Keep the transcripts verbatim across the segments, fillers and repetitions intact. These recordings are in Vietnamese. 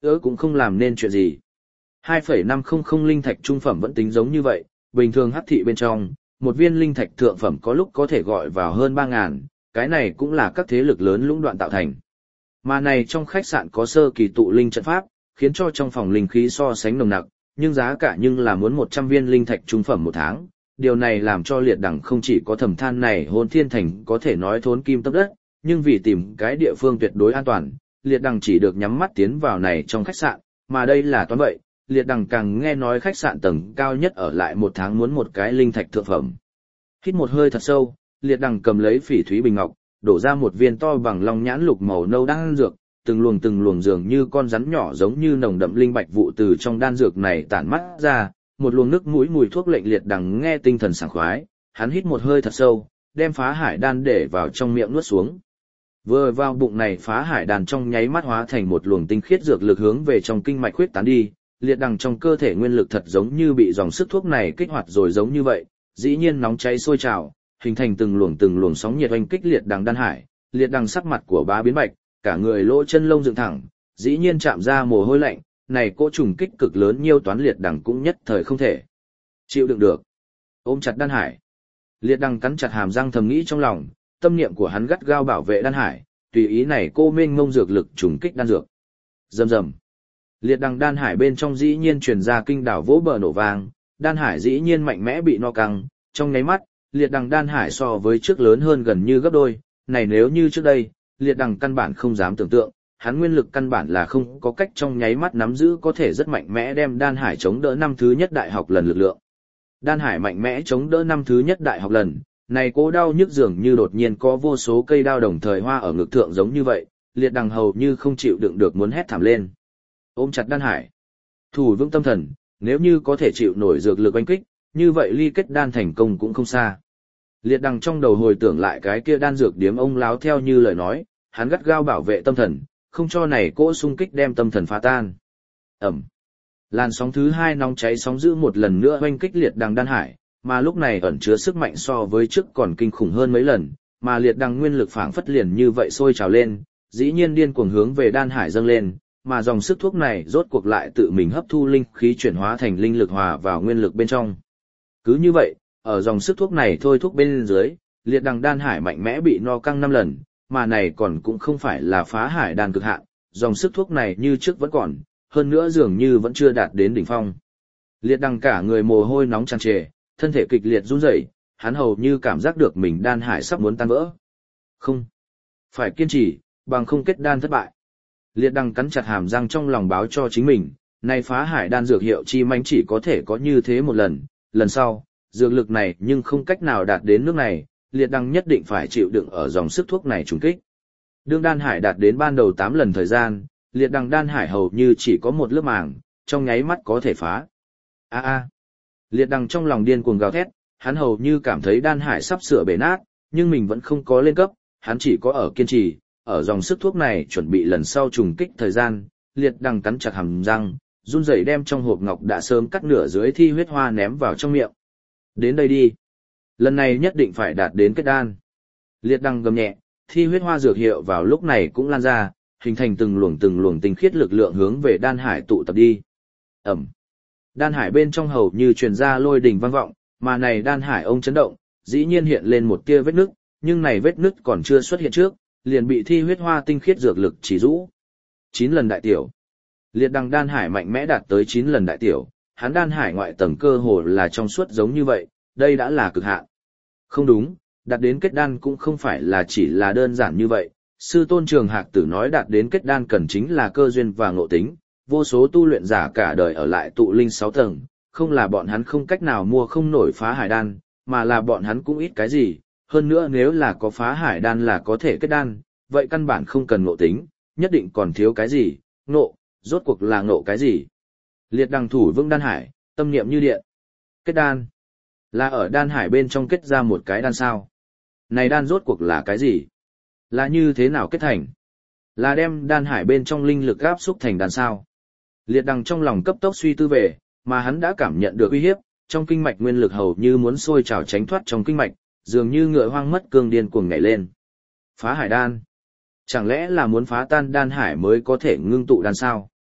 ớ cũng không làm nên chuyện gì. hai phẩy năm không không linh thạch trung phẩm vẫn tính giống như vậy, bình thường hắc thị bên trong, một viên linh thạch thượng phẩm có lúc có thể gọi vào hơn ba ngàn, cái này cũng là các thế lực lớn lũng đoạn tạo thành. Mà này trong khách sạn có sơ kỳ tụ linh trận pháp, khiến cho trong phòng linh khí so sánh nồng nặc, nhưng giá cả nhưng là muốn một trăm viên linh thạch trung phẩm một tháng. Điều này làm cho liệt đằng không chỉ có thầm than này hôn thiên thành có thể nói thốn kim tấp đất, nhưng vì tìm cái địa phương tuyệt đối an toàn, liệt đằng chỉ được nhắm mắt tiến vào này trong khách sạn, mà đây là toán vậy, liệt đằng càng nghe nói khách sạn tầng cao nhất ở lại một tháng muốn một cái linh thạch thượng phẩm. Hít một hơi thật sâu, liệt đằng cầm lấy phỉ thúy bình ngọc, đổ ra một viên to bằng long nhãn lục màu nâu đan dược, từng luồng từng luồng dường như con rắn nhỏ giống như nồng đậm linh bạch vụ từ trong đan dược này tản mắt ra, một luồng nước mũi mùi thuốc lệnh liệt đằng nghe tinh thần sảng khoái, hắn hít một hơi thật sâu, đem phá hải đan để vào trong miệng nuốt xuống. Vừa vào bụng này phá hải đan trong nháy mắt hóa thành một luồng tinh khiết dược lực hướng về trong kinh mạch huyết tán đi, liệt đằng trong cơ thể nguyên lực thật giống như bị dòng sức thuốc này kích hoạt rồi giống như vậy, dĩ nhiên nóng cháy sôi trào, hình thành từng luồng từng luồng sóng nhiệt oanh kích liệt đằng đan hải, liệt đằng sắc mặt của bá biến bạch, cả người lỗ chân lông dựng thẳng, dĩ nhiên chạm ra mồ hôi lạnh, này cỗ trùng kích cực lớn nhiêu toán liệt đằng cũng nhất thời không thể chịu đựng được. Ôm chặt đan hải, liệt đằng cắn chặt hàm răng thầm nghĩ trong lòng, tâm niệm của hắn gắt gao bảo vệ đan hải, tùy ý này cô mênh ngông dược lực trùng kích đan dược. Rầm rầm, liệt đằng đan hải bên trong dĩ nhiên truyền ra kinh đảo vỗ bờ nổ vang, đan hải dĩ nhiên mạnh mẽ bị no căng, trong nháy mắt, liệt đằng đan hải so với trước lớn hơn gần như gấp đôi, này nếu như trước đây, liệt đằng căn bản không dám tưởng tượng, hắn nguyên lực căn bản là không có cách trong nháy mắt nắm giữ có thể rất mạnh mẽ đem đan hải chống đỡ năm thứ nhất đại học lần lực lượng. Đan hải mạnh mẽ chống đỡ năm thứ nhất đại học lần, này cố đau nhức dường như đột nhiên có vô số cây đao đồng thời hoa ở ngực thượng giống như vậy, liệt đằng hầu như không chịu đựng được muốn hét thảm lên. Ôm chặt đan hải, thủ vững tâm thần, nếu như có thể chịu nổi dược lực oanh kích, như vậy ly kết đan thành công cũng không xa. Liệt đằng trong đầu hồi tưởng lại cái kia đan dược điếm ông láo theo như lời nói, hắn gắt gao bảo vệ tâm thần, không cho này cỗ xung kích đem tâm thần phá tan. Ẩm. Làn sóng thứ hai nóng cháy sóng dữ một lần nữa oanh kích liệt đằng đan hải, mà lúc này ẩn chứa sức mạnh so với trước còn kinh khủng hơn mấy lần, mà liệt đằng nguyên lực phảng phất liền như vậy sôi trào lên, dĩ nhiên điên cuồng hướng về đan hải dâng lên, mà dòng sức thuốc này rốt cuộc lại tự mình hấp thu linh khí chuyển hóa thành linh lực hòa vào nguyên lực bên trong. Cứ như vậy, ở dòng sức thuốc này thôi thúc bên dưới, liệt đằng đan hải mạnh mẽ bị no căng năm lần, mà này còn cũng không phải là phá hải đan cực hạn, dòng sức thuốc này như trước vẫn còn, hơn nữa dường như vẫn chưa đạt đến đỉnh phong. Liệt đằng cả người mồ hôi nóng tràn trề, thân thể kịch liệt run rẩy, hắn hầu như cảm giác được mình đan hải sắp muốn tan vỡ. Không, phải kiên trì, bằng không kết đan thất bại. Liệt đằng cắn chặt hàm răng trong lòng báo cho chính mình, này phá hải đan dược hiệu chi mãnh chỉ có thể có như thế một lần, lần sau, dược lực này nhưng không cách nào đạt đến nước này, liệt đằng nhất định phải chịu đựng ở dòng sức thuốc này trùng kích. Đương đan hải đạt đến ban đầu tám lần thời gian, liệt đằng đan hải hầu như chỉ có một lớp màng, trong nháy mắt có thể phá. A a. Liệt đằng trong lòng điên cuồng gào thét, hắn hầu như cảm thấy đan hải sắp sửa bể nát, nhưng mình vẫn không có lên cấp, hắn chỉ có ở kiên trì, ở dòng sức thuốc này chuẩn bị lần sau trùng kích thời gian, liệt đằng cắn chặt hàm răng, run rẩy đem trong hộp ngọc đã sớm cắt nửa dưới thi huyết hoa ném vào trong miệng. Đến đây đi. Lần này nhất định phải đạt đến kết đan. Liệt đằng gầm nhẹ, thi huyết hoa dược hiệu vào lúc này cũng lan ra, hình thành từng luồng từng luồng tinh khiết lực lượng hướng về đan hải tụ tập đi. Ẩm. Đan hải bên trong hầu như truyền ra lôi đình vang vọng, mà này đan hải ông chấn động, dĩ nhiên hiện lên một tia vết nứt, nhưng này vết nứt còn chưa xuất hiện trước, liền bị thi huyết hoa tinh khiết dược lực chỉ rũ. chín lần đại tiểu. Liệt đằng đan hải mạnh mẽ đạt tới chín lần đại tiểu, hắn đan hải ngoại tầng cơ hồ là trong suốt giống như vậy, đây đã là cực hạn. Không đúng, đạt đến kết đan cũng không phải là chỉ là đơn giản như vậy. Sư tôn Trường Hạc Tử nói đạt đến kết đan cần chính là cơ duyên và ngộ tính, vô số tu luyện giả cả đời ở lại tụ linh sáu tầng, không là bọn hắn không cách nào mua không nổi phá hải đan, mà là bọn hắn cũng ít cái gì, hơn nữa nếu là có phá hải đan là có thể kết đan, vậy căn bản không cần ngộ tính, nhất định còn thiếu cái gì, ngộ, rốt cuộc là ngộ cái gì. Liệt đằng thủ vững đan hải, tâm niệm như điện. Kết đan, là ở đan hải bên trong kết ra một cái đan sao. Này đan rốt cuộc là cái gì? Là như thế nào kết thành? Là đem đan hải bên trong linh lực áp xúc thành đan sao? Liệt đằng trong lòng cấp tốc suy tư về, mà hắn đã cảm nhận được uy hiếp, trong kinh mạch nguyên lực hầu như muốn sôi trào tránh thoát trong kinh mạch, dường như ngựa hoang mất cương điên cuồng nhảy lên. Phá hải đan? Chẳng lẽ là muốn phá tan đan hải mới có thể ngưng tụ đan sao?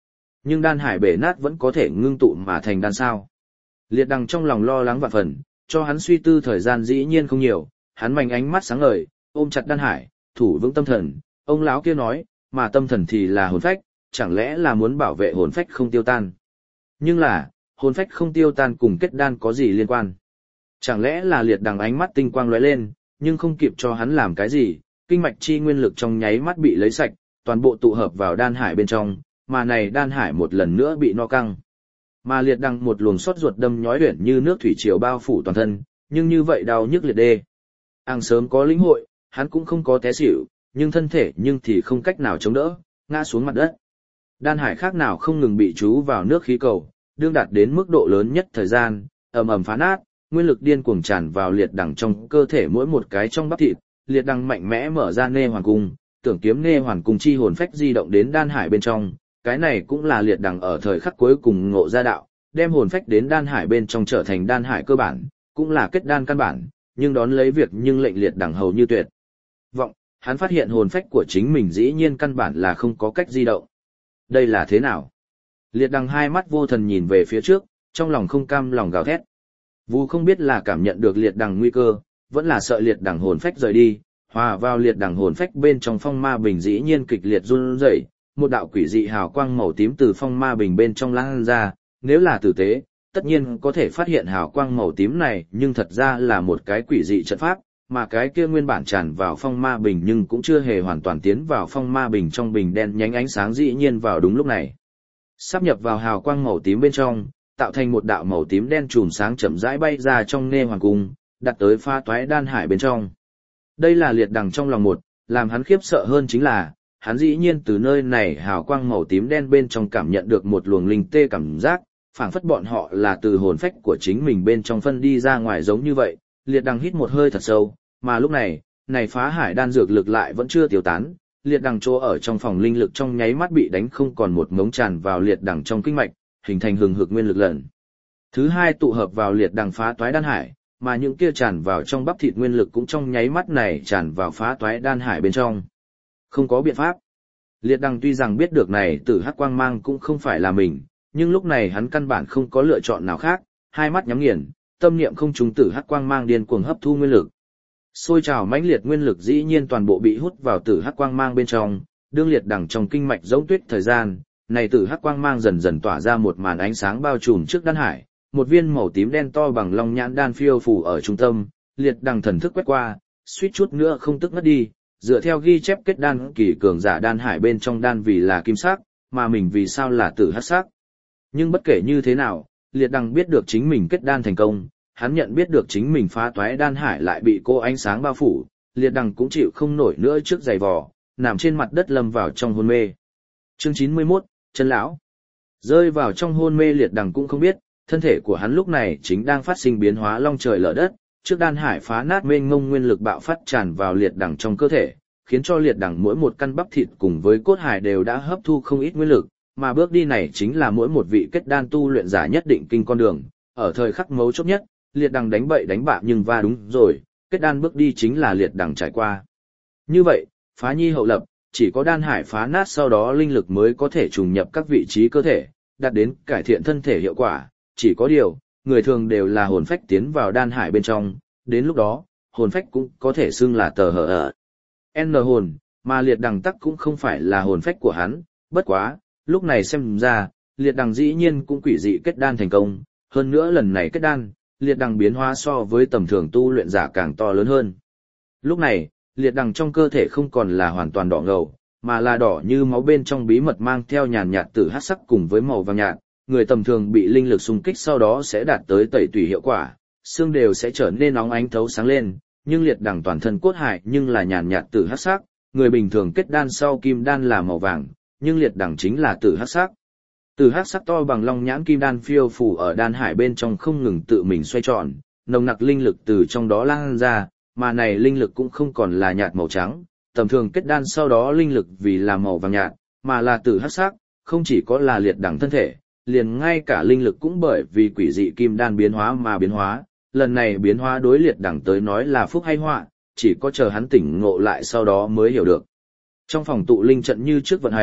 Nhưng đan hải bể nát vẫn có thể ngưng tụ mà thành đan sao. Liệt đằng trong lòng lo lắng vạn phần, cho hắn suy tư thời gian dĩ nhiên không nhiều, hắn mảnh ánh mắt sáng ngời, ôm chặt đan hải, thủ vững tâm thần. Ông lão kia nói, mà tâm thần thì là hồn phách, chẳng lẽ là muốn bảo vệ hồn phách không tiêu tan. Nhưng là, hồn phách không tiêu tan cùng kết đan có gì liên quan? Chẳng lẽ là liệt đằng ánh mắt tinh quang lóe lên, nhưng không kịp cho hắn làm cái gì, kinh mạch chi nguyên lực trong nháy mắt bị lấy sạch, toàn bộ tụ hợp vào đan hải bên trong, mà này đan hải một lần nữa bị no căng. Mà liệt đằng một luồng xót ruột đâm nhói huyển như nước thủy triều bao phủ toàn thân, nhưng như vậy đau nhức liệt đê. Áng sớm có lĩnh hội, hắn cũng không có té xỉu, nhưng thân thể nhưng thì không cách nào chống đỡ, ngã xuống mặt đất. Đan hải khác nào không ngừng bị trú vào nước khí cầu, đương đạt đến mức độ lớn nhất thời gian, ầm ầm phá nát, nguyên lực điên cuồng tràn vào liệt đằng trong cơ thể mỗi một cái trong bắp thịt, liệt đằng mạnh mẽ mở ra nê hoàn cung, tưởng kiếm nê hoàn cung chi hồn phách di động đến đan hải bên trong, cái này cũng là liệt đằng ở thời khắc cuối cùng ngộ ra đạo, đem hồn phách đến đan hải bên trong trở thành đan hải cơ bản, cũng là kết đan căn bản, nhưng đón lấy việc nhưng lệnh liệt đằng hầu như tuyệt vọng, hắn phát hiện hồn phách của chính mình dĩ nhiên căn bản là không có cách di động. Đây là thế nào? Liệt đằng hai mắt vô thần nhìn về phía trước, trong lòng không cam lòng gào thét. Vu không biết là cảm nhận được liệt đằng nguy cơ, vẫn là sợ liệt đằng hồn phách rời đi, hòa vào liệt đằng hồn phách bên trong phong ma bình dĩ nhiên kịch liệt run rẩy, một đạo quỷ dị hào quang màu tím từ phong ma bình bên trong lan ra, nếu là tử tế, tất nhiên có thể phát hiện hào quang màu tím này, nhưng thật ra là một cái quỷ dị trận pháp, mà cái kia nguyên bản tràn vào phong ma bình nhưng cũng chưa hề hoàn toàn tiến vào phong ma bình trong bình đen nhánh ánh sáng dĩ nhiên vào đúng lúc này. Sắp nhập vào hào quang màu tím bên trong, tạo thành một đạo màu tím đen chùm sáng chậm rãi bay ra trong nê hoàng cung, đặt tới pha toái đan hải bên trong. Đây là liệt đằng trong lòng một, làm hắn khiếp sợ hơn chính là, hắn dĩ nhiên từ nơi này hào quang màu tím đen bên trong cảm nhận được một luồng linh tê cảm giác, phảng phất bọn họ là từ hồn phách của chính mình bên trong phân đi ra ngoài giống như vậy. Liệt đằng hít một hơi thật sâu, mà lúc này, này phá hải đan dược lực lại vẫn chưa tiêu tán, liệt đằng chỗ ở trong phòng linh lực trong nháy mắt bị đánh không còn một mống tràn vào liệt đằng trong kinh mạch, hình thành hừng hực nguyên lực lần thứ hai tụ hợp vào liệt đằng phá toái đan hải, mà những kia tràn vào trong bắp thịt nguyên lực cũng trong nháy mắt này tràn vào phá toái đan hải bên trong. Không có biện pháp. Liệt đằng tuy rằng biết được này tử hắc quang mang cũng không phải là mình, nhưng lúc này hắn căn bản không có lựa chọn nào khác, hai mắt nhắm nghiền, tâm niệm không trùng tử hắc quang mang điên cuồng hấp thu nguyên lực. Sôi trào mãnh liệt nguyên lực dĩ nhiên toàn bộ bị hút vào tử hắc quang mang bên trong, đương liệt đằng trong kinh mạch giống tuyết thời gian, này tử hắc quang mang dần dần tỏa ra một màn ánh sáng bao trùm trước đan hải, một viên màu tím đen to bằng long nhãn đan phiêu phủ ở trung tâm, liệt đằng thần thức quét qua, suýt chút nữa không tức ngất đi, dựa theo ghi chép kết đan kỳ cường giả đan hải bên trong đan vì là kim sắc, mà mình vì sao là tử hắc sắc. Nhưng bất kể như thế nào, liệt đằng biết được chính mình kết đan thành công, hắn nhận biết được chính mình phá toái đan hải lại bị cô ánh sáng bao phủ, liệt đằng cũng chịu không nổi nữa trước giày vò, nằm trên mặt đất lâm vào trong hôn mê. Chương chín mươi mốt, chân lão. Rơi vào trong hôn mê liệt đằng cũng không biết, thân thể của hắn lúc này chính đang phát sinh biến hóa long trời lở đất, trước đan hải phá nát mênh mông nguyên lực bạo phát tràn vào liệt đằng trong cơ thể, khiến cho liệt đằng mỗi một căn bắp thịt cùng với cốt hải đều đã hấp thu không ít nguyên lực, mà bước đi này chính là mỗi một vị kết đan tu luyện giả nhất định kinh con đường, ở thời khắc mấu chốt nhất, liệt đằng đánh bậy đánh bạ nhưng va đúng rồi, kết đan bước đi chính là liệt đằng trải qua. Như vậy, phá nhi hậu lập, chỉ có đan hải phá nát sau đó linh lực mới có thể trùng nhập các vị trí cơ thể, đạt đến cải thiện thân thể hiệu quả, chỉ có điều, người thường đều là hồn phách tiến vào đan hải bên trong, đến lúc đó, hồn phách cũng có thể xưng là tờ hờ ở. N hồn, mà liệt đằng tắc cũng không phải là hồn phách của hắn, bất quá, lúc này xem ra, liệt đằng dĩ nhiên cũng quỷ dị kết đan thành công, hơn nữa lần này kết đan, liệt đằng biến hóa so với tầm thường tu luyện giả càng to lớn hơn. Lúc này, liệt đằng trong cơ thể không còn là hoàn toàn đỏ ngầu, mà là đỏ như máu bên trong bí mật mang theo nhàn nhạt tử hắc sắc cùng với màu vàng nhạt, người tầm thường bị linh lực xung kích sau đó sẽ đạt tới tẩy tủy hiệu quả, xương đều sẽ trở nên nóng ánh thấu sáng lên, nhưng liệt đằng toàn thân cốt hải nhưng là nhàn nhạt tử hắc sắc, người bình thường kết đan sau kim đan là màu vàng, nhưng liệt đằng chính là tử hắc sắc. Tử hắc sắc to bằng long nhãn kim đan phiêu phủ ở đan hải bên trong không ngừng tự mình xoay tròn, nồng nặc linh lực từ trong đó lan ra, mà này linh lực cũng không còn là nhạt màu trắng, tầm thường kết đan sau đó linh lực vì là màu vàng nhạt, mà là tử hắc sắc, không chỉ có là liệt đằng thân thể, liền ngay cả linh lực cũng bởi vì quỷ dị kim đan biến hóa mà biến hóa, lần này biến hóa đối liệt đằng tới nói là phúc hay họa, chỉ có chờ hắn tỉnh ngộ lại sau đó mới hiểu được. Trong phòng tụ linh trận như trước vận hành,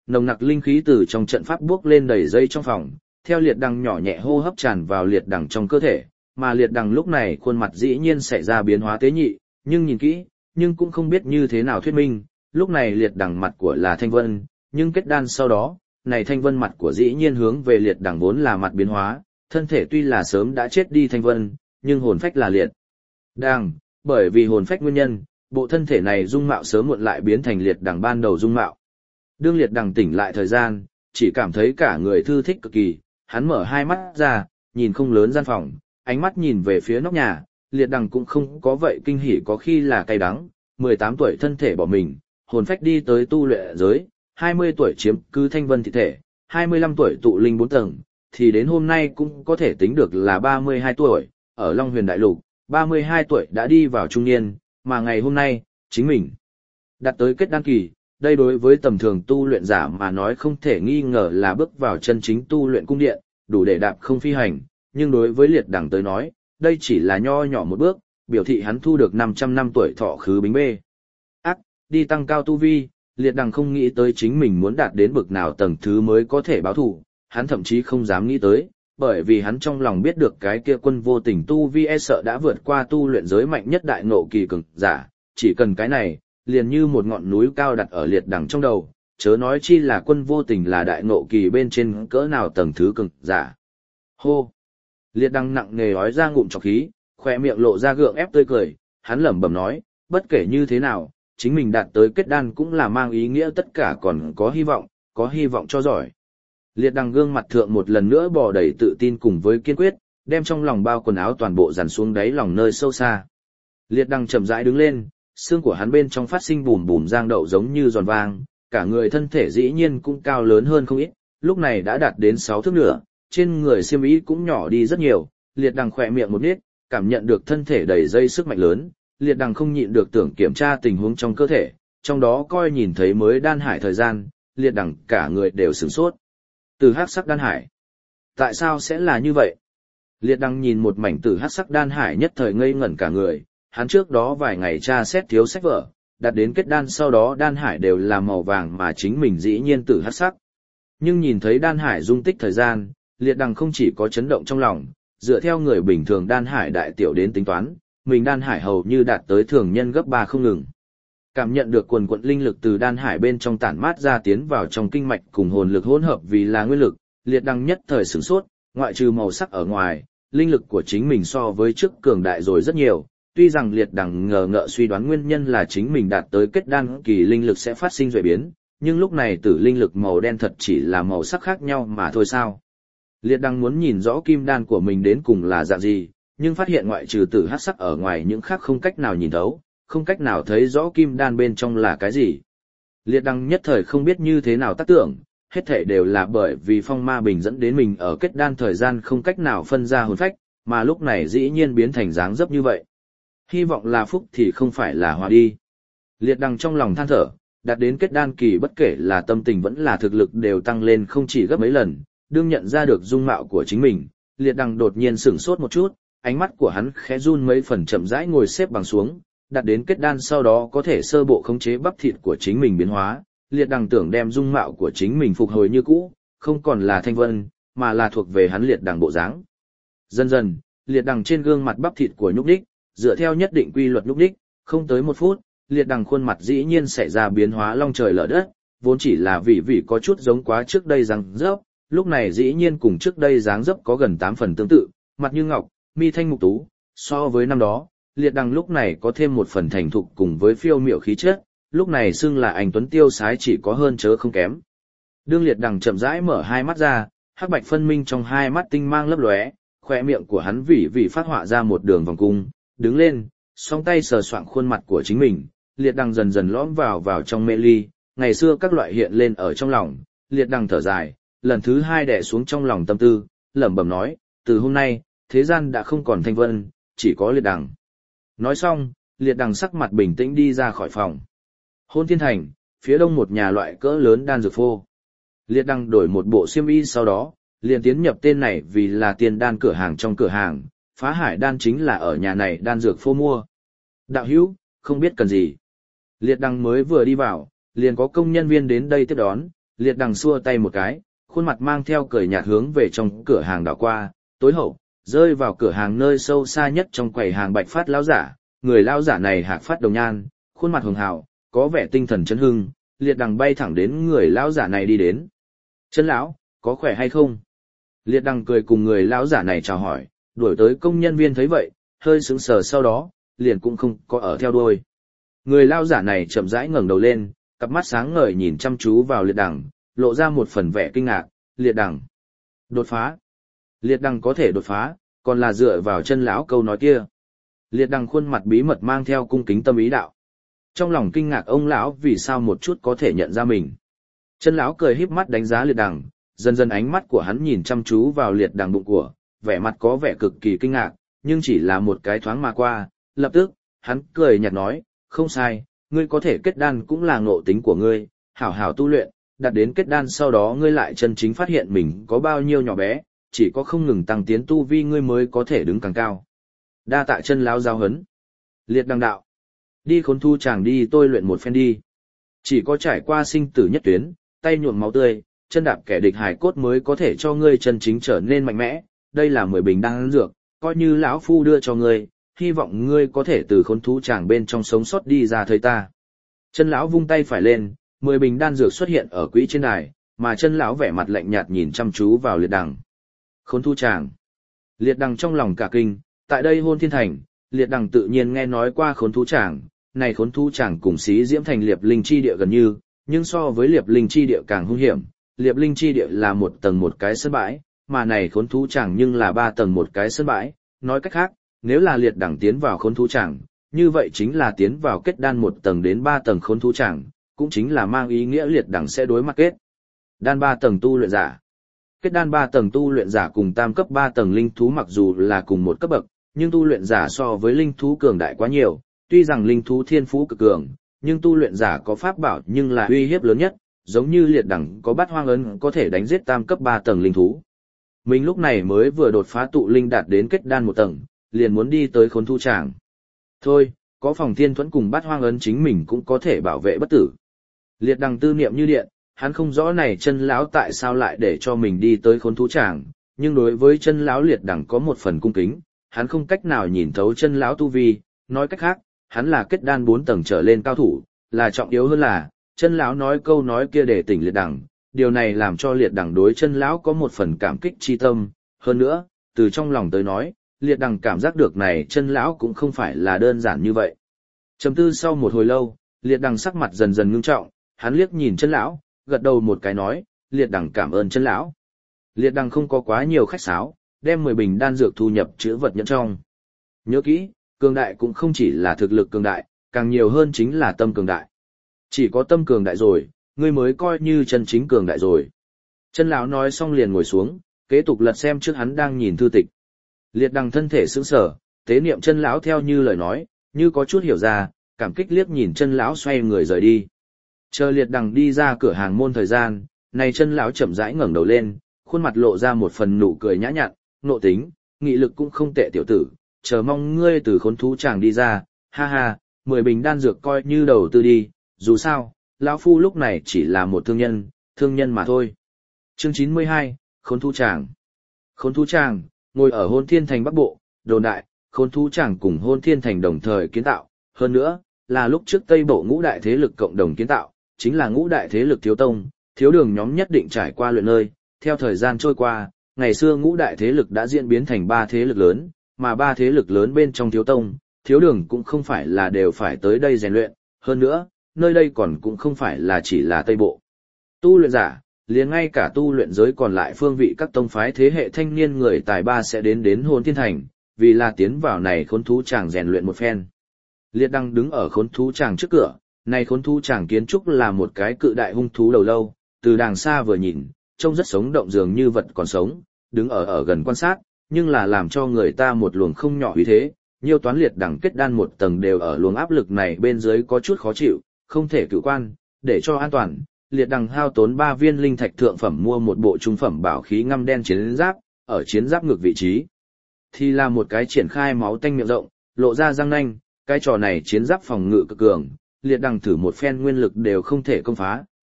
nồng nặc linh khí từ trong trận pháp bước lên đầy dây trong phòng, theo liệt đằng nhỏ nhẹ hô hấp tràn vào liệt đằng trong cơ thể, mà liệt đằng lúc này khuôn mặt dĩ nhiên xảy ra biến hóa tế nhị, nhưng nhìn kỹ, nhưng cũng không biết như thế nào thuyết minh, lúc này liệt đằng mặt của là Thanh Vân, nhưng kết đan sau đó, này Thanh Vân mặt của dĩ nhiên hướng về liệt đằng vốn là mặt biến hóa, thân thể tuy là sớm đã chết đi Thanh Vân, nhưng hồn phách là liệt đằng, bởi vì hồn phách nguyên nhân, bộ thân thể này dung mạo sớm muộn lại biến thành liệt đằng ban đầu dung mạo. Đương liệt đằng tỉnh lại thời gian, chỉ cảm thấy cả người thư thích cực kỳ, hắn mở hai mắt ra, nhìn không lớn gian phòng, ánh mắt nhìn về phía nóc nhà, liệt đằng cũng không có vậy kinh hỉ có khi là cay đắng, mười tám tuổi thân thể bỏ mình, hồn phách đi tới tu luyện giới, hai mươi tuổi chiếm cứ Thanh Vân thị thể, hai mươi lăm tuổi tụ linh bốn tầng, thì đến hôm nay cũng có thể tính được là ba mươi hai tuổi, ở Long Huyền Đại Lục, ba mươi hai tuổi đã đi vào trung niên, mà ngày hôm nay, chính mình đạt tới kết đan kỳ, đây đối với tầm thường tu luyện giả mà nói không thể nghi ngờ là bước vào chân chính tu luyện cung điện, đủ để đạp không phi hành, nhưng đối với liệt đằng tới nói, đây chỉ là nho nhỏ một bước, biểu thị hắn thu được năm trăm năm tuổi thọ khứ bính bê. Ác, đi tăng cao tu vi, liệt đằng không nghĩ tới chính mình muốn đạt đến bực nào tầng thứ mới có thể báo thù, hắn thậm chí không dám nghĩ tới, bởi vì hắn trong lòng biết được cái kia quân vô tình tu vi e sợ đã vượt qua tu luyện giới mạnh nhất đại ngộ kỳ cường giả, chỉ cần cái này, liền như một ngọn núi cao đặt ở liệt đằng trong đầu, chớ nói chi là quân vô tình là đại ngộ kỳ bên trên cỡ nào tầng thứ cường giả. Hô! Liệt đằng nặng nề hói ra ngụm trọc khí, khoe miệng lộ ra gượng ép tươi cười, hắn lẩm bẩm nói, bất kể như thế nào, chính mình đạt tới kết đan cũng là mang ý nghĩa tất cả còn có hy vọng, có hy vọng cho giỏi. Liệt đằng gương mặt thượng một lần nữa bò đầy tự tin cùng với kiên quyết, đem trong lòng bao quần áo toàn bộ dàn xuống đáy lòng nơi sâu xa. Liệt đằng chậm rãi đứng lên, xương của hắn bên trong phát sinh bùm bùm giang đậu giống như giòn vang, cả người thân thể dĩ nhiên cũng cao lớn hơn không ít, lúc này đã đạt đến sáu thước nửa, trên người xiêm y cũng nhỏ đi rất nhiều, liệt đằng khỏe miệng một nít, cảm nhận được thân thể đầy dây sức mạnh lớn, liệt đằng không nhịn được tưởng kiểm tra tình huống trong cơ thể, trong đó coi nhìn thấy mới đan hải thời gian, liệt đằng cả người đều sửng sốt. Từ hắc sắc đan hải. Tại sao sẽ là như vậy? Liệt đằng nhìn một mảnh tử hắc sắc đan hải nhất thời ngây ngẩn cả người, hắn trước đó vài ngày tra xét thiếu sách vở, đặt đến kết đan sau đó đan hải đều là màu vàng mà chính mình dĩ nhiên tử hắc sắc. Nhưng nhìn thấy đan hải dung tích thời gian, liệt đằng không chỉ có chấn động trong lòng, dựa theo người bình thường đan hải đại tiểu đến tính toán, mình đan hải hầu như đạt tới thường nhân gấp ba không ngừng. Cảm nhận được quần quận linh lực từ đan hải bên trong tản mát ra tiến vào trong kinh mạch cùng hồn lực hỗn hợp vì là nguyên lực, liệt đằng nhất thời sửng sốt, ngoại trừ màu sắc ở ngoài, linh lực của chính mình so với trước cường đại rồi rất nhiều. Tuy rằng liệt đằng ngờ ngợ suy đoán nguyên nhân là chính mình đạt tới kết đan kỳ linh lực sẽ phát sinh duệ biến, nhưng lúc này tử linh lực màu đen thật chỉ là màu sắc khác nhau mà thôi sao. Liệt đằng muốn nhìn rõ kim đan của mình đến cùng là dạng gì, nhưng phát hiện ngoại trừ tử hắc sắc ở ngoài những khác không cách nào nhìn thấu, không cách nào thấy rõ kim đan bên trong là cái gì. Liệt đằng nhất thời không biết như thế nào tác tưởng, hết thể đều là bởi vì phong ma bình dẫn đến mình ở kết đan thời gian không cách nào phân ra hồn phách, mà lúc này dĩ nhiên biến thành dáng dấp như vậy. Hy vọng là phúc thì không phải là hòa đi. Liệt đằng trong lòng than thở, đạt đến kết đan kỳ bất kể là tâm tình vẫn là thực lực đều tăng lên không chỉ gấp mấy lần, đương nhận ra được dung mạo của chính mình, liệt đằng đột nhiên sửng sốt một chút, ánh mắt của hắn khẽ run mấy phần chậm rãi ngồi xếp bằng xuống, đạt đến kết đan sau đó có thể sơ bộ khống chế bắp thịt của chính mình biến hóa, liệt đằng tưởng đem dung mạo của chính mình phục hồi như cũ, không còn là Thanh Vân, mà là thuộc về hắn liệt đằng bộ dáng. Dần dần, liệt đằng trên gương mặt bắp thịt của nhúc đích, dựa theo nhất định quy luật nhúc đích, không tới một phút, liệt đằng khuôn mặt dĩ nhiên xảy ra biến hóa long trời lở đất, vốn chỉ là vì vì có chút giống quá trước đây dáng dấp, lúc này dĩ nhiên cùng trước đây dáng dấp có gần tám phần tương tự, mặt như ngọc, mi thanh mục tú, so với năm đó, liệt đằng lúc này có thêm một phần thành thục cùng với phiêu miểu khí chất, lúc này xưng là anh tuấn tiêu sái chỉ có hơn chớ không kém. Đương liệt đằng chậm rãi mở hai mắt ra, hắc bạch phân minh trong hai mắt tinh mang lấp lóe, khóe miệng của hắn vỉ vỉ phát họa ra một đường vòng cung, đứng lên, song tay sờ soạng khuôn mặt của chính mình, liệt đằng dần dần lõm vào vào trong mê ly, ngày xưa các loại hiện lên ở trong lòng, liệt đằng thở dài, lần thứ hai đè xuống trong lòng tâm tư, lẩm bẩm nói, từ hôm nay, thế gian đã không còn Thanh Vân, chỉ có liệt đằng. Nói xong, liệt đằng sắc mặt bình tĩnh đi ra khỏi phòng. Hôn Thiên Thành, phía đông một nhà loại cỡ lớn đan dược phô. Liệt đằng đổi một bộ xiêm y sau đó, liền tiến nhập tên này vì là tiền đan cửa hàng trong cửa hàng, Phá Hải đan chính là ở nhà này đan dược phô mua. Đạo hữu, không biết cần gì. Liệt đằng mới vừa đi vào, liền có công nhân viên đến đây tiếp đón, Liệt đằng xua tay một cái, khuôn mặt mang theo cười nhạt hướng về trong cửa hàng đảo qua, tối hậu, rơi vào cửa hàng nơi sâu xa nhất trong quầy hàng Bạch Phát lão giả, người lão giả này hạc phát đồng nhan, khuôn mặt hường hào, có vẻ tinh thần chấn hưng, liệt đằng bay thẳng đến người lão giả này đi đến. Chân lão, có khỏe hay không? Liệt đằng cười cùng người lão giả này chào hỏi, đuổi tới công nhân viên thấy vậy, hơi sững sờ sau đó, liền cũng không có ở theo đuôi. Người lão giả này chậm rãi ngẩng đầu lên, cặp mắt sáng ngời nhìn chăm chú vào liệt đằng, lộ ra một phần vẻ kinh ngạc, liệt đằng. Đột phá. Liệt đằng có thể đột phá, còn là dựa vào chân lão câu nói kia. Liệt đằng khuôn mặt bí mật mang theo cung kính tâm ý đạo. Trong lòng kinh ngạc ông lão vì sao một chút có thể nhận ra mình. Chân lão cười híp mắt đánh giá liệt đằng, dần dần ánh mắt của hắn nhìn chăm chú vào liệt đằng bụng của, vẻ mặt có vẻ cực kỳ kinh ngạc, nhưng chỉ là một cái thoáng mà qua, lập tức, hắn cười nhạt nói, không sai, ngươi có thể kết đan cũng là ngộ tính của ngươi, hảo hảo tu luyện, đạt đến kết đan sau đó ngươi lại chân chính phát hiện mình có bao nhiêu nhỏ bé, chỉ có không ngừng tăng tiến tu vi ngươi mới có thể đứng càng cao. Đa tạ chân lão giao hấn. Liệt đằng đạo. Đi khốn thu chàng đi tôi luyện một phen đi. Chỉ có trải qua sinh tử nhất tuyến, tay nhuộm máu tươi, chân đạp kẻ địch hài cốt mới có thể cho ngươi chân chính trở nên mạnh mẽ, đây là mười bình đan dược, coi như lão phu đưa cho ngươi, hy vọng ngươi có thể từ khốn thú chàng bên trong sống sót đi ra thấy ta. Chân lão vung tay phải lên, mười bình đan dược xuất hiện ở quỹ trên đài, mà chân lão vẻ mặt lạnh nhạt nhìn chăm chú vào liệt đằng. Khốn thú chàng. Liệt đằng trong lòng cả kinh, tại đây Hôn Thiên Thành, liệt đằng tự nhiên nghe nói qua khốn thú chàng, này khốn thú chàng cùng xí diễm thành liệp linh chi địa gần như, nhưng so với liệp linh chi địa càng hung hiểm, liệp linh chi địa là một tầng một cái sân bãi, mà này khốn thú chàng nhưng là ba tầng một cái sân bãi, nói cách khác, nếu là liệt đằng tiến vào khốn thú chàng, như vậy chính là tiến vào kết đan một tầng đến ba tầng khốn thú chàng, cũng chính là mang ý nghĩa liệt đằng sẽ đối mặt kết đan ba tầng tu luyện giả. Kết đan ba tầng tu luyện giả cùng tam cấp ba tầng linh thú mặc dù là cùng một cấp bậc, nhưng tu luyện giả so với linh thú cường đại quá nhiều, tuy rằng linh thú thiên phú cực cường, nhưng tu luyện giả có pháp bảo nhưng là uy hiếp lớn nhất, giống như liệt đằng có bát hoang ấn có thể đánh giết tam cấp ba tầng linh thú. Mình lúc này mới vừa đột phá tụ linh đạt đến kết đan một tầng, liền muốn đi tới khốn thu tràng. Thôi, có phòng thiên thuẫn cùng bát hoang ấn chính mình cũng có thể bảo vệ bất tử. Liệt đằng tư niệm như điện, hắn không rõ này chân lão tại sao lại để cho mình đi tới khốn thú tràng, nhưng đối với chân lão liệt đằng có một phần cung kính, hắn không cách nào nhìn thấu chân lão tu vi, nói cách khác, hắn là kết đan bốn tầng trở lên cao thủ, là trọng yếu hơn là, chân lão nói câu nói kia để tỉnh liệt đằng, điều này làm cho liệt đằng đối chân lão có một phần cảm kích chi tâm, hơn nữa, từ trong lòng tới nói, liệt đằng cảm giác được này chân lão cũng không phải là đơn giản như vậy. Trầm tư sau một hồi lâu, liệt đằng sắc mặt dần dần ngưng trọng, hắn liếc nhìn chân lão, gật đầu một cái nói, liệt đằng cảm ơn chân lão. Liệt đằng không có quá nhiều khách sáo, đem mười bình đan dược thu nhập chữ vật nhẫn trong. Nhớ kỹ, cường đại cũng không chỉ là thực lực cường đại, càng nhiều hơn chính là tâm cường đại. Chỉ có tâm cường đại rồi, ngươi mới coi như chân chính cường đại rồi. Chân lão nói xong liền ngồi xuống, kế tục lật xem trước hắn đang nhìn thư tịch. Liệt đằng thân thể sững sờ, tế niệm chân lão theo như lời nói, như có chút hiểu ra, cảm kích liếc nhìn chân lão xoay người rời đi. Chờ liệt đằng đi ra cửa hàng môn thời gian, này chân lão chậm rãi ngẩng đầu lên, khuôn mặt lộ ra một phần nụ cười nhã nhặn, nộ tính, nghị lực cũng không tệ tiểu tử, chờ mong ngươi từ khốn thú chàng đi ra, ha ha, mười bình đan dược coi như đầu tư đi, dù sao, lão phu lúc này chỉ là một thương nhân, thương nhân mà thôi. Chương chín mươi hai, khốn thú chàng. Khốn thú chàng, ngồi ở Hôn Thiên Thành Bắc Bộ, đồn đại, khốn thú chàng cùng Hôn Thiên Thành đồng thời kiến tạo, hơn nữa, là lúc trước Tây Bộ ngũ đại thế lực cộng đồng kiến tạo, chính là ngũ đại thế lực thiếu tông, thiếu đường nhóm nhất định trải qua luyện nơi, theo thời gian trôi qua, ngày xưa ngũ đại thế lực đã diễn biến thành ba thế lực lớn, mà ba thế lực lớn bên trong thiếu tông, thiếu đường cũng không phải là đều phải tới đây rèn luyện, hơn nữa, nơi đây còn cũng không phải là chỉ là Tây Bộ. Tu luyện giả, liền ngay cả tu luyện giới còn lại phương vị các tông phái thế hệ thanh niên người tài ba sẽ đến đến Hôn Thiên Thành, vì là tiến vào này khốn thú chàng rèn luyện một phen. Liệt đăng đứng ở khốn thú chàng trước cửa, này khốn thú chàng kiến trúc là một cái cự đại hung thú đầu lâu, từ đàng xa vừa nhìn, trông rất sống động dường như vật còn sống, đứng ở ở gần quan sát, nhưng là làm cho người ta một luồng không nhỏ uy thế, nhiều toán liệt đẳng kết đan một tầng đều ở luồng áp lực này bên dưới có chút khó chịu, không thể cự quan, để cho an toàn, liệt đằng hao tốn ba viên linh thạch thượng phẩm mua một bộ trung phẩm bảo khí ngăm đen chiến giáp, ở chiến giáp ngược vị trí thì là một cái triển khai máu tanh miệng rộng, lộ ra răng nanh, cái trò này chiến giáp phòng ngự cực cường, liệt đằng thử một phen nguyên lực đều không thể công phá,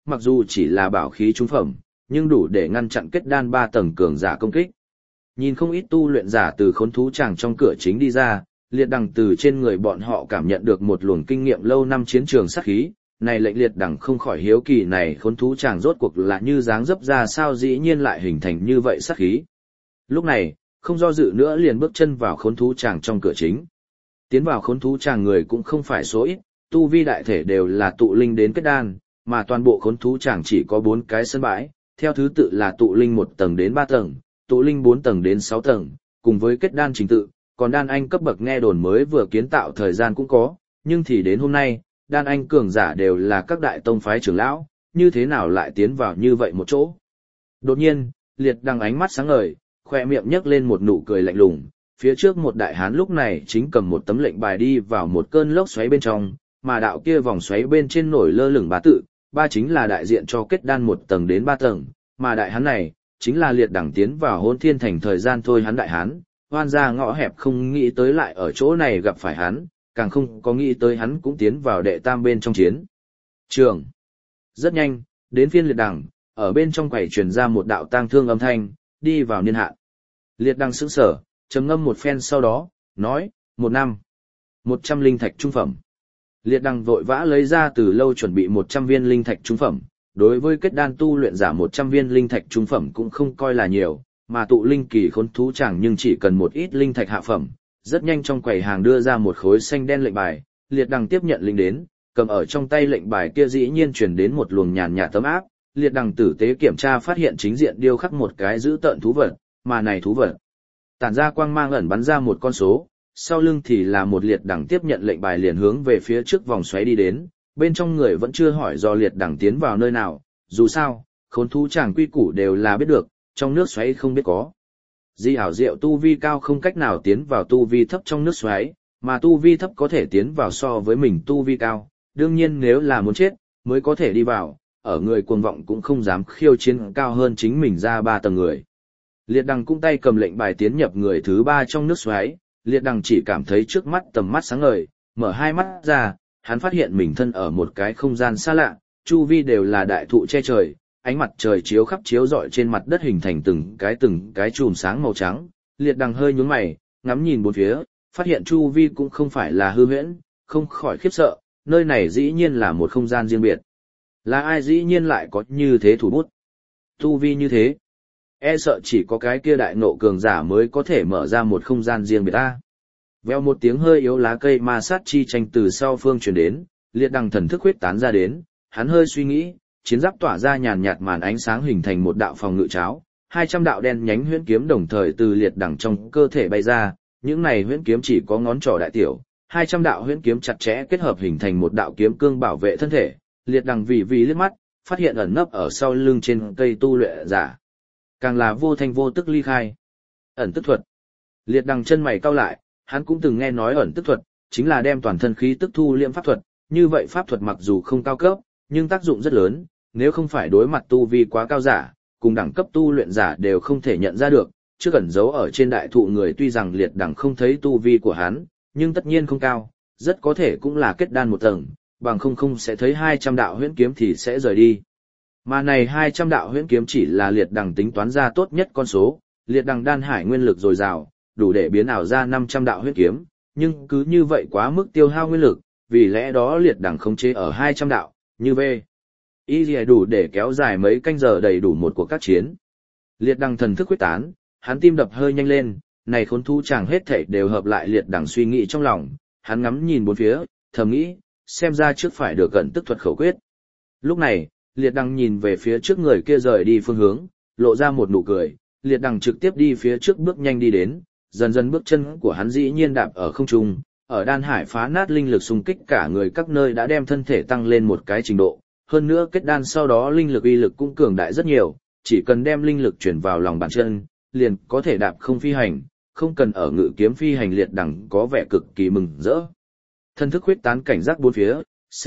mặc dù chỉ là bảo khí trung phẩm, nhưng đủ để ngăn chặn kết đan ba tầng cường giả công kích. Nhìn không ít tu luyện giả từ khốn thú tràng trong cửa chính đi ra, liệt đằng từ trên người bọn họ cảm nhận được một luồng kinh nghiệm lâu năm chiến trường sát khí, này lệnh liệt đằng không khỏi hiếu kỳ này khốn thú tràng rốt cuộc là như dáng dấp ra sao dĩ nhiên lại hình thành như vậy sát khí. Lúc này, không do dự nữa liền bước chân vào khốn thú tràng trong cửa chính. Tiến vào khốn thú tràng người cũng không phải số ít, tu vi đại thể đều là tụ linh đến kết đan, mà toàn bộ khốn thú tràng chỉ có bốn cái sân bãi, theo thứ tự là tụ linh một tầng đến ba tầng, tụ linh bốn tầng đến sáu tầng, cùng với kết đan trình tự, còn đan anh cấp bậc nghe đồn mới vừa kiến tạo thời gian cũng có, nhưng thì đến hôm nay, đan anh cường giả đều là các đại tông phái trưởng lão, như thế nào lại tiến vào như vậy một chỗ. Đột nhiên, liệt đằng ánh mắt sáng ngời, khoe miệng nhấc lên một nụ cười lạnh lùng, phía trước một đại hán lúc này chính cầm một tấm lệnh bài đi vào một cơn lốc xoáy bên trong, mà đạo kia vòng xoáy bên trên nổi lơ lửng bá tự, ba chính là đại diện cho kết đan một tầng đến ba tầng, mà đại hán này chính là liệt đẳng tiến vào Hỗn Thiên Thành thời gian thôi hắn đại hán, hoan ra ngõ hẹp không nghĩ tới lại ở chỗ này gặp phải hắn, càng không có nghĩ tới hắn cũng tiến vào đệ tam bên trong chiến trường. Rất nhanh, đến phiên liệt đẳng, ở bên trong quầy truyền ra một đạo tang thương âm thanh, đi vào niên hạn. Liệt đẳng sững sờ, trầm ngâm một phen sau đó, nói, một năm, một trăm linh thạch trung phẩm. Liệt đằng vội vã lấy ra từ lâu chuẩn bị một trăm viên linh thạch trung phẩm, đối với kết đan tu luyện giả một trăm viên linh thạch trung phẩm cũng không coi là nhiều, mà tụ linh kỳ khốn thú chẳng nhưng chỉ cần một ít linh thạch hạ phẩm. Rất nhanh trong quầy hàng đưa ra một khối xanh đen lệnh bài, liệt đằng tiếp nhận linh đến, cầm ở trong tay lệnh bài kia dĩ nhiên truyền đến một luồng nhàn nhạt tấm áp, liệt đằng tử tế kiểm tra phát hiện chính diện điêu khắc một cái dữ tợn thú vật, mà này thú vật tản ra quang mang ẩn bắn ra một con số, sau lưng thì là một liệt đằng tiếp nhận lệnh bài liền hướng về phía trước vòng xoáy đi đến, bên trong người vẫn chưa hỏi do liệt đằng tiến vào nơi nào, dù sao, khốn thú chàng quy củ đều là biết được, trong nước xoáy không biết có. Di ảo diệu tu vi cao không cách nào tiến vào tu vi thấp trong nước xoáy, mà tu vi thấp có thể tiến vào so với mình tu vi cao, đương nhiên nếu là muốn chết, mới có thể đi vào, ở người cuồng vọng cũng không dám khiêu chiến cao hơn chính mình ra ba tầng người. Liệt đằng cũng tay cầm lệnh bài tiến nhập người thứ ba trong nước xoáy, liệt đằng chỉ cảm thấy trước mắt tầm mắt sáng ngời, mở hai mắt ra, hắn phát hiện mình thân ở một cái không gian xa lạ, chu vi đều là đại thụ che trời, ánh mặt trời chiếu khắp chiếu rọi trên mặt đất hình thành từng cái từng cái chùm sáng màu trắng, liệt đằng hơi nhướng mày, ngắm nhìn bốn phía, phát hiện chu vi cũng không phải là hư huyễn, không khỏi khiếp sợ, nơi này dĩ nhiên là một không gian riêng biệt. Là ai dĩ nhiên lại có như thế thủ bút? Tu vi như thế, e sợ chỉ có cái kia đại nộ cường giả mới có thể mở ra một không gian riêng biệt ta. Veo một tiếng hơi yếu lá cây ma sát chi tranh từ sau phương truyền đến, liệt đằng thần thức huyết tán ra đến, hắn hơi suy nghĩ, chiến giáp tỏa ra nhàn nhạt màn ánh sáng hình thành một đạo phòng ngự cháo, hai trăm đạo đen nhánh huyễn kiếm đồng thời từ liệt đằng trong cơ thể bay ra, những này huyễn kiếm chỉ có ngón trỏ đại tiểu, hai trăm đạo huyễn kiếm chặt chẽ kết hợp hình thành một đạo kiếm cương bảo vệ thân thể, liệt đằng vì vì liếc mắt, phát hiện ẩn nấp ở sau lưng trên cây tu luyện giả, càng là vô thanh vô tức ly khai. Ẩn tức thuật. Liệt đằng chân mày cau lại, hắn cũng từng nghe nói ẩn tức thuật, chính là đem toàn thân khí tức thu liễm pháp thuật, như vậy pháp thuật mặc dù không cao cấp, nhưng tác dụng rất lớn, nếu không phải đối mặt tu vi quá cao giả, cùng đẳng cấp tu luyện giả đều không thể nhận ra được, trước ẩn giấu ở trên đại thụ người tuy rằng liệt đằng không thấy tu vi của hắn, nhưng tất nhiên không cao, rất có thể cũng là kết đan một tầng, bằng không không sẽ thấy hai trăm đạo huyễn kiếm thì sẽ rời đi. Mà này hai trăm đạo huyễn kiếm chỉ là liệt đằng tính toán ra tốt nhất con số, liệt đằng đan hải nguyên lực dồi dào, đủ để biến ảo ra năm trăm đạo huyễn kiếm, nhưng cứ như vậy quá mức tiêu hao nguyên lực, vì lẽ đó liệt đằng khống chế ở hai trăm đạo, như về. Ý gì đủ để kéo dài mấy canh giờ đầy đủ một cuộc các chiến. Liệt đằng thần thức quyết tán, hắn tim đập hơi nhanh lên, này khốn thú chàng hết thảy đều hợp lại liệt đằng suy nghĩ trong lòng, hắn ngắm nhìn bốn phía, thầm nghĩ, xem ra trước phải được gần tức thuật khẩu quyết. Lúc này, liệt đằng nhìn về phía trước người kia rời đi phương hướng, lộ ra một nụ cười, liệt đằng trực tiếp đi phía trước bước nhanh đi đến, dần dần bước chân của hắn dĩ nhiên đạp ở không trung, ở đan hải phá nát linh lực xung kích cả người các nơi đã đem thân thể tăng lên một cái trình độ, hơn nữa kết đan sau đó linh lực uy lực cũng cường đại rất nhiều, chỉ cần đem linh lực chuyển vào lòng bàn chân, liền có thể đạp không phi hành, không cần ở ngự kiếm phi hành. Liệt đằng có vẻ cực kỳ mừng rỡ. Thân thức huyết tán cảnh giác bốn phía, C.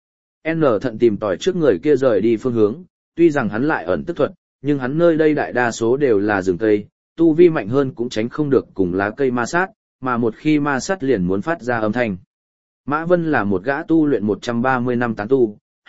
N thận tìm tòi trước người kia rời đi phương hướng, tuy rằng hắn lại ẩn tức thuật, nhưng hắn nơi đây đại đa số đều là rừng cây, tu vi mạnh hơn cũng tránh không được cùng lá cây ma sát, mà một khi ma sát liền muốn phát ra âm thanh. Mã Vân là một gã tu luyện một trăm ba mươi năm tán tu,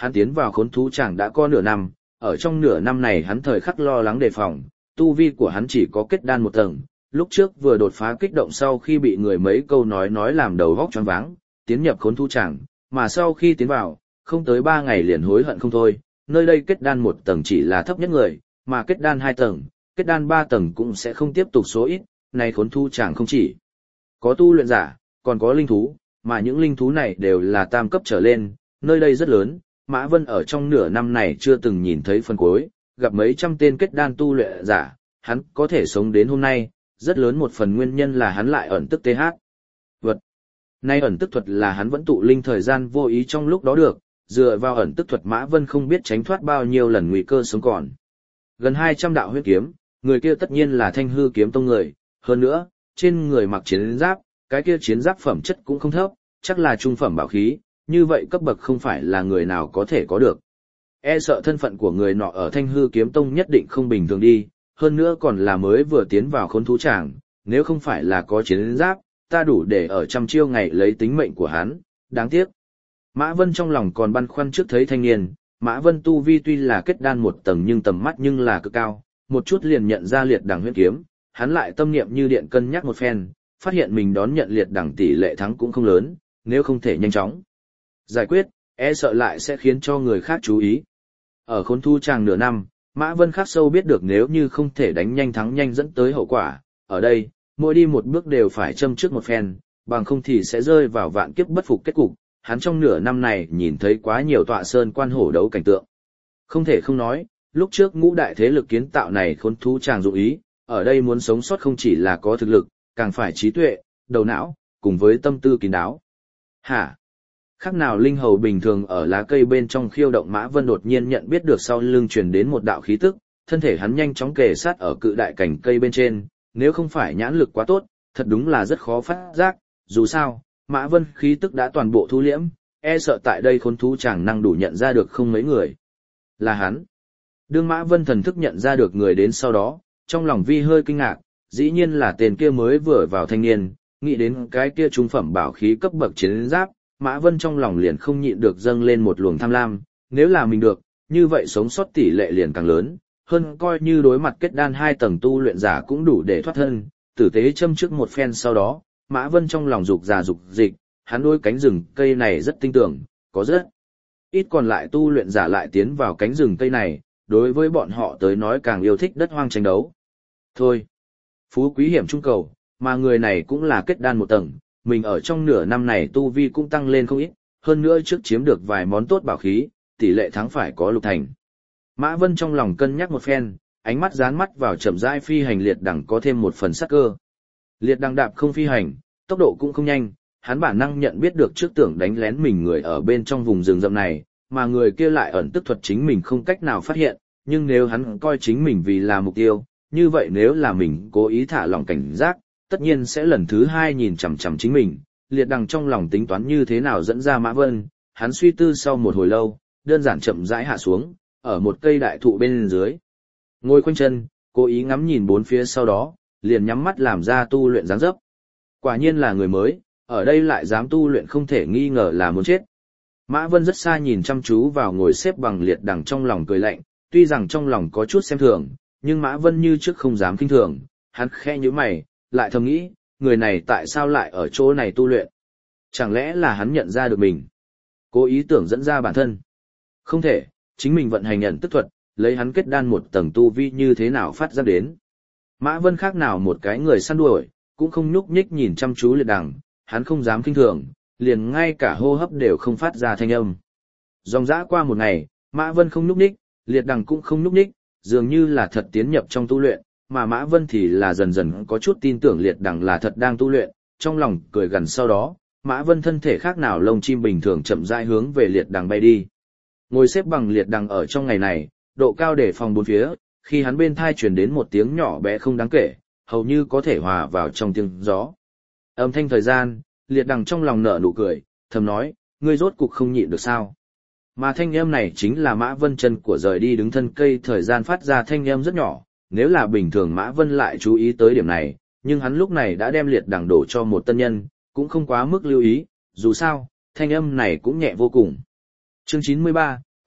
hắn tiến vào khốn thú tràng đã có nửa năm, ở trong nửa năm này hắn thời khắc lo lắng đề phòng, tu vi của hắn chỉ có kết đan một tầng, lúc trước vừa đột phá kích động sau khi bị người mấy câu nói nói làm đầu vóc choáng váng, tiến nhập khốn thú tràng, mà sau khi tiến vào, không tới ba ngày liền hối hận không thôi, nơi đây kết đan một tầng chỉ là thấp nhất người, mà kết đan hai tầng, kết đan ba tầng cũng sẽ không tiếp tục số ít, này khốn thú tràng không chỉ có tu luyện giả, còn có linh thú, mà những linh thú này đều là tam cấp trở lên, nơi đây rất lớn, Mã Vân ở trong nửa năm này chưa từng nhìn thấy phần cuối, gặp mấy trăm tên kết đan tu luyện giả, hắn có thể sống đến hôm nay, rất lớn một phần nguyên nhân là hắn lại ẩn tức tê hát. Vật. Nay ẩn tức thuật là hắn vẫn tụ linh thời gian vô ý trong lúc đó được, dựa vào ẩn tức thuật Mã Vân không biết tránh thoát bao nhiêu lần nguy cơ sống còn. Gần hai trăm đạo huyết kiếm, người kia tất nhiên là Thanh Hư kiếm tông người, hơn nữa, trên người mặc chiến giáp, cái kia chiến giáp phẩm chất cũng không thấp, chắc là trung phẩm bảo khí, như vậy cấp bậc không phải là người nào có thể có được. E sợ thân phận của người nọ ở Thanh Hư kiếm tông nhất định không bình thường đi, hơn nữa còn là mới vừa tiến vào khốn thú tràng, nếu không phải là có chiến giáp, ta đủ để ở trăm chiêu ngày lấy tính mệnh của hắn, đáng tiếc. Mã Vân trong lòng còn băn khoăn trước thấy thanh niên, Mã Vân tu vi tuy là kết đan một tầng nhưng tầm mắt nhưng là cực cao, một chút liền nhận ra liệt đẳng huyết kiếm, hắn lại tâm niệm như điện cân nhắc một phen, phát hiện mình đón nhận liệt đẳng tỷ lệ thắng cũng không lớn, nếu không thể nhanh chóng giải quyết, e sợ lại sẽ khiến cho người khác chú ý. Ở khốn thu tràng nửa năm, Mã Vân khắc sâu biết được nếu như không thể đánh nhanh thắng nhanh dẫn tới hậu quả, ở đây, mỗi đi một bước đều phải châm trước một phen, bằng không thì sẽ rơi vào vạn kiếp bất phục kết cục. Hắn trong nửa năm này nhìn thấy quá nhiều tọa sơn quan hổ đấu cảnh tượng. Không thể không nói, lúc trước ngũ đại thế lực kiến tạo này khốn thú tràng dụng ý, ở đây muốn sống sót không chỉ là có thực lực, càng phải trí tuệ, đầu não, cùng với tâm tư kín đáo. Hả? Khác nào linh hầu bình thường ở lá cây bên trong khiêu động Mã Vân đột nhiên nhận biết được sau lưng truyền đến một đạo khí tức, thân thể hắn nhanh chóng kề sát ở cự đại cành cây bên trên, nếu không phải nhãn lực quá tốt, thật đúng là rất khó phát giác, dù sao, Mã Vân khí tức đã toàn bộ thu liễm, e sợ tại đây khốn thú chẳng năng đủ nhận ra được không mấy người. Là hắn. Đương Mã Vân thần thức nhận ra được người đến sau đó, trong lòng vi hơi kinh ngạc, dĩ nhiên là tên kia mới vừa vào thanh niên, nghĩ đến cái kia trung phẩm bảo khí cấp bậc chiến giáp, Mã Vân trong lòng liền không nhịn được dâng lên một luồng tham lam, nếu là mình được, như vậy sống sót tỷ lệ liền càng lớn, hơn coi như đối mặt kết đan hai tầng tu luyện giả cũng đủ để thoát thân, tử tế châm trước một phen sau đó. Mã Vân trong lòng dục già dục dịch, hắn đối cánh rừng cây này rất tin tưởng, có rất ít còn lại tu luyện giả lại tiến vào cánh rừng cây này, đối với bọn họ tới nói càng yêu thích đất hoang tranh đấu. Thôi, phú quý hiểm trung cầu, mà người này cũng là kết đan một tầng, mình ở trong nửa năm này tu vi cũng tăng lên không ít, hơn nữa trước chiếm được vài món tốt bảo khí, tỷ lệ thắng phải có lục thành. Mã Vân trong lòng cân nhắc một phen, ánh mắt dán mắt vào chậm rãi phi hành liệt đẳng có thêm một phần sắc cơ. Liệt đằng đạp không phi hành, tốc độ cũng không nhanh, hắn bản năng nhận biết được trước tưởng đánh lén mình người ở bên trong vùng rừng rậm này, mà người kia lại ẩn tức thuật chính mình không cách nào phát hiện, nhưng nếu hắn coi chính mình vì là mục tiêu, như vậy nếu là mình cố ý thả lỏng cảnh giác, tất nhiên sẽ lần thứ hai nhìn chằm chằm chính mình. Liệt đằng trong lòng tính toán như thế nào dẫn ra Mã Vân, hắn suy tư sau một hồi lâu, đơn giản chậm rãi hạ xuống, ở một cây đại thụ bên dưới. Ngồi khoanh chân, cố ý ngắm nhìn bốn phía sau đó, liền nhắm mắt làm ra tu luyện dáng dấp. Quả nhiên là người mới, ở đây lại dám tu luyện không thể nghi ngờ là muốn chết. Mã Vân rất xa nhìn chăm chú vào ngồi xếp bằng liệt đằng trong lòng cười lạnh, tuy rằng trong lòng có chút xem thường, nhưng Mã Vân như trước không dám kinh thường, hắn khẽ nhíu mày, lại thầm nghĩ, người này tại sao lại ở chỗ này tu luyện? Chẳng lẽ là hắn nhận ra được mình? Cố ý tưởng dẫn ra bản thân. Không thể, chính mình vận hành nhận tức thuật, lấy hắn kết đan một tầng tu vi như thế nào phát ra đến. Mã Vân khác nào một cái người săn đuổi, cũng không nhúc nhích nhìn chăm chú liệt đằng, hắn không dám kinh thường, liền ngay cả hô hấp đều không phát ra thanh âm. Dòng dã qua một ngày, Mã Vân không nhúc nhích, liệt đằng cũng không nhúc nhích, dường như là thật tiến nhập trong tu luyện, mà Mã Vân thì là dần dần có chút tin tưởng liệt đằng là thật đang tu luyện, trong lòng cười gần sau đó, Mã Vân thân thể khác nào lông chim bình thường chậm rãi hướng về liệt đằng bay đi. Ngồi xếp bằng liệt đằng ở trong ngày này, độ cao để phòng bốn phía, khi hắn bên thai truyền đến một tiếng nhỏ bé không đáng kể, hầu như có thể hòa vào trong tiếng gió. Âm thanh thời gian, liệt đằng trong lòng nở nụ cười, thầm nói, ngươi rốt cục không nhịn được sao. Mà thanh âm này chính là Mã Vân chân của rời đi đứng thân cây thời gian phát ra thanh âm rất nhỏ, nếu là bình thường Mã Vân lại chú ý tới điểm này, nhưng hắn lúc này đã đem liệt đằng đổ cho một tân nhân, cũng không quá mức lưu ý, dù sao, thanh âm này cũng nhẹ vô cùng. Chương chín mươi ba,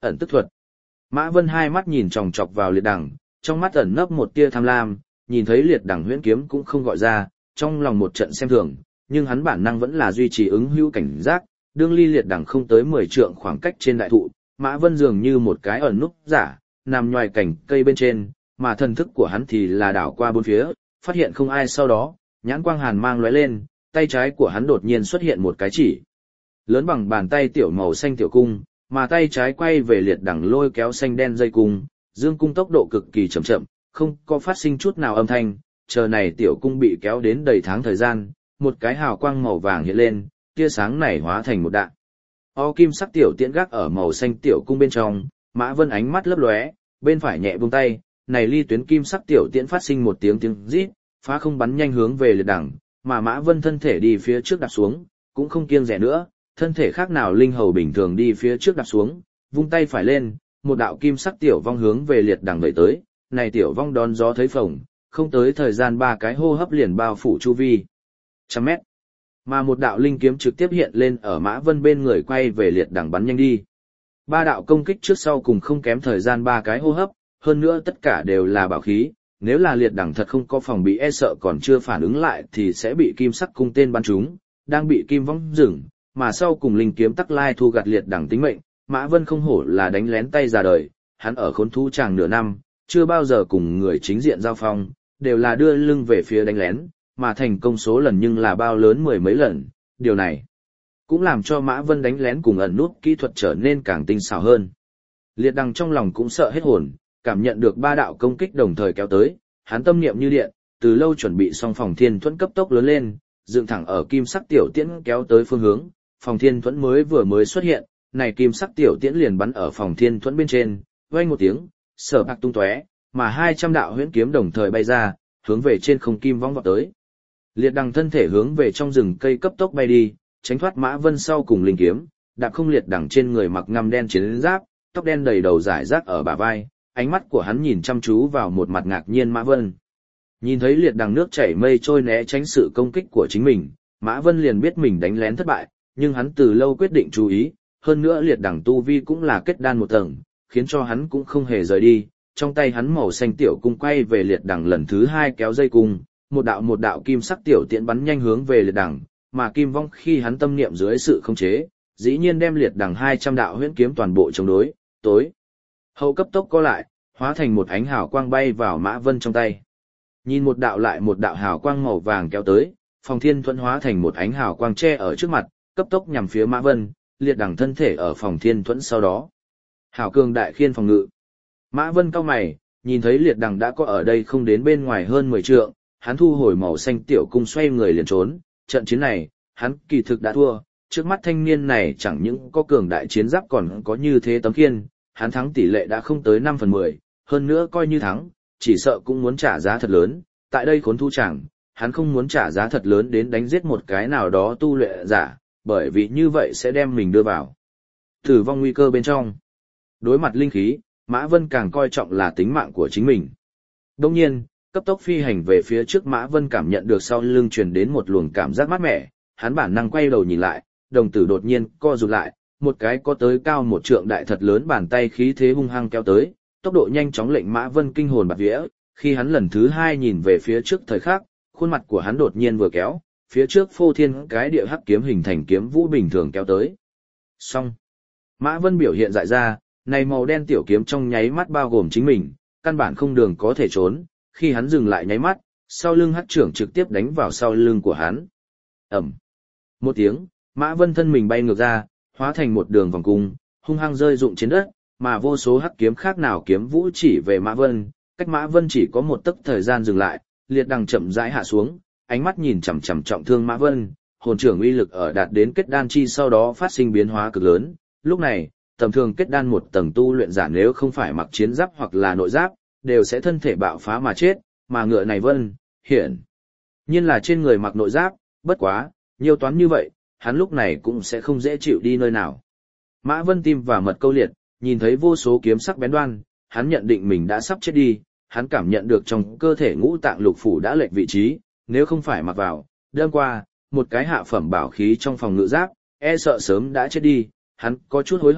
ẩn tức thuật. Mã Vân hai mắt nhìn chòng chọc vào liệt đằng, trong mắt ẩn nấp một tia tham lam, nhìn thấy liệt đằng huyễn kiếm cũng không gọi ra, trong lòng một trận xem thường, nhưng hắn bản năng vẫn là duy trì ứng hữu cảnh giác, đương ly liệt đằng không tới mười trượng khoảng cách trên đại thụ, Mã Vân dường như một cái ẩn núp giả, nằm ngoài cành cây bên trên, mà thần thức của hắn thì là đảo qua bốn phía, phát hiện không ai sau đó, nhãn quang hàn mang lóe lên, tay trái của hắn đột nhiên xuất hiện một cái chỉ lớn bằng bàn tay tiểu màu xanh tiểu cung, mà tay trái quay về liệt đằng lôi kéo xanh đen dây cung, dương cung tốc độ cực kỳ chậm chậm, không có phát sinh chút nào âm thanh, chờ này tiểu cung bị kéo đến đầy tháng thời gian, một cái hào quang màu vàng hiện lên, tia sáng này hóa thành một đạn. O kim sắc tiểu tiễn gác ở màu xanh tiểu cung bên trong, Mã Vân ánh mắt lấp lóe, bên phải nhẹ buông tay, này ly tuyến kim sắc tiểu tiễn phát sinh một tiếng tiếng rít, phá không bắn nhanh hướng về liệt đằng, mà Mã Vân thân thể đi phía trước đạp xuống, cũng không kiêng dè nữa, thân thể khác nào linh hầu bình thường đi phía trước đạp xuống, vung tay phải lên, một đạo kim sắc tiểu vong hướng về liệt đằng vẩy tới, này tiểu vong đón gió thấy phồng, không tới thời gian ba cái hô hấp liền bao phủ chu vi trăm mét, mà một đạo linh kiếm trực tiếp hiện lên ở Mã Vân bên người quay về liệt đằng bắn nhanh đi. Ba đạo công kích trước sau cùng không kém thời gian ba cái hô hấp, hơn nữa tất cả đều là bảo khí, nếu là liệt đằng thật không có phòng bị e sợ còn chưa phản ứng lại thì sẽ bị kim sắc cung tên bắn trúng, đang bị kim vong dừng, mà sau cùng linh kiếm tắc lai thu gặt liệt đằng tính mệnh. Mã Vân không hổ là đánh lén tay ra đời, hắn ở khốn thú tràng nửa năm, chưa bao giờ cùng người chính diện giao phong, đều là đưa lưng về phía đánh lén, mà thành công số lần nhưng là bao lớn mười mấy lần, điều này cũng làm cho Mã Vân đánh lén cùng ẩn nút kỹ thuật trở nên càng tinh xảo hơn. Liệt đằng trong lòng cũng sợ hết hồn, cảm nhận được ba đạo công kích đồng thời kéo tới, hắn tâm niệm như điện, từ lâu chuẩn bị xong phòng thiên thuẫn cấp tốc lớn lên, dựng thẳng ở kim sắc tiểu tiễn kéo tới phương hướng, phòng thiên thuẫn mới vừa mới xuất hiện, này kim sắc tiểu tiễn liền bắn ở phòng thiên thuẫn bên trên, vang một tiếng, sở bạc tung tóe, mà hai trăm đạo huyễn kiếm đồng thời bay ra, hướng về trên không kim vong vọt tới. Liệt đằng thân thể hướng về trong rừng cây cấp tốc bay đi, tránh thoát Mã Vân sau cùng linh kiếm, đạp không liệt đằng trên người mặc ngăm đen chiến giáp, tóc đen đầy đầu rải rác ở bả vai, ánh mắt của hắn nhìn chăm chú vào một mặt ngạc nhiên Mã Vân. Nhìn thấy liệt đằng nước chảy mây trôi né tránh sự công kích của chính mình, Mã Vân liền biết mình đánh lén thất bại, nhưng hắn từ lâu quyết định chú ý, hơn nữa liệt đằng tu vi cũng là kết đan một tầng, khiến cho hắn cũng không hề rời đi, trong tay hắn màu xanh tiểu cung quay về liệt đằng lần thứ hai kéo dây cung, một đạo một đạo kim sắc tiểu tiễn bắn nhanh hướng về liệt đằng, mà kim vong khi hắn tâm niệm dưới sự khống chế, dĩ nhiên đem liệt đằng hai trăm đạo huyễn kiếm toàn bộ chống đối, tối hậu cấp tốc co lại, hóa thành một ánh hào quang bay vào Mã Vân trong tay. Nhìn một đạo lại một đạo hào quang màu vàng kéo tới, phòng thiên thuẫn hóa thành một ánh hào quang che ở trước mặt, cấp tốc nhằm phía Mã Vân, liệt đằng thân thể ở phòng thiên thuẫn sau đó. Hảo cường đại khiên phòng ngự. Mã Vân cau mày, nhìn thấy liệt đằng đã có ở đây không đến bên ngoài hơn mười trượng, hắn thu hồi màu xanh tiểu cung xoay người liền trốn, trận chiến này, hắn kỳ thực đã thua, trước mắt thanh niên này chẳng những có cường đại chiến giáp còn có như thế tấm khiên, hắn thắng tỷ lệ đã không tới năm phần mười, hơn nữa coi như thắng, chỉ sợ cũng muốn trả giá thật lớn, tại đây khốn thu chẳng, hắn không muốn trả giá thật lớn đến đánh giết một cái nào đó tu luyện giả, bởi vì như vậy sẽ đem mình đưa vào tử vong nguy cơ bên trong. Đối mặt linh khí, Mã Vân càng coi trọng là tính mạng của chính mình. Đồng nhiên, cấp tốc phi hành về phía trước, Mã Vân cảm nhận được sau lưng truyền đến một luồng cảm giác mát mẻ, hắn bản năng quay đầu nhìn lại, đồng tử đột nhiên co rụt lại, một cái có tới cao một trượng đại thật lớn bàn tay khí thế hung hăng kéo tới, tốc độ nhanh chóng lệnh Mã Vân kinh hồn bạt vía, khi hắn lần thứ hai nhìn về phía trước thời khắc, khuôn mặt của hắn đột nhiên vừa kéo, phía trước phô thiên cái địa hắc kiếm hình thành kiếm vũ bình thường kéo tới. Xong. Mã Vân biểu hiện dại ra, này màu đen tiểu kiếm trong nháy mắt bao gồm chính mình, căn bản không đường có thể trốn, khi hắn dừng lại nháy mắt, sau lưng hắc trưởng trực tiếp đánh vào sau lưng của hắn. Ầm. Một tiếng, Mã Vân thân mình bay ngược ra, hóa thành một đường vòng cung, hung hăng rơi rụng trên đất, mà vô số hắc kiếm khác nào kiếm vũ chỉ về Mã Vân, cách Mã Vân chỉ có một tấc thời gian dừng lại, liệt đằng chậm rãi hạ xuống, ánh mắt nhìn chằm chằm trọng thương Mã Vân, hồn trưởng uy lực ở đạt đến kết đan chi sau đó phát sinh biến hóa cực lớn, lúc này, tầm thường kết đan một tầng tu luyện giả nếu không phải mặc chiến giáp hoặc là nội giáp, đều sẽ thân thể bạo phá mà chết, mà ngựa này Vân, hiển nhiên là trên người mặc nội giáp, bất quá, nhiều toán như vậy, hắn lúc này cũng sẽ không dễ chịu đi nơi nào. Mã Vân tim và mật câu liệt, nhìn thấy vô số kiếm sắc bén đoan, hắn nhận định mình đã sắp chết đi, hắn cảm nhận được trong cơ thể ngũ tạng lục phủ đã lệch vị trí, nếu không phải mặc vào, đêm qua, một cái hạ phẩm bảo khí trong phòng ngự giáp, e sợ sớm đã chết đi, hắn có chút hối hận,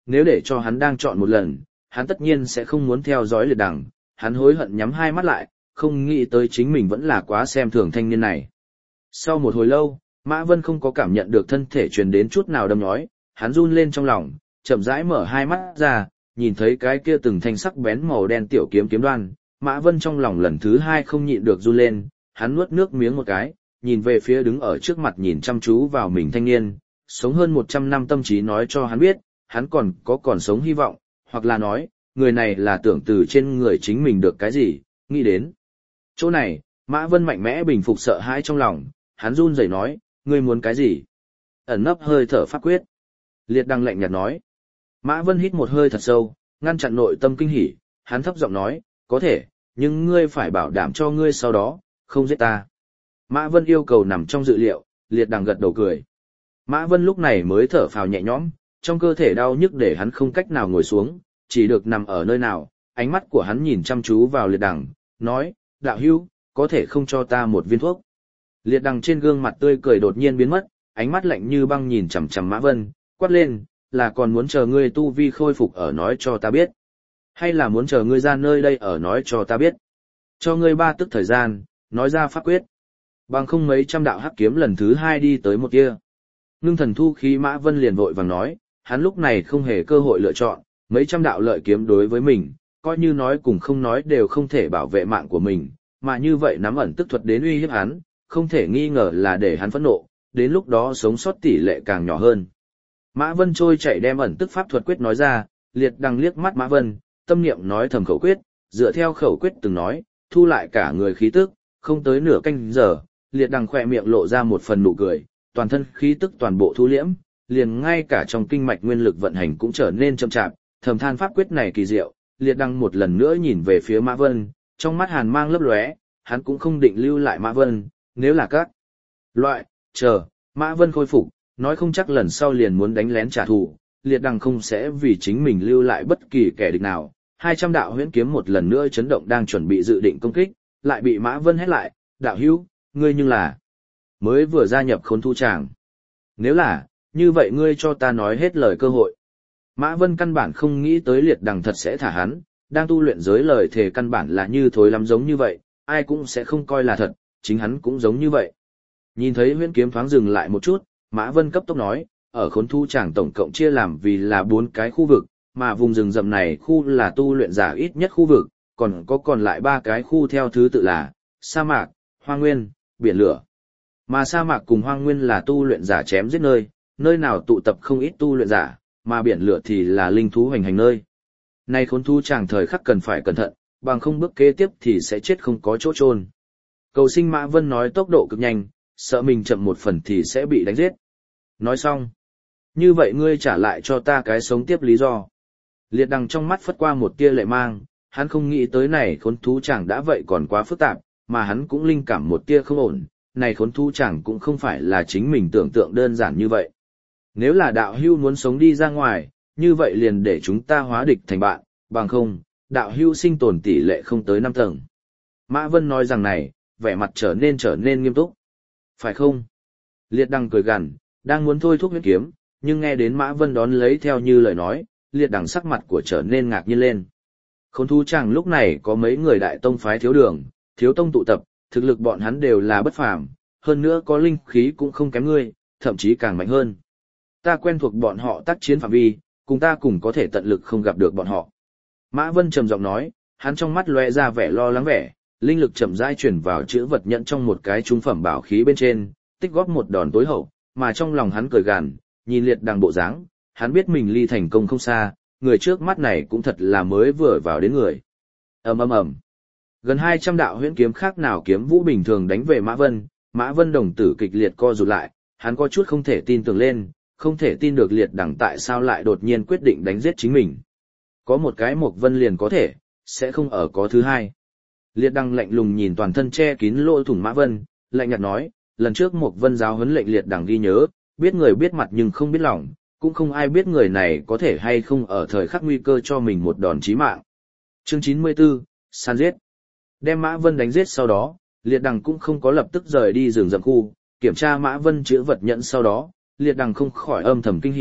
nếu để cho hắn đang chọn một lần, hắn tất nhiên sẽ không muốn theo dõi liệt đằng, hắn hối hận nhắm hai mắt lại, không nghĩ tới chính mình vẫn là quá xem thường thanh niên này. Sau một hồi lâu, Mã Vân không có cảm nhận được thân thể truyền đến chút nào đâm nhói, hắn run lên trong lòng, chậm rãi mở hai mắt ra, nhìn thấy cái kia từng thanh sắc bén màu đen tiểu kiếm kiếm đoan, Mã Vân trong lòng lần thứ hai không nhịn được run lên, hắn nuốt nước miếng một cái, nhìn về phía đứng ở trước mặt nhìn chăm chú vào mình thanh niên, sống hơn một trăm năm tâm trí nói cho hắn biết, hắn còn có còn sống hy vọng, hoặc là nói, người này là tưởng từ trên người chính mình được cái gì, nghĩ đến. Chỗ này, Mã Vân mạnh mẽ bình phục sợ hãi trong lòng, hắn run rẩy nói, ngươi muốn cái gì? Ẩn nấp hơi thở pháp quyết. Liệt Đằng lạnh nhạt nói. Mã Vân hít một hơi thật sâu, ngăn chặn nội tâm kinh hỉ, hắn thấp giọng nói, có thể, nhưng ngươi phải bảo đảm cho ngươi sau đó, không giết ta. Mã Vân yêu cầu nằm trong dự liệu, Liệt Đằng gật đầu cười. Mã Vân lúc này mới thở phào nhẹ nhõm, trong cơ thể đau nhức để hắn không cách nào ngồi xuống, chỉ được nằm ở nơi nào, ánh mắt của hắn nhìn chăm chú vào Liệt Đằng, nói, đạo hữu, có thể không cho ta một viên thuốc. Liệt Đằng trên gương mặt tươi cười đột nhiên biến mất, ánh mắt lạnh như băng nhìn chằm chằm Mã Vân, quát lên, là còn muốn chờ ngươi tu vi khôi phục ở nói cho ta biết. Hay là muốn chờ ngươi ra nơi đây ở nói cho ta biết. Cho ngươi ba tức thời gian, nói ra pháp quyết. Bằng không mấy trăm đạo hắc kiếm lần thứ hai đi tới một kia. Ngưng thần thu khí Mã Vân liền vội vàng nói, hắn lúc này không hề cơ hội lựa chọn, mấy trăm đạo lợi kiếm đối với mình, coi như nói cùng không nói đều không thể bảo vệ mạng của mình, mà như vậy nắm ẩn tức thuật đến uy hiếp hắn, không thể nghi ngờ là để hắn phẫn nộ, đến lúc đó sống sót tỷ lệ càng nhỏ hơn. Mã Vân trôi chạy đem ẩn tức pháp thuật quyết nói ra, Liệt Đằng liếc mắt Mã Vân, tâm niệm nói thầm khẩu quyết, dựa theo khẩu quyết từng nói, thu lại cả người khí tức, không tới nửa canh giờ, Liệt Đằng khỏe miệng lộ ra một phần nụ cười, toàn thân khí tức toàn bộ thu liễm, liền ngay cả trong kinh mạch nguyên lực vận hành cũng trở nên chậm chạp, thầm than pháp quyết này kỳ diệu, Liệt Đằng một lần nữa nhìn về phía Mã Vân, trong mắt hàn mang lấp lóe, hắn cũng không định lưu lại Mã Vân, nếu là các loại, chờ, Mã Vân khôi phục, nói không chắc lần sau liền muốn đánh lén trả thù, Liệt Đằng không sẽ vì chính mình lưu lại bất kỳ kẻ địch nào. Hai trăm đạo huyễn kiếm một lần nữa chấn động đang chuẩn bị dự định công kích, lại bị Mã Vân hét lại, đạo hữu, ngươi nhưng là mới vừa gia nhập khốn thu tràng. Nếu là, như vậy ngươi cho ta nói hết lời cơ hội. Mã Vân căn bản không nghĩ tới Liệt Đằng thật sẽ thả hắn, đang tu luyện giới lời thề căn bản là như thối lắm giống như vậy, ai cũng sẽ không coi là thật, chính hắn cũng giống như vậy. Nhìn thấy huyễn kiếm thoáng dừng lại một chút, Mã Vân cấp tốc nói, ở khốn thu tràng tổng cộng chia làm vì là bốn cái khu vực, mà vùng rừng rậm này khu là tu luyện giả ít nhất khu vực, còn có còn lại ba cái khu theo thứ tự là sa mạc, hoang nguyên, biển lửa. Mà sa mạc cùng hoang nguyên là tu luyện giả chém giết nơi, nơi nào tụ tập không ít tu luyện giả, mà biển lửa thì là linh thú hoành hành nơi. Nay khốn thu tràng thời khắc cần phải cẩn thận, bằng không bước kế tiếp thì sẽ chết không có chỗ chôn. Cầu sinh Mã Vân nói tốc độ cực nhanh, sợ mình chậm một phần thì sẽ bị đánh giết. Nói xong, như vậy ngươi trả lại cho ta cái sống tiếp lý do. Liệt Đằng trong mắt phất qua một tia lệ mang, hắn không nghĩ tới này khốn thú chẳng đã vậy còn quá phức tạp, mà hắn cũng linh cảm một tia không ổn, này khốn thú chẳng cũng không phải là chính mình tưởng tượng đơn giản như vậy. Nếu là đạo hưu muốn sống đi ra ngoài, như vậy liền để chúng ta hóa địch thành bạn, bằng không, đạo hưu sinh tồn tỷ lệ không tới năm tầng. Mã Vân nói rằng này, vẻ mặt trở nên trở nên nghiêm túc. Phải không? Liệt Đằng cười gằn, đang muốn thôi thúc huyết kiếm, nhưng nghe đến Mã Vân đón lấy theo như lời nói, Liệt Đằng sắc mặt của trở nên ngạc nhiên lên. Khốn thú chàng lúc này có mấy người đại tông phái thiếu đường, thiếu tông tụ tập, thực lực bọn hắn đều là bất phàm, hơn nữa có linh khí cũng không kém ngươi, thậm chí càng mạnh hơn. Ta quen thuộc bọn họ tác chiến phạm vi, cùng ta cùng có thể tận lực không gặp được bọn họ. Mã Vân trầm giọng nói, hắn trong mắt lóe ra vẻ lo lắng vẻ, linh lực chậm rãi chuyển vào chữ vật nhận trong một cái trung phẩm bảo khí bên trên, tích góp một đòn tối hậu, mà trong lòng hắn cười gằn, nhìn Liệt Đằng bộ dáng, hắn biết mình ly thành công không xa, người trước mắt này cũng thật là mới vừa vào đến người. Ầm ầm ầm. Gần hai trăm đạo huyễn kiếm khác nào kiếm vũ bình thường đánh về Mã Vân, Mã Vân đồng tử kịch liệt co rụt lại, hắn có chút không thể tin tưởng lên, không thể tin được Liệt Đằng tại sao lại đột nhiên quyết định đánh giết chính mình. Có một cái Mộc Vân liền có thể, sẽ không ở có thứ hai. Liệt Đằng lạnh lùng nhìn toàn thân che kín lỗ thủng Mã Vân, lạnh nhạt nói, lần trước Mộc Vân giáo huấn lệnh Liệt Đằng ghi nhớ, biết người biết mặt nhưng không biết lòng, cũng không ai biết người này có thể hay không ở thời khắc nguy cơ cho mình một đòn chí mạng. Chương chín mươi tư, săn giết. Đem Mã Vân đánh giết sau đó, Liệt Đằng cũng không có lập tức rời đi rừng rậm khu, kiểm tra Mã Vân chữa vật nhận sau đó, Liệt Đằng không khỏi âm thầm kinh hỉ,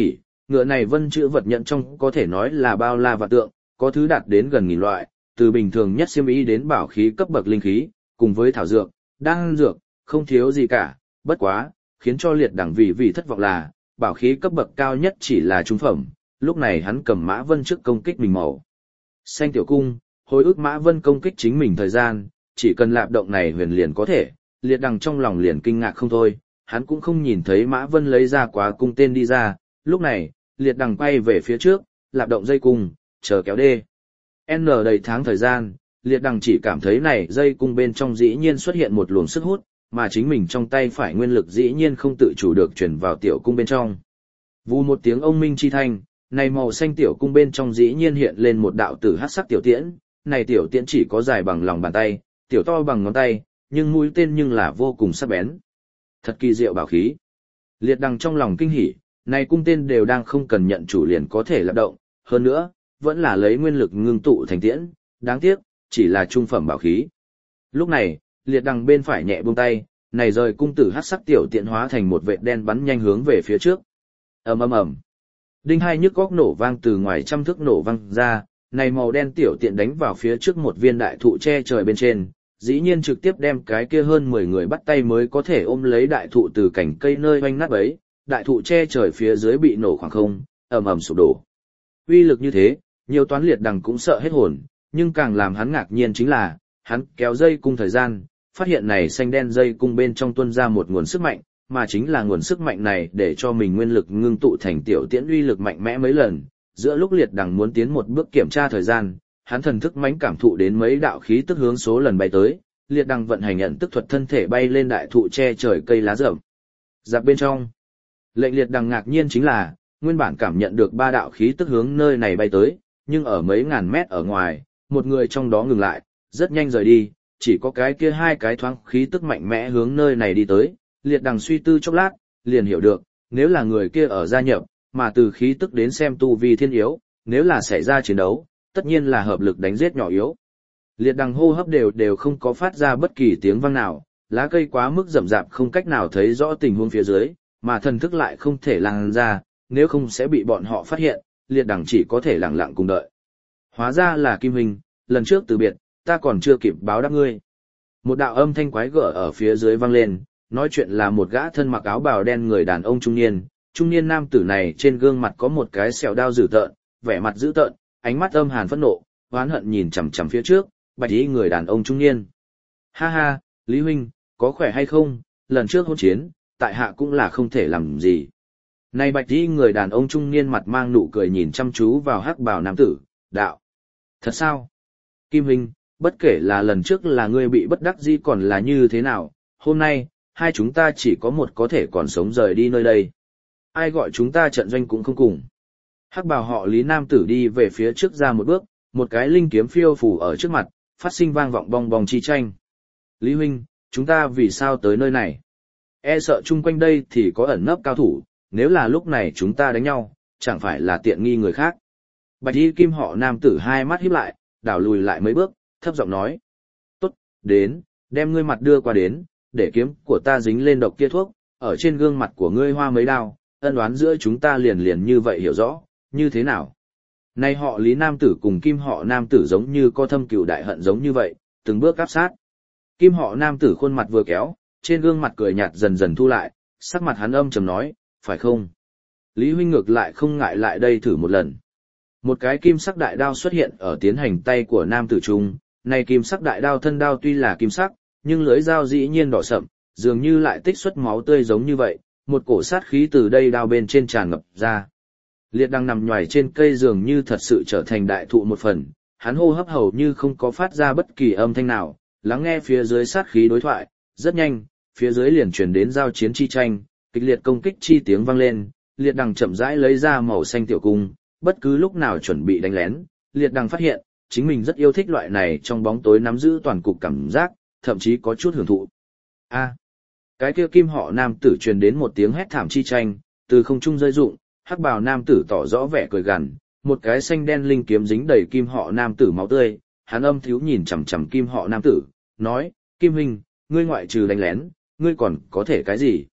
Ngựa này vân chữ vật nhận trong có thể nói là bao la và tượng, có thứ đạt đến gần nghìn loại, từ bình thường nhất xiêm y đến bảo khí cấp bậc linh khí, cùng với thảo dược, đan dược, không thiếu gì cả, bất quá, khiến cho liệt đẳng vì vì thất vọng là, bảo khí cấp bậc cao nhất chỉ là trung phẩm, lúc này hắn cầm Mã Vân trước công kích mình màu. Xanh tiểu cung, hồi ức Mã Vân công kích chính mình thời gian, chỉ cần lạp động này huyền liền có thể, liệt đằng trong lòng liền kinh ngạc không thôi, hắn cũng không nhìn thấy Mã Vân lấy ra quá cung tên đi ra, lúc này, liệt đằng quay về phía trước, lạp động dây cung, chờ kéo đê. N đầy tháng thời gian, liệt đằng chỉ cảm thấy này dây cung bên trong dĩ nhiên xuất hiện một luồng sức hút, mà chính mình trong tay phải nguyên lực dĩ nhiên không tự chủ được chuyển vào tiểu cung bên trong. Vù một tiếng ông minh chi thanh, này màu xanh tiểu cung bên trong dĩ nhiên hiện lên một đạo tử hắc sắc tiểu tiễn, này tiểu tiễn chỉ có dài bằng lòng bàn tay, tiểu to bằng ngón tay, nhưng mũi tên nhưng là vô cùng sắc bén. Thật kỳ diệu bảo khí. Liệt đằng trong lòng kinh hỉ, này cung tên đều đang không cần nhận chủ liền có thể lạp động, hơn nữa, vẫn là lấy nguyên lực ngưng tụ thành tiễn, đáng tiếc, chỉ là trung phẩm bảo khí. Lúc này, liệt đằng bên phải nhẹ buông tay, này rời cung tử hắc sắc tiểu tiễn hóa thành một vệt đen bắn nhanh hướng về phía trước. Ầm ầm ầm. Đinh hai nhức góc nổ vang từ ngoài trăm thước nổ vang ra, này màu đen tiểu tiện đánh vào phía trước một viên đại thụ che trời bên trên, dĩ nhiên trực tiếp đem cái kia hơn mười người bắt tay mới có thể ôm lấy đại thụ từ cành cây nơi oanh nát bấy, đại thụ che trời phía dưới bị nổ khoảng không, ầm ầm sụp đổ. Uy lực như thế, nhiều toán liệt đằng cũng sợ hết hồn, nhưng càng làm hắn ngạc nhiên chính là, hắn kéo dây cung thời gian, phát hiện này xanh đen dây cung bên trong tuôn ra một nguồn sức mạnh, mà chính là nguồn sức mạnh này để cho mình nguyên lực ngưng tụ thành tiểu tiễn uy lực mạnh mẽ mấy lần. Giữa lúc liệt đằng muốn tiến một bước kiểm tra thời gian, hắn thần thức mãnh cảm thụ đến mấy đạo khí tức hướng số lần bay tới, liệt đằng vận hành nhận tức thuật thân thể bay lên đại thụ che trời cây lá rậm. Giáp bên trong, lệnh liệt đằng ngạc nhiên chính là, nguyên bản cảm nhận được ba đạo khí tức hướng nơi này bay tới, nhưng ở mấy ngàn mét ở ngoài, một người trong đó ngừng lại, rất nhanh rời đi, chỉ có cái kia hai cái thoáng khí tức mạnh mẽ hướng nơi này đi tới. Liệt đằng suy tư chốc lát, liền hiểu được, nếu là người kia ở gia nhập, mà từ khí tức đến xem tu vi thiên yếu, nếu là xảy ra chiến đấu, tất nhiên là hợp lực đánh giết nhỏ yếu. Liệt đằng hô hấp đều đều không có phát ra bất kỳ tiếng vang nào, lá cây quá mức rậm rạp không cách nào thấy rõ tình huống phía dưới, mà thần thức lại không thể lan ra, nếu không sẽ bị bọn họ phát hiện, liệt đằng chỉ có thể lặng lặng cùng đợi. Hóa ra là Kim Huynh, lần trước từ biệt, ta còn chưa kịp báo đáp ngươi. Một đạo âm thanh quái gở ở phía dưới vang lên. Nói chuyện là một gã thân mặc áo bào đen người đàn ông trung niên, trung niên nam tử này trên gương mặt có một cái sẹo đao dữ tợn, vẻ mặt dữ tợn, ánh mắt âm hàn phẫn nộ, oán hận nhìn chằm chằm phía trước, bạch y người đàn ông trung niên. Ha ha, Lý huynh, có khỏe hay không, lần trước hôn chiến, tại hạ cũng là không thể làm gì. Này bạch y người đàn ông trung niên mặt mang nụ cười nhìn chăm chú vào hắc bào nam tử, đạo. Thật sao? Kim huynh, bất kể là lần trước là ngươi bị bất đắc dĩ còn là như thế nào, hôm nay, hai chúng ta chỉ có một có thể còn sống rời đi nơi đây. Ai gọi chúng ta trận doanh cũng không cùng. Hắc bào họ Lý nam tử đi về phía trước ra một bước, một cái linh kiếm phiêu phù ở trước mặt, phát sinh vang vọng bong bong chi tranh. Lý huynh, chúng ta vì sao tới nơi này? E sợ chung quanh đây thì có ẩn nấp cao thủ, nếu là lúc này chúng ta đánh nhau, chẳng phải là tiện nghi người khác. Bạch y kim họ nam tử hai mắt híp lại, đảo lùi lại mấy bước, thấp giọng nói. Tốt, đến, đem ngươi mặt đưa qua đến, để kiếm của ta dính lên độc kia thuốc, ở trên gương mặt của ngươi hoa mấy đao, ân oán giữa chúng ta liền liền như vậy hiểu rõ, như thế nào? Nay họ Lý nam tử cùng kim họ nam tử giống như có thâm cừu đại hận giống như vậy, từng bước áp sát. Kim họ nam tử khuôn mặt vừa kéo, trên gương mặt cười nhạt dần dần thu lại, sắc mặt hắn âm trầm nói, phải không? Lý huynh ngược lại không ngại lại đây thử một lần. Một cái kim sắc đại đao xuất hiện ở tiến hành tay của nam tử trung, này kim sắc đại đao thân đao tuy là kim sắc, nhưng lưỡi dao dĩ nhiên đỏ sậm, dường như lại tích xuất máu tươi giống như vậy, một cổ sát khí từ đây đao bên trên tràn ngập ra. Liệt đang nằm nhoài trên cây dường như thật sự trở thành đại thụ một phần, hắn hô hấp hầu như không có phát ra bất kỳ âm thanh nào, lắng nghe phía dưới sát khí đối thoại, rất nhanh, phía dưới liền truyền đến giao chiến chi tranh, kịch liệt công kích chi tiếng vang lên, liệt đằng chậm rãi lấy ra màu xanh tiểu cung, bất cứ lúc nào chuẩn bị đánh lén, liệt đằng phát hiện, chính mình rất yêu thích loại này trong bóng tối nắm giữ toàn cục cảm giác, thậm chí có chút hưởng thụ. A, cái kia kim họ nam tử truyền đến một tiếng hét thảm chi tranh, từ không trung rơi rụng, hắc bào nam tử tỏ rõ vẻ cười gằn, một cái xanh đen linh kiếm dính đầy kim họ nam tử máu tươi, hắn âm thiếu nhìn chằm chằm kim họ nam tử, nói, Kim huynh, ngươi ngoại trừ đánh lén, ngươi còn có thể cái gì?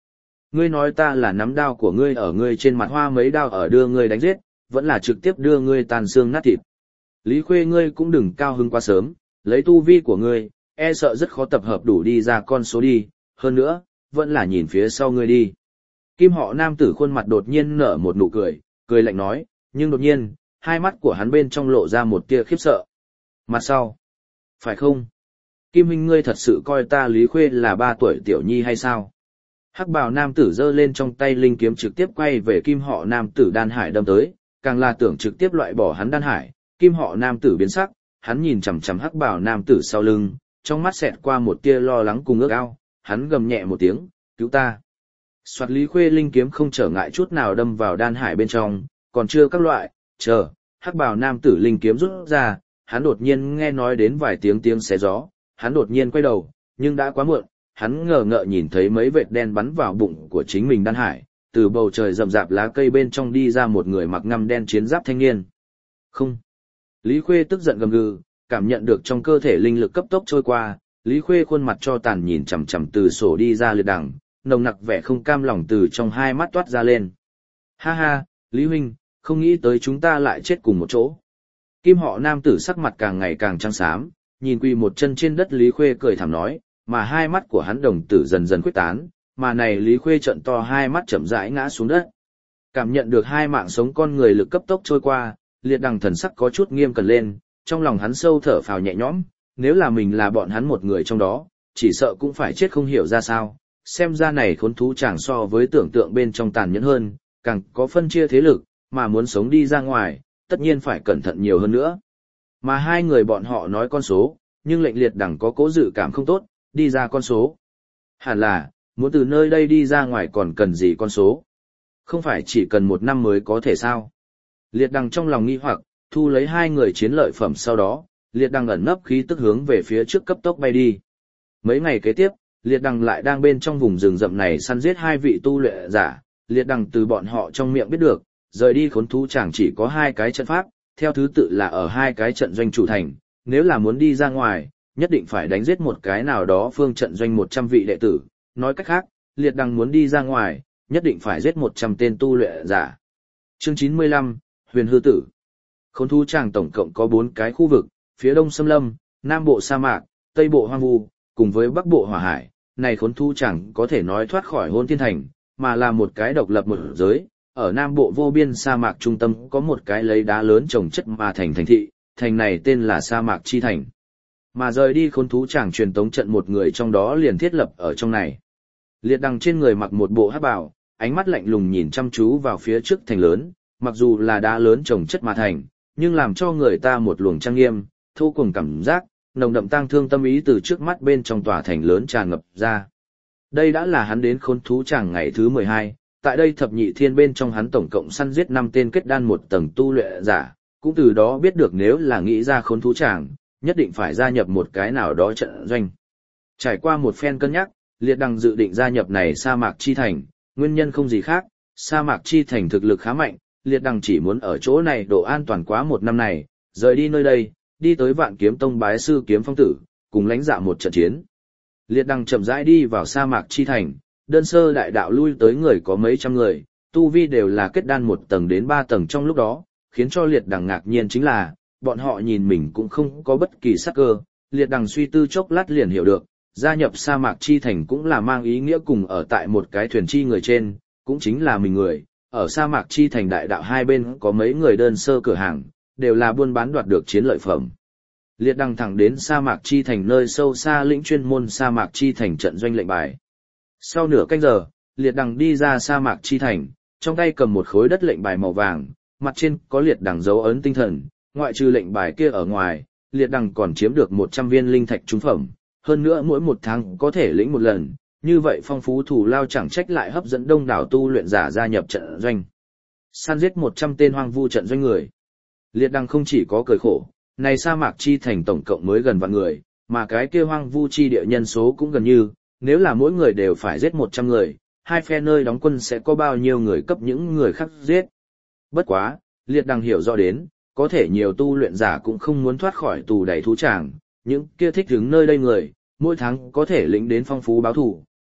Ngươi nói ta là nắm đao của ngươi ở ngươi trên mặt hoa mấy đao ở đưa ngươi đánh giết, vẫn là trực tiếp đưa ngươi tàn xương nát thịt. Lý Khuê ngươi cũng đừng cao hứng quá sớm, lấy tu vi của ngươi, e sợ rất khó tập hợp đủ đi ra con số đi, hơn nữa, vẫn là nhìn phía sau ngươi đi. Kim họ nam tử khuôn mặt đột nhiên nở một nụ cười, cười lạnh nói, nhưng đột nhiên, hai mắt của hắn bên trong lộ ra một tia khiếp sợ. Mặt sau, phải không? Kim huynh ngươi thật sự coi ta Lý Khuê là ba tuổi tiểu nhi hay sao? Hắc bào nam tử giơ lên trong tay linh kiếm trực tiếp quay về kim họ nam tử đan hải đâm tới, càng là tưởng trực tiếp loại bỏ hắn đan hải, kim họ nam tử biến sắc, hắn nhìn chằm chằm hắc bào nam tử sau lưng, trong mắt xẹt qua một tia lo lắng cùng ước ao, hắn gầm nhẹ một tiếng, cứu ta. Soạt Lý Khuê linh kiếm không trở ngại chút nào đâm vào đan hải bên trong, còn chưa các loại, chờ, hắc bào nam tử linh kiếm rút ra, hắn đột nhiên nghe nói đến vài tiếng tiếng xé gió, hắn đột nhiên quay đầu, nhưng đã quá muộn, hắn ngờ ngợ nhìn thấy mấy vệt đen bắn vào bụng của chính mình đan hải, từ bầu trời rậm rạp lá cây bên trong đi ra một người mặc ngăm đen chiến giáp thanh niên. Không. Lý Khuê tức giận gầm gừ, cảm nhận được trong cơ thể linh lực cấp tốc trôi qua, Lý Khuê khuôn mặt cho tàn nhìn chằm chằm từ sổ đi ra liệt đằng, nồng nặc vẻ không cam lòng từ trong hai mắt toát ra lên. Ha ha, Lý huynh, không nghĩ tới chúng ta lại chết cùng một chỗ. Kim họ nam tử sắc mặt càng ngày càng trắng xám, nhìn quỳ một chân trên đất Lý Khuê cười thảm nói, mà hai mắt của hắn đồng tử dần dần khuếch tán, mà này Lý Khuê trợn to hai mắt chậm rãi ngã xuống đất. Cảm nhận được hai mạng sống con người lực cấp tốc trôi qua, liệt đằng thần sắc có chút nghiêm cẩn lên, trong lòng hắn sâu thở phào nhẹ nhõm, nếu là mình là bọn hắn một người trong đó, chỉ sợ cũng phải chết không hiểu ra sao. Xem ra này khốn thú chẳng so với tưởng tượng bên trong tàn nhẫn hơn, càng có phân chia thế lực, mà muốn sống đi ra ngoài, tất nhiên phải cẩn thận nhiều hơn nữa. Mà hai người bọn họ nói con số, nhưng lệnh liệt đằng có cố dự cảm không tốt, đi ra con số. Hẳn là, muốn từ nơi đây đi ra ngoài còn cần gì con số? Không phải chỉ cần một năm mới có thể sao? Liệt đằng trong lòng nghi hoặc, thu lấy hai người chiến lợi phẩm sau đó, liệt đằng ẩn nấp khí tức hướng về phía trước cấp tốc bay đi. Mấy ngày kế tiếp, liệt đằng lại đang bên trong vùng rừng rậm này săn giết hai vị tu luyện giả, liệt đằng từ bọn họ trong miệng biết được, rời đi khốn thú chẳng chỉ có hai cái trận pháp, theo thứ tự là ở hai cái trận doanh chủ thành, nếu là muốn đi ra ngoài, nhất định phải đánh giết một cái nào đó phương trận doanh một trăm vị đệ tử, nói cách khác, liệt đằng muốn đi ra ngoài, nhất định phải giết một trăm tên tu luyện giả. Chương chín mươi lăm, Huyền Hư Tử. Khốn thú tràng tổng cộng có bốn cái khu vực, phía đông xâm lâm, nam bộ sa mạc, tây bộ hoang vu, cùng với bắc bộ hỏa hải. Này khốn thú chẳng có thể nói thoát khỏi hôn thiên thành, mà là một cái độc lập một giới. Ở nam bộ vô biên sa mạc trung tâm có một cái lấy đá lớn trồng chất mà thành thành thị, thành này tên là sa mạc chi thành. Mà rời đi khốn thú chẳng truyền tống trận một người trong đó liền thiết lập ở trong này. Liệt đằng trên người mặc một bộ hắc bào, ánh mắt lạnh lùng nhìn chăm chú vào phía trước thành lớn, mặc dù là đá lớn trồng chất mà thành, nhưng làm cho người ta một luồng trang nghiêm, thô cùng cảm giác, nồng đậm tang thương tâm ý từ trước mắt bên trong tòa thành lớn tràn ngập ra. Đây đã là hắn đến khốn thú tràng ngày thứ mười hai, tại đây thập nhị thiên bên trong hắn tổng cộng săn giết năm tên kết đan một tầng tu luyện giả, cũng từ đó biết được nếu là nghĩ ra khốn thú tràng, nhất định phải gia nhập một cái nào đó trận doanh. Trải qua một phen cân nhắc, liệt đằng dự định gia nhập này sa mạc chi thành, nguyên nhân không gì khác, sa mạc chi thành thực lực khá mạnh, liệt đằng chỉ muốn ở chỗ này độ an toàn quá một năm này, rời đi nơi đây, đi tới Vạn Kiếm Tông bái sư Kiếm Phong tử, cùng lãnh dạ một trận chiến. Liệt đằng chậm rãi đi vào sa mạc chi thành, đơn sơ đại đạo lui tới người có mấy trăm người, tu vi đều là kết đan một tầng đến ba tầng trong lúc đó, khiến cho liệt đằng ngạc nhiên chính là, bọn họ nhìn mình cũng không có bất kỳ sắc cơ, liệt đằng suy tư chốc lát liền hiểu được, gia nhập sa mạc chi thành cũng là mang ý nghĩa cùng ở tại một cái thuyền chi người trên, cũng chính là mình người, ở sa mạc chi thành đại đạo hai bên có mấy người đơn sơ cửa hàng, đều là buôn bán đoạt được chiến lợi phẩm. Liệt đằng thẳng đến sa mạc chi thành nơi sâu xa lĩnh chuyên môn sa mạc chi thành trận doanh lệnh bài. Sau nửa canh giờ, liệt đằng đi ra sa mạc chi thành, trong tay cầm một khối đất lệnh bài màu vàng, mặt trên có liệt đằng dấu ấn tinh thần, ngoại trừ lệnh bài kia ở ngoài, liệt đằng còn chiếm được một trăm viên linh thạch trung phẩm, hơn nữa mỗi một tháng có thể lĩnh một lần, như vậy phong phú thủ lao chẳng trách lại hấp dẫn đông đảo tu luyện giả gia nhập trận doanh. Săn giết một trăm tên hoang vu trận doanh người. Liệt đằng không chỉ có cười khổ, này sa mạc chi thành tổng cộng mới gần vạn người, mà cái kia hoang vu chi địa nhân số cũng gần như, nếu là mỗi người đều phải giết một trăm người, hai phe nơi đóng quân sẽ có bao nhiêu người cấp những người khác giết. Bất quá, liệt đằng hiểu rõ đến, có thể nhiều tu luyện giả cũng không muốn thoát khỏi tù đầy thú tràng, những kia thích đứng nơi đây người, mỗi tháng có thể lĩnh đến phong phú báo thủ,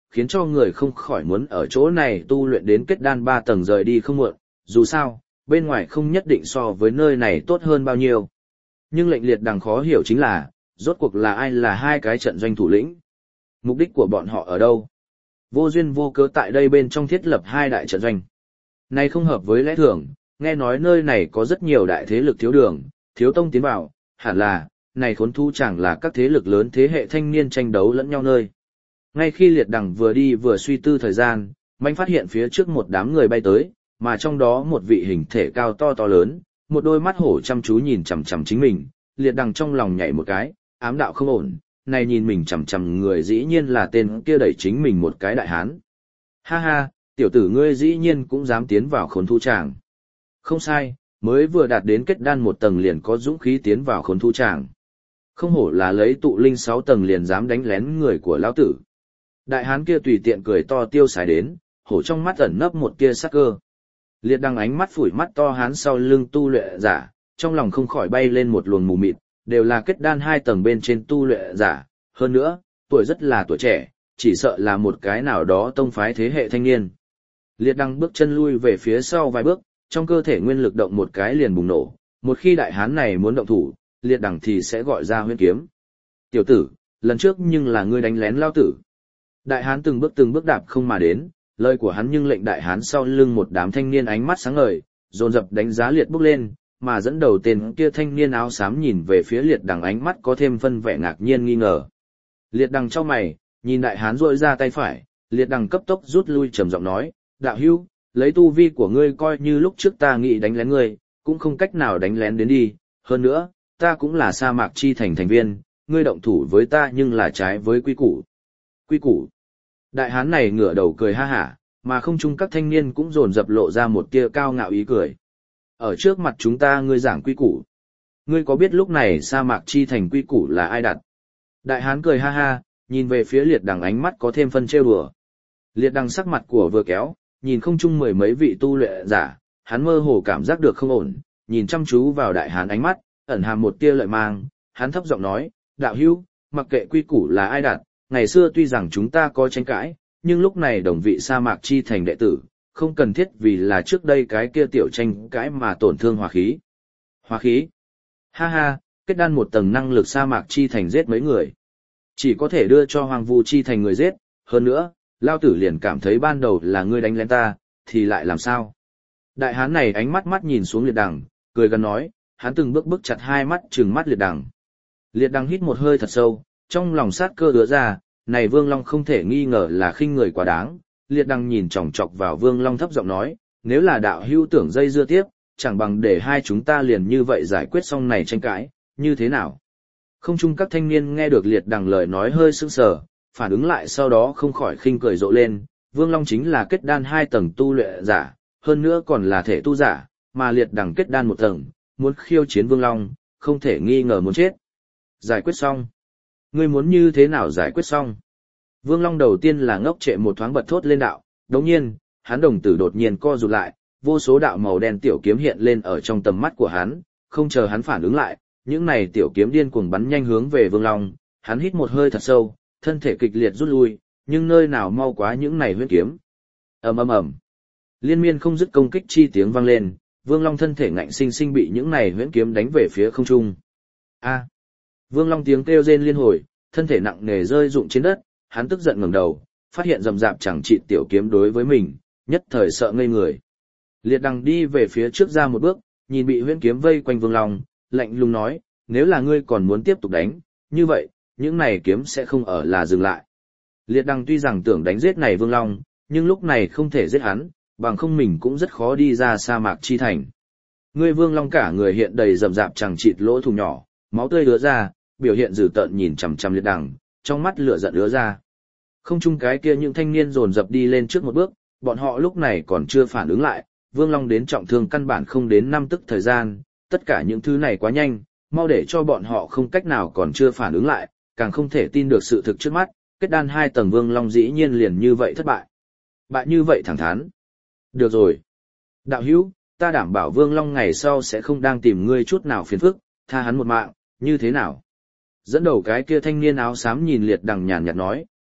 khiến cho người không khỏi muốn ở chỗ này tu luyện đến kết đan ba tầng rời đi không muộn, dù sao, bên ngoài không nhất định so với nơi này tốt hơn bao nhiêu. Nhưng lệnh liệt đằng khó hiểu chính là, rốt cuộc là ai là hai cái trận doanh thủ lĩnh? Mục đích của bọn họ ở đâu? Vô duyên vô cớ tại đây bên trong thiết lập hai đại trận doanh. Này không hợp với lẽ thường, nghe nói nơi này có rất nhiều đại thế lực thiếu đường, thiếu tông tiến vào, hẳn là, này khốn thu chẳng là các thế lực lớn thế hệ thanh niên tranh đấu lẫn nhau nơi. Ngay khi liệt đằng vừa đi vừa suy tư thời gian, Mạnh phát hiện phía trước một đám người bay tới, mà trong đó một vị hình thể cao to to lớn, một đôi mắt hổ chăm chú nhìn chằm chằm chính mình, liệt đằng trong lòng nhảy một cái, ám đạo không ổn, này nhìn mình chằm chằm người dĩ nhiên là tên kia đẩy chính mình một cái đại hán. Ha ha, tiểu tử ngươi dĩ nhiên cũng dám tiến vào khốn thu tràng. Không sai, mới vừa đạt đến kết đan một tầng liền có dũng khí tiến vào khốn thu tràng. Không hổ là lấy tụ linh sáu tầng liền dám đánh lén người của lão tử. Đại hán kia tùy tiện cười to tiêu xài đến, hổ trong mắt ẩn nấp một tia sắc cơ. Liệt đằng ánh mắt phủi mắt to hán sau lưng tu luyện giả, trong lòng không khỏi bay lên một luồng mù mịt, đều là kết đan hai tầng bên trên tu luyện giả, hơn nữa, tuổi rất là tuổi trẻ, chỉ sợ là một cái nào đó tông phái thế hệ thanh niên. Liệt đằng bước chân lui về phía sau vài bước, trong cơ thể nguyên lực động một cái liền bùng nổ, một khi đại hán này muốn động thủ, liệt đằng thì sẽ gọi ra huyễn kiếm. Tiểu tử, lần trước nhưng là ngươi đánh lén lao tử. Đại hán từng bước từng bước đạp không mà đến, lời của hắn nhưng lệnh đại hán sau lưng một đám thanh niên ánh mắt sáng ngời, dồn dập đánh giá liệt bốc lên, mà dẫn đầu tên kia thanh niên áo xám nhìn về phía liệt đằng ánh mắt có thêm phân vẻ ngạc nhiên nghi ngờ. Liệt đằng trong mày, nhìn đại hán rội ra tay phải, liệt đằng cấp tốc rút lui trầm giọng nói, đạo hữu, lấy tu vi của ngươi coi như lúc trước ta nghĩ đánh lén ngươi, cũng không cách nào đánh lén đến đi, hơn nữa, ta cũng là sa mạc chi thành thành viên, ngươi động thủ với ta nhưng là trái với quy củ. Quy củ. Đại hán này ngửa đầu cười ha hả, mà không chung các thanh niên cũng dồn dập lộ ra một tia cao ngạo ý cười. Ở trước mặt chúng ta ngươi giảng quy củ. Ngươi có biết lúc này sa mạc chi thành quy củ là ai đặt? Đại hán cười ha ha, nhìn về phía liệt đằng ánh mắt có thêm phân trêu đùa. Liệt đằng sắc mặt của vừa kéo, nhìn không chung mười mấy vị tu luyện giả, hắn mơ hồ cảm giác được không ổn, nhìn chăm chú vào đại hán ánh mắt, ẩn hàm một tia lợi mang, hắn thấp giọng nói, đạo hữu, mặc kệ quy củ là ai đặt, ngày xưa tuy rằng chúng ta có tranh cãi, nhưng lúc này đồng vị sa mạc chi thành đệ tử, không cần thiết vì là trước đây cái kia tiểu tranh cãi mà tổn thương hòa khí. Hòa khí? Ha ha, kết đan một tầng năng lực sa mạc chi thành giết mấy người. Chỉ có thể đưa cho hoàng vu chi thành người giết, hơn nữa, lao tử liền cảm thấy ban đầu là ngươi đánh lén ta, thì lại làm sao? Đại hán này ánh mắt mắt nhìn xuống liệt đằng, cười gần nói, hắn từng bước bước chặt hai mắt trừng mắt liệt đằng. Liệt đằng hít một hơi thật sâu, trong lòng sát cơ đứa ra, này Vương Long không thể nghi ngờ là khinh người quá đáng. Liệt đằng nhìn chòng chọc vào Vương Long thấp giọng nói, nếu là đạo hữu tưởng dây dưa tiếp, chẳng bằng để hai chúng ta liền như vậy giải quyết xong này tranh cãi, như thế nào? Không chung các thanh niên nghe được liệt đằng lời nói hơi sững sờ, phản ứng lại sau đó không khỏi khinh cười rộ lên, Vương Long chính là kết đan hai tầng tu luyện giả, hơn nữa còn là thể tu giả, mà liệt đằng kết đan một tầng, muốn khiêu chiến Vương Long, không thể nghi ngờ muốn chết. Giải quyết xong. Ngươi muốn như thế nào giải quyết xong? Vương Long đầu tiên là ngốc trệ một thoáng bật thốt lên đạo, đồng nhiên, hắn đồng tử đột nhiên co rụt lại, vô số đạo màu đen tiểu kiếm hiện lên ở trong tầm mắt của hắn, không chờ hắn phản ứng lại, những này tiểu kiếm điên cuồng bắn nhanh hướng về Vương Long, hắn hít một hơi thật sâu, thân thể kịch liệt rút lui, nhưng nơi nào mau quá những này huyễn kiếm. Ầm ầm ầm. Liên miên không dứt công kích chi tiếng vang lên, Vương Long thân thể ngạnh sinh sinh bị những này huyễn kiếm đánh về phía không trung. A. Vương Long tiếng kêu rên liên hồi, thân thể nặng nề rơi rụng trên đất, hắn tức giận ngẩng đầu, phát hiện rầm rạp chẳng trị tiểu kiếm đối với mình, nhất thời sợ ngây người. Liệt đằng đi về phía trước ra một bước, nhìn bị huyễn kiếm vây quanh Vương Long, lạnh lùng nói, nếu là ngươi còn muốn tiếp tục đánh, như vậy, những này kiếm sẽ không ở là dừng lại. Liệt đằng tuy rằng tưởng đánh giết này Vương Long, nhưng lúc này không thể giết hắn, bằng không mình cũng rất khó đi ra sa mạc chi thành. Ngươi Vương Long cả người hiện đầy rầm rạp chẳng chịt lỗ thủng nhỏ, máu tươi ứa ra, biểu hiện dữ tợn nhìn chằm chằm liệt đằng, trong mắt lửa giận ứa ra. Không chung cái kia những thanh niên dồn dập đi lên trước một bước, bọn họ lúc này còn chưa phản ứng lại, Vương Long đến trọng thương căn bản không đến năm tức thời gian, tất cả những thứ này quá nhanh, mau để cho bọn họ không cách nào còn chưa phản ứng lại, càng không thể tin được sự thực trước mắt, kết đan hai tầng Vương Long dĩ nhiên liền như vậy thất bại. Bại như vậy thẳng thắn. Được rồi. Đạo hữu, ta đảm bảo Vương Long ngày sau sẽ không đang tìm ngươi chút nào phiền phức, tha hắn một mạng, như thế nào? Dẫn đầu cái kia thanh niên áo xám nhìn liệt đằng nhàn nhạt nói,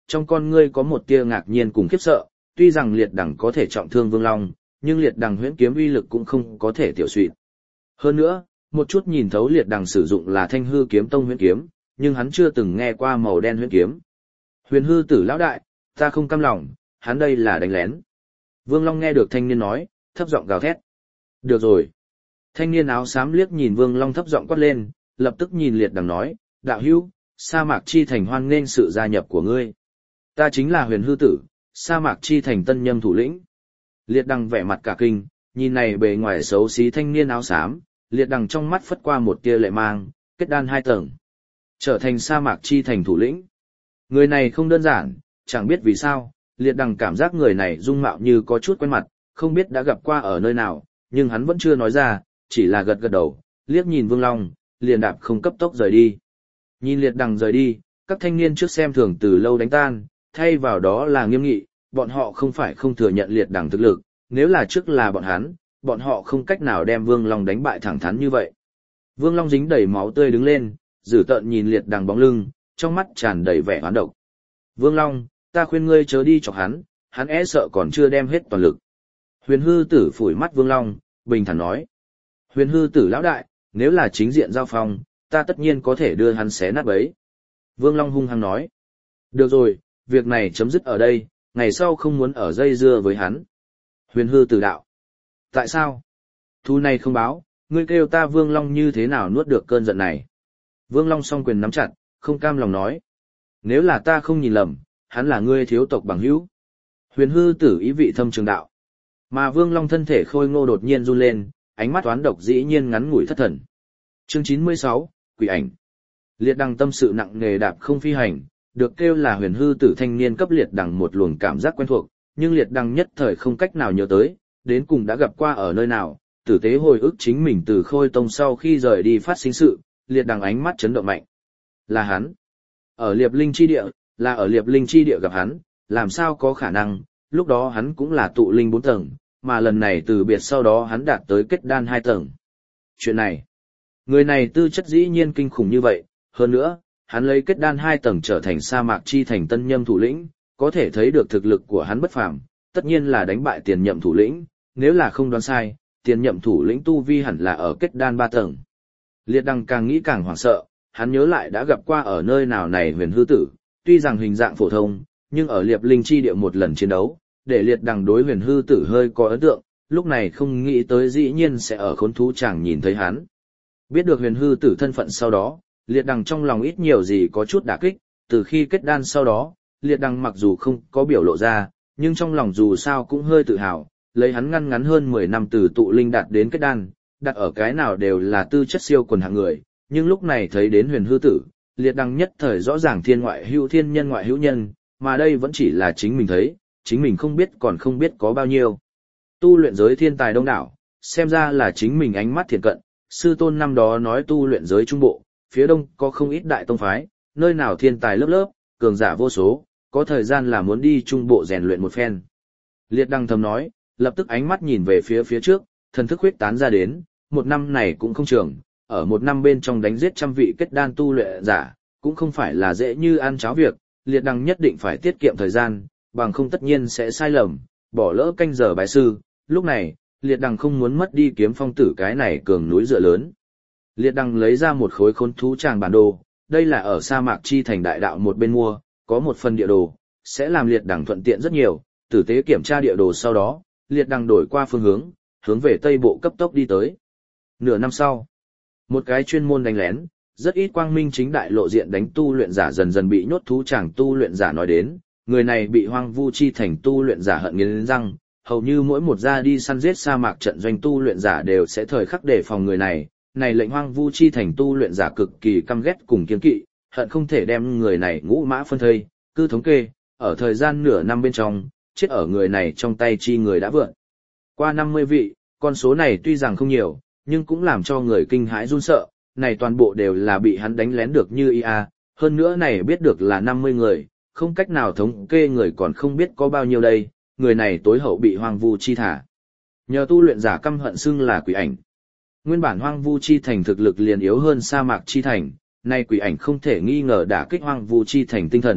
trong con ngươi có một tia ngạc nhiên cùng khiếp sợ, tuy rằng liệt đằng có thể trọng thương Vương Long, nhưng liệt đằng huyễn kiếm uy lực cũng không có thể tiểu suy. Hơn nữa, một chút nhìn thấu liệt đằng sử dụng là Thanh Hư kiếm tông huyễn kiếm, nhưng hắn chưa từng nghe qua màu đen huyễn kiếm. Huyền hư tử lão đại, ta không cam lòng, hắn đây là đánh lén. Vương Long nghe được thanh niên nói, thấp giọng gào thét. Được rồi. Thanh niên áo xám liếc nhìn Vương Long thấp giọng quát lên, lập tức nhìn liệt đằng nói, đạo hữu, sa mạc chi thành hoan nghênh sự gia nhập của ngươi. Ta chính là huyền hư tử, sa mạc chi thành tân nhâm thủ lĩnh. Liệt đằng vẻ mặt cả kinh, nhìn này bề ngoài xấu xí thanh niên áo xám, liệt đằng trong mắt phất qua một tia lệ mang, kết đan hai tầng. Trở thành sa mạc chi thành thủ lĩnh. Người này không đơn giản, chẳng biết vì sao, liệt đằng cảm giác người này dung mạo như có chút quen mặt, không biết đã gặp qua ở nơi nào, nhưng hắn vẫn chưa nói ra, chỉ là gật gật đầu, liếc nhìn Vương Long, liền đạp không cấp tốc rời đi. Nhìn liệt đằng rời đi, các thanh niên trước xem thường từ lâu đánh tan, thay vào đó là nghiêm nghị, bọn họ không phải không thừa nhận liệt đằng thực lực, nếu là trước là bọn hắn, bọn họ không cách nào đem Vương Long đánh bại thẳng thắn như vậy. Vương Long dính đầy máu tươi đứng lên, dữ tợn nhìn liệt đằng bóng lưng, trong mắt tràn đầy vẻ oán độc. Vương Long, ta khuyên ngươi chớ đi chọc hắn, hắn e sợ còn chưa đem hết toàn lực. Huyền hư tử phủi mắt Vương Long, bình thản nói. Huyền hư tử lão đại, nếu là chính diện giao phong, ta tất nhiên có thể đưa hắn xé nát bấy. Vương Long hung hăng nói. Được rồi, việc này chấm dứt ở đây, ngày sau không muốn ở dây dưa với hắn. Huyền hư tử đạo. Tại sao? Thu này không báo, ngươi kêu ta Vương Long như thế nào nuốt được cơn giận này. Vương Long song quyền nắm chặt, không cam lòng nói. Nếu là ta không nhìn lầm, hắn là ngươi thiếu tộc bằng hữu. Huyền hư tử ý vị thâm trường đạo. Mà Vương Long thân thể khôi ngô đột nhiên run lên, ánh mắt toán độc dĩ nhiên ngắn ngủi thất thần. Chương chín mươi sáu, Quỷ ảnh. Liệt đằng tâm sự nặng nề đạp không phi hành, được kêu là huyền hư tử thanh niên cấp liệt đằng một luồng cảm giác quen thuộc, nhưng liệt đằng nhất thời không cách nào nhớ tới, đến cùng đã gặp qua ở nơi nào, tử tế hồi ức chính mình từ Khôi Tông sau khi rời đi phát sinh sự, liệt đằng ánh mắt chấn động mạnh. Là hắn. Ở Liệp Linh chi địa, là ở Liệp Linh chi địa gặp hắn, làm sao có khả năng, lúc đó hắn cũng là tụ linh bốn tầng, mà lần này từ biệt sau đó hắn đạt tới kết đan hai tầng. Chuyện này, người này tư chất dĩ nhiên kinh khủng như vậy, hơn nữa, hắn lấy kết đan hai tầng trở thành sa mạc chi thành tân nhâm thủ lĩnh, có thể thấy được thực lực của hắn bất phàm, tất nhiên là đánh bại tiền nhậm thủ lĩnh, nếu là không đoán sai, tiền nhậm thủ lĩnh tu vi hẳn là ở kết đan ba tầng. Liệt đằng càng nghĩ càng hoảng sợ, hắn nhớ lại đã gặp qua ở nơi nào này huyền hư tử, tuy rằng hình dạng phổ thông, nhưng ở Liệp Linh chi địa một lần chiến đấu, để liệt đằng đối huyền hư tử hơi có ấn tượng, lúc này không nghĩ tới dĩ nhiên sẽ ở khốn thú chàng nhìn thấy hắn. Biết được huyền hư tử thân phận sau đó, liệt đằng trong lòng ít nhiều gì có chút đả kích, từ khi kết đan sau đó, liệt đằng mặc dù không có biểu lộ ra, nhưng trong lòng dù sao cũng hơi tự hào, lấy hắn ngăn ngắn hơn mười năm từ tụ linh đạt đến kết đan, đặt ở cái nào đều là tư chất siêu quần hạng người, nhưng lúc này thấy đến huyền hư tử, liệt đằng nhất thời rõ ràng thiên ngoại hữu thiên nhân ngoại hữu nhân, mà đây vẫn chỉ là chính mình thấy, chính mình không biết còn không biết có bao nhiêu. Tu luyện giới thiên tài đông đảo, xem ra là chính mình ánh mắt thiện cận, sư tôn năm đó nói tu luyện giới trung bộ, phía đông có không ít đại tông phái, nơi nào thiên tài lớp lớp, cường giả vô số, có thời gian là muốn đi trung bộ rèn luyện một phen. Liệt đằng thầm nói, lập tức ánh mắt nhìn về phía phía trước, thần thức huyết tán ra đến, một năm này cũng không trường, ở một năm bên trong đánh giết trăm vị kết đan tu luyện giả, cũng không phải là dễ như ăn cháo việc, liệt đằng nhất định phải tiết kiệm thời gian, bằng không tất nhiên sẽ sai lầm, bỏ lỡ canh giờ bái sư, lúc này, liệt đằng không muốn mất đi kiếm phong tử cái này cường núi dựa lớn. Liệt đằng lấy ra một khối khốn thú tràng bản đồ, đây là ở sa mạc chi thành đại đạo một bên mua, có một phần địa đồ, sẽ làm liệt đằng thuận tiện rất nhiều, tử tế kiểm tra địa đồ sau đó, liệt đằng đổi qua phương hướng, hướng về tây bộ cấp tốc đi tới. Nửa năm sau, một cái chuyên môn đánh lén, rất ít quang minh chính đại lộ diện đánh tu luyện giả dần dần bị nhốt thú tràng tu luyện giả nói đến, người này bị hoang vu chi thành tu luyện giả hận nghiến răng, hầu như mỗi một gia đi săn giết sa mạc trận doanh tu luyện giả đều sẽ thời khắc đề phòng người này, này lệnh hoang vu chi thành tu luyện giả cực kỳ căm ghét cùng kiêng kỵ, hận không thể đem người này ngũ mã phân thây, cứ thống kê, ở thời gian nửa năm bên trong, chết ở người này trong tay chi người đã vượt qua năm mươi vị, con số này tuy rằng không nhiều, nhưng cũng làm cho người kinh hãi run sợ, này toàn bộ đều là bị hắn đánh lén được như ia, hơn nữa này biết được là năm mươi người, không cách nào thống kê người còn không biết có bao nhiêu đây, người này tối hậu bị hoang vu chi thả. Nhờ tu luyện giả căm hận xưng là quỷ ảnh. Nguyên bản hoang vu chi thành thực lực liền yếu hơn sa mạc chi thành, nay quỷ ảnh không thể nghi ngờ đả kích hoang vu chi thành tinh thần,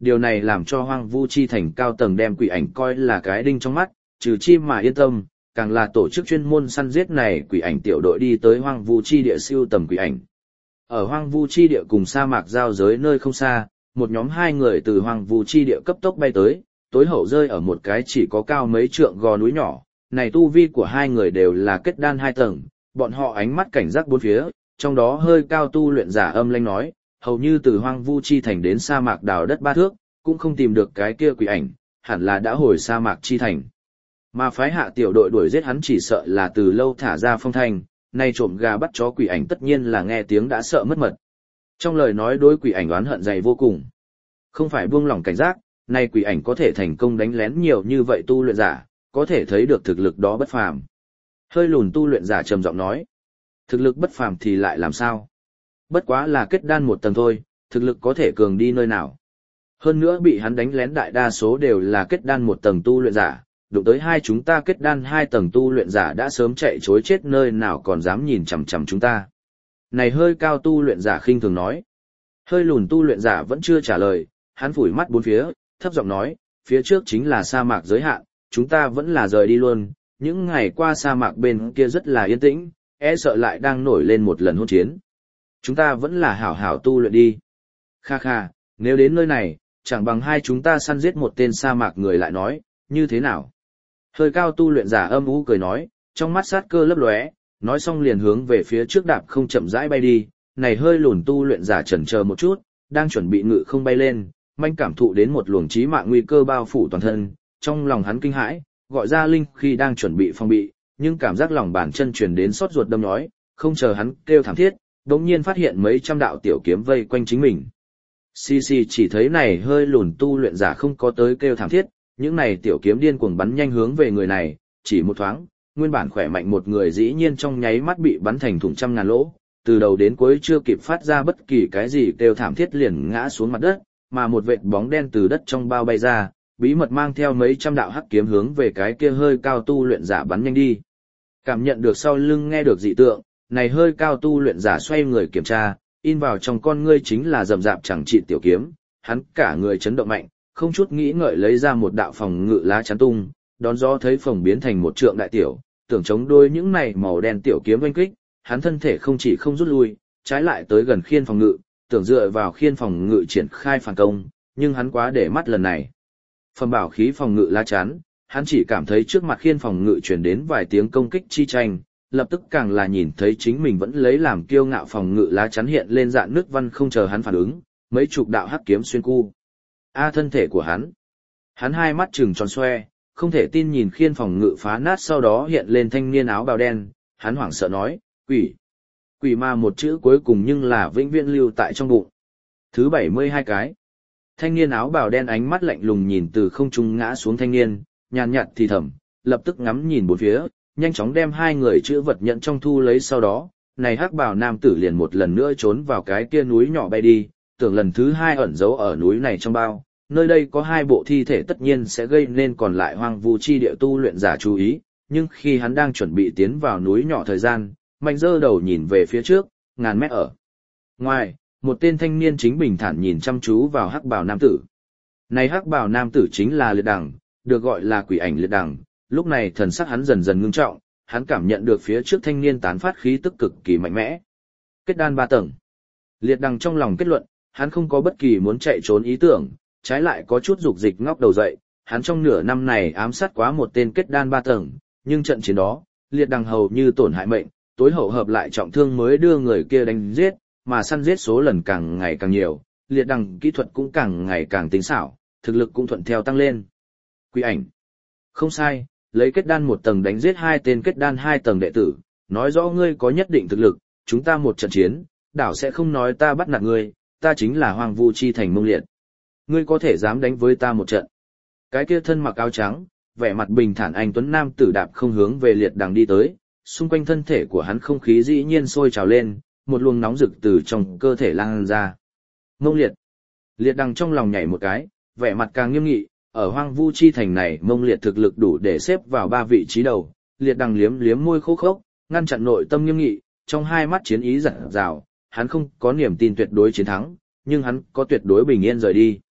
điều này làm cho Hoang Vu Chi thành cao tầng đem quỷ ảnh coi là cái đinh trong mắt, trừ chi mà yên tâm, càng là tổ chức chuyên môn săn giết này quỷ ảnh tiểu đội đi tới Hoang Vu Chi địa siêu tầm quỷ ảnh. Ở Hoang Vu Chi địa cùng sa mạc giao giới nơi không xa, một nhóm hai người từ Hoang Vu Chi địa cấp tốc bay tới, tối hậu rơi ở một cái chỉ có cao mấy trượng gò núi nhỏ. Này tu vi của hai người đều là kết đan hai tầng, bọn họ ánh mắt cảnh giác bốn phía, trong đó hơi cao tu luyện giả âm lãnh nói, hầu như từ Hoang Vu Chi thành đến sa mạc đào đất ba thước, cũng không tìm được cái kia quỷ ảnh, hẳn là đã hồi sa mạc chi thành. Mà phái hạ tiểu đội đuổi giết hắn chỉ sợ là từ lâu thả ra phong thanh, nay trộm gà bắt chó quỷ ảnh tất nhiên là nghe tiếng đã sợ mất mật. Trong lời nói đối quỷ ảnh oán hận dày vô cùng. Không phải buông lỏng cảnh giác, nay quỷ ảnh có thể thành công đánh lén nhiều như vậy tu luyện giả, có thể thấy được thực lực đó bất phàm. Hơi lùn tu luyện giả trầm giọng nói, thực lực bất phàm thì lại làm sao? Bất quá là kết đan một tầng thôi, thực lực có thể cường đi nơi nào. Hơn nữa bị hắn đánh lén đại đa số đều là kết đan một tầng tu luyện giả, đụng tới hai chúng ta kết đan hai tầng tu luyện giả đã sớm chạy chối chết nơi nào còn dám nhìn chằm chằm chúng ta. Này hơi cao tu luyện giả khinh thường nói. Hơi lùn tu luyện giả vẫn chưa trả lời, hắn phủi mắt bốn phía, thấp giọng nói, phía trước chính là sa mạc giới hạn, chúng ta vẫn là rời đi luôn, những ngày qua sa mạc bên kia rất là yên tĩnh, e sợ lại đang nổi lên một lần hỗn chiến. Chúng ta vẫn là hảo hảo tu luyện đi. Kha kha, nếu đến nơi này, chẳng bằng hai chúng ta săn giết một tên sa mạc người lại nói, như thế nào? Hơi cao tu luyện giả âm u cười nói, trong mắt sát cơ lấp lóe, nói xong liền hướng về phía trước đạp không chậm rãi bay đi, này hơi lùn tu luyện giả chần chờ một chút, đang chuẩn bị ngự không bay lên, manh cảm thụ đến một luồng chí mạng nguy cơ bao phủ toàn thân, trong lòng hắn kinh hãi, gọi ra linh khi đang chuẩn bị phòng bị, nhưng cảm giác lòng bàn chân truyền đến xót ruột đâm nhói, không chờ hắn kêu thảm thiết, đột nhiên phát hiện mấy trăm đạo tiểu kiếm vây quanh chính mình. Xì xì chỉ thấy này hơi lùn tu luyện giả không có tới kêu thảm thiết, những này tiểu kiếm điên cuồng bắn nhanh hướng về người này, chỉ một thoáng, nguyên bản khỏe mạnh một người dĩ nhiên trong nháy mắt bị bắn thành thủng trăm ngàn lỗ, từ đầu đến cuối chưa kịp phát ra bất kỳ cái gì kêu thảm thiết liền ngã xuống mặt đất, mà một vệt bóng đen từ đất trong bao bay ra, bí mật mang theo mấy trăm đạo hắc kiếm hướng về cái kia hơi cao tu luyện giả bắn nhanh đi. Cảm nhận được sau lưng nghe được dị tượng, này hơi cao tu luyện giả xoay người kiểm tra, in vào trong con ngươi chính là rậm rạp chẳng trị tiểu kiếm, hắn cả người chấn động mạnh, không chút nghĩ ngợi lấy ra một đạo phòng ngự lá chắn tung, đón gió thấy phòng biến thành một trượng đại tiểu, tưởng chống đôi những này màu đen tiểu kiếm oanh kích, hắn thân thể không chỉ không rút lui, trái lại tới gần khiên phòng ngự, tưởng dựa vào khiên phòng ngự triển khai phản công, nhưng hắn quá để mắt lần này. Phẩm bảo khí phòng ngự lá chắn, hắn chỉ cảm thấy trước mặt khiên phòng ngự truyền đến vài tiếng công kích chi tranh, lập tức càng là nhìn thấy chính mình vẫn lấy làm kiêu ngạo phòng ngự lá chắn hiện lên dạng nước văn không chờ hắn phản ứng, mấy chục đạo hắc kiếm xuyên cu. A thân thể của hắn. Hắn hai mắt trừng tròn xoe, không thể tin nhìn khiên phòng ngự phá nát sau đó hiện lên thanh niên áo bào đen, hắn hoảng sợ nói, quỷ. Quỷ ma một chữ cuối cùng nhưng là vĩnh viễn lưu tại trong bụng. Thứ bảy mươi hai cái. Thanh niên áo bào đen ánh mắt lạnh lùng nhìn từ không trung ngã xuống thanh niên, nhàn nhạt thì thầm, lập tức ngắm nhìn bốn phía, nhanh chóng đem hai người chữ vật nhận trong thu lấy sau đó, này hắc bào nam tử liền một lần nữa trốn vào cái kia núi nhỏ bay đi, tưởng lần thứ hai ẩn giấu ở núi này trong bao, nơi đây có hai bộ thi thể tất nhiên sẽ gây nên còn lại hoang vu chi địa tu luyện giả chú ý, nhưng khi hắn đang chuẩn bị tiến vào núi nhỏ thời gian, mạnh dơ đầu nhìn về phía trước, ngàn mét ở ngoài, một tên thanh niên chính bình thản nhìn chăm chú vào hắc bào nam tử. Này hắc bào nam tử chính là liệt đằng, được gọi là quỷ ảnh liệt đằng, lúc này thần sắc hắn dần dần ngưng trọng, hắn cảm nhận được phía trước thanh niên tán phát khí tức cực kỳ mạnh mẽ. Kết đan ba tầng. Liệt đằng trong lòng kết luận, hắn không có bất kỳ muốn chạy trốn ý tưởng, trái lại có chút dục dịch ngóc đầu dậy, hắn trong nửa năm này ám sát quá một tên kết đan ba tầng, nhưng trận chiến đó, liệt đằng hầu như tổn hại mệnh, tối hậu hợp lại trọng thương mới đưa người kia đánh giết, mà săn giết số lần càng ngày càng nhiều, liệt đằng kỹ thuật cũng càng ngày càng tinh xảo, thực lực cũng thuận theo tăng lên. Quỷ ảnh. Không sai, lấy kết đan một tầng đánh giết hai tên kết đan hai tầng đệ tử, nói rõ ngươi có nhất định thực lực, chúng ta một trận chiến, đảo sẽ không nói ta bắt nạt ngươi, ta chính là Hoang Vu Chi thành Mông Liệt. Ngươi có thể dám đánh với ta một trận. Cái kia thân mặc áo trắng, vẻ mặt bình thản anh tuấn nam tử đạp không hướng về liệt đằng đi tới, xung quanh thân thể của hắn không khí dĩ nhiên sôi trào lên, một luồng nóng rực từ trong cơ thể lan ra. Mông Liệt. Liệt đằng trong lòng nhảy một cái, vẻ mặt càng nghiêm nghị, ở Hoang Vu Chi thành này Mông Liệt thực lực đủ để xếp vào ba vị trí đầu, liệt đằng liếm liếm môi khô khốc, ngăn chặn nội tâm nghiêm nghị, trong hai mắt chiến ý rạng rào, hắn không có niềm tin tuyệt đối chiến thắng, nhưng hắn có tuyệt đối bình yên rời đi.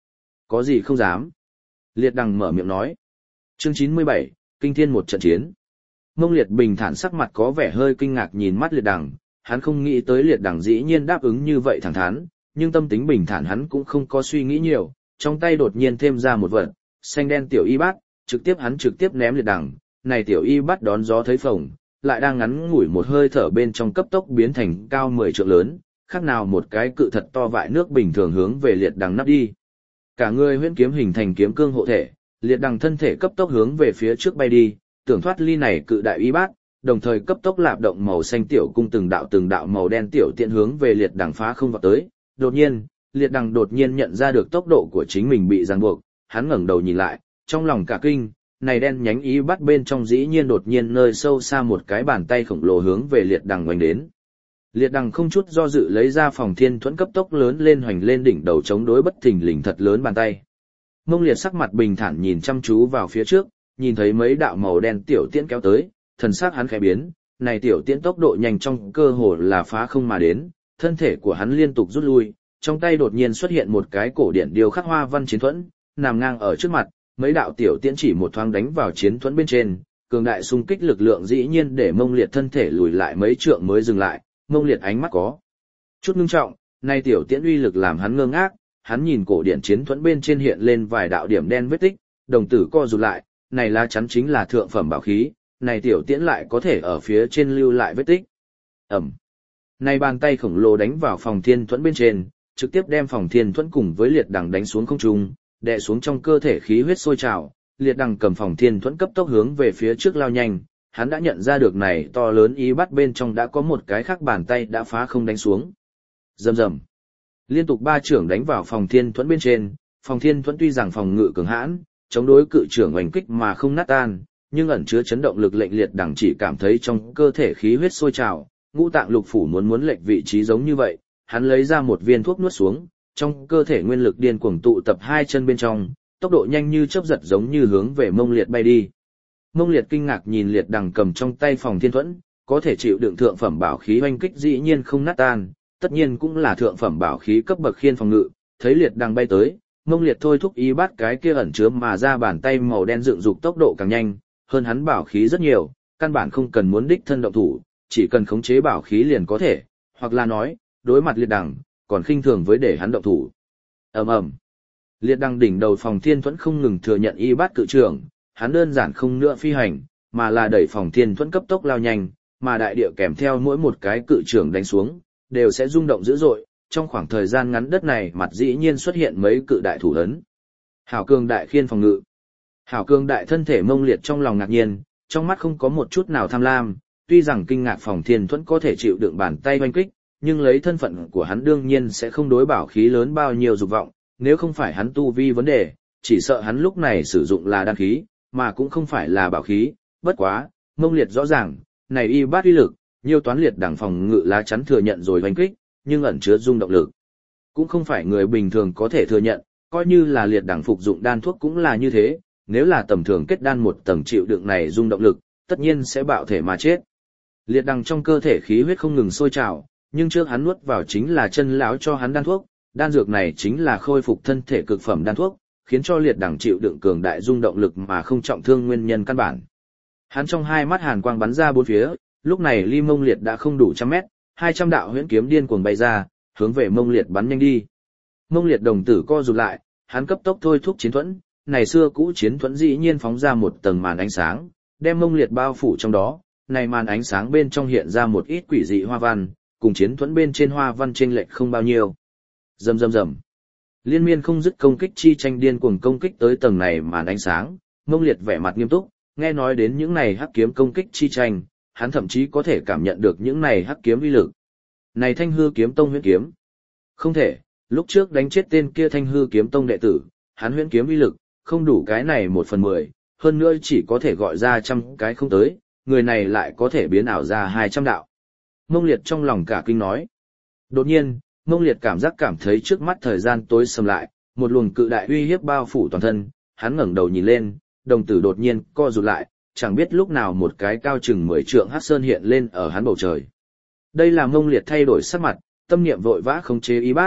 Có gì không dám. Liệt đằng mở miệng nói. Chương chín mươi bảy, Kinh Thiên một trận chiến. Mông Liệt bình thản sắc mặt có vẻ hơi kinh ngạc nhìn mắt Liệt đằng, hắn không nghĩ tới Liệt đằng dĩ nhiên đáp ứng như vậy thẳng thắn, nhưng tâm tính bình thản hắn cũng không có suy nghĩ nhiều, trong tay đột nhiên thêm ra một vật, xanh đen tiểu y bát, trực tiếp hắn trực tiếp ném Liệt đằng, này tiểu y bát đón gió thấy phồng, lại đang ngắn ngủi một hơi thở bên trong cấp tốc biến thành cao mười trượng lớn, khác nào một cái cự thật to vại nước bình thường hướng về Liệt đằng nắp đi. Cả người huyễn kiếm hình thành kiếm cương hộ thể, Liệt đằng thân thể cấp tốc hướng về phía trước bay đi, tưởng thoát ly này cự đại y bát, đồng thời cấp tốc lạp động màu xanh tiểu cung từng đạo từng đạo màu đen tiểu tiện hướng về Liệt đằng phá không vào tới. Đột nhiên, Liệt đằng đột nhiên nhận ra được tốc độ của chính mình bị ràng buộc, hắn ngẩng đầu nhìn lại, trong lòng cả kinh, này đen nhánh y bát bên trong dĩ nhiên đột nhiên nơi sâu xa một cái bàn tay khổng lồ hướng về Liệt đằng hoành đến. Liệt đằng không chút do dự lấy ra phòng thiên thuẫn cấp tốc lớn lên hoành lên đỉnh đầu chống đối bất thình lình thật lớn bàn tay. Mông Liệt sắc mặt bình thản nhìn chăm chú vào phía trước, nhìn thấy mấy đạo màu đen tiểu tiễn kéo tới, thần sắc hắn khẽ biến, này tiểu tiễn tốc độ nhanh trong cơ hồ là phá không mà đến, thân thể của hắn liên tục rút lui, trong tay đột nhiên xuất hiện một cái cổ điển điêu khắc hoa văn chiến thuẫn, nằm ngang ở trước mặt, mấy đạo tiểu tiễn chỉ một thoáng đánh vào chiến thuẫn bên trên, cường đại xung kích lực lượng dĩ nhiên để Mông Liệt thân thể lùi lại mấy trượng mới dừng lại. Mông Liệt ánh mắt có chút ngưng trọng, nay tiểu tiễn uy lực làm hắn ngơ ngác, hắn nhìn cổ điển chiến thuẫn bên trên hiện lên vài đạo điểm đen vết tích, đồng tử co rụt lại, này lá chắn chính là thượng phẩm bảo khí, này tiểu tiễn lại có thể ở phía trên lưu lại vết tích. Ẩm. Này bàn tay khổng lồ đánh vào phòng thiên thuẫn bên trên, trực tiếp đem phòng thiên thuẫn cùng với Liệt đằng đánh xuống không trung, đè xuống trong cơ thể khí huyết sôi trào, Liệt đằng cầm phòng thiên thuẫn cấp tốc hướng về phía trước lao nhanh. Hắn đã nhận ra được này to lớn y bắt bên trong đã có một cái khác bàn tay đã phá không đánh xuống. Rầm rầm. Liên tục ba trưởng đánh vào phòng thiên thuẫn bên trên, phòng thiên thuẫn tuy rằng phòng ngự cường hãn, chống đối cự trưởng oanh kích mà không nát tan, nhưng ẩn chứa chấn động lực lệnh Liệt đằng chỉ cảm thấy trong cơ thể khí huyết sôi trào, ngũ tạng lục phủ muốn muốn lệch vị trí giống như vậy, hắn lấy ra một viên thuốc nuốt xuống, trong cơ thể nguyên lực điên cuồng tụ tập hai chân bên trong, tốc độ nhanh như chớp giật giống như hướng về Mông Liệt bay đi. Mông Liệt kinh ngạc nhìn Liệt đằng cầm trong tay phòng thiên thuẫn, có thể chịu đựng thượng phẩm bảo khí oanh kích dĩ nhiên không nát tan, tất nhiên cũng là thượng phẩm bảo khí cấp bậc khiên phòng ngự, thấy Liệt đằng bay tới, Mông Liệt thôi thúc ý bắt cái kia ẩn chứa mà ra bàn tay màu đen dựng dục tốc độ càng nhanh, hơn hắn bảo khí rất nhiều, căn bản không cần muốn đích thân động thủ, chỉ cần khống chế bảo khí liền có thể, hoặc là nói, đối mặt Liệt đằng, còn khinh thường với để hắn động thủ. Ầm ầm. Liệt đằng đỉnh đầu phòng thiên thuẫn không ngừng thừa nhận y bát cự trưởng, hắn đơn giản không nữa phi hành, mà là đẩy phòng thiên thuẫn cấp tốc lao nhanh, mà đại địa kèm theo mỗi một cái cự trưởng đánh xuống, đều sẽ rung động dữ dội, trong khoảng thời gian ngắn đất này mặt dĩ nhiên xuất hiện mấy cự đại thủ ấn. Hảo cường đại khiên phòng ngự. Hảo cường đại thân thể Mông Liệt trong lòng ngạc nhiên, trong mắt không có một chút nào tham lam, tuy rằng kinh ngạc phòng thiên thuẫn có thể chịu đựng bàn tay oanh kích, nhưng lấy thân phận của hắn đương nhiên sẽ không đối bảo khí lớn bao nhiêu dục vọng, nếu không phải hắn tu vi vấn đề, chỉ sợ hắn lúc này sử dụng là đan khí, mà cũng không phải là bảo khí, bất quá, Mông Liệt rõ ràng, này y bát uy lực, nhiều toán Liệt đằng phòng ngự lá chắn thừa nhận rồi hoành kích, nhưng ẩn chứa dung động lực. Cũng không phải người bình thường có thể thừa nhận, coi như là Liệt đằng phục dụng đan thuốc cũng là như thế, nếu là tầm thường kết đan một tầng chịu đựng này dung động lực, tất nhiên sẽ bạo thể mà chết. Liệt đằng trong cơ thể khí huyết không ngừng sôi trào, nhưng trước hắn nuốt vào chính là chân lão cho hắn đan thuốc, đan dược này chính là khôi phục thân thể cực phẩm đan thuốc, khiến cho Liệt đằng chịu đựng cường đại dung động lực mà không trọng thương nguyên nhân căn bản. Hắn trong hai mắt hàn quang bắn ra bốn phía, lúc này ly Mông Liệt đã không đủ trăm mét, hai trăm đạo huyễn kiếm điên cuồng bay ra, hướng về Mông Liệt bắn nhanh đi. Mông Liệt đồng tử co rụt lại, hắn cấp tốc thôi thúc chiến thuẫn, này xưa cũ chiến thuẫn dĩ nhiên phóng ra một tầng màn ánh sáng, đem Mông Liệt bao phủ trong đó, này màn ánh sáng bên trong hiện ra một ít quỷ dị hoa văn, cùng chiến thuẫn bên trên hoa văn chênh lệch không bao nhiêu. Rầm rầm rầm. Liên miên không dứt công kích chi tranh điên cuồng công kích tới tầng này màn ánh sáng, Mông Liệt vẻ mặt nghiêm túc, nghe nói đến những này hắc kiếm công kích chi tranh, hắn thậm chí có thể cảm nhận được những này hắc kiếm uy lực. Này Thanh Hư Kiếm Tông huyễn kiếm. Không thể, lúc trước đánh chết tên kia Thanh Hư Kiếm Tông đệ tử, hắn huyễn kiếm uy lực, không đủ cái này một phần mười, hơn nữa chỉ có thể gọi ra trăm cái không tới, người này lại có thể biến ảo ra hai trăm đạo. Mông Liệt trong lòng cả kinh nói. Đột nhiên, Mông Liệt cảm giác cảm thấy trước mắt thời gian tối sầm lại, một luồng cự đại uy hiếp bao phủ toàn thân, hắn ngẩng đầu nhìn lên, đồng tử đột nhiên co rụt lại, chẳng biết lúc nào một cái cao chừng mười trượng hắc sơn hiện lên ở hắn bầu trời. Đây là Mông Liệt thay đổi sắc mặt, tâm niệm vội vã khống chế y bát,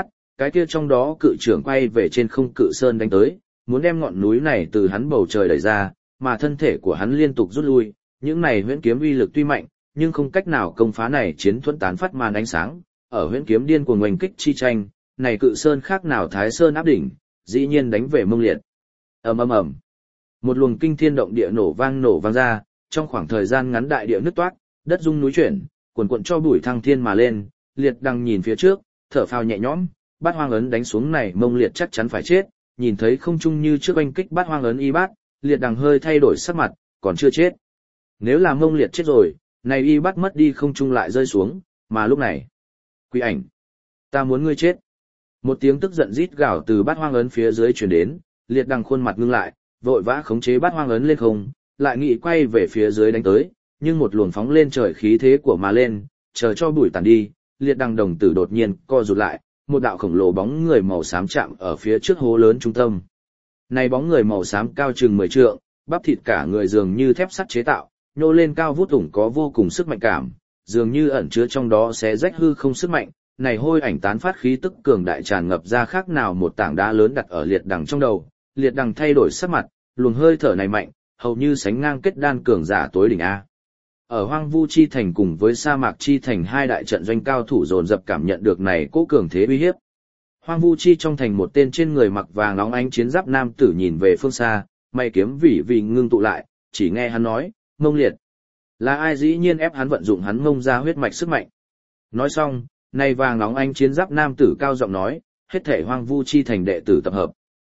cái kia trong đó cự trưởng quay về trên không cự sơn đánh tới, muốn đem ngọn núi này từ hắn bầu trời đẩy ra, mà thân thể của hắn liên tục rút lui, những này huyễn kiếm uy lực tuy mạnh, nhưng không cách nào công phá này chiến thuẫn tán phát màn ánh sáng, ở huyễn kiếm điên cuồng oanh kích chi tranh, này cự sơn khác nào Thái Sơn áp đỉnh, dĩ nhiên đánh về Mông Liệt. Ầm ầm ầm. Một luồng kinh thiên động địa nổ vang nổ vang ra, trong khoảng thời gian ngắn đại địa nứt toát, đất rung núi chuyển, cuồn cuộn cho bụi thăng thiên mà lên, Liệt Đằng nhìn phía trước, thở phào nhẹ nhõm, Bát Hoang ấn đánh xuống này Mông Liệt chắc chắn phải chết, nhìn thấy không trung như trước oanh kích Bát Hoang ấn y bát, Liệt Đằng hơi thay đổi sắc mặt, còn chưa chết. Nếu là Mông Liệt chết rồi, này y bát mất đi không trung lại rơi xuống, mà lúc này, Quỷ Ảnh, ta muốn ngươi chết. Một tiếng tức giận rít gào từ Bát Hoang ấn phía dưới truyền đến, Liệt Đằng khuôn mặt ngưng lại, vội vã khống chế Bát Hoang ấn lên không, lại nghĩ quay về phía dưới đánh tới, nhưng một luồng phóng lên trời khí thế của mà lên, chờ cho bụi tàn đi, Liệt Đằng đồng tử đột nhiên co rụt lại, một đạo khổng lồ bóng người màu xám chạm ở phía trước hố lớn trung tâm. Này bóng người màu xám cao chừng mười trượng, bắp thịt cả người dường như thép sắt chế tạo, nhô lên cao vút ủng có vô cùng sức mạnh cảm, dường như ẩn chứa trong đó xé rách hư không sức mạnh. Này hôi ảnh tán phát khí tức cường đại tràn ngập ra khác nào một tảng đá lớn đặt ở Liệt Đằng trong đầu, Liệt Đằng thay đổi sắc mặt, luồng hơi thở này mạnh, hầu như sánh ngang kết đan cường giả tối đỉnh a. Ở Hoang Vu Chi Thành cùng với Sa Mạc Chi Thành hai đại trận doanh cao thủ dồn dập cảm nhận được này cố cường thế uy hiếp. Hoang Vu Chi trong thành một tên trên người mặc vàng óng ánh chiến giáp nam tử nhìn về phương xa, mày kiếm vỉ vì ngưng tụ lại, chỉ nghe hắn nói, Mông Liệt. Là ai dĩ nhiên ép hắn vận dụng hắn mông ra huyết mạch sức mạnh. Nói xong, này vàng óng ánh chiến giáp nam tử cao giọng nói, hết thể Hoang Vu Chi Thành đệ tử tập hợp.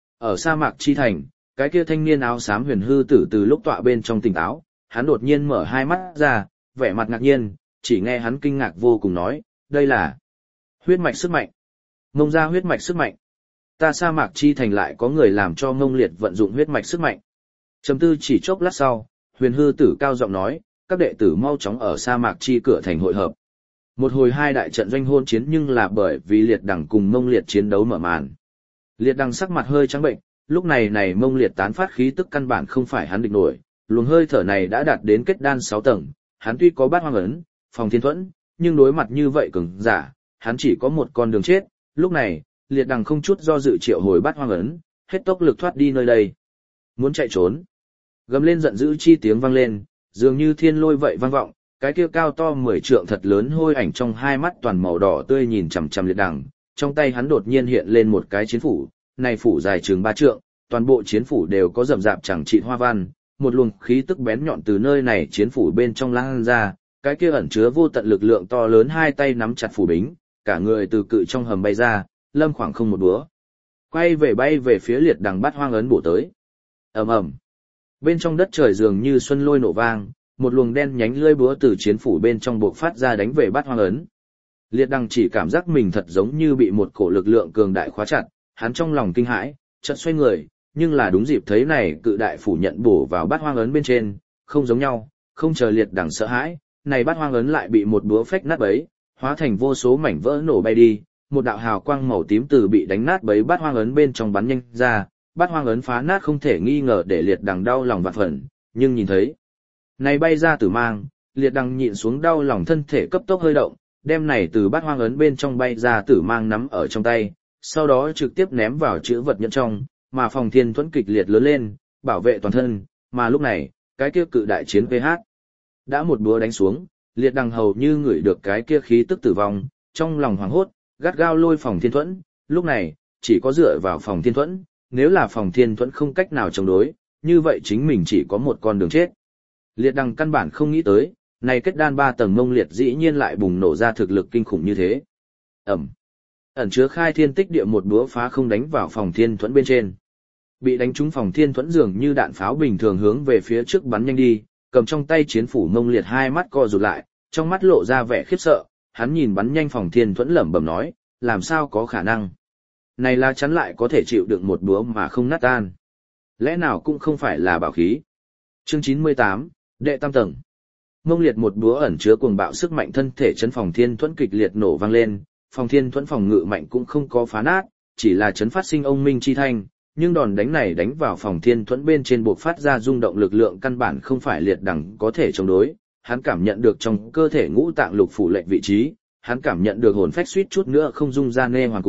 Ở Sa Mạc Chi Thành, cái kia thanh niên áo xám huyền hư tử từ lúc tọa bên trong tỉnh táo, hắn đột nhiên mở hai mắt ra, vẻ mặt ngạc nhiên, chỉ nghe hắn kinh ngạc vô cùng nói, đây là huyết mạch sức mạnh. Mông ra huyết mạch sức mạnh. Ta Sa Mạc Chi Thành lại có người làm cho Mông Liệt vận dụng huyết mạch sức mạnh. Trầm tư chỉ chốc lát sau, huyền hư tử cao giọng nói, các đệ tử mau chóng ở Sa Mạc Chi cửa thành hội hợp. Một hồi hai đại trận doanh hôn chiến nhưng là bởi vì Liệt Đằng cùng Mông Liệt chiến đấu mở màn. Liệt Đằng sắc mặt hơi trắng bệnh, lúc này này Mông Liệt tán phát khí tức căn bản không phải hắn địch nổi, luồng hơi thở này đã đạt đến kết đan sáu tầng, hắn tuy có Bát Hoang ấn, Phòng Thiên Thuẫn, nhưng đối mặt như vậy cường giả, hắn chỉ có một con đường chết. Lúc này, Liệt Đằng không chút do dự triệu hồi Bát Hoang ấn, hết tốc lực thoát đi nơi đây. Muốn chạy trốn. Gầm lên giận dữ chi tiếng vang lên, dường như thiên lôi vậy vang vọng, cái kia cao to mười trượng thật lớn hôi ảnh trong hai mắt toàn màu đỏ tươi nhìn chằm chằm Liệt Đằng, trong tay hắn đột nhiên hiện lên một cái chiến phủ, này phủ dài chừng ba trượng, toàn bộ chiến phủ đều có rậm rạp chẳng trị hoa văn, một luồng khí tức bén nhọn từ nơi này chiến phủ bên trong lan ra, cái kia ẩn chứa vô tận lực lượng to lớn hai tay nắm chặt phủ bính, cả người từ cự trong hầm bay ra, lâm khoảng không một búa. Quay về bay về phía Liệt Đằng Bát Hoang ấn bổ tới. Ầm ầm. Bên trong đất trời dường như xuân lôi nổ vang, một luồng đen nhánh lưỡi búa từ chiến phủ bên trong buộc phát ra đánh về Bát Hoang ấn. Liệt Đằng chỉ cảm giác mình thật giống như bị một cổ lực lượng cường đại khóa chặt, hắn trong lòng kinh hãi, chợt xoay người, nhưng là đúng dịp thấy này cự đại phủ nhận bổ vào Bát Hoang ấn bên trên, không giống nhau, không chờ Liệt Đằng sợ hãi, này Bát Hoang ấn lại bị một búa phách nát bấy, hóa thành vô số mảnh vỡ nổ bay đi, một đạo hào quang màu tím từ bị đánh nát bấy Bát Hoang ấn bên trong bắn nhanh ra, Bát Hoang ấn phá nát không thể nghi ngờ để Liệt Đằng đau lòng vạn phần, nhưng nhìn thấy này bay ra tử mang, Liệt Đằng nhịn xuống đau lòng thân thể cấp tốc hơi động, đem này từ Bát Hoang ấn bên trong bay ra tử mang nắm ở trong tay, sau đó trực tiếp ném vào chữ vật nhẫn trong, mà Phòng Thiên Thuẫn kịch liệt lớn lên, bảo vệ toàn thân, mà lúc này, cái kia cự đại chiến vê hát đã một búa đánh xuống, Liệt Đằng hầu như ngửi được cái kia khí tức tử vong, trong lòng hoảng hốt, gắt gao lôi Phòng Thiên Thuẫn, lúc này, chỉ có dựa vào Phòng Thiên Thuẫn, nếu là Phòng Thiên Thuẫn không cách nào chống đối, như vậy chính mình chỉ có một con đường chết. Liệt Đằng căn bản không nghĩ tới, này kết đan ba tầng Mông Liệt dĩ nhiên lại bùng nổ ra thực lực kinh khủng như thế. Ẩm. Ẩn chứa khai thiên tích địa một búa phá không đánh vào Phòng Thiên Thuẫn bên trên. Bị đánh trúng Phòng Thiên Thuẫn dường như đạn pháo bình thường hướng về phía trước bắn nhanh đi, cầm trong tay chiến phủ Mông Liệt hai mắt co rụt lại, trong mắt lộ ra vẻ khiếp sợ, hắn nhìn bắn nhanh Phòng Thiên Thuẫn lẩm bẩm nói, làm sao có khả năng? Này là chắn lại có thể chịu đựng một búa mà không nát tan. Lẽ nào cũng không phải là bảo khí. Chương chín mươi tám, đệ tam tầng. Mông Liệt một búa ẩn chứa cuồng bạo sức mạnh thân thể chấn Phòng Thiên Thuẫn kịch liệt nổ vang lên, Phòng Thiên Thuẫn phòng ngự mạnh cũng không có phá nát, chỉ là chấn phát sinh ông minh chi thanh, nhưng đòn đánh này đánh vào Phòng Thiên Thuẫn bên trên buộc phát ra rung động lực lượng căn bản không phải Liệt Đằng có thể chống đối, hắn cảm nhận được trong cơ thể ngũ tạng lục phủ lệnh vị trí, hắn cảm nhận được hồn phách suýt chút nữa không dung ra nê hoàng cung,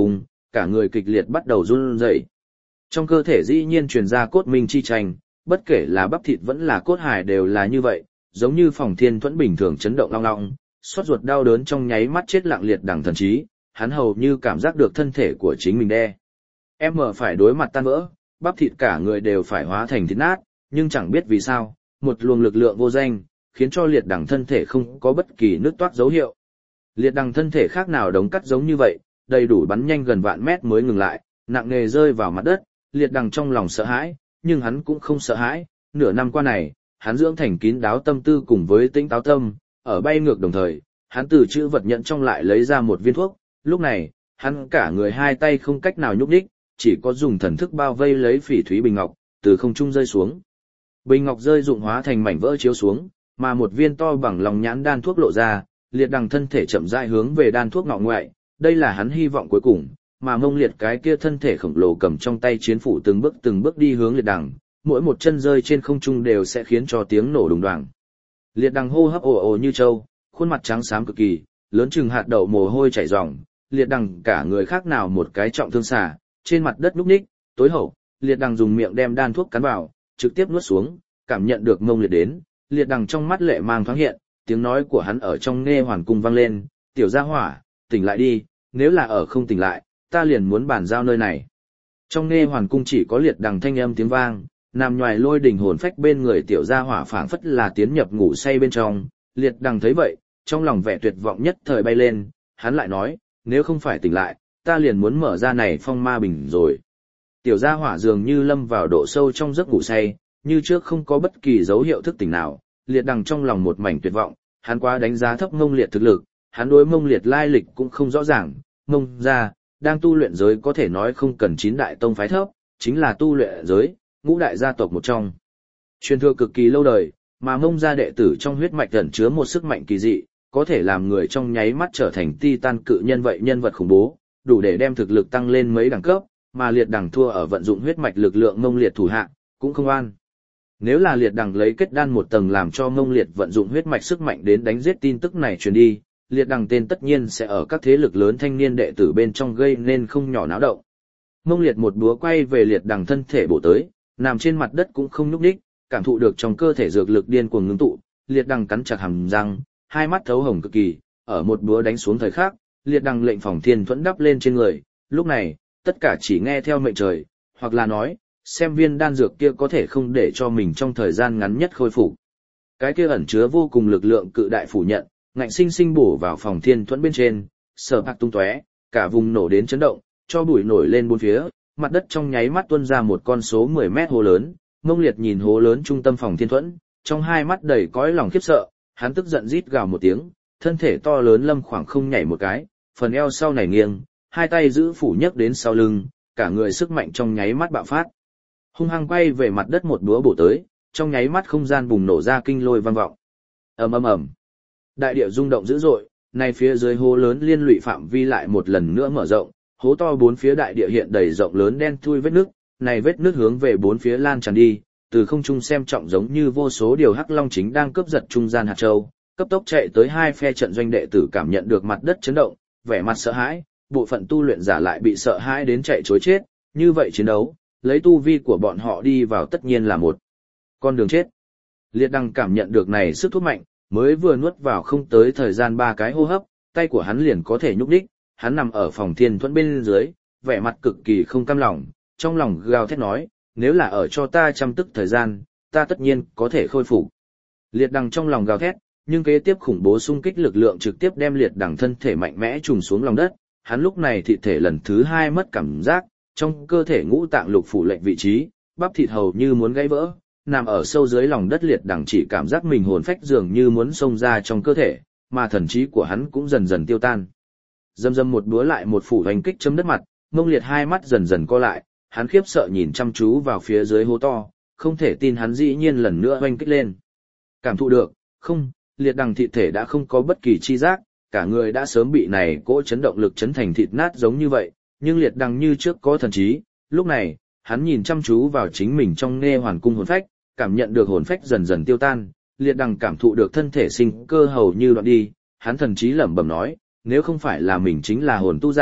cả người kịch liệt bắt đầu run rẩy. Trong cơ thể dĩ nhiên truyền ra cốt minh chi tranh, bất kể là bắp thịt vẫn là cốt hài đều là như vậy, giống như phòng thiên thuẫn bình thường chấn động long long, xót ruột đau đớn trong nháy mắt chết lặng liệt đằng thần trí, hắn hầu như cảm giác được thân thể của chính mình đe. Em mở phải đối mặt tan vỡ, bắp thịt cả người đều phải hóa thành thịt nát, nhưng chẳng biết vì sao, một luồng lực lượng vô danh, khiến cho liệt đằng thân thể không có bất kỳ nứt toát dấu hiệu. Liệt đằng thân thể khác nào đống cắt giống như vậy, đầy đủ bắn nhanh gần vạn mét mới ngừng lại, nặng nề rơi vào mặt đất, liệt đằng trong lòng sợ hãi, nhưng hắn cũng không sợ hãi, nửa năm qua này, hắn dưỡng thành kín đáo tâm tư cùng với tĩnh táo tâm, ở bay ngược đồng thời, hắn từ chữ vật nhận trong lại lấy ra một viên thuốc, lúc này, hắn cả người hai tay không cách nào nhúc nhích, chỉ có dùng thần thức bao vây lấy phỉ thúy bình ngọc, từ không trung rơi xuống. Bình ngọc rơi rụng hóa thành mảnh vỡ chiếu xuống, mà một viên to bằng lòng nhãn đan thuốc lộ ra, liệt đằng thân thể chậm rãi hướng về đan thuốc ngọ ngoại, đây là hắn hy vọng cuối cùng, mà mông liệt cái kia thân thể khổng lồ cầm trong tay chiến phủ từng bước từng bước đi hướng liệt đằng, mỗi một chân rơi trên không trung đều sẽ khiến cho tiếng nổ đùng đoàng. Liệt đằng hô hấp ồ ồ như trâu, khuôn mặt trắng xám cực kỳ, lớn chừng hạt đậu mồ hôi chảy ròng, liệt đằng cả người khác nào một cái trọng thương xà, trên mặt đất núc ních, tối hậu, liệt đằng dùng miệng đem đan thuốc cắn vào, trực tiếp nuốt xuống, cảm nhận được mông liệt đến, liệt đằng trong mắt lệ mang thoáng hiện, tiếng nói của hắn ở trong nghe hoàn cung vang lên, tiểu gia hỏa, tỉnh lại đi, nếu là ở không tỉnh lại, ta liền muốn bàn giao nơi này. Trong nghe hoàn cung chỉ có liệt đằng thanh âm tiếng vang, nằm nhoài lôi đình hồn phách bên người tiểu gia hỏa phảng phất là tiến nhập ngủ say bên trong, liệt đằng thấy vậy, trong lòng vẻ tuyệt vọng nhất thời bay lên, hắn lại nói, nếu không phải tỉnh lại, ta liền muốn mở ra này phong ma bình rồi. Tiểu gia hỏa dường như lâm vào độ sâu trong giấc ngủ say, như trước không có bất kỳ dấu hiệu thức tỉnh nào, liệt đằng trong lòng một mảnh tuyệt vọng, hắn quá đánh giá thấp Mông Liệt thực lực, hắn đối Mông Liệt lai lịch cũng không rõ ràng, Mông gia đang tu luyện giới có thể nói không cần chín đại tông phái thấp, chính là tu luyện giới, ngũ đại gia tộc một trong. Truyền thừa cực kỳ lâu đời, mà Mông gia đệ tử trong huyết mạch ẩn chứa một sức mạnh kỳ dị, có thể làm người trong nháy mắt trở thành titan cự nhân vậy nhân vật khủng bố, đủ để đem thực lực tăng lên mấy đẳng cấp, mà liệt đằng thua ở vận dụng huyết mạch lực lượng Mông Liệt thủ hạ, cũng không an. Nếu là liệt đằng lấy kết đan một tầng làm cho Mông Liệt vận dụng huyết mạch sức mạnh đến đánh giết tin tức này truyền đi, liệt đằng tên tất nhiên sẽ ở các thế lực lớn thanh niên đệ tử bên trong gây nên không nhỏ náo động. Mông Liệt một búa quay về liệt đằng thân thể bổ tới, nằm trên mặt đất cũng không nhúc nhích, cảm thụ được trong cơ thể dược lực điên cuồng ngưng tụ, liệt đằng cắn chặt hàm răng, hai mắt thấu hồng cực kỳ, ở một búa đánh xuống thời khắc, liệt đằng lệnh phòng thiên thuẫn đắp lên trên người, lúc này, tất cả chỉ nghe theo mệnh trời, hoặc là nói, xem viên đan dược kia có thể không để cho mình trong thời gian ngắn nhất khôi phục. Cái kia ẩn chứa vô cùng lực lượng cự đại phủ nhận, ngạnh sinh sinh bổ vào phòng thiên thuẫn bên trên, sở bạc tung tóe, cả vùng nổ đến chấn động, cho bụi nổi lên bốn phía, mặt đất trong nháy mắt tuôn ra một con số mười mét hố lớn. Mông Liệt nhìn hố lớn trung tâm phòng thiên thuẫn, trong hai mắt đầy cõi lòng khiếp sợ, hắn tức giận rít gào một tiếng, thân thể to lớn lâm khoảng không nhảy một cái, phần eo sau này nghiêng, hai tay giữ phủ nhấc đến sau lưng, cả người sức mạnh trong nháy mắt bạo phát. Hung hăng quay về mặt đất một búa bổ tới, trong nháy mắt không gian bùng nổ ra kinh lôi vang vọng. Ầm ầm ầm. Đại địa rung động dữ dội, nay phía dưới hố lớn liên lụy phạm vi lại một lần nữa mở rộng, hố to bốn phía đại địa hiện đầy rộng lớn đen thui vết nước, này vết nước hướng về bốn phía lan tràn đi, từ không trung xem trọng giống như vô số điều hắc long chính đang cướp giật trung gian hạt châu, cấp tốc chạy tới hai phe trận doanh đệ tử cảm nhận được mặt đất chấn động, vẻ mặt sợ hãi, bộ phận tu luyện giả lại bị sợ hãi đến chạy trối chết, như vậy chiến đấu, lấy tu vi của bọn họ đi vào tất nhiên là một con đường chết. Liệt đằng cảm nhận được này sức thuốc mạnh, mới vừa nuốt vào không tới thời gian ba cái hô hấp, tay của hắn liền có thể nhúc đích, hắn nằm ở phòng thiên thuẫn bên dưới, vẻ mặt cực kỳ không cam lòng, trong lòng gào thét nói, nếu là ở cho ta trăm tức thời gian, ta tất nhiên có thể khôi phục. Liệt đằng trong lòng gào thét, nhưng kế tiếp khủng bố xung kích lực lượng trực tiếp đem liệt đằng thân thể mạnh mẽ trùng xuống lòng đất, hắn lúc này thị thể lần thứ hai mất cảm giác, trong cơ thể ngũ tạng lục phủ lệnh vị trí, bắp thịt hầu như muốn gãy vỡ, nằm ở sâu dưới lòng đất liệt đằng chỉ cảm giác mình hồn phách dường như muốn xông ra trong cơ thể, mà thần trí của hắn cũng dần dần tiêu tan. Dâm dâm một búa lại một phủ hoành kích chấm đất mặt, Mông Liệt hai mắt dần dần co lại, hắn khiếp sợ nhìn chăm chú vào phía dưới hố to, không thể tin hắn dĩ nhiên lần nữa hoành kích lên. Cảm thụ được, không, liệt đằng thịt thể đã không có bất kỳ chi giác, cả người đã sớm bị này cỗ chấn động lực chấn thành thịt nát giống như vậy, nhưng liệt đằng như trước có thần trí, lúc này, hắn nhìn chăm chú vào chính mình trong nghe hoàn cung hồn phách, cảm nhận được hồn phách dần dần tiêu tan, liệt đằng cảm thụ được thân thể sinh cơ hầu như đoạn đi, hắn thần trí lẩm bẩm nói, nếu không phải là mình chính là hồn tu giả,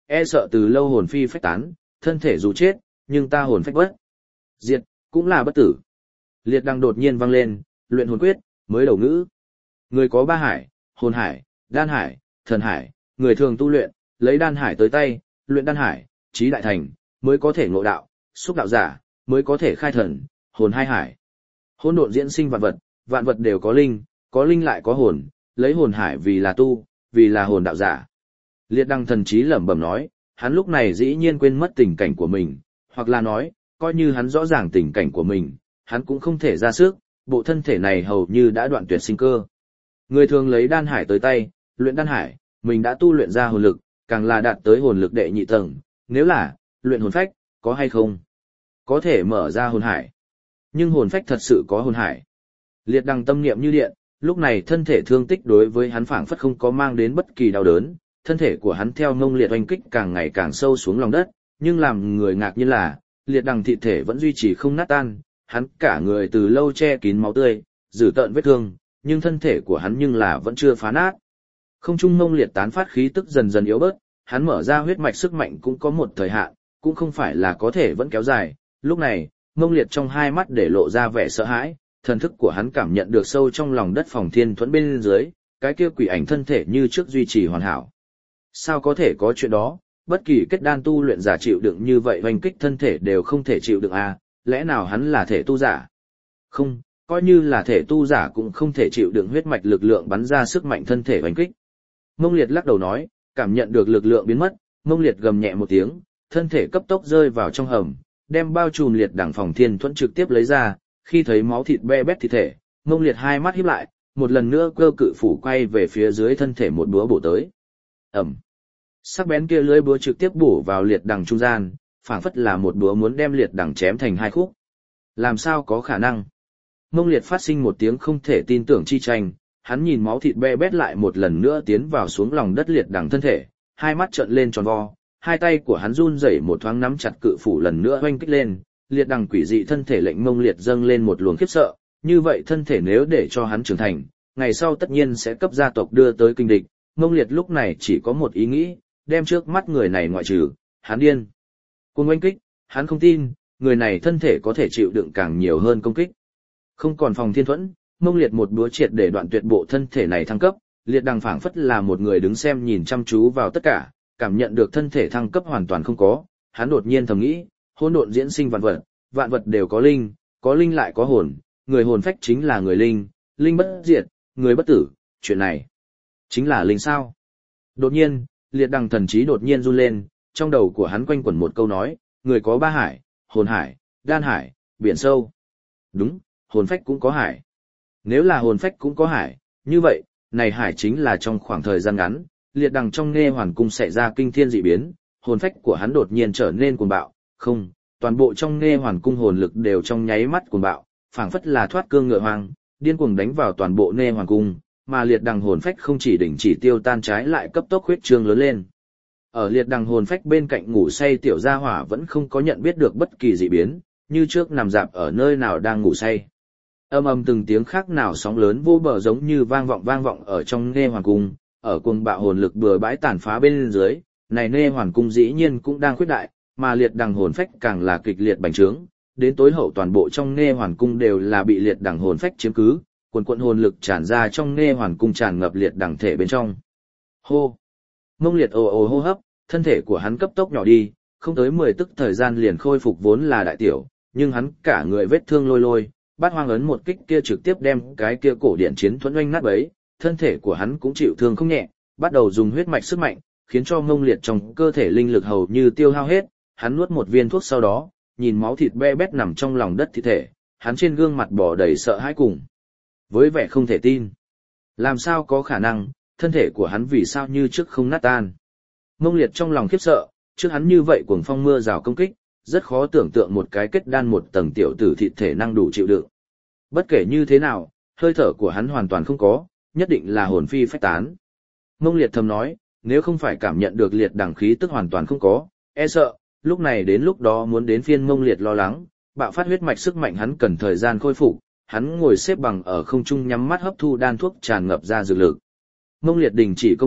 e sợ từ lâu hồn phi phách tán, thân thể dù chết, nhưng ta hồn phách bất diệt, cũng là bất tử. Liệt đằng đột nhiên vang lên, luyện hồn quyết, mới đầu ngữ. Người có ba hải, hồn hải, đan hải, thần hải, người thường tu luyện, lấy đan hải tới tay, luyện đan hải, trí đại thành, mới có thể ngộ đạo, xúc đạo giả, mới có thể khai thần, hồn hai hải. Hỗn độn diễn sinh vạn vật, vạn vật đều có linh, có linh lại có hồn, lấy hồn hải vì là tu, vì là hồn đạo giả. Liệt đăng thần trí lẩm bẩm nói, hắn lúc này dĩ nhiên quên mất tình cảnh của mình, hoặc là nói, coi như hắn rõ ràng tình cảnh của mình, hắn cũng không thể ra sức, bộ thân thể này hầu như đã đoạn tuyệt sinh cơ. Người thường lấy đan hải tới tay, luyện đan hải, mình đã tu luyện ra hồn lực, càng là đạt tới hồn lực đệ nhị tầng, nếu là luyện hồn phách, có hay không? Có thể mở ra hồn hải. Nhưng hồn phách thật sự có hồn hải. Liệt đằng tâm niệm như điện, lúc này thân thể thương tích đối với hắn phảng phất không có mang đến bất kỳ đau đớn, thân thể của hắn theo ngông liệt oanh kích càng ngày càng sâu xuống lòng đất, nhưng làm người ngạc nhiên là, liệt đằng thị thể vẫn duy trì không nát tan, hắn cả người từ lâu che kín máu tươi, dữ tợn vết thương, nhưng thân thể của hắn nhưng là vẫn chưa phá nát. Không trung ngông liệt tán phát khí tức dần dần yếu bớt, hắn mở ra huyết mạch sức mạnh cũng có một thời hạn, cũng không phải là có thể vẫn kéo dài. Lúc này, ngông liệt trong hai mắt để lộ ra vẻ sợ hãi, thần thức của hắn cảm nhận được sâu trong lòng đất phòng thiên thuẫn bên dưới, cái kia quỷ ảnh thân thể như trước duy trì hoàn hảo. Sao có thể có chuyện đó, bất kỳ kết đan tu luyện giả chịu đựng như vậy hoành kích thân thể đều không thể chịu đựng à, lẽ nào hắn là thể tu giả? Không, coi như là thể tu giả cũng không thể chịu đựng huyết mạch lực lượng bắn ra sức mạnh thân thể hoành kích. Mông liệt lắc đầu nói, cảm nhận được lực lượng biến mất, mông liệt gầm nhẹ một tiếng, thân thể cấp tốc rơi vào trong hầm, đem bao trùm liệt đẳng phòng thiên thuẫn trực tiếp lấy ra, khi thấy máu thịt be bét thi thể, mông liệt hai mắt híp lại, một lần nữa cơ cự phủ quay về phía dưới thân thể một búa bổ tới. Ẩm. Sắc bén kia lưỡi búa trực tiếp bổ vào liệt đẳng trung gian, phảng phất là một búa muốn đem liệt đẳng chém thành hai khúc. Làm sao có khả năng? Mông liệt phát sinh một tiếng không thể tin tưởng chi tranh, hắn nhìn máu thịt be bét lại một lần nữa tiến vào xuống lòng đất liệt đẳng thân thể, hai mắt trợn lên tròn vo, hai tay của hắn run rẩy một thoáng nắm chặt cự phủ lần nữa oanh kích lên, liệt đẳng quỷ dị thân thể lệnh mông liệt dâng lên một luồng khiếp sợ, như vậy thân thể nếu để cho hắn trưởng thành, ngày sau tất nhiên sẽ cấp gia tộc đưa tới kinh địch, mông liệt lúc này chỉ có một ý nghĩ, đem trước mắt người này ngoại trừ, hắn điên. Cuồng oanh kích, hắn không tin, người này thân thể có thể chịu đựng càng nhiều hơn công kích. Không còn phòng thiên thuẫn, mông liệt một búa triệt để đoạn tuyệt bộ thân thể này thăng cấp, liệt đằng phảng phất là một người đứng xem nhìn chăm chú vào tất cả, cảm nhận được thân thể thăng cấp hoàn toàn không có, hắn đột nhiên thầm nghĩ, hỗn độn diễn sinh vạn vật, vạn vật đều có linh, có linh lại có hồn, người hồn phách chính là người linh, linh bất diệt, người bất tử, chuyện này chính là linh sao? Đột nhiên, liệt đằng thần trí đột nhiên run lên, trong đầu của hắn quanh quẩn một câu nói, người có ba hải, hồn hải, đan hải, biển sâu. Đúng, hồn phách cũng có hải. Nếu là hồn phách cũng có hải, như vậy, này hải chính là trong khoảng thời gian ngắn, liệt đằng trong nghe hoàn cung xảy ra kinh thiên dị biến, hồn phách của hắn đột nhiên trở nên cuồng bạo, không, toàn bộ trong nghe hoàn cung hồn lực đều trong nháy mắt cuồng bạo, phảng phất là thoát cương ngựa hoang, điên cuồng đánh vào toàn bộ nghe hoàn cung, mà liệt đằng hồn phách không chỉ đỉnh chỉ tiêu tan trái lại cấp tốc huyết trương lớn lên. Ở liệt đằng hồn phách bên cạnh ngủ say tiểu gia hỏa vẫn không có nhận biết được bất kỳ dị biến, như trước nằm dạp ở nơi nào đang ngủ say. Âm âm từng tiếng khác nào sóng lớn vô bờ giống như vang vọng vang vọng ở trong nghe hoàn cung, ở cuồng bạo hồn lực bừa bãi tàn phá bên dưới, này nghe hoàn cung dĩ nhiên cũng đang khuyết đại, mà liệt đằng hồn phách càng là kịch liệt bành trướng, đến tối hậu toàn bộ trong nghe hoàn cung đều là bị liệt đằng hồn phách chiếm cứ, cuồn cuộn hồn lực tràn ra trong nghe hoàn cung tràn ngập liệt đằng thể bên trong. Hô! Mông liệt ồ ồ hô hấp, thân thể của hắn cấp tốc nhỏ đi, không tới mười tức thời gian liền khôi phục vốn là đại tiểu, nhưng hắn cả người vết thương lôi lôi, bát hoang ấn một kích kia trực tiếp đem cái kia cổ điện chiến thuẫn oanh nát bấy, thân thể của hắn cũng chịu thương không nhẹ, bắt đầu dùng huyết mạch sức mạnh, khiến cho ngông liệt trong cơ thể linh lực hầu như tiêu hao hết, hắn nuốt một viên thuốc sau đó, nhìn máu thịt be bét nằm trong lòng đất thi thể, hắn trên gương mặt bỏ đầy sợ hãi cùng với vẻ không thể tin. Làm sao có khả năng, thân thể của hắn vì sao như trước không nát tan? Ngông liệt trong lòng khiếp sợ, trước hắn như vậy cuồng phong mưa rào công kích, rất khó tưởng tượng một cái kết đan một tầng tiểu tử thịt thể năng đủ chịu đựng. Bất kể như thế nào, hơi thở của hắn hoàn toàn không có, nhất định là hồn phi phách tán. Ngông liệt thầm nói, nếu không phải cảm nhận được liệt đằng khí tức hoàn toàn không có, e sợ, lúc này đến lúc đó muốn đến phiên ngông liệt lo lắng, bạo phát huyết mạch sức mạnh hắn cần thời gian khôi phục, hắn ngồi xếp bằng ở không trung nhắm mắt hấp thu đan thuốc tràn ngập ra dược lực. Ngông liệt đình chỉ công kích,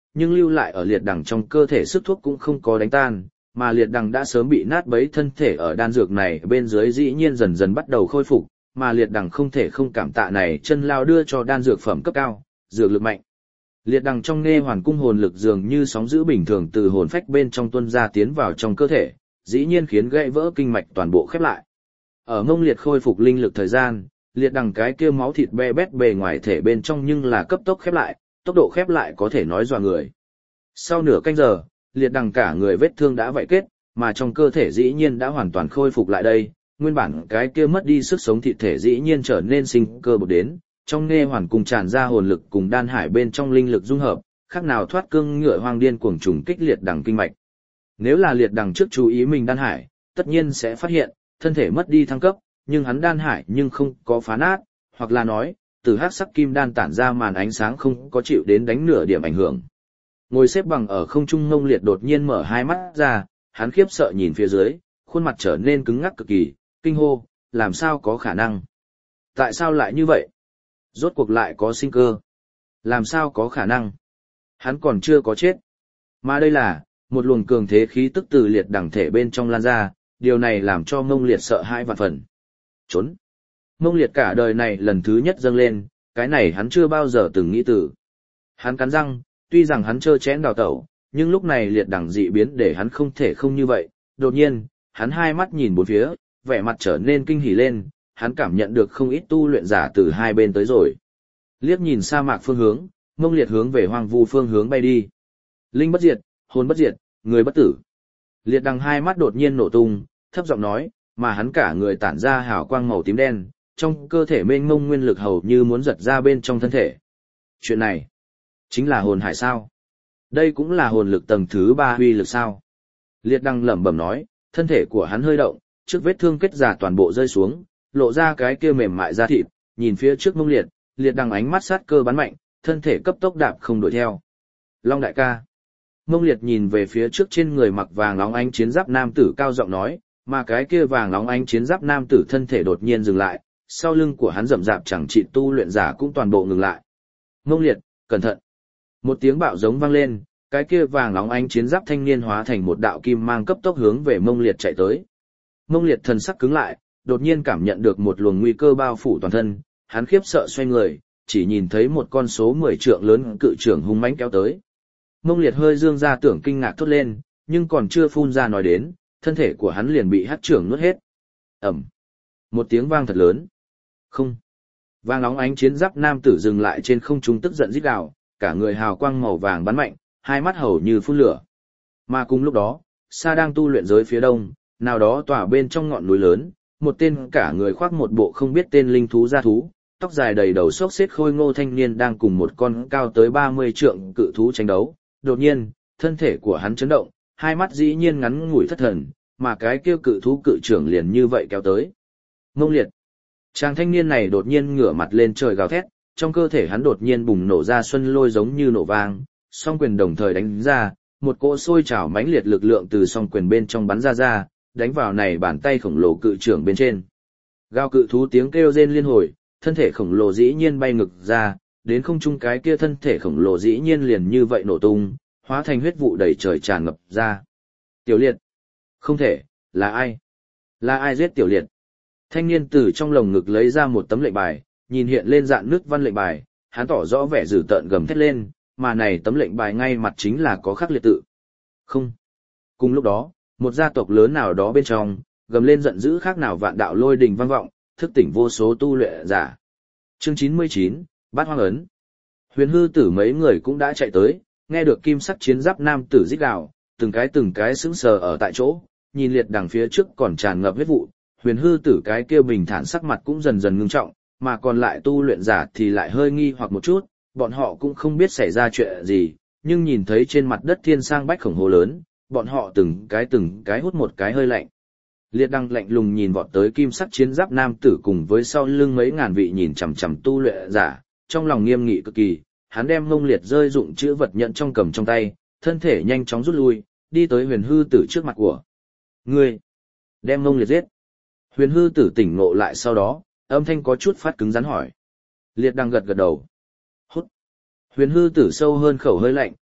nhưng lưu lại ở liệt đằng trong cơ thể sức thuốc cũng không có đánh tan, mà liệt đằng đã sớm bị nát bấy thân thể ở đan dược này bên dưới dĩ nhiên dần dần bắt đầu khôi phục, mà liệt đằng không thể không cảm tạ này chân lao đưa cho đan dược phẩm cấp cao, dược lực mạnh. Liệt đằng trong nghe hoàn cung hồn lực dường như sóng dữ bình thường từ hồn phách bên trong tuôn ra tiến vào trong cơ thể, dĩ nhiên khiến gãy vỡ kinh mạch toàn bộ khép lại. Ở mông liệt khôi phục linh lực thời gian, liệt đằng cái kia máu thịt be bét bề ngoài thể bên trong nhưng là cấp tốc khép lại, tốc độ khép lại có thể nói dọa người. Sau nửa canh giờ, liệt đằng cả người vết thương đã vảy kết, mà trong cơ thể dĩ nhiên đã hoàn toàn khôi phục lại đây, nguyên bản cái kia mất đi sức sống thịt thể dĩ nhiên trở nên sinh cơ bột đến, trong nghe hoàn cùng tràn ra hồn lực cùng đan hải bên trong linh lực dung hợp, khác nào thoát cương ngựa hoang điên cuồng trùng kích liệt đằng kinh mạch. Nếu là liệt đằng trước chú ý mình đan hải, tất nhiên sẽ phát hiện, thân thể mất đi thăng cấp, nhưng hắn đan hải nhưng không có phá nát, hoặc là nói, từ hắc sắc kim đan tản ra màn ánh sáng không có chịu đến đánh nửa điểm ảnh hưởng. Ngồi xếp bằng ở không trung Ngông Liệt đột nhiên mở hai mắt ra, hắn khiếp sợ nhìn phía dưới, khuôn mặt trở nên cứng ngắc cực kỳ, kinh hô, làm sao có khả năng? Tại sao lại như vậy? Rốt cuộc lại có sinh cơ? Làm sao có khả năng? Hắn còn chưa có chết. Mà đây là, một luồng cường thế khí tức từ liệt đằng thể bên trong lan ra, điều này làm cho Ngông Liệt sợ hãi vạn phần. Trốn! Ngông Liệt cả đời này lần thứ nhất dâng lên, cái này hắn chưa bao giờ từng nghĩ từ. Hắn cắn răng, tuy rằng hắn trơ chẽn đào tẩu, nhưng lúc này liệt đằng dị biến để hắn không thể không như vậy. Đột nhiên, hắn hai mắt nhìn bốn phía, vẻ mặt trở nên kinh hỉ lên, hắn cảm nhận được không ít tu luyện giả từ hai bên tới rồi. Liếc nhìn sa mạc phương hướng, Ngông Liệt hướng về hoang vu phương hướng bay đi. Linh bất diệt, hồn bất diệt, người bất tử. Liệt đằng hai mắt đột nhiên nổ tung, thấp giọng nói, mà hắn cả người tản ra hào quang màu tím đen, trong cơ thể mênh mông nguyên lực hầu như muốn giật ra bên trong thân thể. Chuyện này, chính là hồn hải sao? Đây cũng là hồn lực tầng thứ ba huy lực sao? Liệt đằng lẩm bẩm nói, thân thể của hắn hơi động, trước vết thương kết giả toàn bộ rơi xuống, lộ ra cái kia mềm mại da thịt, nhìn phía trước Ngông Liệt, liệt đằng ánh mắt sát cơ bắn mạnh, thân thể cấp tốc đạp không đuổi theo. Long đại ca. Ngông Liệt nhìn về phía trước trên người mặc vàng óng ánh chiến giáp nam tử cao giọng nói, mà cái kia vàng óng ánh chiến giáp nam tử thân thể đột nhiên dừng lại, sau lưng của hắn rậm rạp chẳng trị tu luyện giả cũng toàn bộ ngừng lại. Ngông Liệt, cẩn thận. Một tiếng bạo giống vang lên, cái kia vàng óng ánh chiến giáp thanh niên hóa thành một đạo kim mang cấp tốc hướng về Ngông Liệt chạy tới. Ngông Liệt thần sắc cứng lại, đột nhiên cảm nhận được một luồng nguy cơ bao phủ toàn thân, hắn khiếp sợ xoay người, chỉ nhìn thấy một con số mười trượng lớn cự trưởng hung mãnh kéo tới. Ngông Liệt hơi dương ra tưởng kinh ngạc thốt lên, nhưng còn chưa phun ra nói đến, thân thể của hắn liền bị hắc trưởng nuốt hết. Ầm. Một tiếng vang thật lớn. Không. Vàng óng ánh chiến giáp nam tử dừng lại trên không trung tức giận rít gào, cả người hào quang màu vàng bắn mạnh, hai mắt hầu như phun lửa. Mà cùng lúc đó, xa đang tu luyện giới phía đông, nào đó tỏa bên trong ngọn núi lớn, một tên cả người khoác một bộ không biết tên linh thú gia thú, tóc dài đầy đầu xốc xếp khôi ngô thanh niên đang cùng một con cao tới ba mươi trượng cự thú tranh đấu. Đột nhiên, thân thể của hắn chấn động, hai mắt dĩ nhiên ngắn ngủi thất thần, mà cái kia cự thú cự trưởng liền như vậy kéo tới. Ngông Liệt. Chàng thanh niên này đột nhiên ngửa mặt lên trời gào thét, trong cơ thể hắn đột nhiên bùng nổ ra xuân lôi giống như nổ vang, song quyền đồng thời đánh ra, một cỗ sôi trào mãnh liệt lực lượng từ song quyền bên trong bắn ra ra, đánh vào này bàn tay khổng lồ cự trưởng bên trên. Gào cự thú tiếng kêu rên liên hồi, thân thể khổng lồ dĩ nhiên bay ngực ra, đến không trung cái kia thân thể khổng lồ dĩ nhiên liền như vậy nổ tung, hóa thành huyết vụ đầy trời tràn ngập ra. Tiểu Liệt. Không thể, là ai? Là ai giết Tiểu Liệt? Thanh niên từ trong lồng ngực lấy ra một tấm lệnh bài, nhìn hiện lên dạng nước văn lệnh bài, hắn tỏ rõ vẻ dữ tợn gầm thét lên, mà này tấm lệnh bài ngay mặt chính là có khắc liệt tự. Không. Cùng lúc đó, một gia tộc lớn nào đó bên trong, gầm lên giận dữ khác nào vạn đạo lôi đình vang vọng, thức tỉnh vô số tu luyện giả. Chương chín mươi chín, Bát Hoang ấn. Huyền hư tử mấy người cũng đã chạy tới, nghe được kim sắc chiến giáp nam tử rít gào, từng cái từng cái sững sờ ở tại chỗ, nhìn liệt đằng phía trước còn tràn ngập huyết vụ, huyền hư tử cái kia bình thản sắc mặt cũng dần dần ngưng trọng, mà còn lại tu luyện giả thì lại hơi nghi hoặc một chút, bọn họ cũng không biết xảy ra chuyện gì, nhưng nhìn thấy trên mặt đất thiên sang bách khổng hồ lớn, bọn họ từng cái từng cái hút một cái hơi lạnh. Liệt đằng lạnh lùng nhìn vọt tới kim sắc chiến giáp nam tử cùng với sau lưng mấy ngàn vị nhìn chằm chằm tu luyện giả, trong lòng nghiêm nghị cực kỳ, hắn đem Ngông Liệt rơi dụng chữ vật nhận trong cầm trong tay, thân thể nhanh chóng rút lui, đi tới huyền hư tử trước mặt của. Ngươi! Đem Ngông Liệt giết! Huyền hư tử tỉnh ngộ lại sau đó, âm thanh có chút phát cứng rắn hỏi. Liệt đằng gật gật đầu. Hút! Huyền hư tử sâu hơn khẩu hơi lạnh,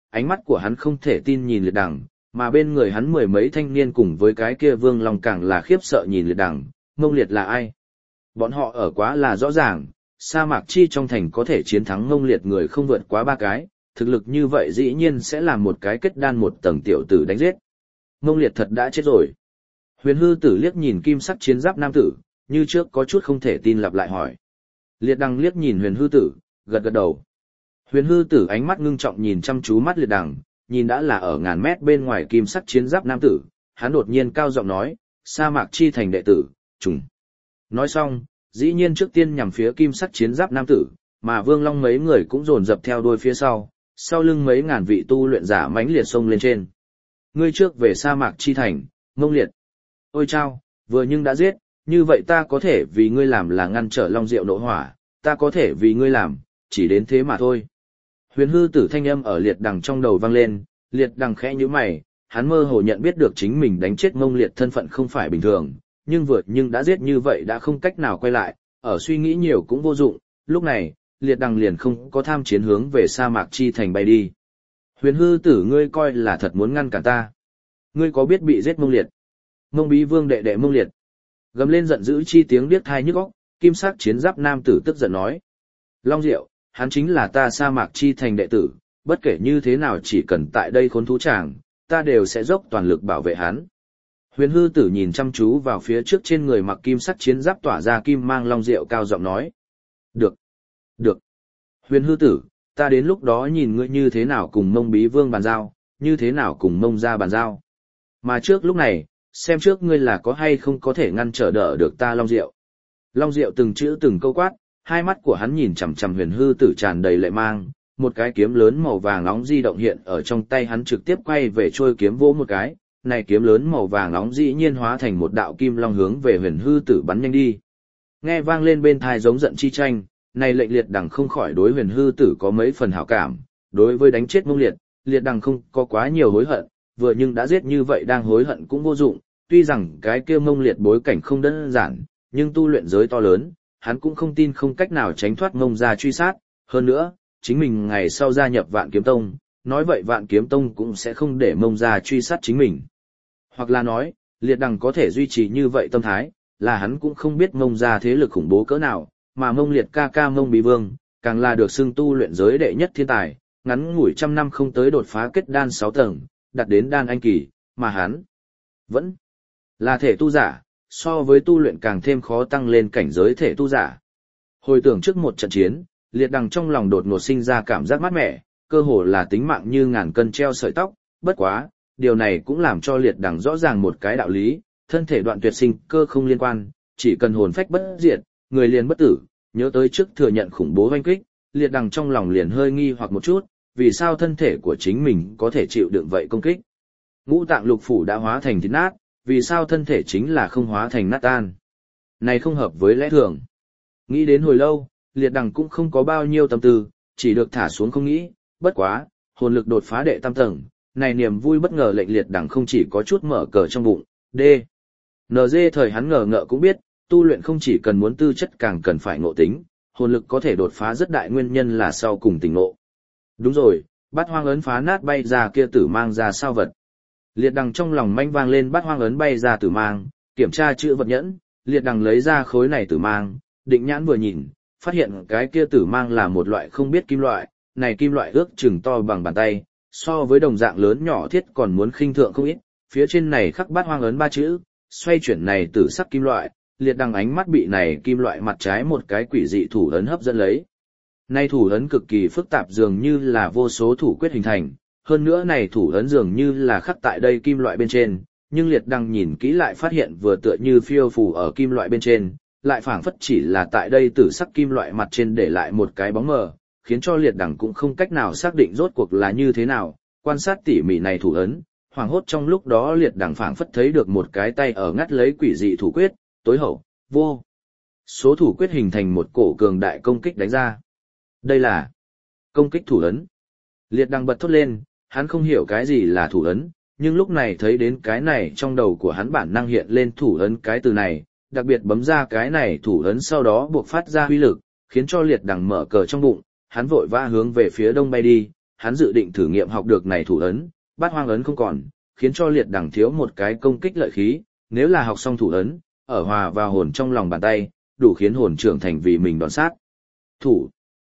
ánh mắt của hắn không thể tin nhìn liệt đằng, mà bên người hắn mười mấy thanh niên cùng với cái kia Vương Long càng là khiếp sợ nhìn liệt đằng, Mông Liệt là ai? Bọn họ ở quá là rõ ràng, sa mạc chi trong thành có thể chiến thắng Mông Liệt người không vượt quá ba cái, thực lực như vậy dĩ nhiên sẽ làm một cái kết đan một tầng tiểu tử đánh giết. Mông Liệt thật đã chết rồi. Huyền hư tử liếc nhìn kim sắc chiến giáp nam tử, như trước có chút không thể tin lặp lại hỏi. Liệt đằng liếc nhìn huyền hư tử, gật gật đầu. Huyền hư tử ánh mắt ngưng trọng nhìn chăm chú mắt liệt đằng, nhìn đã là ở ngàn mét bên ngoài kim sắc chiến giáp nam tử, hắn đột nhiên cao giọng nói, sa mạc chi thành đệ tử, trùng. Nói xong, dĩ nhiên trước tiên nhằm phía kim sắc chiến giáp nam tử, mà Vương Long mấy người cũng dồn dập theo đuôi phía sau, sau lưng mấy ngàn vị tu luyện giả mãnh liệt xông lên trên. Ngươi trước về sa mạc chi thành, Mông Liệt. Ôi chao, vừa nhưng đã giết, như vậy ta có thể vì ngươi làm là ngăn trở Long Diệu nộ hỏa, ta có thể vì ngươi làm, chỉ đến thế mà thôi. Huyền hư tử thanh âm ở liệt đằng trong đầu vang lên, liệt đằng khẽ nhíu mày, hắn mơ hồ nhận biết được chính mình đánh chết Mông Liệt thân phận không phải bình thường, nhưng vượt nhưng đã giết như vậy đã không cách nào quay lại, ở suy nghĩ nhiều cũng vô dụng, lúc này, liệt đằng liền không có tham chiến hướng về sa mạc chi thành bay đi. Huyền hư tử ngươi coi là thật muốn ngăn cản ta. Ngươi có biết bị giết Mông Liệt? Mông Bí Vương đệ đệ Mông Liệt. Gầm lên giận dữ chi tiếng điếc tai nhức óc, kim sắc chiến giáp nam tử tức giận nói. Long Diệu, hắn chính là ta sa mạc chi thành đệ tử, bất kể như thế nào chỉ cần tại đây khốn thú tràng, ta đều sẽ dốc toàn lực bảo vệ hắn. Huyền hư tử nhìn chăm chú vào phía trước trên người mặc kim sắc chiến giáp tỏa ra kim mang Long Diệu cao giọng nói. Được, được. Huyền hư tử, ta đến lúc đó nhìn ngươi như thế nào cùng Mông Bí Vương bàn giao, như thế nào cùng Mông gia bàn giao. Mà trước lúc này, xem trước ngươi là có hay không có thể ngăn trở đỡ được ta Long Diệu. Long Diệu từng chữ từng câu quát, hai mắt của hắn nhìn chằm chằm huyền hư tử tràn đầy lệ mang, một cái kiếm lớn màu vàng nóng di động hiện ở trong tay hắn trực tiếp quay về trôi kiếm vỗ một cái, này kiếm lớn màu vàng nóng dĩ nhiên hóa thành một đạo kim long hướng về huyền hư tử bắn nhanh đi. Nghe vang lên bên tai giống giận chi tranh, này lệnh liệt đằng không khỏi đối huyền hư tử có mấy phần hảo cảm, đối với đánh chết Mông Liệt, liệt đằng không có quá nhiều hối hận, vừa nhưng đã giết như vậy đang hối hận cũng vô dụng, tuy rằng cái kia Mông Liệt bối cảnh không đơn giản, nhưng tu luyện giới to lớn, hắn cũng không tin không cách nào tránh thoát Mông gia truy sát, hơn nữa, chính mình ngày sau gia nhập Vạn Kiếm Tông, nói vậy Vạn Kiếm Tông cũng sẽ không để Mông gia truy sát chính mình. Hoặc là nói, liệt đằng có thể duy trì như vậy tâm thái, là hắn cũng không biết Mông gia thế lực khủng bố cỡ nào, mà Mông Liệt ca ca Mông Bí Vương, càng là được xưng tu luyện giới đệ nhất thiên tài, ngắn ngủi trăm năm không tới đột phá kết đan sáu tầng, đạt đến đan anh kỳ, mà hắn vẫn là thể tu giả, so với tu luyện càng thêm khó tăng lên cảnh giới thể tu giả. Hồi tưởng trước một trận chiến, liệt đằng trong lòng đột ngột sinh ra cảm giác mát mẻ, cơ hồ là tính mạng như ngàn cân treo sợi tóc, bất quá, điều này cũng làm cho liệt đằng rõ ràng một cái đạo lý, thân thể đoạn tuyệt sinh cơ không liên quan, chỉ cần hồn phách bất diệt, người liền bất tử, nhớ tới trước thừa nhận khủng bố oanh kích, liệt đằng trong lòng liền hơi nghi hoặc một chút, vì sao thân thể của chính mình có thể chịu đựng vậy công kích. Ngũ tạng lục phủ đã hóa thành thịt nát, vì sao thân thể chính là không hóa thành nát tan. Này không hợp với lẽ thường. Nghĩ đến hồi lâu, liệt đằng cũng không có bao nhiêu tâm tư, chỉ được thả xuống không nghĩ, bất quá, hồn lực đột phá đệ tam tầng, này niềm vui bất ngờ lệnh liệt đằng không chỉ có chút mở cờ trong bụng, D. en giê thời hắn ngờ ngợ cũng biết, tu luyện không chỉ cần muốn tư chất càng cần phải ngộ tính, hồn lực có thể đột phá rất đại nguyên nhân là sau cùng tỉnh ngộ. Đúng rồi, bát hoang ấn phá nát bay ra kia tử mang ra sao vật. Liệt đằng trong lòng manh vang lên bát hoang ấn bay ra tử mang, kiểm tra chữ vật nhẫn, liệt đằng lấy ra khối này tử mang, định nhãn vừa nhìn, phát hiện cái kia tử mang là một loại không biết kim loại, này kim loại ước chừng to bằng bàn tay, so với đồng dạng lớn nhỏ thiết còn muốn khinh thượng không ít, phía trên này khắc bát hoang ấn ba chữ, xoay chuyển này tử sắc kim loại, liệt đằng ánh mắt bị này kim loại mặt trái một cái quỷ dị thủ ấn hấp dẫn lấy. Này thủ ấn cực kỳ phức tạp dường như là vô số thủ quyết hình thành, hơn nữa này thủ ấn dường như là khắc tại đây kim loại bên trên, nhưng liệt đằng nhìn kỹ lại phát hiện vừa tựa như phiêu phù ở kim loại bên trên, lại phảng phất chỉ là tại đây tử sắc kim loại mặt trên để lại một cái bóng mờ, khiến cho liệt đằng cũng không cách nào xác định rốt cuộc là như thế nào, quan sát tỉ mỉ này thủ ấn, hoàng hốt trong lúc đó liệt đằng phảng phất thấy được một cái tay ở ngắt lấy quỷ dị thủ quyết, tối hậu, vô. Số thủ quyết hình thành một cổ cường đại công kích đánh ra. Đây là công kích thủ ấn. Liệt đằng bật thốt lên, hắn không hiểu cái gì là thủ ấn, nhưng lúc này thấy đến cái này trong đầu của hắn bản năng hiện lên thủ ấn cái từ này, đặc biệt bấm ra cái này thủ ấn sau đó buộc phát ra huy lực, khiến cho liệt đằng mở cờ trong bụng, hắn vội vã hướng về phía đông bay đi, hắn dự định thử nghiệm học được này thủ ấn, bát hoang ấn không còn, khiến cho liệt đằng thiếu một cái công kích lợi khí, nếu là học xong thủ ấn, ở hòa vào hồn trong lòng bàn tay, đủ khiến hồn trưởng thành vì mình đòn sát. Thủ.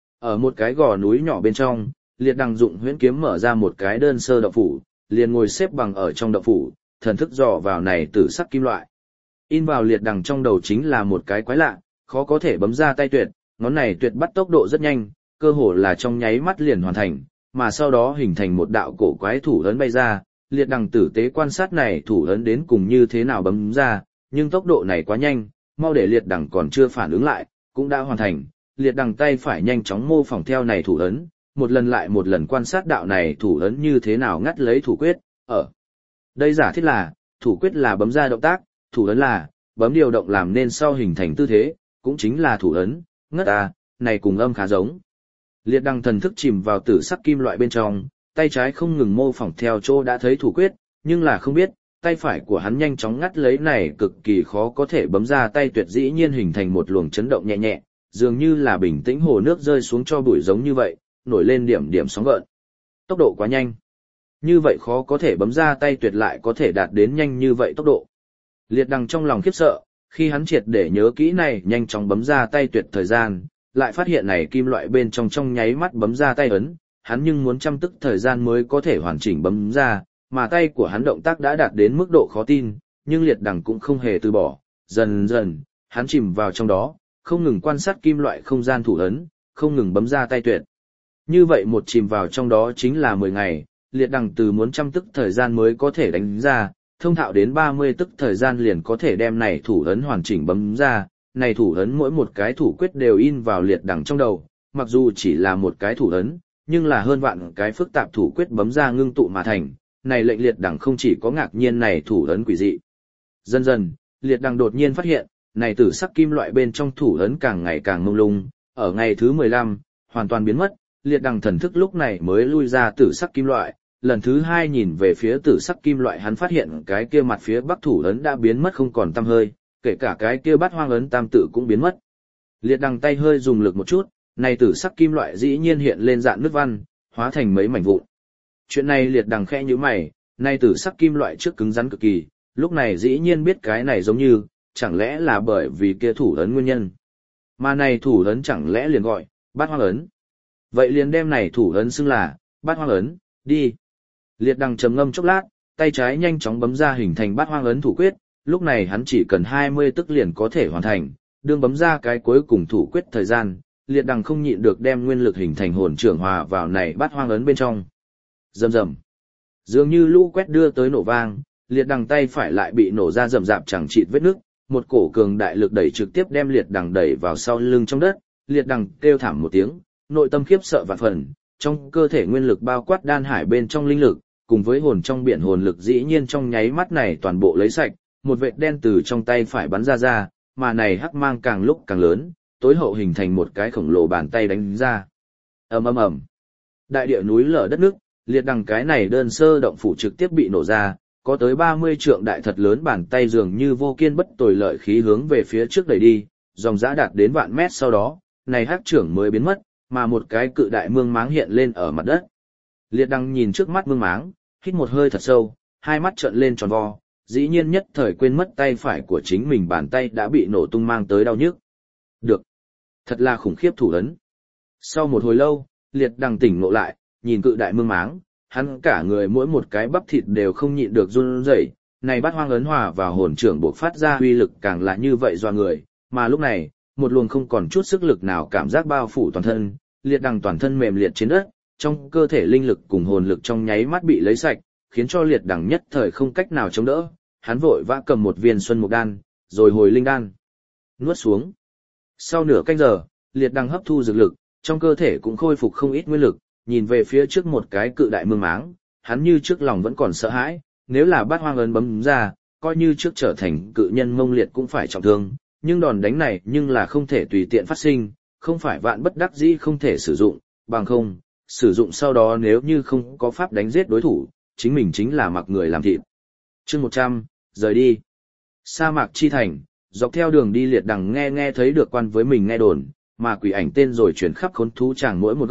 Ở một cái gò núi nhỏ bên trong, liệt đằng dụng huyễn kiếm mở ra một cái đơn sơ động phủ, liền ngồi xếp bằng ở trong động phủ, thần thức dò vào này tử sắc kim loại. In vào liệt đằng trong đầu chính là một cái quái lạ, khó có thể bấm ra tay tuyệt, ngón này tuyệt bắt tốc độ rất nhanh, cơ hồ là trong nháy mắt liền hoàn thành, mà sau đó hình thành một đạo cổ quái thủ ấn bay ra, liệt đằng tử tế quan sát này thủ ấn đến cùng như thế nào bấm ra, nhưng tốc độ này quá nhanh, mau để liệt đằng còn chưa phản ứng lại, cũng đã hoàn thành, liệt đằng tay phải nhanh chóng mô phỏng theo này thủ ấn, một lần lại một lần quan sát đạo này thủ ấn như thế nào ngắt lấy thủ quyết, ở đây giả thiết là, thủ quyết là bấm ra động tác, thủ ấn là, bấm điều động làm nên sau hình thành tư thế, cũng chính là thủ ấn, ngất à, này cùng âm khá giống. Liệt đằng thần thức chìm vào tử sắc kim loại bên trong, tay trái không ngừng mô phỏng theo chỗ đã thấy thủ quyết, nhưng là không biết, tay phải của hắn nhanh chóng ngắt lấy này cực kỳ khó có thể bấm ra tay tuyệt dĩ nhiên hình thành một luồng chấn động nhẹ nhẹ, dường như là bình tĩnh hồ nước rơi xuống cho bụi giống như vậy, nổi lên điểm điểm sóng gợn. Tốc độ quá nhanh. Như vậy khó có thể bấm ra tay tuyệt lại có thể đạt đến nhanh như vậy tốc độ. Liệt đằng trong lòng khiếp sợ, khi hắn triệt để nhớ kỹ này nhanh chóng bấm ra tay tuyệt thời gian, lại phát hiện này kim loại bên trong trong nháy mắt bấm ra tay ấn, hắn nhưng muốn trăm tức thời gian mới có thể hoàn chỉnh bấm ra, mà tay của hắn động tác đã đạt đến mức độ khó tin, nhưng liệt đằng cũng không hề từ bỏ, dần dần, hắn chìm vào trong đó, không ngừng quan sát kim loại không gian thủ ấn, không ngừng bấm ra tay tuyệt. Như vậy một chìm vào trong đó chính là mười ngày, liệt đằng từ muốn trăm tức thời gian mới có thể đánh ra, thông thạo đến ba mươi tức thời gian liền có thể đem này thủ ấn hoàn chỉnh bấm ra, này thủ ấn mỗi một cái thủ quyết đều in vào liệt đằng trong đầu, mặc dù chỉ là một cái thủ ấn, nhưng là hơn vạn cái phức tạp thủ quyết bấm ra ngưng tụ mà thành, này lệnh liệt đằng không chỉ có ngạc nhiên này thủ ấn quỷ dị. Dần dần, liệt đằng đột nhiên phát hiện, này tử sắc kim loại bên trong thủ ấn càng ngày càng mông lung, ở ngày thứ mười lăm, hoàn toàn biến mất, liệt đằng thần thức lúc này mới lui ra tử sắc kim loại, lần thứ hai nhìn về phía tử sắc kim loại hắn phát hiện cái kia mặt phía bắc thủ ấn đã biến mất không còn tăm hơi, kể cả cái kia bát hoang ấn tam tự cũng biến mất. Liệt đằng tay hơi dùng lực một chút, này tử sắc kim loại dĩ nhiên hiện lên dạng nước văn, hóa thành mấy mảnh vụn. Chuyện này liệt đằng khẽ như mày, này tử sắc kim loại trước cứng rắn cực kỳ, lúc này dĩ nhiên biết cái này giống như, chẳng lẽ là bởi vì kia thủ ấn nguyên nhân. Mà này thủ ấn chẳng lẽ liền gọi, bát hoang ấn. Vậy liền đem này thủ ấn xưng là, bát hoang ấn, đi. Liệt đằng trầm ngâm chốc lát, tay trái nhanh chóng bấm ra hình thành bát hoang ấn thủ quyết, lúc này hắn chỉ cần hai mươi tức liền có thể hoàn thành, đương bấm ra cái cuối cùng thủ quyết thời gian, liệt đằng không nhịn được đem nguyên lực hình thành hồn trưởng hòa vào này bát hoang ấn bên trong. Rầm rầm. Dường như lũ quét đưa tới nổ vang, liệt đằng tay phải lại bị nổ ra rầm rạp chẳng chịt vết nước, một cổ cường đại lực đẩy trực tiếp đem liệt đằng đẩy vào sau lưng trong đất, liệt đằng kêu thảm một tiếng, nội tâm khiếp sợ vạn phần, trong cơ thể nguyên lực bao quát đan hải bên trong linh lực, cùng với hồn trong biển hồn lực dĩ nhiên trong nháy mắt này toàn bộ lấy sạch, một vệt đen từ trong tay phải bắn ra ra, mà này hắc mang càng lúc càng lớn, tối hậu hình thành một cái khổng lồ bàn tay đánh ra. Ầm ầm ầm. Đại địa núi lở đất nước, liệt đằng cái này đơn sơ động phủ trực tiếp bị nổ ra, có tới ba mươi trượng đại thật lớn bàn tay dường như vô kiên bất tồi lợi khí hướng về phía trước đẩy đi, dòng dã đạt đến vạn mét sau đó, này hắc trưởng mới biến mất, mà một cái cự đại mương máng hiện lên ở mặt đất. Liệt đằng nhìn trước mắt mương máng, hít một hơi thật sâu, hai mắt trợn lên tròn vo, dĩ nhiên nhất thời quên mất tay phải của chính mình bàn tay đã bị nổ tung mang tới đau nhức. Được. Thật là khủng khiếp thủ ấn. Sau một hồi lâu, liệt đằng tỉnh ngộ lại, nhìn cự đại mương máng, hắn cả người mỗi một cái bắp thịt đều không nhịn được run rẩy. Này bát hoang ấn hòa vào hồn trưởng buộc phát ra uy lực càng là như vậy doa người, mà lúc này, một luồng không còn chút sức lực nào cảm giác bao phủ toàn thân, liệt đằng toàn thân mềm liệt trên đất, trong cơ thể linh lực cùng hồn lực trong nháy mắt bị lấy sạch, khiến cho liệt đằng nhất thời không cách nào chống đỡ, hắn vội vã cầm một viên xuân mục đan, rồi hồi linh đan, nuốt xuống. Sau nửa canh giờ, liệt đằng hấp thu dược lực, trong cơ thể cũng khôi phục không ít nguyên lực, nhìn về phía trước một cái cự đại mương máng, hắn như trước lòng vẫn còn sợ hãi, nếu là bát hoang ấn bấm ra, coi như trước trở thành cự nhân mông liệt cũng phải trọng thương, nhưng đòn đánh này nhưng là không thể tùy tiện phát sinh, không phải vạn bất đắc dĩ không thể sử dụng, bằng không, sử dụng sau đó nếu như không có pháp đánh giết đối thủ, chính mình chính là mặc người làm thịt. Chương một trăm, rời đi. Sa mạc chi thành, dọc theo đường đi liệt đằng nghe nghe thấy được quan với mình nghe đồn, mà quỷ ảnh tên rồi chuyển khắp khốn thú chàng mỗi một góc,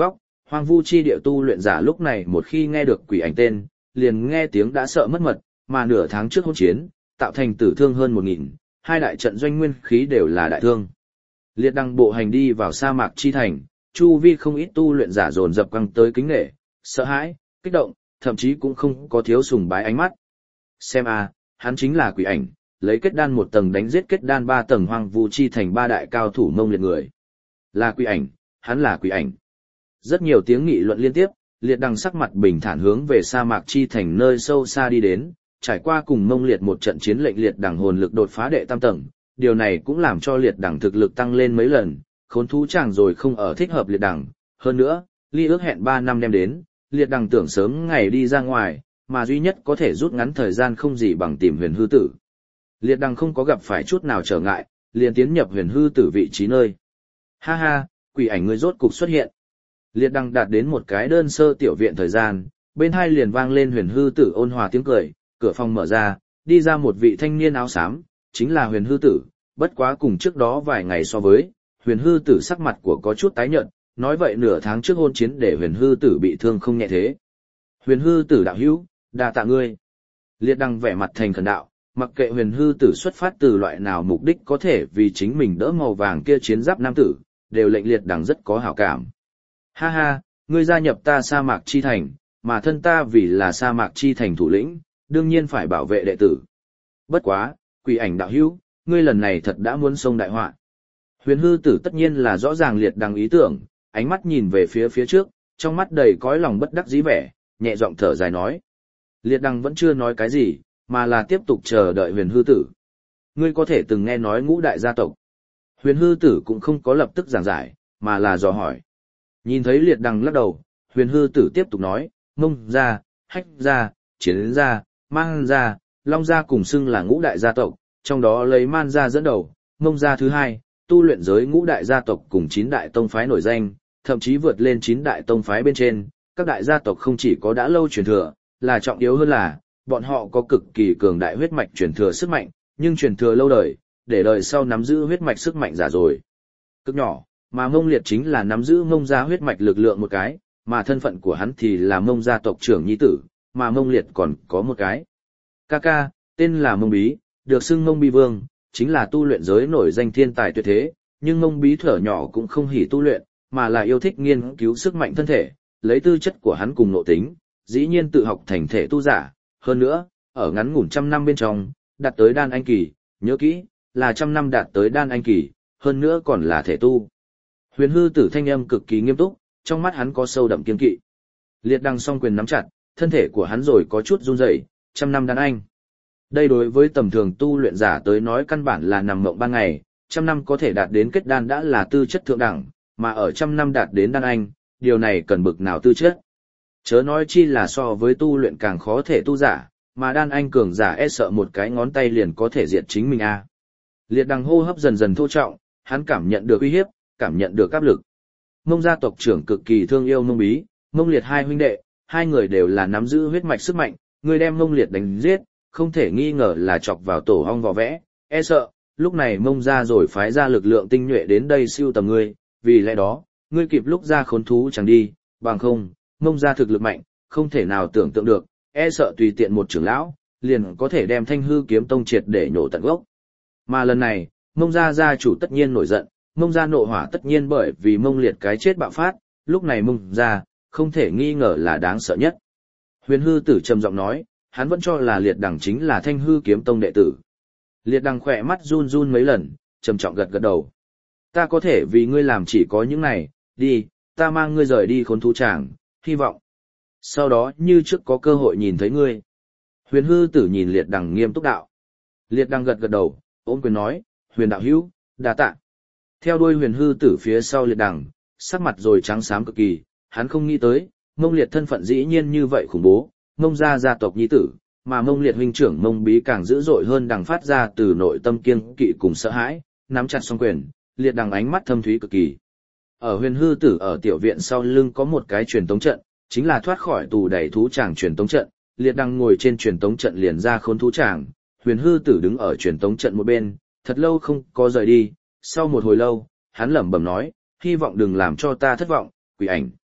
hoang vu chi địa tu luyện giả lúc này một khi nghe được quỷ ảnh tên, liền nghe tiếng đã sợ mất mật, mà nửa tháng trước hỗn chiến, tạo thành tử thương hơn một nghìn, hai đại trận doanh nguyên khí đều là đại thương. Liệt đằng bộ hành đi vào sa mạc chi thành, chu vi không ít tu luyện giả dồn dập căng tới kính nể, sợ hãi, kích động, thậm chí cũng không có thiếu sùng bái ánh mắt. Xem a, hắn chính là quỷ ảnh, lấy kết đan một tầng đánh giết kết đan ba tầng hoang vu chi thành ba đại cao thủ Mông Liệt người. Là quỷ ảnh, hắn là quỷ ảnh. Rất nhiều tiếng nghị luận liên tiếp, Liệt đằng sắc mặt bình thản hướng về sa mạc chi thành nơi sâu xa đi đến, trải qua cùng Mông Liệt một trận chiến lệnh Liệt đằng hồn lực đột phá đệ tam tầng, điều này cũng làm cho Liệt đằng thực lực tăng lên mấy lần, khốn thú chàng rồi không ở thích hợp Liệt đằng. Hơn nữa, ly ước hẹn ba năm đem đến, Liệt đằng tưởng sớm ngày đi ra ngoài, mà duy nhất có thể rút ngắn thời gian không gì bằng tìm huyền hư tử. Liệt đằng không có gặp phải chút nào trở ngại, liền tiến nhập huyền hư tử vị trí nơi. Ha ha, quỷ ảnh ngươi rốt cục xuất hiện. Liệt đằng đạt đến một cái đơn sơ tiểu viện thời gian, bên hai liền vang lên huyền hư tử ôn hòa tiếng cười, cửa phòng mở ra, đi ra một vị thanh niên áo xám, chính là huyền hư tử, bất quá cùng trước đó vài ngày so với, huyền hư tử sắc mặt của có chút tái nhợt, nói vậy nửa tháng trước hôn chiến để huyền hư tử bị thương không nhẹ thế. Huyền hư tử đạo hữu, đa tạ ngươi. Liệt đằng vẻ mặt thành khẩn đạo, mặc kệ huyền hư tử xuất phát từ loại nào mục đích có thể vì chính mình đỡ màu vàng kia chiến giáp nam tử, đều lệnh liệt đằng rất có hảo cảm. Ha ha, ngươi gia nhập ta sa mạc chi thành, mà thân ta vì là sa mạc chi thành thủ lĩnh, đương nhiên phải bảo vệ đệ tử. Bất quá, quỷ ảnh đạo hữu, ngươi lần này thật đã muốn xông đại họa. Huyền hư tử tất nhiên là rõ ràng liệt đằng ý tưởng, ánh mắt nhìn về phía phía trước, trong mắt đầy cõi lòng bất đắc dĩ vẻ, nhẹ giọng thở dài nói. Liệt đằng vẫn chưa nói cái gì, mà là tiếp tục chờ đợi huyền hư tử. Ngươi có thể từng nghe nói ngũ đại gia tộc. Huyền hư tử cũng không có lập tức giảng giải, mà là dò hỏi. Nhìn thấy liệt đằng lắc đầu, huyền hư tử tiếp tục nói, Mông gia, Hách gia, Chiến gia, Man gia, Long gia cùng xưng là ngũ đại gia tộc, trong đó lấy Man gia dẫn đầu, Mông gia thứ hai, tu luyện giới ngũ đại gia tộc cùng chín đại tông phái nổi danh, thậm chí vượt lên chín đại tông phái bên trên, các đại gia tộc không chỉ có đã lâu truyền thừa, là trọng yếu hơn là, bọn họ có cực kỳ cường đại huyết mạch truyền thừa sức mạnh, nhưng truyền thừa lâu đời, để đời sau nắm giữ huyết mạch sức mạnh giả rồi. Cực nhỏ, mà Mông Liệt chính là nắm giữ Mông gia huyết mạch lực lượng một cái, mà thân phận của hắn thì là Mông gia tộc trưởng nhi tử, mà Mông Liệt còn có một cái. Ca ca, tên là Mông Bí, được xưng Mông Bí Vương, chính là tu luyện giới nổi danh thiên tài tuyệt thế, nhưng Mông Bí thở nhỏ cũng không hỉ tu luyện, mà là yêu thích nghiên cứu sức mạnh thân thể, lấy tư chất của hắn cùng nội tính, dĩ nhiên tự học thành thể tu giả, hơn nữa, ở ngắn ngủn trăm năm bên trong, đạt tới đan anh kỳ, nhớ kỹ, là trăm năm đạt tới đan anh kỳ, hơn nữa còn là thể tu. Huyền hư tử thanh âm cực kỳ nghiêm túc, trong mắt hắn có sâu đậm kiên kỵ. Liệt đằng song quyền nắm chặt, thân thể của hắn rồi có chút run rẩy, trăm năm đan anh. Đây đối với tầm thường tu luyện giả tới nói căn bản là nằm mộng ban ngày, trăm năm có thể đạt đến kết đan đã là tư chất thượng đẳng, mà ở trăm năm đạt đến đan anh, điều này cần bực nào tư chất. Chớ nói chi là so với tu luyện càng khó thể tu giả, mà đan anh cường giả e sợ một cái ngón tay liền có thể diệt chính mình a. À. Liệt đằng hô hấp dần dần thô trọng, hắn cảm nhận được uy hiếp, cảm nhận được áp lực. Mông gia tộc trưởng cực kỳ thương yêu Mông Bí, Mông Liệt hai huynh đệ, hai người đều là nắm giữ huyết mạch sức mạnh, người đem Mông Liệt đánh giết, không thể nghi ngờ là chọc vào tổ hong vò vẽ, e sợ, lúc này Mông gia rồi phái ra lực lượng tinh nhuệ đến đây siêu tầm ngươi, vì lẽ đó, ngươi kịp lúc ra khốn thú chẳng đi, bằng không, Mông gia thực lực mạnh, không thể nào tưởng tượng được, e sợ tùy tiện một trưởng lão, liền có thể đem Thanh Hư Kiếm Tông triệt để nhổ tận gốc. Mà lần này, Mông gia gia chủ tất nhiên nổi giận, Mông gia nộ hỏa tất nhiên bởi vì Mông Liệt cái chết bạo phát, lúc này Mông gia, không thể nghi ngờ là đáng sợ nhất. Huyền hư tử trầm giọng nói, hắn vẫn cho là Liệt đằng chính là Thanh Hư Kiếm Tông đệ tử. Liệt đằng khỏe mắt run run mấy lần, trầm trọng gật gật đầu. Ta có thể vì ngươi làm chỉ có những này, đi, ta mang ngươi rời đi khốn thú tràng, hy vọng. Sau đó như trước có cơ hội nhìn thấy ngươi. Huyền hư tử nhìn Liệt đằng nghiêm túc đạo. Liệt đằng gật gật đầu, ôm quyền nói, huyền đạo hữu, đa tạ. Theo đuôi huyền hư tử phía sau Liệt đằng, sắc mặt rồi trắng xám cực kỳ, hắn không nghĩ tới, Mông Liệt thân phận dĩ nhiên như vậy khủng bố, Mông gia gia tộc nhi tử, mà Mông Liệt huynh trưởng Mông Bí càng dữ dội hơn đằng phát ra từ nội tâm kiêng kỵ cùng sợ hãi, nắm chặt song quyền, Liệt đằng ánh mắt thâm thúy cực kỳ. Ở huyền hư tử ở tiểu viện sau lưng có một cái truyền tống trận, chính là thoát khỏi tù đẩy thú tràng truyền tống trận, Liệt đằng ngồi trên truyền tống trận liền ra khốn thú tràng, huyền hư tử đứng ở truyền tống trận một bên, thật lâu không có rời đi, sau một hồi lâu, hắn lẩm bẩm nói, hy vọng đừng làm cho ta thất vọng, quỷ ảnh.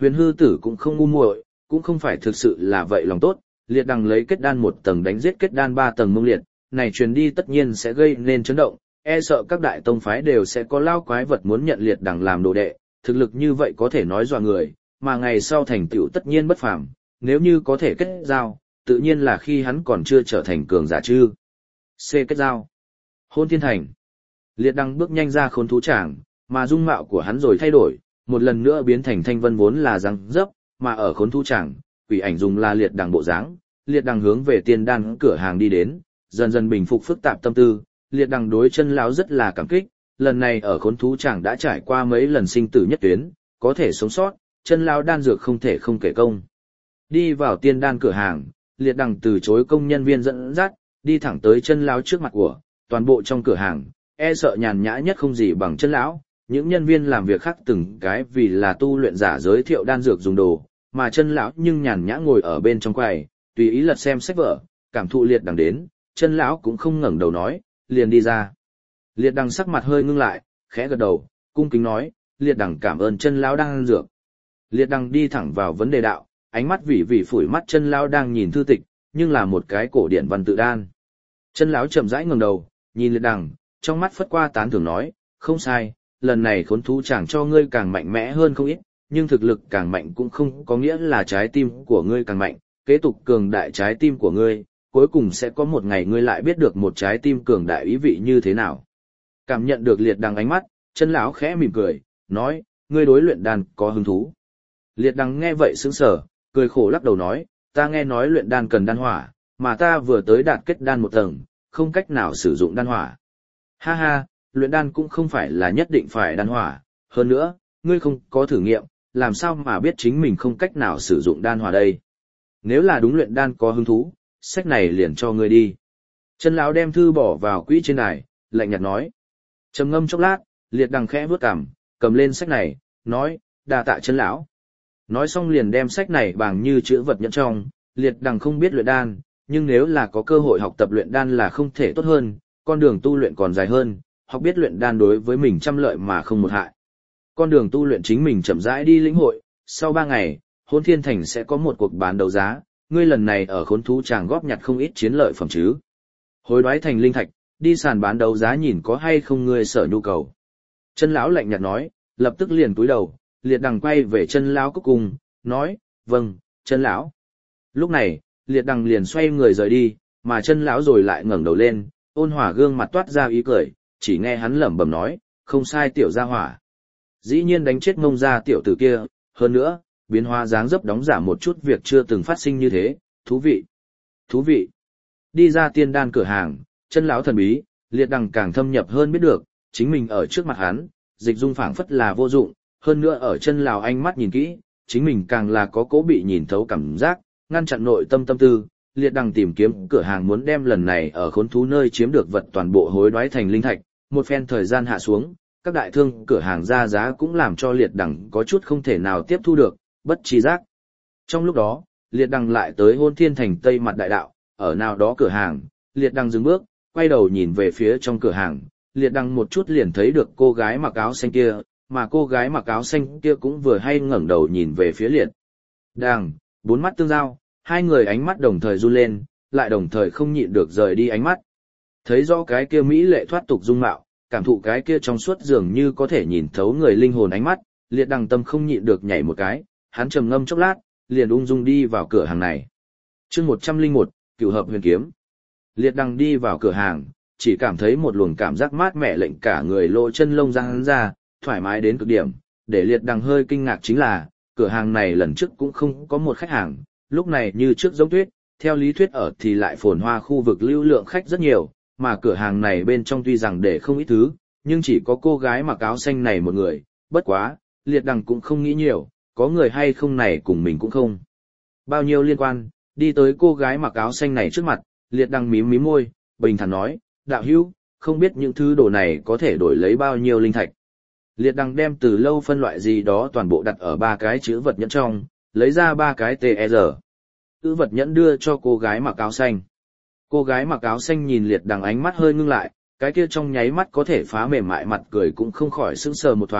Huyền hư tử cũng không ngu muội, cũng không phải thực sự là vậy lòng tốt, liệt đằng lấy kết đan một tầng đánh giết kết đan ba tầng mông liệt, này truyền đi tất nhiên sẽ gây nên chấn động, e sợ các đại tông phái đều sẽ có lao quái vật muốn nhận liệt đằng làm đồ đệ, thực lực như vậy có thể nói dọa người, mà ngày sau thành tựu tất nhiên bất phàm, nếu như có thể kết giao, tự nhiên là khi hắn còn chưa trở thành cường giả chư. C. Kết giao. Hôn Thiên Thành. Liệt đằng bước nhanh ra khốn thú tràng, mà dung mạo của hắn rồi thay đổi, một lần nữa biến thành thanh vân vốn là răng dấp, mà ở khốn thú tràng, quỷ ảnh dùng là liệt đằng bộ dáng, liệt đằng hướng về tiên đan cửa hàng đi đến, dần dần bình phục phức tạp tâm tư, liệt đằng đối chân lão rất là cảm kích, lần này ở khốn thú tràng đã trải qua mấy lần sinh tử nhất tuyến, có thể sống sót, chân lão đan dược không thể không kể công. Đi vào tiên đan cửa hàng, liệt đằng từ chối công nhân viên dẫn dắt, đi thẳng tới chân lão trước mặt của, toàn bộ trong cửa hàng, e sợ nhàn nhã nhất không gì bằng chân lão, những nhân viên làm việc khác từng cái vì là tu luyện giả giới thiệu đan dược dùng đồ, mà chân lão nhưng nhàn nhã ngồi ở bên trong quầy, tùy ý lật xem sách vở, cảm thụ liệt đằng đến, chân lão cũng không ngẩng đầu nói, liền đi ra. Liệt đằng sắc mặt hơi ngưng lại, khẽ gật đầu, cung kính nói, liệt đằng cảm ơn chân lão đang ăn dược. Liệt đằng đi thẳng vào vấn đề đạo, ánh mắt vỉ vỉ phủi mắt chân lão đang nhìn thư tịch, nhưng là một cái cổ điển văn tự đan. Chân lão chậm rãi ngẩng đầu, nhìn liệt đằng, trong mắt phất qua tán thưởng nói, không sai, lần này khốn thú chẳng cho ngươi càng mạnh mẽ hơn không ít, nhưng thực lực càng mạnh cũng không có nghĩa là trái tim của ngươi càng mạnh, kế tục cường đại trái tim của ngươi, cuối cùng sẽ có một ngày ngươi lại biết được một trái tim cường đại ý vị như thế nào. Cảm nhận được liệt đằng ánh mắt, chân lão khẽ mỉm cười, nói, ngươi đối luyện đan có hứng thú. Liệt đằng nghe vậy sững sờ, cười khổ lắc đầu nói, ta nghe nói luyện đan cần đan hỏa, mà ta vừa tới đạt kết đan một tầng, không cách nào sử dụng đan hỏa. Ha ha, luyện đan cũng không phải là nhất định phải đan hỏa, hơn nữa, ngươi không có thử nghiệm, làm sao mà biết chính mình không cách nào sử dụng đan hỏa đây. Nếu là đúng luyện đan có hứng thú, sách này liền cho ngươi đi. Chân lão đem thư bỏ vào quỹ trên đài, lạnh nhạt nói. Trầm ngâm chốc lát, liệt đằng khẽ vuốt cằm, cầm lên sách này, nói, đa tạ chân lão. Nói xong liền đem sách này bằng như chữ vật nhẫn trong, liệt đằng không biết luyện đan, nhưng nếu là có cơ hội học tập luyện đan là không thể tốt hơn, con đường tu luyện còn dài hơn, học biết luyện đan đối với mình trăm lợi mà không một hại. Con đường tu luyện chính mình chậm rãi đi lĩnh hội, sau ba ngày, Hôn Thiên Thành sẽ có một cuộc bán đấu giá, ngươi lần này ở khốn thú tràng góp nhặt không ít chiến lợi phẩm chứ. Hối đoái thành linh thạch, đi sàn bán đấu giá nhìn có hay không ngươi sở nhu cầu. Chân lão lạnh nhạt nói, lập tức liền cúi đầu, liệt đằng quay về chân lão cúc cung, nói, vâng, chân lão. Lúc này, liệt đằng liền xoay người rời đi, mà chân lão rồi lại ngẩng đầu lên, ôn hòa gương mặt toát ra ý cười, chỉ nghe hắn lẩm bẩm nói, không sai tiểu gia hỏa. Dĩ nhiên đánh chết Mông gia tiểu tử kia, hơn nữa, biến hóa dáng dấp đóng giả một chút việc chưa từng phát sinh như thế, thú vị. Thú vị. Đi ra tiên đan cửa hàng, chân lão thần bí, liệt đằng càng thâm nhập hơn biết được, chính mình ở trước mặt hắn, dịch dung phảng phất là vô dụng, hơn nữa ở chân lão ánh mắt nhìn kỹ, chính mình càng là có cố bị nhìn thấu cảm giác, ngăn chặn nội tâm tâm tư, liệt đằng tìm kiếm cửa hàng muốn đem lần này ở khốn thú nơi chiếm được vật toàn bộ hối đoái thành linh thạch, một phen thời gian hạ xuống, các đại thương cửa hàng ra giá cũng làm cho liệt đằng có chút không thể nào tiếp thu được, bất chi giác. Trong lúc đó, liệt đằng lại tới Hôn Thiên Thành Tây mặt đại đạo, ở nào đó cửa hàng, liệt đằng dừng bước, quay đầu nhìn về phía trong cửa hàng, liệt đằng một chút liền thấy được cô gái mặc áo xanh kia, mà cô gái mặc áo xanh kia cũng vừa hay ngẩng đầu nhìn về phía liệt đằng, bốn mắt tương giao, hai người ánh mắt đồng thời run lên, lại đồng thời không nhịn được rời đi ánh mắt. Thấy rõ cái kia mỹ lệ thoát tục dung mạo, cảm thụ cái kia trong suốt dường như có thể nhìn thấu người linh hồn ánh mắt, liệt đằng tâm không nhịn được nhảy một cái, hắn trầm ngâm chốc lát, liền ung dung đi vào cửa hàng này. Chương một trăm lẻ một, Cửu hợp huyền kiếm. Liệt đằng đi vào cửa hàng, chỉ cảm thấy một luồng cảm giác mát mẻ lệnh cả người lộ chân lông ra hắn ra, thoải mái đến cực điểm, để liệt đằng hơi kinh ngạc chính là, cửa hàng này lần trước cũng không có một khách hàng, lúc này như trước giống tuyết, theo lý thuyết ở thì lại phồn hoa khu vực lưu lượng khách rất nhiều, mà cửa hàng này bên trong tuy rằng để không ít thứ, nhưng chỉ có cô gái mặc áo xanh này một người, bất quá, liệt đằng cũng không nghĩ nhiều, có người hay không này cùng mình cũng không bao nhiêu liên quan, đi tới cô gái mặc áo xanh này trước mặt, liệt đằng mím mím môi, bình thản nói, đạo hữu, không biết những thứ đồ này có thể đổi lấy bao nhiêu linh thạch. Liệt đằng đem từ lâu phân loại gì đó toàn bộ đặt ở ba cái chữ vật nhẫn trong, lấy ra ba cái tê e rờ. Chữ vật nhẫn đưa cho cô gái mặc áo xanh. Cô gái mặc áo xanh nhìn liệt đằng ánh mắt hơi ngưng lại, cái kia trong nháy mắt có thể phá mềm mại mặt cười cũng không khỏi sững sờ một thoáng,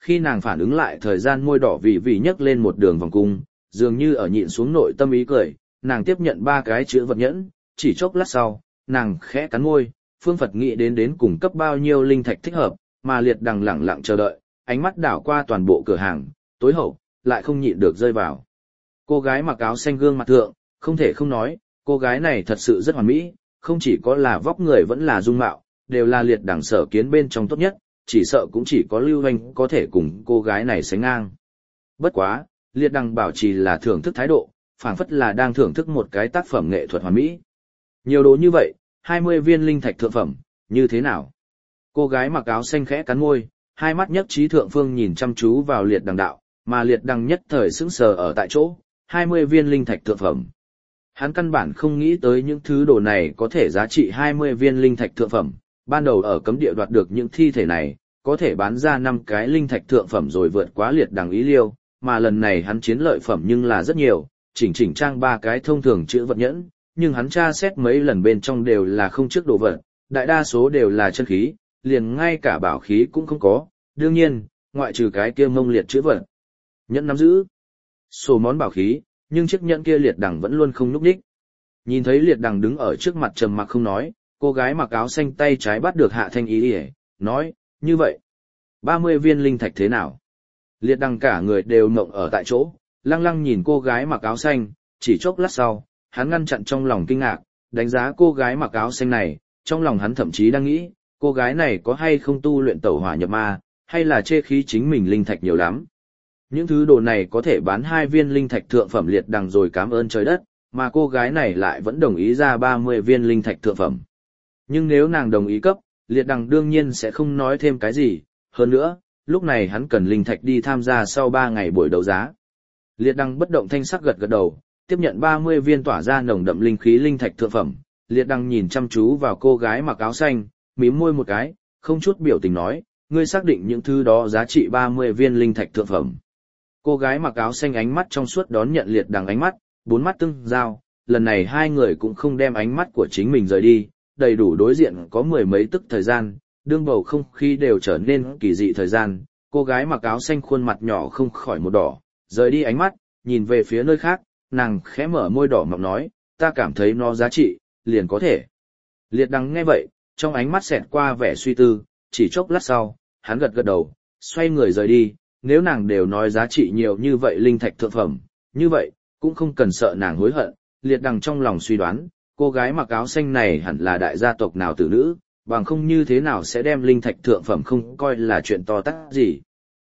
khi nàng phản ứng lại thời gian môi đỏ vì vì nhấc lên một đường vòng cung, dường như ở nhịn xuống nội tâm ý cười, nàng tiếp nhận ba cái chữ vật nhẫn, chỉ chốc lát sau, nàng khẽ cắn môi, Phương Phật nghĩ đến đến cùng cấp bao nhiêu linh thạch thích hợp, mà Liệt Đằng lẳng lặng chờ đợi, ánh mắt đảo qua toàn bộ cửa hàng, tối hậu, lại không nhịn được rơi vào. Cô gái mặc áo xanh gương mặt thượng, không thể không nói, cô gái này thật sự rất hoàn mỹ, không chỉ có là vóc người vẫn là dung mạo, đều là Liệt Đằng sở kiến bên trong tốt nhất, chỉ sợ cũng chỉ có Lưu Hoành có thể cùng cô gái này sánh ngang. Bất quá, Liệt Đằng bảo trì là thưởng thức thái độ, phảng phất là đang thưởng thức một cái tác phẩm nghệ thuật hoàn mỹ. Nhiều đồ như vậy, hai mươi viên linh thạch thượng phẩm, như thế nào? Cô gái mặc áo xanh khẽ cắn môi, hai mắt nhất trí thượng phương nhìn chăm chú vào Liệt Đằng đạo, mà Liệt Đằng nhất thời sững sờ ở tại chỗ, hai mươi viên linh thạch thượng phẩm. Hắn căn bản không nghĩ tới những thứ đồ này có thể giá trị hai mươi viên linh thạch thượng phẩm, ban đầu ở cấm địa đoạt được những thi thể này, có thể bán ra năm cái linh thạch thượng phẩm rồi vượt quá Liệt Đằng ý liêu, mà lần này hắn chiến lợi phẩm nhưng là rất nhiều, chỉnh chỉnh trang ba cái thông thường chữ vật nhẫn, nhưng hắn tra xét mấy lần bên trong đều là không trước đồ vật, đại đa số đều là chân khí, liền ngay cả bảo khí cũng không có, đương nhiên, ngoại trừ cái kia mông liệt chữ vật. Nhẫn nắm giữ số món bảo khí, nhưng chiếc nhẫn kia Liệt Đằng vẫn luôn không nhúc nhích. Nhìn thấy Liệt Đằng đứng ở trước mặt trầm mặc không nói, cô gái mặc áo xanh tay trái bắt được Hạ Thanh Ý ỉa, nói, như vậy, ba mươi viên linh thạch thế nào? Liệt Đằng cả người đều mộng ở tại chỗ, lăng lăng nhìn cô gái mặc áo xanh, chỉ chốc lát sau, hắn ngăn chặn trong lòng kinh ngạc, đánh giá cô gái mặc áo xanh này, trong lòng hắn thậm chí đang nghĩ, cô gái này có hay không tu luyện tẩu hỏa nhập ma, hay là chê khí chính mình linh thạch nhiều lắm. Những thứ đồ này có thể bán hai viên linh thạch thượng phẩm Liệt Đằng rồi cảm ơn trời đất, mà cô gái này lại vẫn đồng ý ra ba mươi viên linh thạch thượng phẩm. Nhưng nếu nàng đồng ý cấp, Liệt Đằng đương nhiên sẽ không nói thêm cái gì, hơn nữa, lúc này hắn cần linh thạch đi tham gia sau ba ngày buổi đấu giá. Liệt Đằng bất động thanh sắc gật gật đầu, tiếp nhận ba mươi viên tỏa ra nồng đậm linh khí linh thạch thượng phẩm. Liệt Đằng nhìn chăm chú vào cô gái mặc áo xanh, mím môi một cái, không chút biểu tình nói, ngươi xác định những thứ đó giá trị ba mươi viên linh thạch thượng phẩm. Cô gái mặc áo xanh ánh mắt trong suốt đón nhận Liệt Đằng ánh mắt, bốn mắt tương giao, lần này hai người cũng không đem ánh mắt của chính mình rời đi, đầy đủ đối diện có mười mấy tức thời gian, đương bầu không khí đều trở nên kỳ dị thời gian, cô gái mặc áo xanh khuôn mặt nhỏ không khỏi một đỏ, rời đi ánh mắt, nhìn về phía nơi khác, nàng khẽ mở môi đỏ mọng nói, ta cảm thấy nó giá trị, liền có thể. Liệt Đằng nghe vậy, trong ánh mắt xẹt qua vẻ suy tư, chỉ chốc lát sau, hắn gật gật đầu, xoay người rời đi, nếu nàng đều nói giá trị nhiều như vậy linh thạch thượng phẩm, như vậy, cũng không cần sợ nàng hối hận. Liệt Đằng trong lòng suy đoán, cô gái mặc áo xanh này hẳn là đại gia tộc nào tử nữ, bằng không như thế nào sẽ đem linh thạch thượng phẩm không coi là chuyện to tát gì.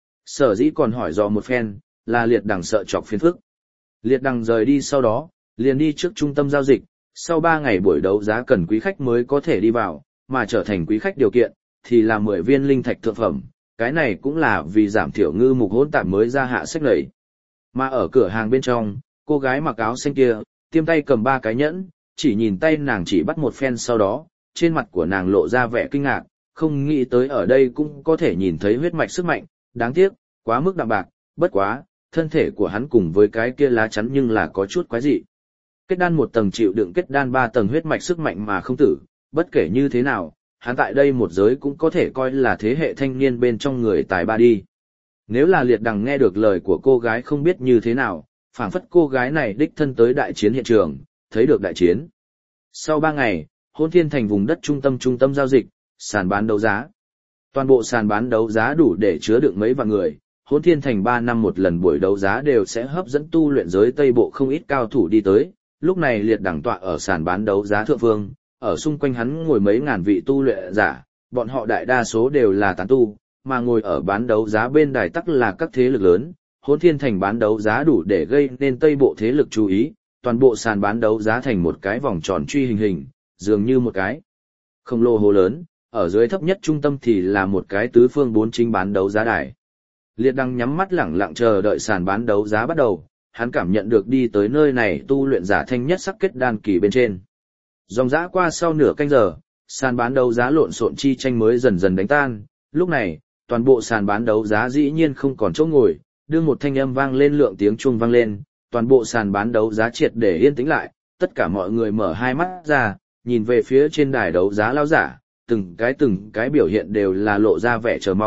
Sở dĩ còn hỏi dò một phen, là Liệt Đằng sợ chọc phiền phức. Liệt Đằng rời đi sau đó, liền đi trước trung tâm giao dịch, sau ba ngày buổi đấu giá cần quý khách mới có thể đi vào, mà trở thành quý khách điều kiện, thì là mười viên linh thạch thượng phẩm, cái này cũng là vì giảm thiểu ngư mục hỗn tạp mới ra hạ sách lầy. Mà ở cửa hàng bên trong, cô gái mặc áo xanh kia, tiêm tay cầm ba cái nhẫn, chỉ nhìn tay nàng chỉ bắt một phen sau đó, trên mặt của nàng lộ ra vẻ kinh ngạc, không nghĩ tới ở đây cũng có thể nhìn thấy huyết mạch sức mạnh, đáng tiếc, quá mức đạm bạc, bất quá, thân thể của hắn cùng với cái kia lá chắn nhưng là có chút quái dị. Kết đan một tầng chịu đựng kết đan ba tầng huyết mạch sức mạnh mà không tử, bất kể như thế nào, hắn tại đây một giới cũng có thể coi là thế hệ thanh niên bên trong người tài ba đi. Nếu là Liệt Đằng nghe được lời của cô gái không biết như thế nào, phảng phất cô gái này đích thân tới đại chiến hiện trường, thấy được đại chiến. Sau ba ngày, Hôn Thiên Thành vùng đất trung tâm trung tâm giao dịch, sàn bán đấu giá. Toàn bộ sàn bán đấu giá đủ để chứa đựng mấy vạn người, Hôn Thiên Thành ba năm một lần buổi đấu giá đều sẽ hấp dẫn tu luyện giới Tây Bộ không ít cao thủ đi tới, lúc này Liệt Đằng tọa ở sàn bán đấu giá thượng phương, ở xung quanh hắn ngồi mấy ngàn vị tu luyện giả, bọn họ đại đa số đều là tán tu, mà ngồi ở bán đấu giá bên đài tắc là các thế lực lớn. Hỗn Thiên Thành bán đấu giá đủ để gây nên Tây Bộ thế lực chú ý, toàn bộ sàn bán đấu giá thành một cái vòng tròn truy hình hình, dường như một cái khổng lồ hồ lớn, ở dưới thấp nhất trung tâm thì là một cái tứ phương bốn chính bán đấu giá đài. Liệt Đằng nhắm mắt lẳng lặng chờ đợi sàn bán đấu giá bắt đầu, hắn cảm nhận được đi tới nơi này tu luyện giả thanh nhất sắc kết đan kỳ bên trên. Dòng dã qua sau nửa canh giờ, sàn bán đấu giá lộn xộn chi tranh mới dần dần đánh tan, lúc này, toàn bộ sàn bán đấu giá dĩ nhiên không còn chỗ ngồi, đưa một thanh âm vang lên, lượng tiếng chuông vang lên, toàn bộ sàn bán đấu giá triệt để yên tĩnh lại, tất cả mọi người mở hai mắt ra, nhìn về phía trên đài đấu giá lão giả, từng cái từng cái biểu hiện đều là lộ ra vẻ chờ mong,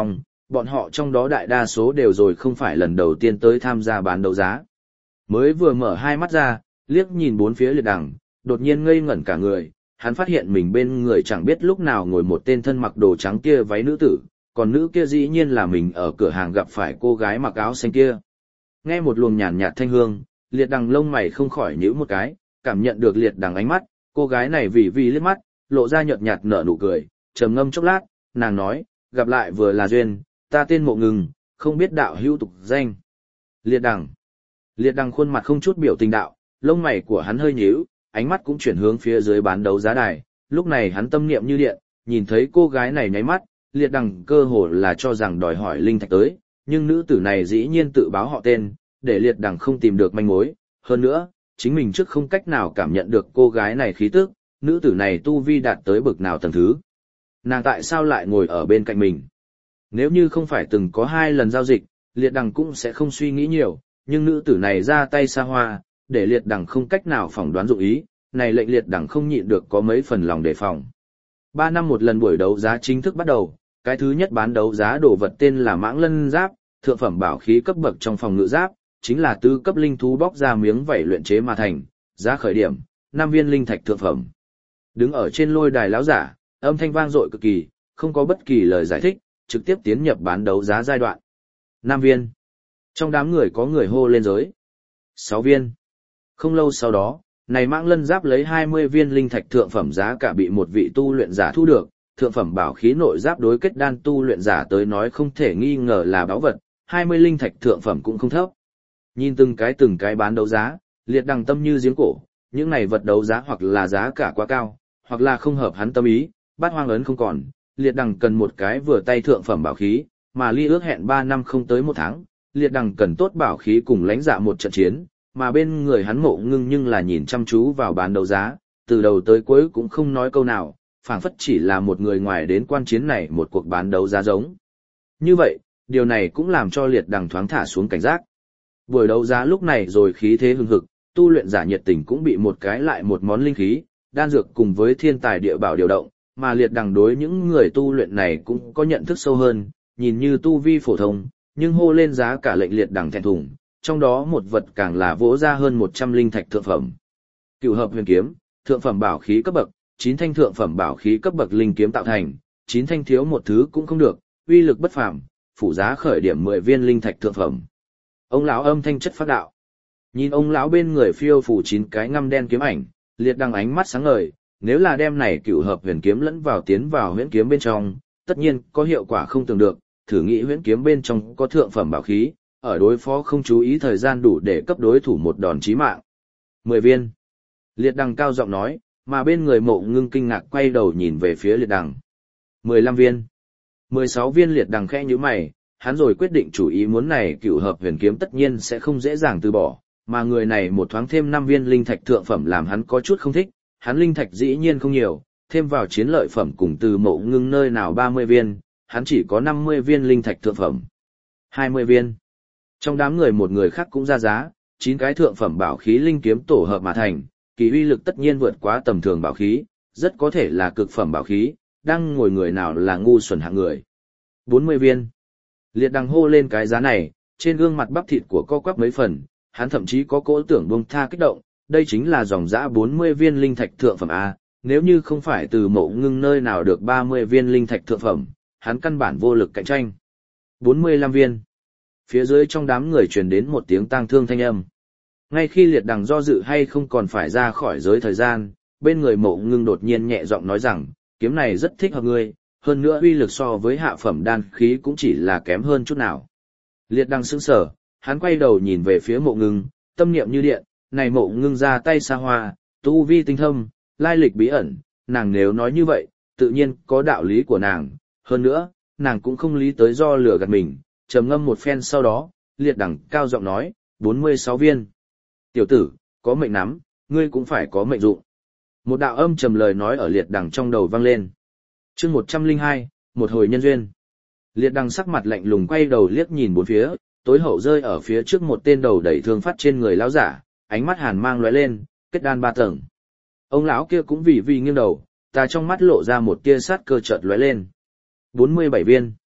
bọn họ trong đó đại đa số đều rồi không phải lần đầu tiên tới tham gia bán đấu giá. Mới vừa mở hai mắt ra, liếc nhìn bốn phía liệt đằng, đột nhiên ngây ngẩn cả người, hắn phát hiện mình bên người chẳng biết lúc nào ngồi một tên thân mặc đồ trắng kia váy nữ tử, còn nữ kia dĩ nhiên là mình ở cửa hàng gặp phải cô gái mặc áo xanh kia. Nghe một luồng nhàn nhạt thanh hương, liệt đằng lông mày không khỏi nhíu một cái, cảm nhận được liệt đằng ánh mắt, cô gái này vì vì liếc mắt, lộ ra nhợt nhạt nở nụ cười, trầm ngâm chốc lát, nàng nói, gặp lại vừa là duyên, ta tên Mộ Ngừng, không biết đạo hữu tục danh. Liệt đằng. Liệt đằng khuôn mặt không chút biểu tình đạo, lông mày của hắn hơi nhíu, ánh mắt cũng chuyển hướng phía dưới bán đấu giá đài, lúc này hắn tâm niệm như điện, nhìn thấy cô gái này nháy mắt, liệt đằng cơ hồ là cho rằng đòi hỏi linh thạch tới, nhưng nữ tử này dĩ nhiên tự báo họ tên, để liệt đằng không tìm được manh mối, hơn nữa, chính mình trước không cách nào cảm nhận được cô gái này khí tức, nữ tử này tu vi đạt tới bực nào tầng thứ. Nàng tại sao lại ngồi ở bên cạnh mình? Nếu như không phải từng có hai lần giao dịch, liệt đằng cũng sẽ không suy nghĩ nhiều, nhưng nữ tử này ra tay xa hoa, để liệt đằng không cách nào phỏng đoán dụng ý, này lệnh liệt đằng không nhịn được có mấy phần lòng đề phòng. Ba năm một lần buổi đấu giá chính thức bắt đầu, cái thứ nhất bán đấu giá đồ vật tên là Mãng Lân Giáp, thượng phẩm bảo khí cấp bậc trong phòng ngự giáp, chính là tứ cấp linh thú bóc ra miếng vảy luyện chế mà thành, giá khởi điểm, năm viên linh thạch thượng phẩm. Đứng ở trên lôi đài lão giả, âm thanh vang dội cực kỳ, không có bất kỳ lời giải thích, trực tiếp tiến nhập bán đấu giá giai đoạn. năm viên. Trong đám người có người hô lên giới. sáu viên. Không lâu sau đó, này Mãng Lân Giáp lấy hai mươi viên linh thạch thượng phẩm giá cả bị một vị tu luyện giả thu được, thượng phẩm bảo khí nội giáp đối kết đan tu luyện giả tới nói không thể nghi ngờ là báu vật, hai mươi linh thạch thượng phẩm cũng không thấp. Nhìn từng cái từng cái bán đấu giá, liệt đằng tâm như giếng cổ, những này vật đấu giá hoặc là giá cả quá cao, hoặc là không hợp hắn tâm ý, bát hoang ấn không còn, liệt đằng cần một cái vừa tay thượng phẩm bảo khí, mà ly ước hẹn ba năm không tới một tháng, liệt đằng cần tốt bảo khí cùng lãnh dạ một trận chiến, mà bên người hắn Mộ Ngưng nhưng là nhìn chăm chú vào bán đấu giá, từ đầu tới cuối cũng không nói câu nào, phảng phất chỉ là một người ngoài đến quan chiến này một cuộc bán đấu giá giống. Như vậy, điều này cũng làm cho liệt đằng thoáng thả xuống cảnh giác. Buổi đấu giá lúc này rồi khí thế hưng hực, tu luyện giả nhiệt tình cũng bị một cái lại một món linh khí, đan dược cùng với thiên tài địa bảo điều động, mà liệt đằng đối những người tu luyện này cũng có nhận thức sâu hơn, nhìn như tu vi phổ thông, nhưng hô lên giá cả lệnh liệt đằng thẹn thùng, trong đó một vật càng là vỗ ra hơn một trăm linh thạch thượng phẩm. Cửu hợp huyền kiếm, thượng phẩm bảo khí cấp bậc, chín thanh thượng phẩm bảo khí cấp bậc linh kiếm tạo thành, chín thanh thiếu một thứ cũng không được, uy lực bất phàm, phủ giá khởi điểm mười viên linh thạch thượng phẩm. Ông lão âm thanh chất phát đạo. Nhìn ông lão bên người phiêu phủ chín cái ngăm đen kiếm ảnh, liệt đằng ánh mắt sáng ngời, nếu là đem này cửu hợp huyền kiếm lẫn vào tiến vào huyễn kiếm bên trong, tất nhiên có hiệu quả không tưởng được, thử nghĩ huyễn kiếm bên trong có thượng phẩm bảo khí, ở đối phó không chú ý thời gian đủ để cấp đối thủ một đòn chí mạng. Mười viên. Liệt đằng cao giọng nói, mà bên người Mộ Ngưng kinh ngạc quay đầu nhìn về phía liệt đằng. Mười lăm viên. Mười sáu viên. Liệt đằng khẽ nhíu mày, hắn rồi quyết định chủ ý muốn này cửu hợp huyền kiếm tất nhiên sẽ không dễ dàng từ bỏ, mà người này một thoáng thêm năm viên linh thạch thượng phẩm làm hắn có chút không thích, hắn linh thạch dĩ nhiên không nhiều, thêm vào chiến lợi phẩm cùng từ Mộ Ngưng nơi nào ba mươi viên, hắn chỉ có năm mươi viên linh thạch thượng phẩm. hai mươi viên. Trong đám người một người khác cũng ra giá, chín cái thượng phẩm bảo khí linh kiếm tổ hợp mà thành, kỳ uy lực tất nhiên vượt quá tầm thường bảo khí, rất có thể là cực phẩm bảo khí, đang ngồi người nào là ngu xuẩn hạng người. bốn mươi viên. Liệt đằng hô lên cái giá này, trên gương mặt bắp thịt của co quắp mấy phần, hắn thậm chí có cỗ tưởng buông tha kích động, đây chính là dòng dã bốn mươi viên linh thạch thượng phẩm A, nếu như không phải từ Mộ Ngưng nơi nào được ba mươi viên linh thạch thượng phẩm, hắn căn bản vô lực cạnh tranh. bốn mươi lăm viên. Phía dưới trong đám người truyền đến một tiếng tang thương thanh âm. Ngay khi liệt đằng do dự hay không còn phải ra khỏi giới thời gian, bên người Mộ Ngưng đột nhiên nhẹ giọng nói rằng, kiếm này rất thích hợp ngươi, hơn nữa uy lực so với hạ phẩm đan khí cũng chỉ là kém hơn chút nào. Liệt đằng sững sờ, hắn quay đầu nhìn về phía Mộ Ngưng, tâm niệm như điện, này Mộ Ngưng ra tay xa hoa, tu vi tinh thâm, lai lịch bí ẩn, nàng nếu nói như vậy, tự nhiên có đạo lý của nàng, hơn nữa, nàng cũng không lý tới do lừa gạt mình, trầm ngâm một phen sau đó, liệt đằng cao giọng nói, bốn mươi sáu viên. Tiểu tử, có mệnh nắm, ngươi cũng phải có mệnh dụng. Một đạo âm trầm lời nói ở liệt đằng trong đầu vang lên. Chương một trăm lẻ hai, một hồi nhân duyên. Liệt đằng sắc mặt lạnh lùng quay đầu liếc nhìn bốn phía, tối hậu rơi ở phía trước một tên đầu đẩy thương phát trên người lão giả, ánh mắt hàn mang lóe lên, kết đan ba tầng. Ông lão kia cũng vì vì nghiêng đầu, ta trong mắt lộ ra một tia sát cơ chợt lóe lên. bốn mươi bảy viên.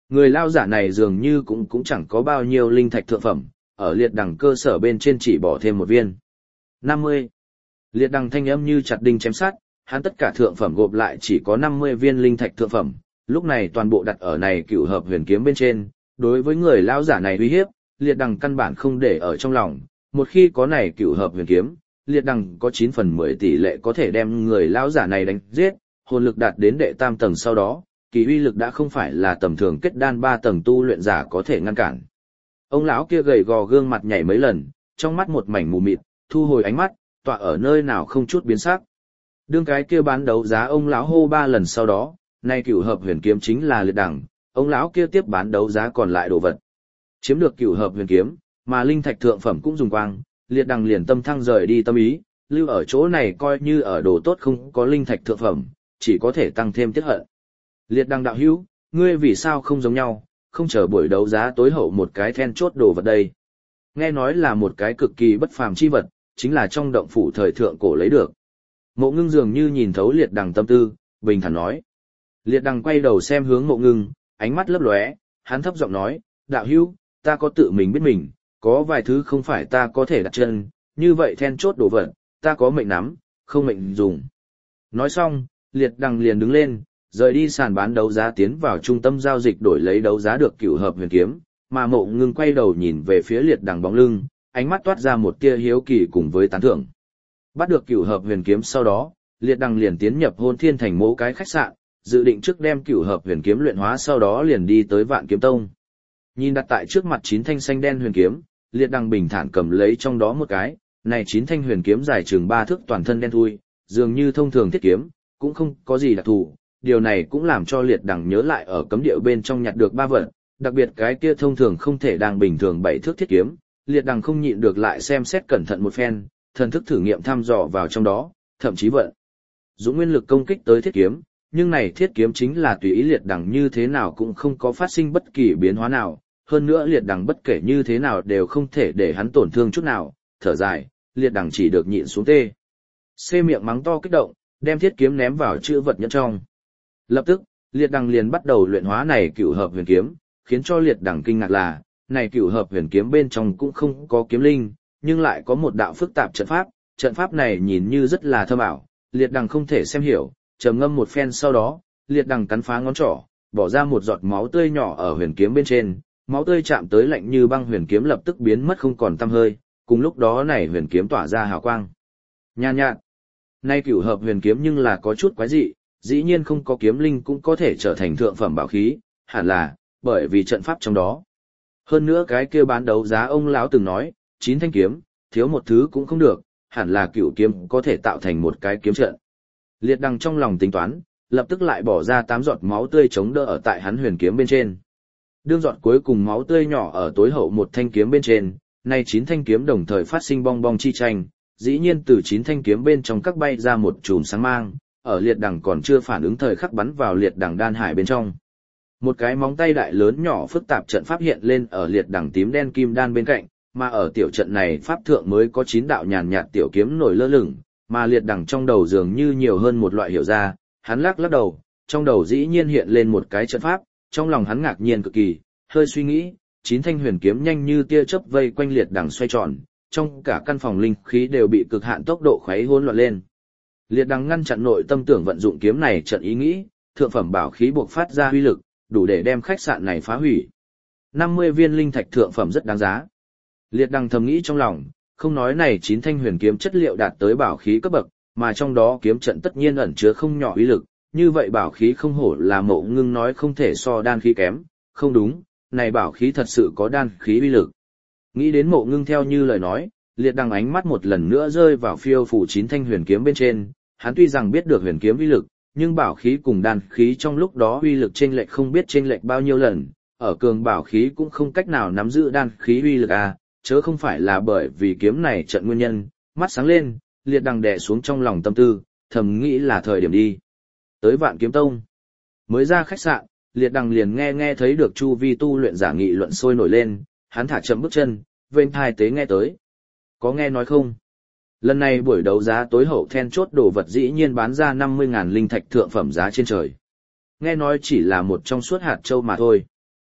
Người lao giả này dường như cũng cũng chẳng có bao nhiêu linh thạch thượng phẩm, ở liệt đằng cơ sở bên trên chỉ bỏ thêm một viên. năm mươi. Liệt đằng thanh âm như chặt đinh chém sắt, hắn tất cả thượng phẩm gộp lại chỉ có năm mươi viên linh thạch thượng phẩm, lúc này toàn bộ đặt ở này cửu hợp huyền kiếm bên trên, đối với người lao giả này uy hiếp, liệt đằng căn bản không để ở trong lòng, một khi có này cửu hợp huyền kiếm, liệt đằng có chín phần mười tỷ lệ có thể đem người lao giả này đánh giết, hồn lực đạt đến đệ tam tầng sau đó, kỳ uy lực đã không phải là tầm thường kết đan ba tầng tu luyện giả có thể ngăn cản. Ông lão kia gầy gò gương mặt nhảy mấy lần, trong mắt một mảnh mù mịt, thu hồi ánh mắt, tọa ở nơi nào không chút biến sắc. Đương cái kia bán đấu giá ông lão hô ba lần sau đó, nay cửu hợp huyền kiếm chính là liệt đằng, ông lão kia tiếp bán đấu giá còn lại đồ vật. Chiếm được cửu hợp huyền kiếm, mà linh thạch thượng phẩm cũng dùng quang, liệt đằng liền tâm thăng rời đi tâm ý, lưu ở chỗ này coi như ở đồ tốt không có linh thạch thượng phẩm, chỉ có thể tăng thêm tiết hận. Liệt đằng đạo hữu, ngươi vì sao không giống nhau, không chờ buổi đấu giá tối hậu một cái then chốt đồ vật đây. Nghe nói là một cái cực kỳ bất phàm chi vật, chính là trong động phủ thời thượng cổ lấy được. Mộ Ngưng dường như nhìn thấu liệt đằng tâm tư, bình thản nói. Liệt đằng quay đầu xem hướng Mộ Ngưng, ánh mắt lấp lóe, hắn thấp giọng nói, đạo hữu, ta có tự mình biết mình, có vài thứ không phải ta có thể đặt chân, như vậy then chốt đồ vật, ta có mệnh nắm, không mệnh dùng. Nói xong, liệt đằng liền đứng lên, rời đi sàn bán đấu giá tiến vào trung tâm giao dịch đổi lấy đấu giá được cửu hợp huyền kiếm, mà Mộ Ngưng quay đầu nhìn về phía liệt đằng bóng lưng, ánh mắt toát ra một tia hiếu kỳ cùng với tán thưởng. Bắt được cửu hợp huyền kiếm sau đó, liệt đằng liền tiến nhập Hôn Thiên Thành mỗ cái khách sạn, dự định trước đem cửu hợp huyền kiếm luyện hóa sau đó liền đi tới Vạn Kiếm Tông. Nhìn đặt tại trước mặt chín thanh xanh đen huyền kiếm, liệt đằng bình thản cầm lấy trong đó một cái, này chín thanh huyền kiếm dài chừng ba thước toàn thân đen thui, dường như thông thường thiết kiếm, cũng không có gì đặc thù. Điều này cũng làm cho liệt đằng nhớ lại ở cấm địa bên trong nhặt được ba vật, đặc biệt cái kia thông thường không thể đang bình thường bảy thước thiết kiếm, liệt đằng không nhịn được lại xem xét cẩn thận một phen, thần thức thử nghiệm thăm dò vào trong đó, thậm chí vận dũng nguyên lực công kích tới thiết kiếm, nhưng này thiết kiếm chính là tùy ý liệt đằng như thế nào cũng không có phát sinh bất kỳ biến hóa nào, hơn nữa liệt đằng bất kể như thế nào đều không thể để hắn tổn thương chút nào, thở dài, liệt đằng chỉ được nhịn xuống tê. Xê miệng mắng to kích động, đem thiết kiếm ném vào chữ vật nhẫn trong. Lập tức, liệt đằng liền bắt đầu luyện hóa này cửu hợp huyền kiếm, khiến cho liệt đằng kinh ngạc là, này cửu hợp huyền kiếm bên trong cũng không có kiếm linh, nhưng lại có một đạo phức tạp trận pháp, trận pháp này nhìn như rất là thâm ảo, liệt đằng không thể xem hiểu, trầm ngâm một phen sau đó, liệt đằng cắn phá ngón trỏ, bỏ ra một giọt máu tươi nhỏ ở huyền kiếm bên trên, máu tươi chạm tới lạnh như băng huyền kiếm lập tức biến mất không còn tăm hơi, cùng lúc đó này huyền kiếm tỏa ra hào quang nhàn nhạt. Nay cửu hợp huyền kiếm nhưng là có chút quái dị, dĩ nhiên không có kiếm linh cũng có thể trở thành thượng phẩm bảo khí, hẳn là bởi vì trận pháp trong đó. Hơn nữa cái kia bán đấu giá ông lão từng nói, chín thanh kiếm, thiếu một thứ cũng không được, hẳn là cửu kiếm có thể tạo thành một cái kiếm trận. Liệt đằng trong lòng tính toán, lập tức lại bỏ ra tám giọt máu tươi chống đỡ ở tại hắn huyền kiếm bên trên. Đương giọt cuối cùng máu tươi nhỏ ở tối hậu một thanh kiếm bên trên, nay chín thanh kiếm đồng thời phát sinh bong bong chi tranh, dĩ nhiên từ chín thanh kiếm bên trong các bay ra một chùm sáng mang, ở liệt đằng còn chưa phản ứng thời khắc bắn vào liệt đằng đan hải bên trong. Một cái móng tay đại lớn nhỏ phức tạp trận pháp hiện lên ở liệt đằng tím đen kim đan bên cạnh, mà ở tiểu trận này pháp thượng mới có chín đạo nhàn nhạt tiểu kiếm nổi lơ lửng, mà liệt đằng trong đầu dường như nhiều hơn một loại hiểu ra, hắn lắc lắc đầu, trong đầu dĩ nhiên hiện lên một cái trận pháp, trong lòng hắn ngạc nhiên cực kỳ, hơi suy nghĩ, chín thanh huyền kiếm nhanh như tia chớp vây quanh liệt đằng xoay tròn, trong cả căn phòng linh khí đều bị cực hạn tốc độ khuấy hỗn loạn lên. Liệt đằng ngăn chặn nội tâm tưởng vận dụng kiếm này trận ý nghĩ, thượng phẩm bảo khí buộc phát ra uy lực, đủ để đem khách sạn này phá hủy. năm mươi viên linh thạch thượng phẩm rất đáng giá. Liệt đằng thầm nghĩ trong lòng, không nói này chín thanh huyền kiếm chất liệu đạt tới bảo khí cấp bậc, mà trong đó kiếm trận tất nhiên ẩn chứa không nhỏ uy lực, như vậy bảo khí không hổ là Mộ Ngưng nói không thể so đan khí kém, không đúng, này bảo khí thật sự có đan khí uy lực. Nghĩ đến Mộ Ngưng theo như lời nói, liệt đằng ánh mắt một lần nữa rơi vào phiêu phủ chín thanh huyền kiếm bên trên, hắn tuy rằng biết được huyền kiếm uy lực, nhưng bảo khí cùng đan khí trong lúc đó uy lực chênh lệch không biết chênh lệch bao nhiêu lần, ở cường bảo khí cũng không cách nào nắm giữ đan khí uy lực à, chớ không phải là bởi vì kiếm này trận nguyên nhân. Mắt sáng lên, liệt đằng đè xuống trong lòng tâm tư, thầm nghĩ là thời điểm đi tới Vạn Kiếm Tông. Mới ra khách sạn, liệt đằng liền nghe nghe thấy được chu vi tu luyện giả nghị luận sôi nổi lên, hắn thả chậm bước chân, vênh thai tế nghe tới. Có nghe nói không? Lần này buổi đấu giá tối hậu then chốt đồ vật dĩ nhiên bán ra năm mươi ngàn linh thạch thượng phẩm giá trên trời. Nghe nói chỉ là một trong suốt hạt châu mà thôi.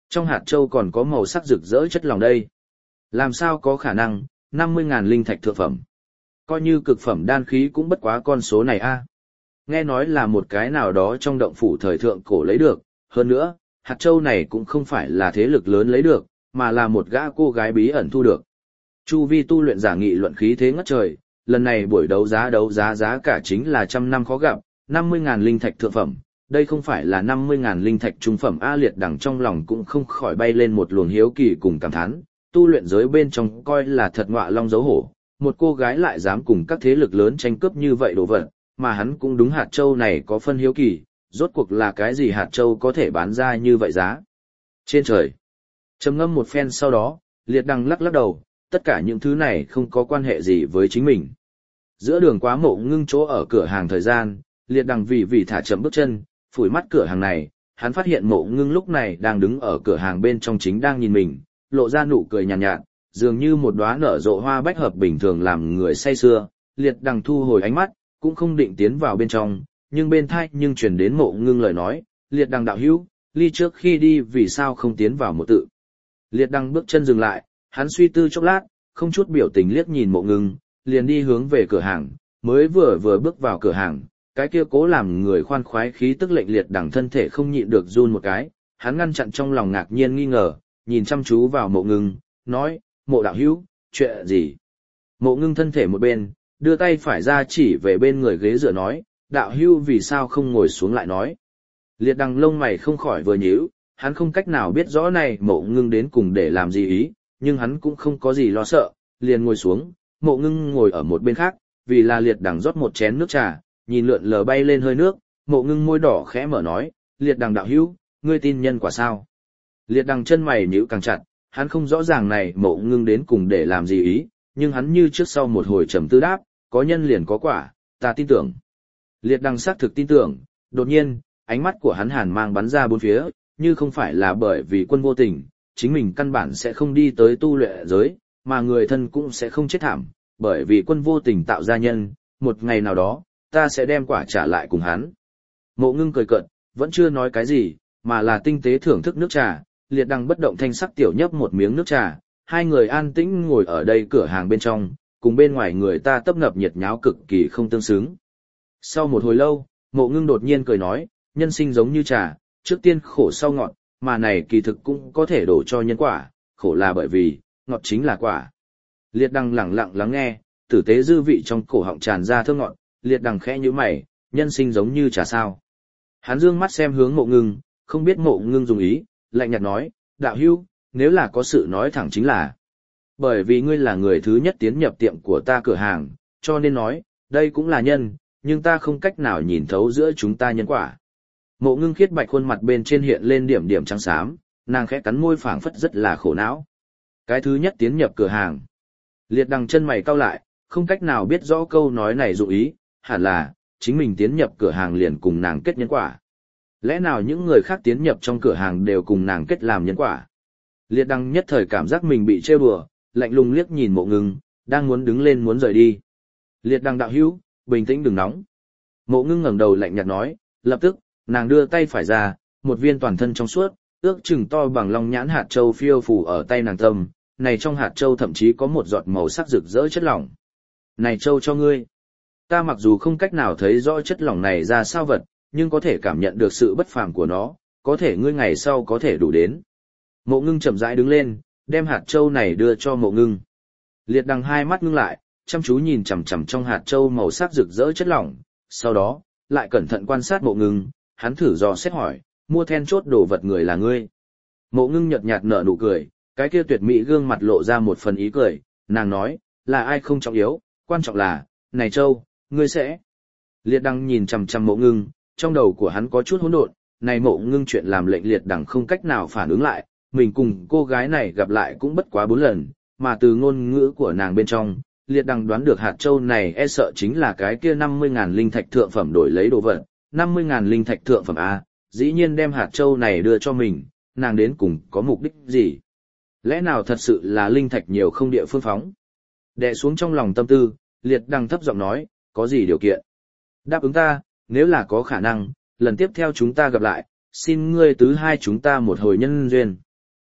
Trong hạt châu còn có màu sắc rực rỡ chất lỏng đây. Làm sao có khả năng, năm mươi ngàn linh thạch thượng phẩm. Coi như cực phẩm đan khí cũng bất quá con số này a. Nghe nói là một cái nào đó trong động phủ thời thượng cổ lấy được, hơn nữa, hạt châu này cũng không phải là thế lực lớn lấy được, mà là một gã cô gái bí ẩn thu được. Chu vi tu luyện giả nghị luận khí thế ngất trời, lần này buổi đấu giá đấu giá giá cả chính là trăm năm khó gặp, năm mươi ngàn linh thạch thượng phẩm, đây không phải là năm mươi ngàn linh thạch trung phẩm. A Liệt đằng trong lòng cũng không khỏi bay lên một luồng hiếu kỳ cùng cảm thán, tu luyện giới bên trong coi là thật ngọa long dấu hổ, một cô gái lại dám cùng các thế lực lớn tranh cướp như vậy đồ vật, mà hắn cũng đúng hạt châu này có phân hiếu kỳ, rốt cuộc là cái gì hạt châu có thể bán ra như vậy giá. Trên trời, trầm ngâm một phen sau đó, Liệt đằng lắc lắc đầu, tất cả những thứ này không có quan hệ gì với chính mình. Giữa đường quá Mộ Ngưng chỗ ở cửa hàng thời gian, Liệt đằng vì vì thả chậm bước chân, phủi mắt cửa hàng này, hắn phát hiện Mộ Ngưng lúc này đang đứng ở cửa hàng bên trong chính đang nhìn mình, lộ ra nụ cười nhàn nhạt, nhạt, dường như một đóa nở rộ hoa bách hợp bình thường làm người say sưa. Liệt đằng thu hồi ánh mắt, cũng không định tiến vào bên trong, nhưng bên tai nhưng truyền đến Mộ Ngưng lời nói, Liệt đằng đạo hữu, ly trước khi đi vì sao không tiến vào một tự. Liệt đằng bước chân dừng lại, hắn suy tư chốc lát, không chút biểu tình liếc nhìn Mộ Ngưng, liền đi hướng về cửa hàng, mới vừa vừa bước vào cửa hàng, cái kia cố làm người khoan khoái khí tức lệnh Liệt đằng thân thể không nhịn được run một cái, hắn ngăn chặn trong lòng ngạc nhiên nghi ngờ, nhìn chăm chú vào Mộ Ngưng, nói, Mộ đạo hữu, chuyện gì? Mộ Ngưng thân thể một bên, đưa tay phải ra chỉ về bên người ghế dựa nói, đạo hữu vì sao không ngồi xuống lại nói. Liệt đằng lông mày không khỏi vừa nhíu, hắn không cách nào biết rõ này Mộ Ngưng đến cùng để làm gì ý, nhưng hắn cũng không có gì lo sợ, liền ngồi xuống. Mộ Ngưng ngồi ở một bên khác, vì là Liệt đằng rót một chén nước trà, nhìn lượn lờ bay lên hơi nước, Mộ Ngưng môi đỏ khẽ mở nói, Liệt đằng đạo hữu, ngươi tin nhân quả sao? Liệt đằng chân mày nhíu càng chặt, hắn không rõ ràng này Mộ Ngưng đến cùng để làm gì ý, nhưng hắn như trước sau một hồi trầm tư đáp, có nhân liền có quả, ta tin tưởng. Liệt đằng xác thực tin tưởng, đột nhiên, ánh mắt của hắn hàn mang bắn ra bốn phía, như không phải là bởi vì Quân vô tình, chính mình căn bản sẽ không đi tới tu luyện giới, mà người thân cũng sẽ không chết thảm, bởi vì Quân vô tình tạo ra nhân, một ngày nào đó, ta sẽ đem quả trả lại cùng hắn. Mộ Ngưng cười cợt, vẫn chưa nói cái gì, mà là tinh tế thưởng thức nước trà. Liệt đằng bất động thanh sắc tiểu nhấp một miếng nước trà, hai người an tĩnh ngồi ở đây cửa hàng bên trong, cùng bên ngoài người ta tấp nập nhiệt nháo cực kỳ không tương xứng. Sau một hồi lâu, Mộ Ngưng đột nhiên cười nói, nhân sinh giống như trà, trước tiên khổ sau ngọt, mà này kỳ thực cũng có thể đổ cho nhân quả, khổ là bởi vì, ngọt chính là quả. Liệt đằng lặng lặng lắng nghe, tử tế dư vị trong cổ họng tràn ra thơm ngọt, Liệt đằng khẽ nhíu mày, nhân sinh giống như trà sao. Hắn dương mắt xem hướng Mộ Ngưng, không biết Mộ Ngưng dùng ý, lạnh nhạt nói, đạo hữu, nếu là có sự nói thẳng chính là. Bởi vì ngươi là người thứ nhất tiến nhập tiệm của ta cửa hàng, cho nên nói, đây cũng là nhân, nhưng ta không cách nào nhìn thấu giữa chúng ta nhân quả. Mộ Ngưng khiết bạch khuôn mặt bên trên hiện lên điểm điểm trắng xám, nàng khẽ cắn môi phảng phất rất là khổ não. Cái thứ nhất tiến nhập cửa hàng. Liệt đằng chân mày cau lại, không cách nào biết rõ câu nói này dụng ý, hẳn là, chính mình tiến nhập cửa hàng liền cùng nàng kết nhân quả. Lẽ nào những người khác tiến nhập trong cửa hàng đều cùng nàng kết làm nhân quả? Liệt đằng nhất thời cảm giác mình bị trêu đùa, lạnh lùng liếc nhìn Mộ Ngưng, đang muốn đứng lên muốn rời đi. Liệt đằng đạo hữu, bình tĩnh đừng nóng. Mộ Ngưng ngẩng đầu lạnh nhạt nói, lập tức, nàng đưa tay phải ra, một viên toàn thân trong suốt, ước chừng to bằng long nhãn hạt châu phiêu phù ở tay nàng tâm, này trong hạt châu thậm chí có một giọt màu sắc rực rỡ chất lỏng. Này châu cho ngươi. Ta mặc dù không cách nào thấy rõ chất lỏng này ra sao vật, nhưng có thể cảm nhận được sự bất phàm của nó, có thể ngươi ngày sau có thể đủ đến. Mộ Ngưng chậm rãi đứng lên, đem hạt châu này đưa cho Mộ Ngưng. Liệt đằng hai mắt ngưng lại, chăm chú nhìn chằm chằm trong hạt châu màu sắc rực rỡ chất lỏng, sau đó, lại cẩn thận quan sát Mộ Ngưng, hắn thử dò xét hỏi, mua then chốt đồ vật người là ngươi. Mộ Ngưng nhợt nhạt nở nụ cười, cái kia tuyệt mỹ gương mặt lộ ra một phần ý cười, nàng nói, là ai không trọng yếu, quan trọng là, này châu, ngươi sẽ. Liệt đằng nhìn chằm chằm Mộ Ngưng, trong đầu của hắn có chút hỗn độn, này Mộ Ngưng chuyện làm lệnh Liệt đằng không cách nào phản ứng lại, mình cùng cô gái này gặp lại cũng bất quá bốn lần, mà từ ngôn ngữ của nàng bên trong, Liệt đằng đoán được hạt châu này e sợ chính là cái kia năm mươi ngàn linh thạch thượng phẩm đổi lấy đồ vật, năm mươi ngàn linh thạch thượng phẩm A, dĩ nhiên đem hạt châu này đưa cho mình, nàng đến cùng có mục đích gì? Lẽ nào thật sự là linh thạch nhiều không địa phương phóng? Đè xuống trong lòng tâm tư, Liệt đằng thấp giọng nói, có gì điều kiện? Đáp ứng ta, nếu là có khả năng, lần tiếp theo chúng ta gặp lại, xin ngươi tứ hai chúng ta một hồi nhân duyên.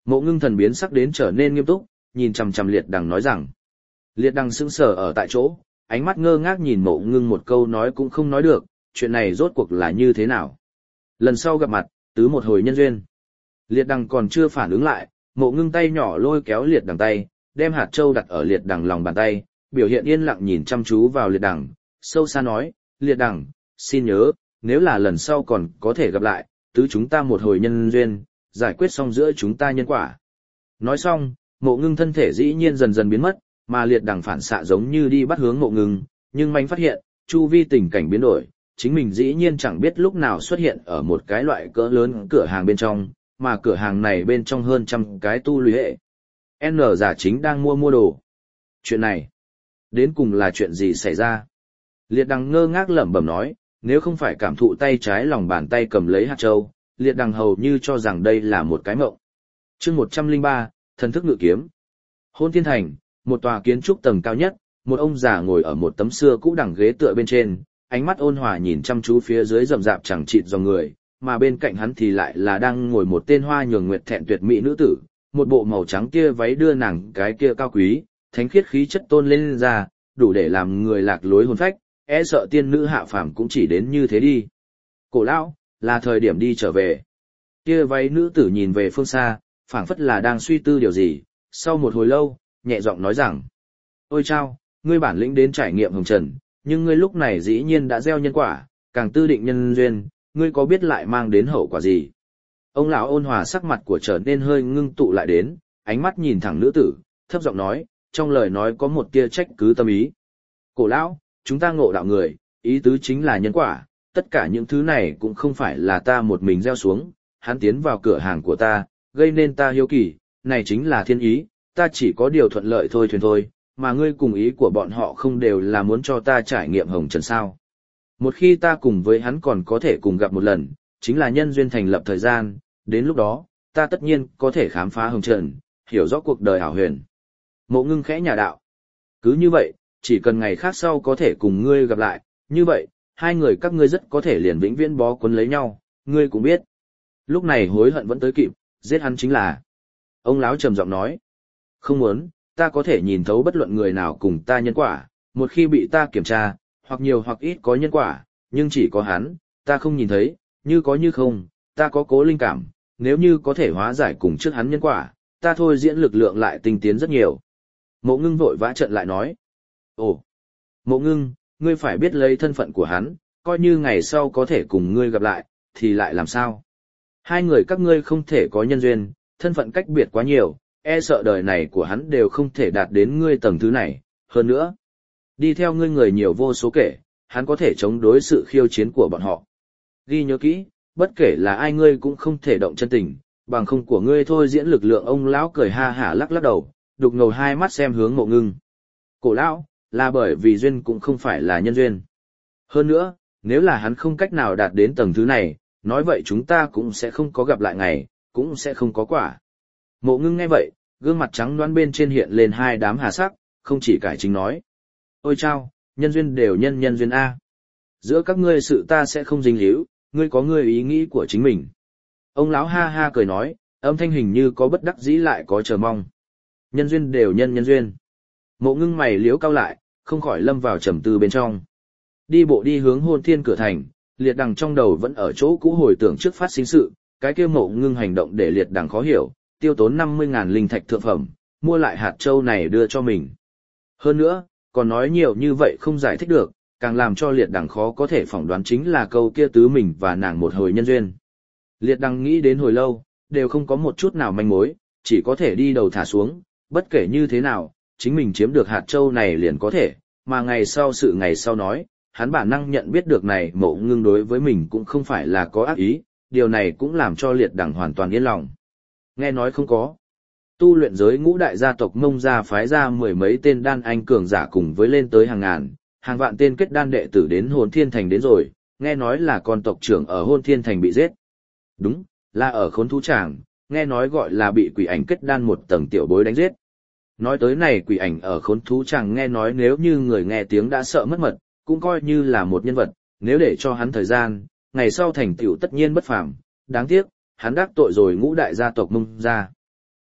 Mộ Ngưng thần biến sắc đến trở nên nghiêm túc, nhìn chằm chằm Liệt Đằng nói rằng. Liệt Đằng sững sờ ở tại chỗ, ánh mắt ngơ ngác nhìn Mộ Ngưng một câu nói cũng không nói được, chuyện này rốt cuộc là như thế nào. Lần sau gặp mặt, tứ một hồi nhân duyên. Liệt Đằng còn chưa phản ứng lại, Mộ Ngưng tay nhỏ lôi kéo Liệt Đằng tay, đem hạt châu đặt ở Liệt Đằng lòng bàn tay, biểu hiện yên lặng nhìn chăm chú vào Liệt Đằng, sâu xa nói, Liệt Đằng, xin nhớ, nếu là lần sau còn có thể gặp lại, tứ chúng ta một hồi nhân duyên, giải quyết xong giữa chúng ta nhân quả. Nói xong, Mộ Ngưng thân thể dĩ nhiên dần dần biến mất, mà Liệt Đằng phản xạ giống như đi bắt hướng Mộ Ngưng, nhưng manh phát hiện, chu vi tình cảnh biến đổi, chính mình dĩ nhiên chẳng biết lúc nào xuất hiện ở một cái loại cỡ lớn cửa hàng bên trong, mà cửa hàng này bên trong hơn trăm cái tu luyện hệ. N giả chính đang mua mua đồ. Chuyện này, đến cùng là chuyện gì xảy ra? Liệt Đằng ngơ ngác lẩm bẩm nói, nếu không phải cảm thụ tay trái lòng bàn tay cầm lấy hạt châu, Liệt Đằng hầu như cho rằng đây là một cái mộng. Chương một trăm lẻ ba, thần thức ngự kiếm. Hôn Thiên Thành, một tòa kiến trúc tầng cao nhất, một ông già ngồi ở một tấm xưa cũ đằng ghế tựa bên trên, ánh mắt ôn hòa nhìn chăm chú phía dưới rậm rạp chẳng chịt dòng người, mà bên cạnh hắn thì lại là đang ngồi một tên hoa nhường nguyệt thẹn tuyệt mỹ nữ tử, một bộ màu trắng kia váy đưa nàng cái kia cao quý, thánh khiết khí chất tôn lên, lên ra, đủ để làm người lạc lối hồn phách, e sợ tiên nữ hạ phàm cũng chỉ đến như thế đi. Cổ lão, là thời điểm đi trở về. Kia váy nữ tử nhìn về phương xa, phảng phất là đang suy tư điều gì, sau một hồi lâu, nhẹ giọng nói rằng: "Ôi chao, ngươi bản lĩnh đến trải nghiệm hồng trần, nhưng ngươi lúc này dĩ nhiên đã gieo nhân quả, càng tư định nhân duyên, ngươi có biết lại mang đến hậu quả gì?" Ông lão ôn hòa sắc mặt của trở nên hơi ngưng tụ lại đến, ánh mắt nhìn thẳng nữ tử, thấp giọng nói, trong lời nói có một tia trách cứ tâm ý. "Cổ lão, chúng ta ngộ đạo người, ý tứ chính là nhân quả, tất cả những thứ này cũng không phải là ta một mình gieo xuống, hắn tiến vào cửa hàng của ta, gây nên ta hiếu kỳ, này chính là thiên ý, ta chỉ có điều thuận lợi thôi thuyền thôi, mà ngươi cùng ý của bọn họ không đều là muốn cho ta trải nghiệm hồng trần sao. Một khi ta cùng với hắn còn có thể cùng gặp một lần, chính là nhân duyên thành lập thời gian, đến lúc đó, ta tất nhiên có thể khám phá hồng trần, hiểu rõ cuộc đời hảo huyền." Mộ Ngưng khẽ nhà đạo. "Cứ như vậy, chỉ cần ngày khác sau có thể cùng ngươi gặp lại, như vậy, hai người các ngươi rất có thể liền vĩnh viễn bó quấn lấy nhau, ngươi cũng biết. Lúc này hối hận vẫn tới kịp, giết hắn chính là." Ông lão trầm giọng nói. "Không muốn, ta có thể nhìn thấu bất luận người nào cùng ta nhân quả, một khi bị ta kiểm tra, hoặc nhiều hoặc ít có nhân quả, nhưng chỉ có hắn, ta không nhìn thấy, như có như không, ta có cố linh cảm, nếu như có thể hóa giải cùng trước hắn nhân quả, ta thôi diễn lực lượng lại tinh tiến rất nhiều." Mộ Ngưng vội vã trận lại nói. "Ồ, Mộ Ngưng, ngươi phải biết lấy thân phận của hắn, coi như ngày sau có thể cùng ngươi gặp lại, thì lại làm sao? Hai người các ngươi không thể có nhân duyên, thân phận cách biệt quá nhiều, e sợ đời này của hắn đều không thể đạt đến ngươi tầng thứ này, hơn nữa. Đi theo ngươi người nhiều vô số kể, hắn có thể chống đối sự khiêu chiến của bọn họ. Ghi nhớ kỹ, bất kể là ai ngươi cũng không thể động chân tình, bằng không của ngươi thôi diễn lực lượng." Ông lão cười ha hả lắc lắc đầu, đục ngầu hai mắt xem hướng Mộ Ngưng. "Cổ lão, là bởi vì duyên cũng không phải là nhân duyên. Hơn nữa, nếu là hắn không cách nào đạt đến tầng thứ này, nói vậy chúng ta cũng sẽ không có gặp lại ngày, cũng sẽ không có quả." Mộ Ngưng nghe vậy, gương mặt trắng đoán bên trên hiện lên hai đám hà sắc, không chỉ cải chính nói: "Ôi chao, nhân duyên đều nhân nhân duyên A. Giữa các ngươi sự ta sẽ không dính líu, ngươi có ngươi ý nghĩ của chính mình." Ông lão ha ha cười nói, âm thanh hình như có bất đắc dĩ lại có chờ mong. Nhân duyên đều nhân nhân duyên. Mộ Ngưng mày liếu cau lại, không khỏi lâm vào trầm tư bên trong. Đi bộ đi hướng Hôn Thiên cửa thành, Liệt Đằng trong đầu vẫn ở chỗ cũ hồi tưởng trước phát sinh sự, cái kia Mộ Ngưng hành động để Liệt Đằng khó hiểu, tiêu tốn năm mươi ngàn linh thạch thượng phẩm, mua lại hạt châu này đưa cho mình. Hơn nữa, còn nói nhiều như vậy không giải thích được, càng làm cho Liệt Đằng khó có thể phỏng đoán chính là câu kia tứ mình và nàng một hồi nhân duyên. Liệt Đằng nghĩ đến hồi lâu, đều không có một chút nào manh mối, chỉ có thể đi đầu thả xuống, bất kể như thế nào, chính mình chiếm được hạt châu này liền có thể, mà ngày sau sự ngày sau nói, hắn bản năng nhận biết được này Mộ Ngưng đối với mình cũng không phải là có ác ý, điều này cũng làm cho Liệt Đằng hoàn toàn yên lòng. Nghe nói không có. Tu luyện giới ngũ đại gia tộc Mông gia phái ra mười mấy tên đan anh cường giả cùng với lên tới hàng ngàn, hàng vạn tên kết đan đệ tử đến Hôn Thiên Thành đến rồi, nghe nói là con tộc trưởng ở Hôn Thiên Thành bị giết. Đúng, là ở Khốn Thú Tràng, nghe nói gọi là bị quỷ ảnh kết đan một tầng tiểu bối đánh giết. Nói tới này quỷ ảnh ở Khốn Thú Tràng nghe nói nếu như người nghe tiếng đã sợ mất mật, cũng coi như là một nhân vật, nếu để cho hắn thời gian, ngày sau thành tựu tất nhiên bất phàm, đáng tiếc, hắn đắc tội rồi ngũ đại gia tộc Mông gia.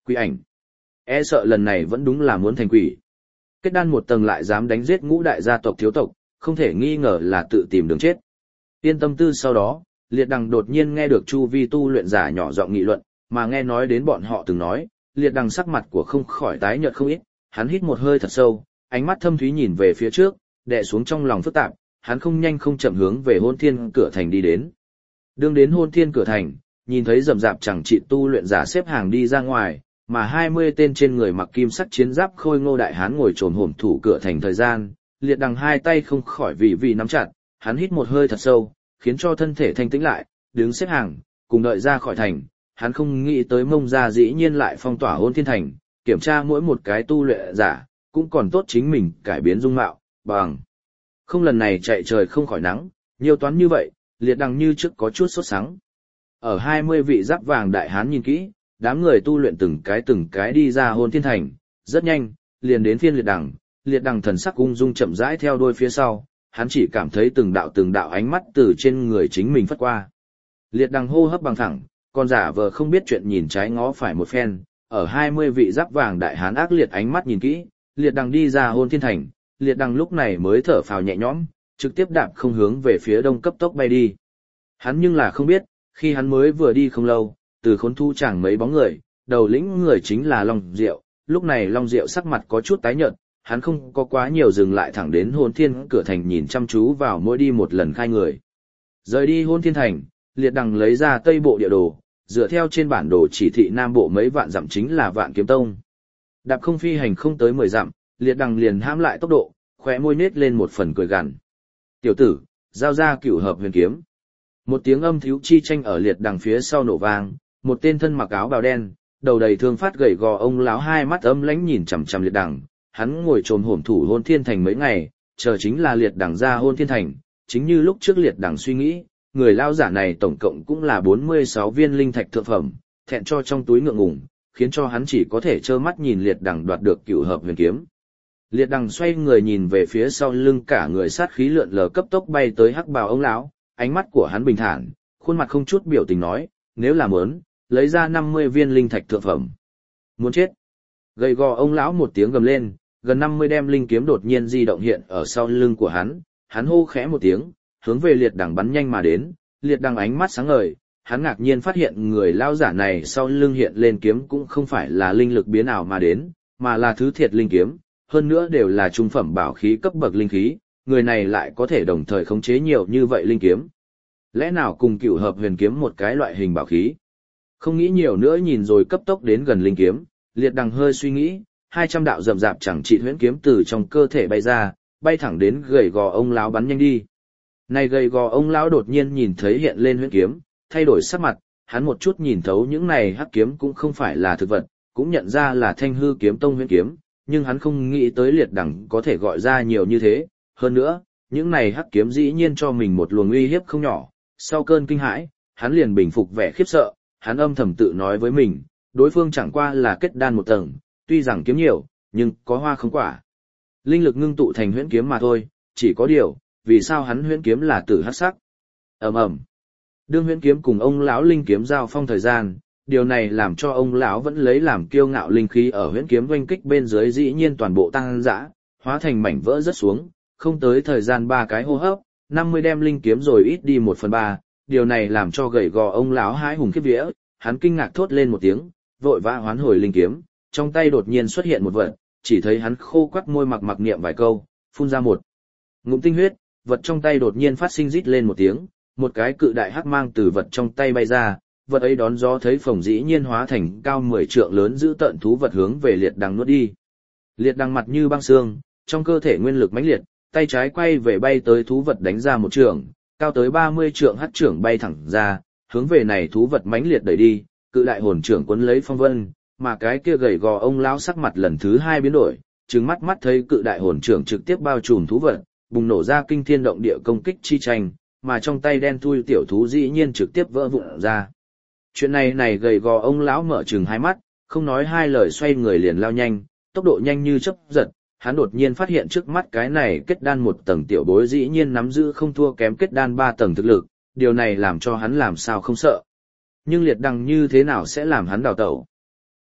Quỷ ảnh. E sợ lần này vẫn đúng là muốn thành quỷ. Kết đan một tầng lại dám đánh giết ngũ đại gia tộc thiếu tộc, không thể nghi ngờ là tự tìm đường chết. Yên tâm tư sau đó, Liệt Đằng đột nhiên nghe được chu vi tu luyện giả nhỏ giọng nghị luận, mà nghe nói đến bọn họ từng nói, Liệt Đằng sắc mặt của không khỏi tái nhợt không ít, hắn hít một hơi thật sâu, ánh mắt thâm thúy nhìn về phía trước, đè xuống trong lòng phức tạp, hắn không nhanh không chậm hướng về Hôn Thiên cửa thành đi đến. Đương đến Hôn Thiên cửa thành, nhìn thấy rầm rạp chẳng trị tu luyện giả xếp hàng đi ra ngoài, mà hai mươi tên trên người mặc kim sắc chiến giáp khôi ngô đại hán ngồi trồm hổm thủ cửa thành thời gian, Liệt Đằng hai tay không khỏi vì vì nắm chặt, hắn hít một hơi thật sâu, khiến cho thân thể thanh tĩnh lại, đứng xếp hàng, cùng đợi ra khỏi thành, hắn không nghĩ tới Mông gia dĩ nhiên lại phong tỏa Hôn Thiên thành, kiểm tra mỗi một cái tu luyện giả, cũng còn tốt chính mình cải biến dung mạo, bằng không lần này chạy trời không khỏi nắng, nhiều toán như vậy, Liệt Đằng như trước có chút sốt sắng. Ở hai mươi vị giáp vàng đại hán nhìn kỹ, đám người tu luyện từng cái từng cái đi ra Hôn Thiên thành, rất nhanh, liền đến phiên Liệt Đằng, Liệt Đằng thần sắc ung dung chậm rãi theo đuôi phía sau, hắn chỉ cảm thấy từng đạo từng đạo ánh mắt từ trên người chính mình phất qua. Liệt Đằng hô hấp bằng thẳng, còn giả vờ không biết chuyện nhìn trái ngó phải một phen, ở hai mươi vị giáp vàng đại hán ác liệt ánh mắt nhìn kỹ, Liệt Đằng đi ra Hôn Thiên thành, Liệt Đằng lúc này mới thở phào nhẹ nhõm, trực tiếp đạp không hướng về phía đông cấp tốc bay đi. Hắn nhưng là không biết, khi hắn mới vừa đi không lâu, từ khốn thu chẳng mấy bóng người, đầu lĩnh người chính là Long Diệu, lúc này Long Diệu sắc mặt có chút tái nhợt, hắn không có quá nhiều dừng lại thẳng đến Hôn Thiên cửa thành nhìn chăm chú vào mỗi đi một lần khai người. Rời đi Hôn Thiên thành, Liệt Đằng lấy ra Tây Bộ địa đồ, dựa theo trên bản đồ chỉ thị Nam Bộ mấy vạn dặm chính là Vạn Kiếm Tông. Đạp không phi hành không tới mười dặm, Liệt Đằng liền hãm lại tốc độ, khóe môi nết lên một phần cười gằn. "Tiểu tử, giao ra Cửu Hợp Huyền kiếm." Một tiếng âm thiếu chi tranh ở Liệt Đằng phía sau nổ vang, một tên thân mặc áo bào đen, đầu đầy thương phát gầy gò ông lão hai mắt âm lãnh nhìn chằm chằm Liệt Đằng, hắn ngồi trồm hổm thủ Hôn Thiên thành mấy ngày, chờ chính là Liệt Đằng ra Hôn Thiên thành, chính như lúc trước Liệt Đằng suy nghĩ, người lao giả này tổng cộng cũng là bốn mươi sáu viên linh thạch thượng phẩm, thẹn cho trong túi ngượng ngùng, khiến cho hắn chỉ có thể trơ mắt nhìn Liệt Đằng đoạt được Cửu Hợp Huyền kiếm. Liệt Đằng xoay người nhìn về phía sau lưng cả người sát khí lượn lờ cấp tốc bay tới hắc bào ông lão, ánh mắt của hắn bình thản, khuôn mặt không chút biểu tình nói, nếu là muốn, lấy ra năm mươi viên linh thạch thượng phẩm. Muốn chết. Gầy gò ông lão một tiếng gầm lên, gần năm mươi đem linh kiếm đột nhiên di động hiện ở sau lưng của hắn, hắn hô khẽ một tiếng, hướng về Liệt Đằng bắn nhanh mà đến, Liệt Đằng ánh mắt sáng ngời, hắn ngạc nhiên phát hiện người lao giả này sau lưng hiện lên kiếm cũng không phải là linh lực biến ảo mà đến, mà là thứ thiệt linh kiếm, hơn nữa đều là trung phẩm bảo khí cấp bậc linh khí, người này lại có thể đồng thời khống chế nhiều như vậy linh kiếm. Lẽ nào cùng Cửu Hợp Huyền kiếm một cái loại hình bảo khí? Không nghĩ nhiều nữa nhìn rồi cấp tốc đến gần linh kiếm, Liệt Đằng hơi suy nghĩ, hai trăm đạo rậm rạp chẳng trị huyễn kiếm từ trong cơ thể bay ra, bay thẳng đến gầy gò ông lão bắn nhanh đi. Này gầy gò ông lão đột nhiên nhìn thấy hiện lên huyễn kiếm, thay đổi sắc mặt, hắn một chút nhìn thấu những này hắc kiếm cũng không phải là thực vật, cũng nhận ra là Thanh Hư kiếm tông huyễn kiếm, nhưng hắn không nghĩ tới Liệt Đằng có thể gọi ra nhiều như thế, hơn nữa, những này hắc kiếm dĩ nhiên cho mình một luồng uy hiếp không nhỏ. Sau cơn kinh hãi, hắn liền bình phục vẻ khiếp sợ, hắn âm thầm tự nói với mình, đối phương chẳng qua là kết đan một tầng, tuy rằng kiếm nhiều, nhưng có hoa không quả. Linh lực ngưng tụ thành huyễn kiếm mà thôi, chỉ có điều, vì sao hắn huyễn kiếm là tử hắc sắc? Ầm ầm. Đương huyễn kiếm cùng ông lão linh kiếm giao phong thời gian, điều này làm cho ông lão vẫn lấy làm kiêu ngạo linh khí ở huyễn kiếm oanh kích bên dưới dĩ nhiên toàn bộ tăng dã, hóa thành mảnh vỡ rất xuống, không tới thời gian ba cái hô hấp, năm mươi đem linh kiếm rồi ít đi một phần ba, điều này làm cho gầy gò ông lão hãi hùng khiếp vía, hắn kinh ngạc thốt lên một tiếng, vội vã hoán hồi linh kiếm, trong tay đột nhiên xuất hiện một vật, chỉ thấy hắn khô quắt môi mặc mặc niệm vài câu, phun ra một ngụm tinh huyết, vật trong tay đột nhiên phát sinh rít lên một tiếng, một cái cự đại hắc mang từ vật trong tay bay ra, vật ấy đón gió thấy phồng dĩ nhiên hóa thành cao mười trượng lớn giữ tận thú vật hướng về Liệt Đằng nuốt đi. Liệt Đằng mặt như băng xương, trong cơ thể nguyên lực mãnh liệt, tay trái quay về bay tới thú vật đánh ra một trường, cao tới ba mươi trượng hắc trưởng bay thẳng ra, hướng về này thú vật mãnh liệt đẩy đi, cự đại hồn trưởng cuốn lấy phong vân, mà cái kia gầy gò ông lão sắc mặt lần thứ hai biến đổi, trừng mắt mắt thấy cự đại hồn trưởng trực tiếp bao trùm thú vật, bùng nổ ra kinh thiên động địa công kích chi tranh, mà trong tay đen thui tiểu thú dĩ nhiên trực tiếp vỡ vụn ra. Chuyện này này gầy gò ông lão mở trừng hai mắt, không nói hai lời xoay người liền lao nhanh, tốc độ nhanh như chớp giật, hắn đột nhiên phát hiện trước mắt cái này kết đan một tầng tiểu bối dĩ nhiên nắm giữ không thua kém kết đan ba tầng thực lực, điều này làm cho hắn làm sao không sợ. Nhưng Liệt Đằng như thế nào sẽ làm hắn đào tẩu?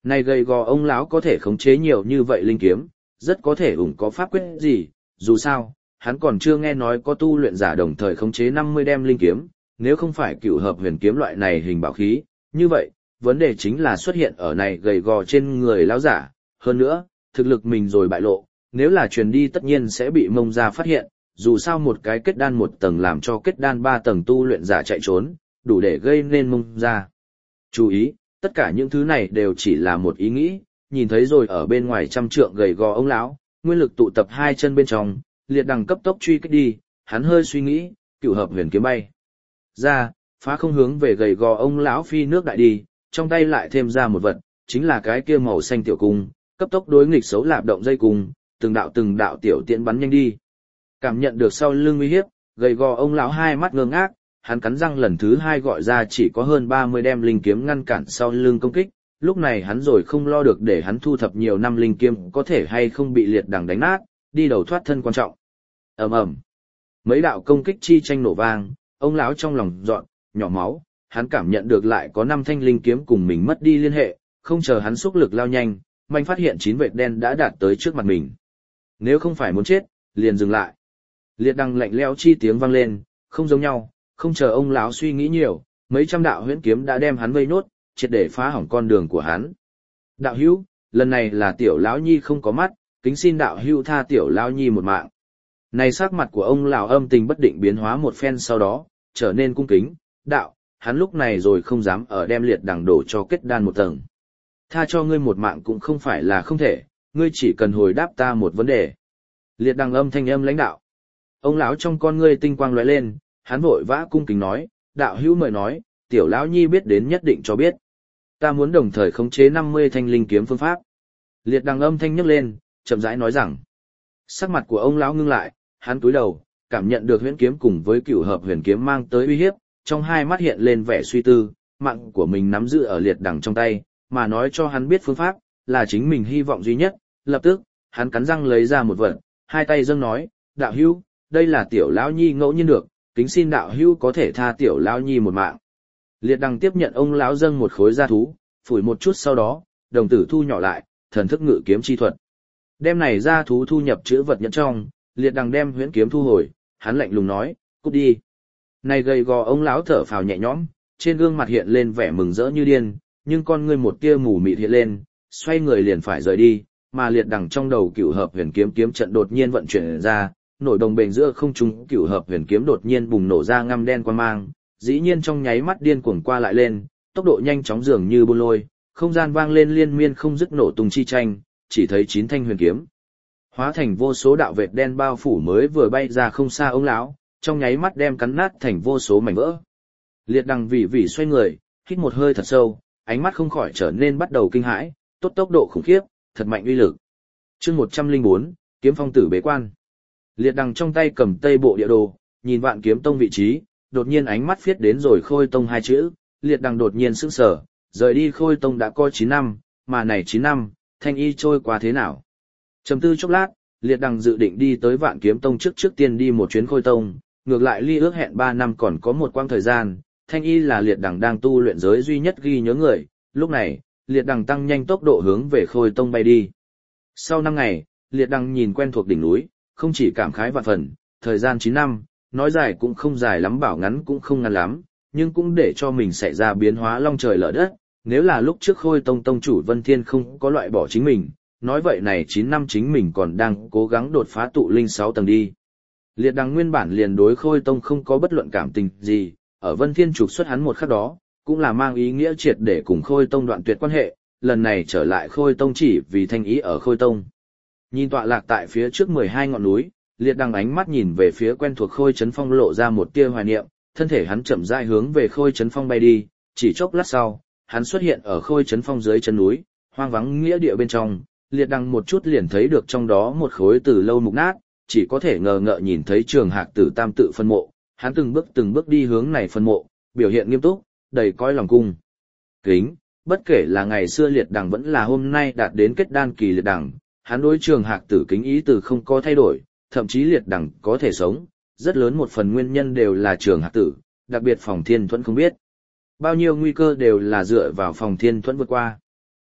Này gầy gò ông lão có thể khống chế nhiều như vậy linh kiếm, rất có thể ủng có pháp quyết gì, dù sao, hắn còn chưa nghe nói có tu luyện giả đồng thời khống chế năm mươi đem linh kiếm, nếu không phải cựu hợp huyền kiếm loại này hình bảo khí, như vậy, vấn đề chính là xuất hiện ở này gầy gò trên người lão giả, hơn nữa, thực lực mình rồi bại lộ, nếu là truyền đi tất nhiên sẽ bị mông ra phát hiện, dù sao một cái kết đan một tầng làm cho kết đan ba tầng tu luyện giả chạy trốn, đủ để gây nên mông ra. Chú ý, tất cả những thứ này đều chỉ là một ý nghĩ, nhìn thấy rồi ở bên ngoài trăm trượng gầy gò ông lão, nguyên lực tụ tập hai chân bên trong, liệt đằng cấp tốc truy kích đi, hắn hơi suy nghĩ, cửu hợp huyền kiếm bay ra, phá không hướng về gầy gò ông lão phi nước đại đi, trong tay lại thêm ra một vật, chính là cái kia màu xanh tiểu cung, cấp tốc đối nghịch xấu lạp động dây cung, từng đạo từng đạo tiểu tiễn bắn nhanh đi. Cảm nhận được sau lưng uy hiếp, gầy gò ông lão hai mắt ngơ ngác, hắn cắn răng lần thứ hai gọi ra chỉ có hơn ba mươi đem linh kiếm ngăn cản sau lưng công kích, lúc này hắn rồi không lo được để hắn thu thập nhiều năm linh kiếm có thể hay không bị liệt đằng đánh nát, đi đầu thoát thân quan trọng. Ầm ầm. Mấy đạo công kích chi tranh nổ vang, ông lão trong lòng dọn, nhỏ máu, hắn cảm nhận được lại có năm thanh linh kiếm cùng mình mất đi liên hệ, không chờ hắn xúc lực lao nhanh, mạnh phát hiện chín vệt đen đã đạt tới trước mặt mình. Nếu không phải muốn chết, liền dừng lại. Liệt đằng lạnh lẽo chi tiếng vang lên, không giống nhau, không chờ ông lão suy nghĩ nhiều, mấy trăm đạo huyễn kiếm đã đem hắn vây nốt, triệt để phá hỏng con đường của hắn. Đạo hữu, lần này là tiểu lão nhi không có mắt, kính xin đạo hữu tha tiểu lão nhi một mạng. Này sắc mặt của ông lão âm tình bất định biến hóa một phen sau đó, trở nên cung kính, đạo, hắn lúc này rồi không dám ở đem liệt đằng đổ cho kết đan một tầng. Tha cho ngươi một mạng cũng không phải là không thể, ngươi chỉ cần hồi đáp ta một vấn đề. Liệt đằng âm thanh âm lãnh đạo. Ông lão trong con ngươi tinh quang lóe lên, hắn vội vã cung kính nói, đạo hữu mời nói, tiểu lão nhi biết đến nhất định cho biết. Ta muốn đồng thời khống chế năm mươi thanh linh kiếm phương pháp. Liệt đằng âm thanh nhấc lên, chậm rãi nói rằng. Sắc mặt của ông lão ngưng lại, hắn cúi đầu, cảm nhận được huyễn kiếm cùng với cửu hợp huyền kiếm mang tới uy hiếp, trong hai mắt hiện lên vẻ suy tư, mạng của mình nắm giữ ở liệt đằng trong tay, mà nói cho hắn biết phương pháp, là chính mình hy vọng duy nhất. Lập tức, hắn cắn răng lấy ra một vật, hai tay dâng nói, đạo hữu, đây là tiểu lão nhi ngẫu nhiên được, kính xin đạo hữu có thể tha tiểu lão nhi một mạng. Liệt đằng tiếp nhận ông lão dâng một khối gia thú, phủi một chút sau đó, đồng tử thu nhỏ lại, thần thức ngự kiếm chi thuật. Đem này gia thú thu nhập chữ vật nhẫn trong, liệt đằng đem huyễn kiếm thu hồi, hắn lạnh lùng nói, cút đi. Này gầy gò ông lão thở phào nhẹ nhõm, trên gương mặt hiện lên vẻ mừng rỡ như điên, nhưng con ngươi một tia mù mịt hiện lên, xoay người liền phải rời đi, mà liệt đằng trong đầu cửu hợp huyền kiếm kiếm trận đột nhiên vận chuyển ra, nổi đồng bền giữa không trung cửu hợp huyền kiếm đột nhiên bùng nổ ra ngăm đen quang mang, dĩ nhiên trong nháy mắt điên cuồng qua lại lên, tốc độ nhanh chóng dường như bôn lôi, không gian vang lên liên miên không dứt nổ tung chi tranh, chỉ thấy chín thanh huyền kiếm hóa thành vô số đạo vệt đen bao phủ mới vừa bay ra không xa ông lão, trong nháy mắt đem cắn nát thành vô số mảnh vỡ. Liệt đằng vì vì xoay người, hít một hơi thật sâu, ánh mắt không khỏi trở nên bắt đầu kinh hãi, tốt tốc độ khủng khiếp, thật mạnh uy lực. Chương một trăm lẻ bốn, kiếm phong tử bế quan. Liệt đằng trong tay cầm tây bộ địa đồ, nhìn Vạn Kiếm Tông vị trí, đột nhiên ánh mắt viết đến rồi Khôi Tông hai chữ, liệt đằng đột nhiên sững sờ, rời đi Khôi Tông đã có chín năm, mà này chín năm, thanh y trôi qua thế nào? Trầm tư chốc lát, liệt đằng dự định đi tới Vạn Kiếm Tông trước trước tiên đi một chuyến Khôi Tông, ngược lại ly ước hẹn ba năm còn có một quãng thời gian, thanh y là liệt đằng đang tu luyện giới duy nhất ghi nhớ người, lúc này, liệt đằng tăng nhanh tốc độ hướng về Khôi Tông bay đi. Sau năm ngày, liệt đằng nhìn quen thuộc đỉnh núi, không chỉ cảm khái vạn phần, thời gian chín năm, nói dài cũng không dài lắm bảo ngắn cũng không ngắn lắm, nhưng cũng để cho mình xảy ra biến hóa long trời lở đất, nếu là lúc trước Khôi Tông tông chủ Vân Thiên không có loại bỏ chính mình, nói vậy này chín năm chính mình còn đang cố gắng đột phá tụ linh sáu tầng đi. Liệt đằng nguyên bản liền đối Khôi Tông không có bất luận cảm tình gì, ở Vân Thiên trục xuất hắn một khắc đó, cũng là mang ý nghĩa triệt để cùng Khôi Tông đoạn tuyệt quan hệ, lần này trở lại Khôi Tông chỉ vì thanh ý ở Khôi Tông. Nhìn tọa lạc tại phía trước mười hai ngọn núi, liệt đằng ánh mắt nhìn về phía quen thuộc Khôi Trấn Phong lộ ra một tia hoài niệm, thân thể hắn chậm rãi hướng về Khôi Trấn Phong bay đi, chỉ chốc lát sau, hắn xuất hiện ở Khôi Trấn Phong dưới chân núi, hoang vắng nghĩa địa bên trong, liệt đằng một chút liền thấy được trong đó một khối từ lâu mục nát, chỉ có thể ngờ ngợ nhìn thấy Trường Hạc Tử tam tự phân mộ, hắn từng bước từng bước đi hướng này phân mộ, biểu hiện nghiêm túc, đầy cõi lòng cung kính, bất kể là ngày xưa liệt đằng vẫn là hôm nay đạt đến kết đan kỳ liệt đằng, hắn đối Trường Hạc Tử kính ý từ không có thay đổi, thậm chí liệt đằng có thể sống, rất lớn một phần nguyên nhân đều là Trường Hạc Tử, đặc biệt Phòng Thiên Thuẫn không biết bao nhiêu nguy cơ đều là dựa vào Phòng Thiên Thuẫn vượt qua.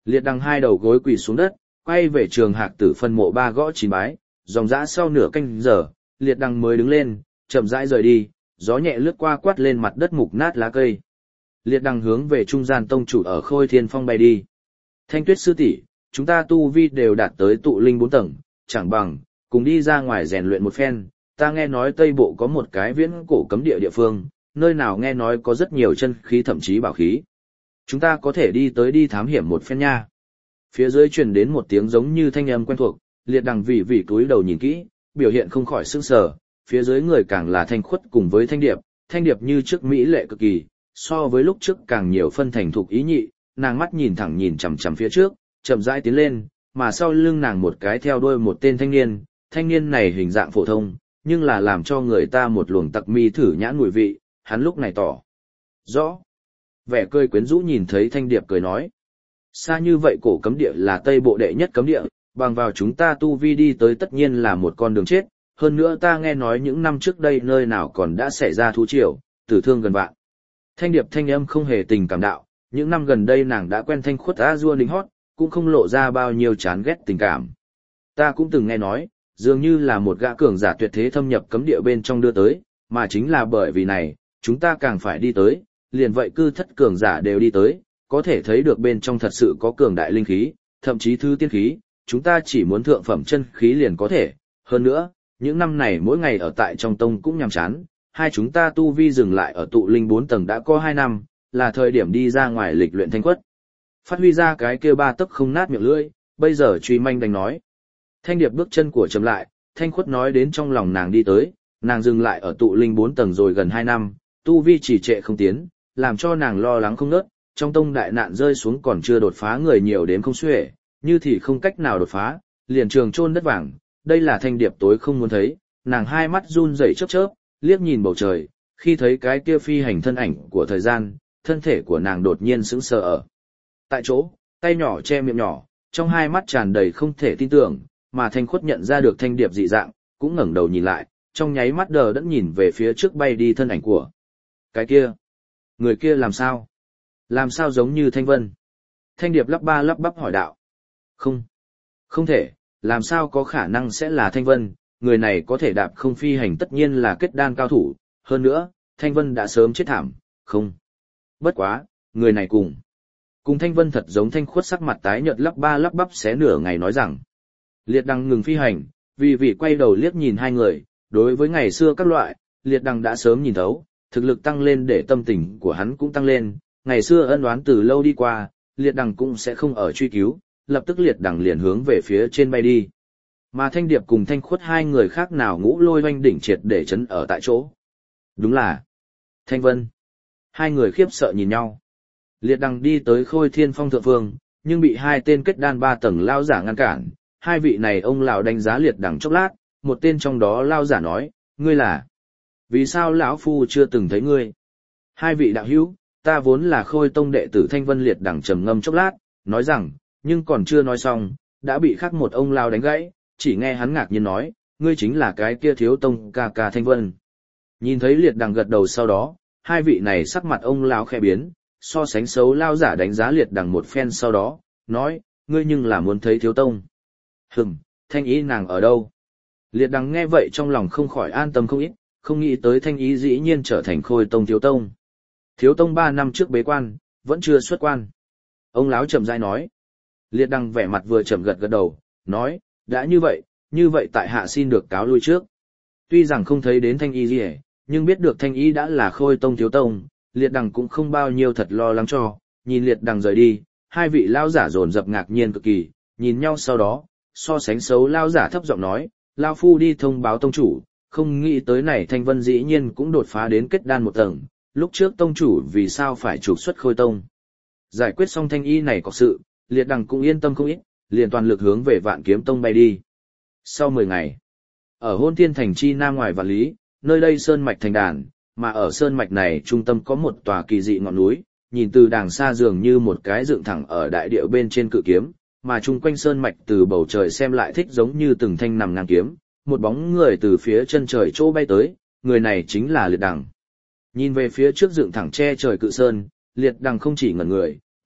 Liệt đằng hai đầu gối quỳ xuống đất, quay về Trường Hạc Tử phân mộ ba gõ chín bái, dòng dã sau nửa canh giờ, liệt đằng mới đứng lên, chậm rãi rời đi, gió nhẹ lướt qua quát lên mặt đất mục nát lá cây. Liệt đằng hướng về trung gian tông chủ ở Khôi Thiên Phong bay đi. Thanh Tuyết sư tỷ, chúng ta tu vi đều đạt tới tụ linh bốn tầng, chẳng bằng cùng đi ra ngoài rèn luyện một phen. Ta nghe nói Tây Bộ có một cái viễn cổ cấm địa địa phương, nơi nào nghe nói có rất nhiều chân khí thậm chí bảo khí. Chúng ta có thể đi tới đi thám hiểm một phen nha. Phía dưới truyền đến một tiếng giống như thanh âm quen thuộc, liệt đằng vì vì túi đầu nhìn kỹ, biểu hiện không khỏi sững sờ. Phía dưới người càng là Thanh Khuất cùng với Thanh Điệp, Thanh Điệp như trước mỹ lệ cực kỳ, so với lúc trước càng nhiều phân thành thục ý nhị, nàng mắt nhìn thẳng nhìn chằm chằm phía trước, chậm rãi tiến lên, mà sau lưng nàng một cái theo đuôi một tên thanh niên, thanh niên này hình dạng phổ thông, nhưng là làm cho người ta một luồng tặc mi thử nhãn mùi vị, hắn lúc này tỏ rõ vẻ cười quyến rũ nhìn thấy Thanh Điệp cười nói: xa như vậy cổ cấm địa là Tây Bộ đệ nhất cấm địa, bằng vào chúng ta tu vi đi tới tất nhiên là một con đường chết, hơn nữa ta nghe nói những năm trước đây nơi nào còn đã xảy ra thú triều, tử thương gần vạn. Thanh Điệp thanh âm không hề tình cảm đạo, những năm gần đây nàng đã quen Thanh Khuất a dua lính hót, cũng không lộ ra bao nhiêu chán ghét tình cảm. Ta cũng từng nghe nói, dường như là một gã cường giả tuyệt thế thâm nhập cấm địa bên trong đưa tới, mà chính là bởi vì này, chúng ta càng phải đi tới, liền vậy cư thất cường giả đều đi tới, có thể thấy được bên trong thật sự có cường đại linh khí, thậm chí thứ tiên khí, chúng ta chỉ muốn thượng phẩm chân khí liền có thể. Hơn nữa, những năm này mỗi ngày ở tại trong tông cũng nhàm chán, hai chúng ta tu vi dừng lại ở tụ linh bốn tầng đã có hai năm, là thời điểm đi ra ngoài lịch luyện Thanh Khuất. Phát huy ra cái kia ba tấc không nát miệng lưỡi, bây giờ truy manh đành nói. Thanh Điệp bước chân của chậm lại, Thanh Khuất nói đến trong lòng nàng đi tới, nàng dừng lại ở tụ linh bốn tầng rồi gần hai năm, tu vi chỉ trệ không tiến, làm cho nàng lo lắng không nớt, trong tông đại nạn rơi xuống còn chưa đột phá người nhiều đến không xuể, như thì không cách nào đột phá, liền trường chôn đất vàng, đây là Thanh Điệp tối không muốn thấy, nàng hai mắt run rẩy chớp chớp, liếc nhìn bầu trời, khi thấy cái kia phi hành thân ảnh của thời gian, thân thể của nàng đột nhiên sững sờ ở tại chỗ, tay nhỏ che miệng nhỏ, trong hai mắt tràn đầy không thể tin tưởng, mà Thanh Khuất nhận ra được Thanh Điệp dị dạng, cũng ngẩng đầu nhìn lại, trong nháy mắt đờ đẫn nhìn về phía trước bay đi thân ảnh của cái kia. Người kia làm sao? Làm sao giống như Thanh Vân? Thanh Điệp lắp ba lắp bắp hỏi đạo. Không, không thể, làm sao có khả năng sẽ là Thanh Vân, người này có thể đạp không phi hành tất nhiên là kết đan cao thủ, hơn nữa, Thanh Vân đã sớm chết thảm, không. Bất quá, người này cùng. Cùng Thanh Vân thật giống. Thanh Khuất sắc mặt tái nhợt lắp ba lắp bắp xé nửa ngày nói rằng. Liệt đằng ngừng phi hành, vì vị quay đầu liếc nhìn hai người, đối với ngày xưa các loại, Liệt đằng đã sớm nhìn thấu, thực lực tăng lên để tâm tình của hắn cũng tăng lên, ngày xưa ân oán từ lâu đi qua, Liệt đằng cũng sẽ không ở truy cứu, lập tức Liệt đằng liền hướng về phía trên bay đi. Mà Thanh Điệp cùng Thanh Khuất hai người khác nào ngũ lôi oanh đỉnh triệt để chấn ở tại chỗ. Đúng là Thanh Vân. Hai người khiếp sợ nhìn nhau. Liệt đằng đi tới Khôi Thiên Phong thượng phương, nhưng bị hai tên kết đan ba tầng lao giả ngăn cản. Hai vị này ông lão đánh giá Liệt đằng chốc lát, một tên trong đó lao giả nói, ngươi là? Vì sao lão phu chưa từng thấy ngươi? Hai vị đạo hữu, ta vốn là Khôi Tông đệ tử Thanh Vân. Liệt đằng trầm ngâm chốc lát, nói rằng, nhưng còn chưa nói xong, đã bị khác một ông lao đánh gãy, chỉ nghe hắn ngạc nhiên nói, ngươi chính là cái kia thiếu tông ca ca Thanh Vân. Nhìn thấy Liệt đằng gật đầu sau đó, hai vị này sắc mặt ông lao khẽ biến, so sánh xấu lao giả đánh giá Liệt đằng một phen sau đó, nói, ngươi nhưng là muốn thấy thiếu tông. Hừm, Thanh ý nàng ở đâu? Liệt đằng nghe vậy trong lòng không khỏi an tâm không ít, không nghĩ tới Thanh ý dĩ nhiên trở thành Khôi Tông thiếu tông. Thiếu tông ba năm trước bế quan, vẫn chưa xuất quan. Ông lão chậm rãi nói. Liệt đằng vẻ mặt vừa chậm gật gật đầu, nói, đã như vậy, như vậy tại hạ xin được cáo lui trước. Tuy rằng không thấy đến Thanh y gì hết, nhưng biết được Thanh y đã là Khôi Tông thiếu tông, Liệt đằng cũng không bao nhiêu thật lo lắng cho, nhìn Liệt đằng rời đi, hai vị lao giả dồn dập ngạc nhiên cực kỳ, nhìn nhau sau đó, so sánh xấu lao giả thấp giọng nói, lao phu đi thông báo tông chủ, không nghĩ tới này Thanh Vân dĩ nhiên cũng đột phá đến kết đan một tầng, lúc trước tông chủ vì sao phải trục xuất Khôi Tông. Giải quyết xong Thanh y này có sự, Liệt đằng cũng yên tâm không ít, liền toàn lực hướng về Vạn Kiếm Tông bay đi. Sau mười ngày, ở Hôn Thiên Thành chi nam ngoài Vạn Lý, nơi đây sơn mạch thành đàn, mà ở sơn mạch này trung tâm có một tòa kỳ dị ngọn núi, nhìn từ đàng xa dường như một cái dựng thẳng ở đại địa bên trên cự kiếm, mà chung quanh sơn mạch từ bầu trời xem lại thích giống như từng thanh nằm ngang kiếm, một bóng người từ phía chân trời chỗ bay tới, người này chính là Liệt đằng. Nhìn về phía trước dựng thẳng che trời cự sơn, Liệt đằng không chỉ ngẩn người,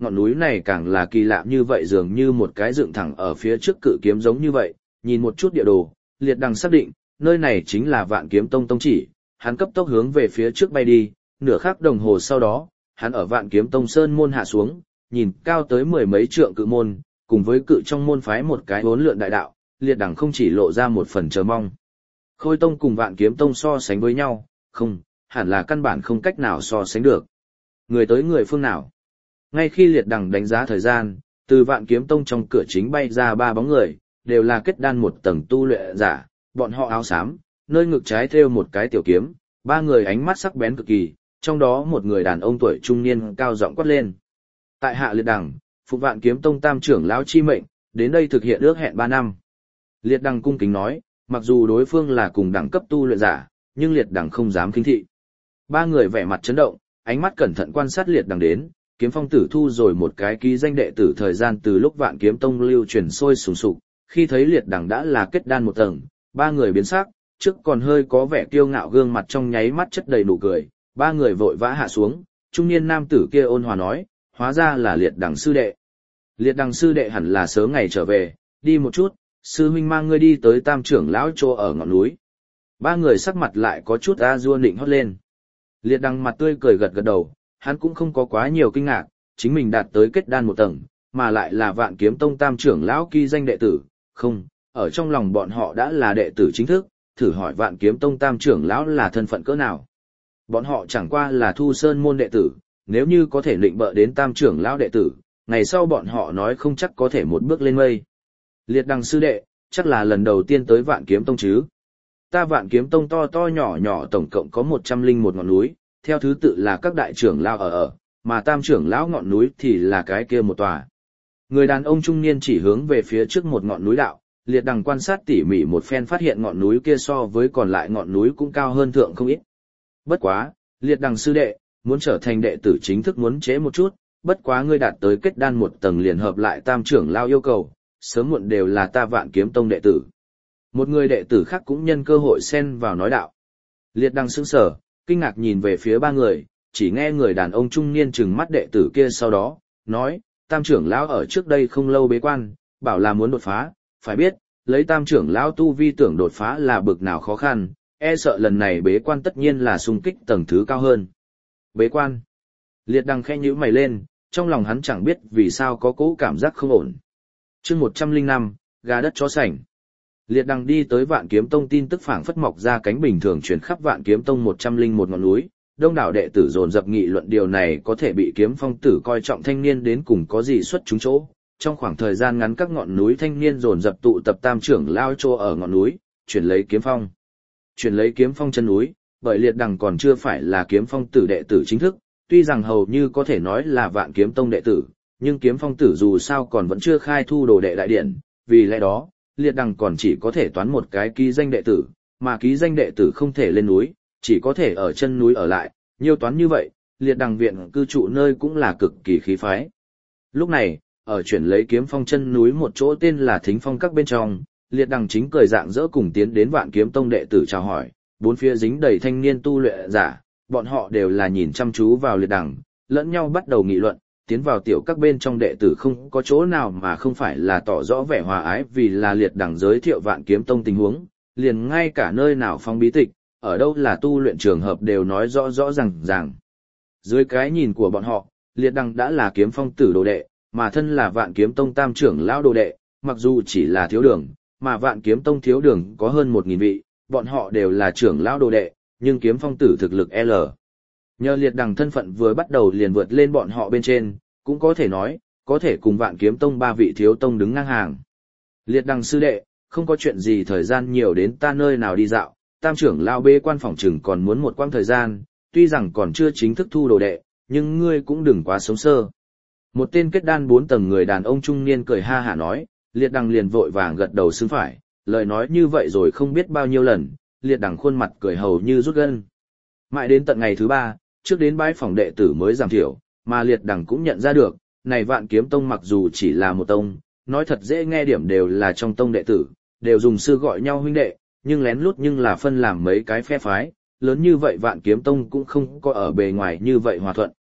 ngọn núi này càng là kỳ lạ như vậy, dường như một cái dựng thẳng ở phía trước cự kiếm giống như vậy. Nhìn một chút địa đồ, Liệt Đằng xác định, nơi này chính là Vạn Kiếm Tông tông chỉ, hắn cấp tốc hướng về phía trước bay đi, nửa khắc đồng hồ sau đó, hắn ở Vạn Kiếm Tông sơn môn hạ xuống, nhìn cao tới mười mấy trượng cự môn, cùng với cự trong môn phái một cái bốn lượn đại đạo, Liệt Đằng không chỉ lộ ra một phần chờ mong. Khôi Tông cùng Vạn Kiếm Tông so sánh với nhau, không, hẳn là căn bản không cách nào so sánh được. Người tới người phương nào? Ngay khi Liệt Đằng đánh giá thời gian, từ Vạn Kiếm Tông trong cửa chính bay ra ba bóng người, đều là kết đan một tầng tu luyện giả, bọn họ áo xám, nơi ngực trái thêu một cái tiểu kiếm, ba người ánh mắt sắc bén cực kỳ, trong đó một người đàn ông tuổi trung niên cao giọng quát lên. Tại hạ Liệt Đằng, phục Vạn Kiếm Tông tam trưởng lão chi mệnh, đến đây thực hiện ước hẹn ba năm. Liệt Đằng cung kính nói, mặc dù đối phương là cùng đẳng cấp tu luyện giả, nhưng Liệt Đằng không dám khinh thị. Ba người vẻ mặt chấn động, ánh mắt cẩn thận quan sát Liệt Đằng đến, Kiếm Phong Tử thu rồi một cái ký danh đệ tử thời gian từ lúc Vạn Kiếm Tông lưu truyền sôi sùng sục, khi thấy Liệt Đằng đã là kết đan một tầng, ba người biến sắc, trước còn hơi có vẻ kiêu ngạo gương mặt trong nháy mắt chất đầy nụ cười, ba người vội vã hạ xuống, trung niên nam tử kia ôn hòa nói, hóa ra là Liệt Đằng sư đệ. Liệt Đằng sư đệ hẳn là sớm ngày trở về, đi một chút, sư huynh mang ngươi đi tới tam trưởng lão chỗ ở ngọn núi. Ba người sắc mặt lại có chút a dua nịnh hót lên. Liệt Đằng mặt tươi cười gật gật đầu, hắn cũng không có quá nhiều kinh ngạc, chính mình đạt tới kết đan một tầng, mà lại là Vạn Kiếm Tông tam trưởng lão kỳ danh đệ tử, không, ở trong lòng bọn họ đã là đệ tử chính thức, thử hỏi Vạn Kiếm Tông tam trưởng lão là thân phận cỡ nào. Bọn họ chẳng qua là thu sơn môn đệ tử, nếu như có thể lịnh bợ đến tam trưởng lão đệ tử, ngày sau bọn họ nói không chắc có thể một bước lên mây. Liệt Đằng sư đệ, chắc là lần đầu tiên tới Vạn Kiếm Tông chứ. Ta Vạn Kiếm Tông to to nhỏ nhỏ tổng cộng có một trăm linh một ngọn núi, theo thứ tự là các đại trưởng lão ở ở, mà tam trưởng lão ngọn núi thì là cái kia một tòa. Người đàn ông trung niên chỉ hướng về phía trước một ngọn núi đạo, Liệt Đằng quan sát tỉ mỉ một phen phát hiện ngọn núi kia so với còn lại ngọn núi cũng cao hơn thượng không ít. Bất quá, Liệt Đằng sư đệ, muốn trở thành đệ tử chính thức muốn chế một chút, bất quá ngươi đạt tới kết đan một tầng liền hợp lại tam trưởng lão yêu cầu, sớm muộn đều là ta Vạn Kiếm Tông đệ tử. Một người đệ tử khác cũng nhân cơ hội xen vào nói đạo. Liệt Đằng sững sờ, kinh ngạc nhìn về phía ba người, chỉ nghe người đàn ông trung niên trừng mắt đệ tử kia sau đó, nói, tam trưởng lão ở trước đây không lâu bế quan, bảo là muốn đột phá, phải biết, lấy tam trưởng lão tu vi tưởng đột phá là bực nào khó khăn, e sợ lần này bế quan tất nhiên là xung kích tầng thứ cao hơn. Bế quan. Liệt Đằng khẽ nhíu mày lên, trong lòng hắn chẳng biết vì sao có cố cảm giác không ổn. Chương một trăm lẻ năm, gà đất chó sành. Liệt Đằng đi tới Vạn Kiếm Tông tin tức phảng phất mọc ra cánh bình thường truyền khắp Vạn Kiếm Tông một trăm lẻ một ngọn núi, đông đảo đệ tử dồn dập nghị luận điều này có thể bị Kiếm Phong Tử coi trọng thanh niên đến cùng có gì xuất chúng chỗ. Trong khoảng thời gian ngắn các ngọn núi thanh niên dồn dập tụ tập tam trưởng lao chỗ ở ngọn núi, chuyển lấy kiếm phong. Chuyển lấy kiếm phong chân núi, bởi Liệt Đằng còn chưa phải là Kiếm Phong Tử đệ tử chính thức, tuy rằng hầu như có thể nói là Vạn Kiếm Tông đệ tử, nhưng Kiếm Phong Tử dù sao còn vẫn chưa khai thu đồ đệ đại điển, vì lẽ đó, Liệt Đằng còn chỉ có thể toán một cái ký danh đệ tử, mà ký danh đệ tử không thể lên núi, chỉ có thể ở chân núi ở lại, nhiều toán như vậy, Liệt Đằng viện cư trụ nơi cũng là cực kỳ khí phái. Lúc này, ở chuyển lấy kiếm phong chân núi một chỗ tên là Thính Phong các bên trong, Liệt Đằng chính cười dạng dỡ cùng tiến đến Vạn Kiếm Tông đệ tử chào hỏi, bốn phía dính đầy thanh niên tu luyện giả, bọn họ đều là nhìn chăm chú vào Liệt Đằng, lẫn nhau bắt đầu nghị luận, tiến vào tiểu các bên trong đệ tử không có chỗ nào mà không phải là tỏ rõ vẻ hòa ái vì là Liệt Đằng giới thiệu Vạn Kiếm Tông tình huống, liền ngay cả nơi nào phong bí tịch, ở đâu là tu luyện trường hợp đều nói rõ rõ ràng ràng. Dưới cái nhìn của bọn họ, Liệt Đằng đã là Kiếm Phong Tử đồ đệ, mà thân là Vạn Kiếm Tông tam trưởng lão đồ đệ, mặc dù chỉ là thiếu đường, mà Vạn Kiếm Tông thiếu đường có hơn một nghìn vị, bọn họ đều là trưởng lão đồ đệ, nhưng Kiếm Phong Tử thực lực L. Nhờ Liệt Đằng thân phận vừa bắt đầu liền vượt lên bọn họ bên trên, cũng có thể nói, có thể cùng Vạn Kiếm Tông ba vị thiếu tông đứng ngang hàng. Liệt Đằng sư đệ, không có chuyện gì thời gian nhiều đến ta nơi nào đi dạo, tam trưởng lão bế quan phòng trừng còn muốn một quãng thời gian, tuy rằng còn chưa chính thức thu đồ đệ, nhưng ngươi cũng đừng quá sống sơ. Một tên kết đan bốn tầng người đàn ông trung niên cười ha hả nói, Liệt Đằng liền vội vàng gật đầu xứng phải, lời nói như vậy rồi không biết bao nhiêu lần, Liệt Đằng khuôn mặt cười hầu như rút gân. Mãi đến tận ngày thứ ba, trước đến bái phòng đệ tử mới giảm thiểu, mà Liệt Đằng cũng nhận ra được, này Vạn Kiếm Tông mặc dù chỉ là một tông, nói thật dễ nghe điểm đều là trong tông đệ tử, đều dùng sư gọi nhau huynh đệ, nhưng lén lút nhưng là phân làm mấy cái phe phái, lớn như vậy Vạn Kiếm Tông cũng không có ở bề ngoài như vậy hòa thuận,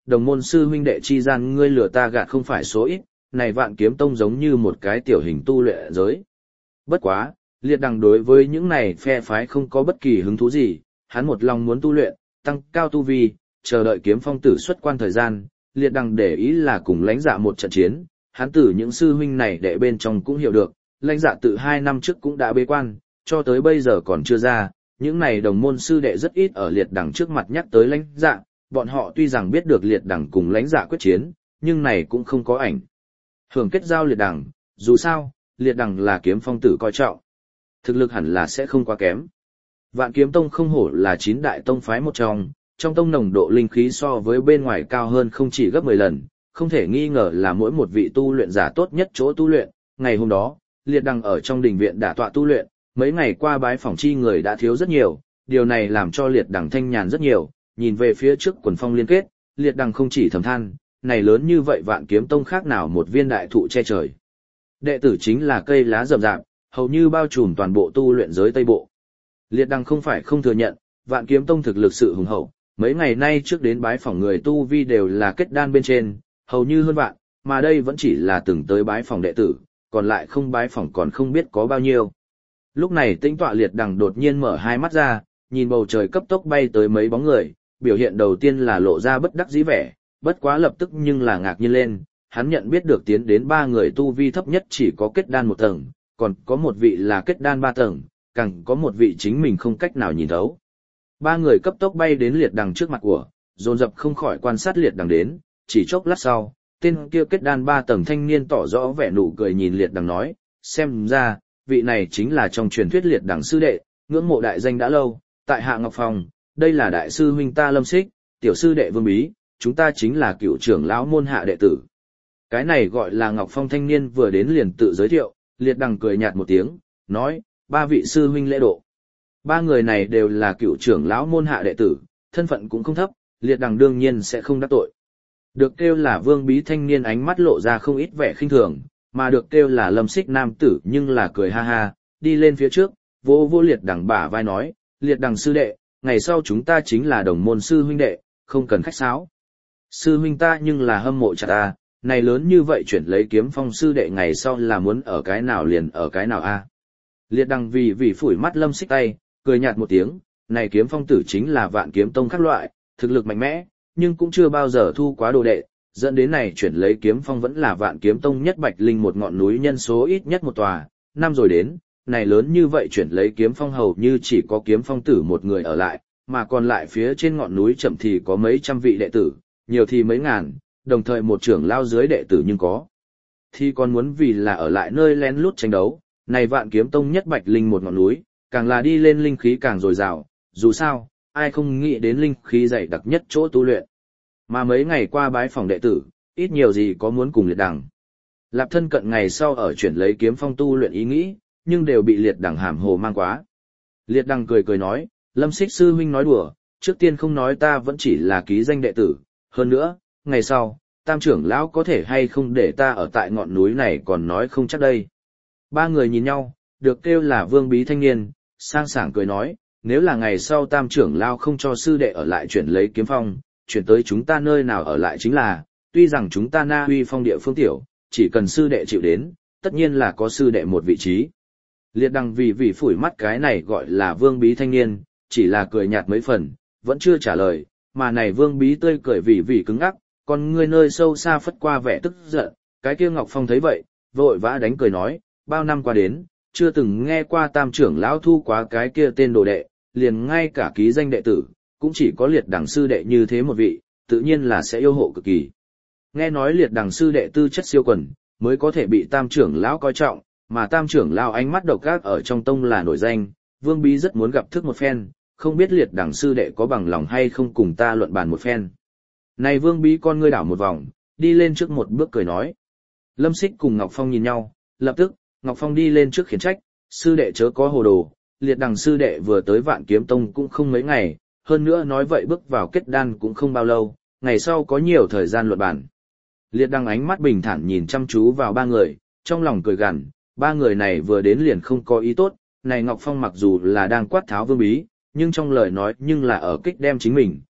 đồng môn sư huynh đệ chi gian ngươi lừa ta gạt không phải số ít, này Vạn Kiếm Tông giống như một cái tiểu hình tu luyện giới. Bất quá, Liệt Đằng đối với những này phe phái không có bất kỳ hứng thú gì, hắn một lòng muốn tu luyện, tăng cao tu vi, chờ đợi Kiếm Phong tử xuất quan thời gian, Liệt Đằng để ý là cùng lãnh dạ một trận chiến, hắn từ những sư huynh này đệ bên trong cũng hiểu được, lãnh dạ tự hai năm trước cũng đã bế quan, cho tới bây giờ còn chưa ra, những này đồng môn sư đệ rất ít ở Liệt Đằng trước mặt nhắc tới lãnh dạ, bọn họ tuy rằng biết được Liệt Đằng cùng lãnh dạ quyết chiến, nhưng này cũng không có ảnh hưởng kết giao Liệt Đằng, dù sao, Liệt Đằng là Kiếm Phong tử coi trọng, thực lực hẳn là sẽ không quá kém. Vạn Kiếm Tông không hổ là chín đại tông phái một trong, trong tông nồng độ linh khí so với bên ngoài cao hơn không chỉ gấp mười lần, không thể nghi ngờ là mỗi một vị tu luyện giả tốt nhất chỗ tu luyện. Ngày hôm đó, Liệt Đằng ở trong đình viện đả tọa tu luyện, mấy ngày qua bái phỏng chi người đã thiếu rất nhiều, điều này làm cho Liệt Đằng thanh nhàn rất nhiều, nhìn về phía trước quần phong liên kết, Liệt Đằng không chỉ thầm than, này lớn như vậy Vạn Kiếm Tông khác nào một viên đại thụ che trời. Đệ tử chính là cây lá rậm rạp, hầu như bao trùm toàn bộ tu luyện giới Tây Bộ. Liệt Đằng không phải không thừa nhận, Vạn Kiếm Tông thực lực sự hùng hậu, mấy ngày nay trước đến bái phỏng người tu vi đều là kết đan bên trên, hầu như hơn vạn, mà đây vẫn chỉ là từng tới bái phỏng đệ tử, còn lại không bái phỏng còn không biết có bao nhiêu. Lúc này Tĩnh tọa Liệt Đằng đột nhiên mở hai mắt ra, nhìn bầu trời cấp tốc bay tới mấy bóng người, biểu hiện đầu tiên là lộ ra bất đắc dĩ vẻ, bất quá lập tức nhưng là ngạc nhiên lên, hắn nhận biết được tiến đến ba người tu vi thấp nhất chỉ có kết đan một tầng, còn có một vị là kết đan ba tầng, càng có một vị chính mình không cách nào nhìn thấu. Ba người cấp tốc bay đến Liệt Đằng trước mặt của, dồn dập không khỏi quan sát Liệt Đằng đến, chỉ chốc lát sau, tên kia kết đan ba tầng thanh niên tỏ rõ vẻ nụ cười nhìn Liệt Đằng nói, xem ra, vị này chính là trong truyền thuyết Liệt Đằng sư đệ, ngưỡng mộ đại danh đã lâu, tại Hạ Ngọc Phòng, đây là đại sư huynh ta Lâm Xích, tiểu sư đệ Vương Bí, chúng ta chính là cựu trưởng lão môn hạ đệ tử. Cái này gọi là Ngọc Phong thanh niên vừa đến liền tự giới thiệu, Liệt Đằng cười nhạt một tiếng, nói, ba vị sư huynh lễ độ. Ba người này đều là cựu trưởng lão môn hạ đệ tử, thân phận cũng không thấp, Liệt Đằng đương nhiên sẽ không đắc tội. Được kêu là Vương Bí thanh niên ánh mắt lộ ra không ít vẻ khinh thường, mà được kêu là Lâm Xích nam tử nhưng là cười ha ha, đi lên phía trước, vô vô Liệt Đằng bả vai nói, Liệt Đằng sư đệ, ngày sau chúng ta chính là đồng môn sư huynh đệ, không cần khách sáo. Sư huynh ta nhưng là hâm mộ chặt ta, này lớn như vậy chuyển lấy Kiếm Phong sư đệ ngày sau là muốn ở cái nào liền ở cái nào a. Liệt Đằng vì vì phủi mắt Lâm Xích tay, cười nhạt một tiếng, này Kiếm Phong tử chính là Vạn Kiếm Tông khác loại, thực lực mạnh mẽ, nhưng cũng chưa bao giờ thu quá đồ đệ, dẫn đến này chuyển lấy Kiếm Phong vẫn là Vạn Kiếm Tông nhất Bạch Linh một ngọn núi nhân số ít nhất một tòa, năm rồi đến, này lớn như vậy chuyển lấy Kiếm Phong hầu như chỉ có Kiếm Phong tử một người ở lại, mà còn lại phía trên ngọn núi chậm thì có mấy trăm vị đệ tử, nhiều thì mấy ngàn, đồng thời một trưởng lao dưới đệ tử nhưng có. Thì còn muốn vì là ở lại nơi lén lút tranh đấu, này Vạn Kiếm Tông nhất Bạch Linh một ngọn núi, càng là đi lên linh khí càng dồi dào, dù sao, ai không nghĩ đến linh khí dày đặc nhất chỗ tu luyện. Mà mấy ngày qua bái phòng đệ tử, ít nhiều gì có muốn cùng Liệt Đằng. Lạp thân cận ngày sau ở chuyển lấy Kiếm Phong tu luyện ý nghĩ, nhưng đều bị Liệt Đằng hàm hồ mang quá. Liệt Đằng cười cười nói, Lâm Xích sư huynh nói đùa, trước tiên không nói ta vẫn chỉ là ký danh đệ tử, hơn nữa, ngày sau, tam trưởng lão có thể hay không để ta ở tại ngọn núi này còn nói không chắc đây. Ba người nhìn nhau, được kêu là Vương Bí thanh niên, sang sảng cười nói, nếu là ngày sau tam trưởng lão không cho sư đệ ở lại chuyển lấy Kiếm Phong, chuyển tới chúng ta nơi nào ở lại chính là, tuy rằng chúng ta Na Huy Phong địa phương tiểu, chỉ cần sư đệ chịu đến, tất nhiên là có sư đệ một vị trí. Liệt Đằng vì vì phủi mắt cái này gọi là Vương Bí thanh niên, chỉ là cười nhạt mấy phần, vẫn chưa trả lời, mà này Vương Bí tươi cười vì vì cứng ngắc, còn người nơi sâu xa phất qua vẻ tức giận, cái kia Ngọc Phong thấy vậy, vội vã đánh cười nói, bao năm qua đến, chưa từng nghe qua tam trưởng lão thu quá cái kia tên đồ đệ, liền ngay cả ký danh đệ tử, cũng chỉ có Liệt Đằng sư đệ như thế một vị, tự nhiên là sẽ yêu hộ cực kỳ. Nghe nói Liệt Đằng sư đệ tư chất siêu quần, mới có thể bị tam trưởng lão coi trọng, mà tam trưởng lão ánh mắt độc ác ở trong tông là nổi danh, Vương Bí rất muốn gặp thức một phen, không biết Liệt Đằng sư đệ có bằng lòng hay không cùng ta luận bàn một phen. Này Vương Bí con ngươi đảo một vòng, đi lên trước một bước cười nói. Lâm Xích cùng Ngọc Phong nhìn nhau, lập tức, Ngọc Phong đi lên trước khiển trách, sư đệ chớ có hồ đồ, Liệt Đằng sư đệ vừa tới Vạn Kiếm Tông cũng không mấy ngày, hơn nữa nói vậy bước vào kết đan cũng không bao lâu, ngày sau có nhiều thời gian luận bàn. Liệt Đằng ánh mắt bình thản nhìn chăm chú vào ba người, trong lòng cười gằn, ba người này vừa đến liền không có ý tốt, này Ngọc Phong mặc dù là đang quát tháo Vương Bí, nhưng trong lời nói nhưng là ở kích đem chính mình,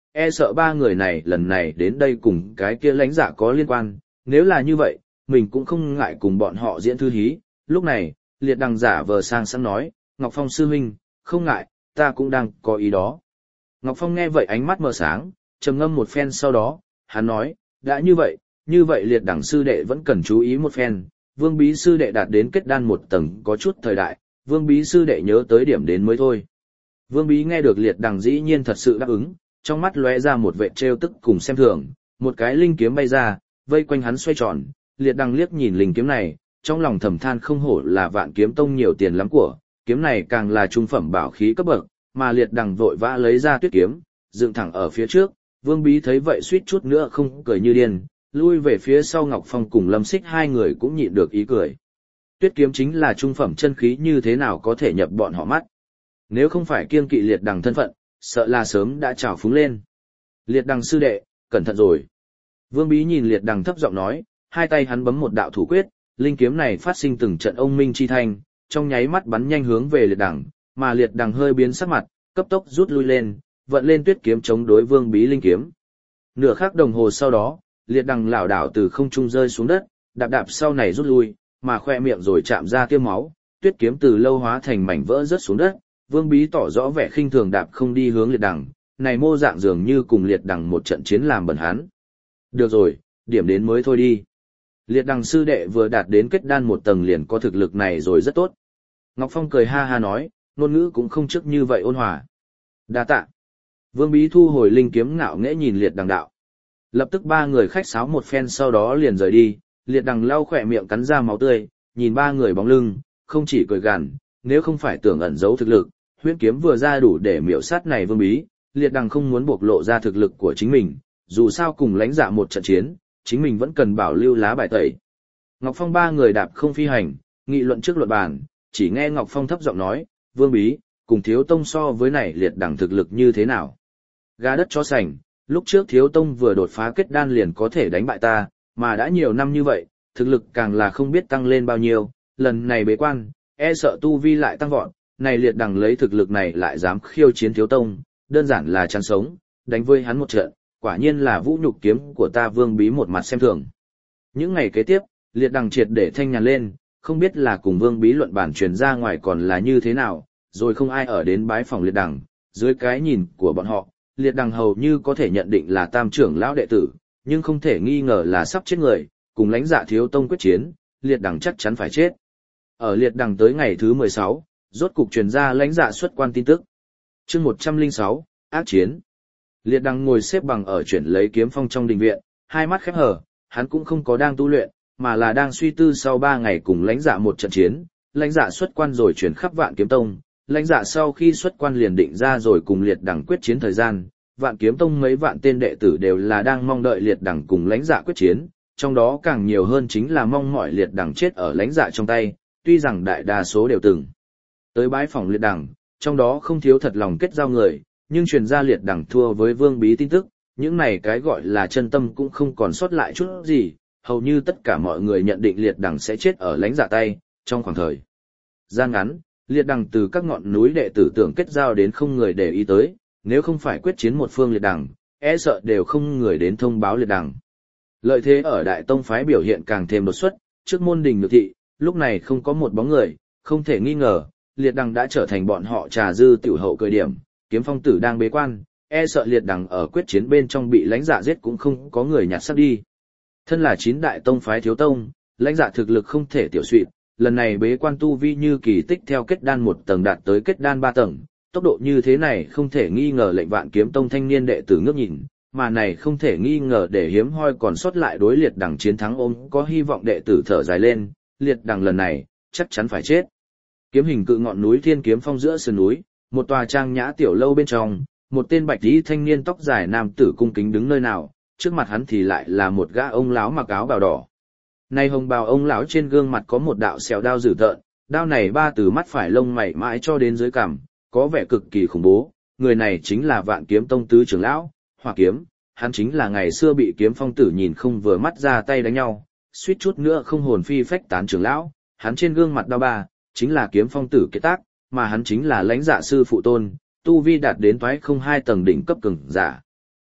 e sợ ba người này lần này đến đây cùng cái kia lãnh dạ có liên quan, nếu là như vậy, mình cũng không ngại cùng bọn họ diễn thư hí. Lúc này, liệt đằng giả vờ sang sẵn nói, Ngọc Phong sư huynh, không ngại, ta cũng đang có ý đó. Ngọc Phong nghe vậy ánh mắt mở sáng, trầm ngâm một phen sau đó, hắn nói, đã như vậy, như vậy liệt đằng sư đệ vẫn cần chú ý một phen, Vương Bí sư đệ đạt đến kết đan một tầng có chút thời đại, Vương Bí sư đệ nhớ tới điểm đến mới thôi. Vương Bí nghe được liệt đằng dĩ nhiên thật sự đáp ứng, trong mắt lóe ra một vệ trêu tức cùng xem thường, một cái linh kiếm bay ra, vây quanh hắn xoay tròn, liệt đằng liếc nhìn linh kiếm này, trong lòng thầm than không hổ là Vạn Kiếm Tông nhiều tiền lắm của, kiếm này càng là trung phẩm bảo khí cấp bậc, mà liệt đằng vội vã lấy ra tuyết kiếm, dựng thẳng ở phía trước, Vương Bí thấy vậy suýt chút nữa không cười như điên, lui về phía sau. Ngọc Phong cùng Lâm Xích hai người cũng nhịn được ý cười. Tuyết kiếm chính là trung phẩm chân khí, như thế nào có thể nhập bọn họ mắt. Nếu không phải kiêng kỵ liệt đằng thân phận, sợ là sớm đã trào phúng lên. Liệt đằng sư đệ, cẩn thận rồi. Vương Bí nhìn liệt đằng thấp giọng nói, hai tay hắn bấm một đạo thủ quyết, linh kiếm này phát sinh từng trận ông minh chi thanh, trong nháy mắt bắn nhanh hướng về liệt đằng, mà liệt đằng hơi biến sắc mặt, cấp tốc rút lui lên, vận lên tuyết kiếm chống đối Vương Bí linh kiếm. Nửa khắc đồng hồ sau đó, liệt đằng lảo đảo từ không trung rơi xuống đất, đạp đạp sau này rút lui, mà khoe miệng rồi chạm ra tiêm máu, tuyết kiếm từ lâu hóa thành mảnh vỡ rớt xuống đất. Vương Bí tỏ rõ vẻ khinh thường đạp không đi hướng liệt đằng, này mô dạng dường như cùng liệt đằng một trận chiến làm bẩn hắn. Được rồi, điểm đến mới thôi đi. Liệt đằng sư đệ vừa đạt đến kết đan một tầng liền có thực lực này rồi rất tốt. Ngọc Phong cười ha ha nói, ngôn ngữ cũng không trước như vậy ôn hòa. Đa tạ. Vương Bí thu hồi linh kiếm ngạo nghễ nhìn liệt đằng đạo. Lập tức ba người khách sáo một phen sau đó liền rời đi, liệt đằng lau khỏe miệng cắn ra máu tươi, nhìn ba người bóng lưng, không chỉ cười gằn, nếu không phải tưởng ẩn giấu thực lực, huyễn kiếm vừa ra đủ để miểu sát này Vương Bí, liệt đằng không muốn bộc lộ ra thực lực của chính mình, dù sao cùng lãnh dạ một trận chiến, chính mình vẫn cần bảo lưu lá bài tẩy. Ngọc Phong ba người đạp không phi hành, nghị luận trước luận bàn, chỉ nghe Ngọc Phong thấp giọng nói, Vương Bí, cùng Thiếu Tông so với này liệt đằng thực lực như thế nào? Gà đất chó sành, lúc trước Thiếu Tông vừa đột phá kết đan liền có thể đánh bại ta, mà đã nhiều năm như vậy, thực lực càng là không biết tăng lên bao nhiêu, lần này bế quan, e sợ tu vi lại tăng vọt, này liệt đằng lấy thực lực này lại dám khiêu chiến Thiếu Tông, đơn giản là chán sống, đánh với hắn một trận, quả nhiên là vũ nhục kiếm của ta Vương Bí một mặt xem thường. Những ngày kế tiếp, liệt đằng triệt để thanh nhàn lên, không biết là cùng Vương Bí luận bản truyền ra ngoài còn là như thế nào, rồi không ai ở đến bái phòng liệt đằng, dưới cái nhìn của bọn họ, liệt đằng hầu như có thể nhận định là tam trưởng lão đệ tử, nhưng không thể nghi ngờ là sắp chết người, cùng lãnh dạ Thiếu Tông quyết chiến, liệt đằng chắc chắn phải chết. Ở liệt đằng tới ngày thứ mười sáu, rốt cục truyền ra lãnh dạ xuất quan tin tức. Chương một trăm lẻ sáu, ác chiến. Liệt đằng ngồi xếp bằng ở chuyển lấy kiếm phong trong đình viện, hai mắt khép hờ, hắn cũng không có đang tu luyện, mà là đang suy tư sau ba ngày cùng lãnh dạ một trận chiến, lãnh dạ xuất quan rồi chuyển khắp Vạn Kiếm Tông, lãnh dạ sau khi xuất quan liền định ra rồi cùng liệt đằng quyết chiến thời gian, Vạn Kiếm Tông mấy vạn tên đệ tử đều là đang mong đợi liệt đằng cùng lãnh dạ quyết chiến, trong đó càng nhiều hơn chính là mong mọi liệt đằng chết ở lãnh dạ trong tay, tuy rằng đại đa số đều từng tới bái phòng liệt đằng, trong đó không thiếu thật lòng kết giao người, nhưng truyền ra liệt đằng thua với Vương Bí tin tức, những này cái gọi là chân tâm cũng không còn sót lại chút gì, hầu như tất cả mọi người nhận định liệt đằng sẽ chết ở lãnh dạ tay, trong khoảng thời gian ngắn, liệt đằng từ các ngọn núi đệ tử tưởng kết giao đến không người để ý tới, nếu không phải quyết chiến một phương liệt đằng, e sợ đều không người đến thông báo liệt đằng. Lợi thế ở đại tông phái biểu hiện càng thêm đột xuất, trước môn đình nhược thị, lúc này không có một bóng người, không thể nghi ngờ, liệt đằng đã trở thành bọn họ trà dư tiểu hậu cười điểm, Kiếm Phong tử đang bế quan, e sợ liệt đằng ở quyết chiến bên trong bị lãnh dạ giết cũng không có người nhặt xác đi. Thân là chín đại tông phái thiếu tông, lãnh dạ thực lực không thể tiểu suỵt, lần này bế quan tu vi như kỳ tích theo kết đan một tầng đạt tới kết đan ba tầng, tốc độ như thế này không thể nghi ngờ lệnh Vạn Kiếm Tông thanh niên đệ tử ngước nhìn, mà này không thể nghi ngờ để hiếm hoi còn sót lại đối liệt đằng chiến thắng ôm có hy vọng đệ tử thở dài lên, liệt đằng lần này chắc chắn phải chết. Kiếm hình cự ngọn núi Thiên Kiếm Phong giữa sườn núi, một tòa trang nhã tiểu lâu bên trong, một tên bạch y thanh niên tóc dài nam tử cung kính đứng nơi nào, trước mặt hắn thì lại là một gã ông lão mặc áo bào đỏ. Nay hồng bào ông lão trên gương mặt có một đạo sẹo đao dữ tợn, đao này ba từ mắt phải lông mày mãi cho đến dưới cằm, có vẻ cực kỳ khủng bố. Người này chính là Vạn Kiếm Tông tứ trưởng lão, Hỏa Kiếm, hắn chính là ngày xưa bị Kiếm Phong tử nhìn không vừa mắt ra tay đánh nhau, suýt chút nữa không hồn phi phách tán trưởng lão, hắn trên gương mặt đao ba, chính là Kiếm Phong tử kết tác, mà hắn chính là lãnh dạ sư phụ tôn, tu vi đạt đến toái không hai tầng đỉnh cấp cường giả.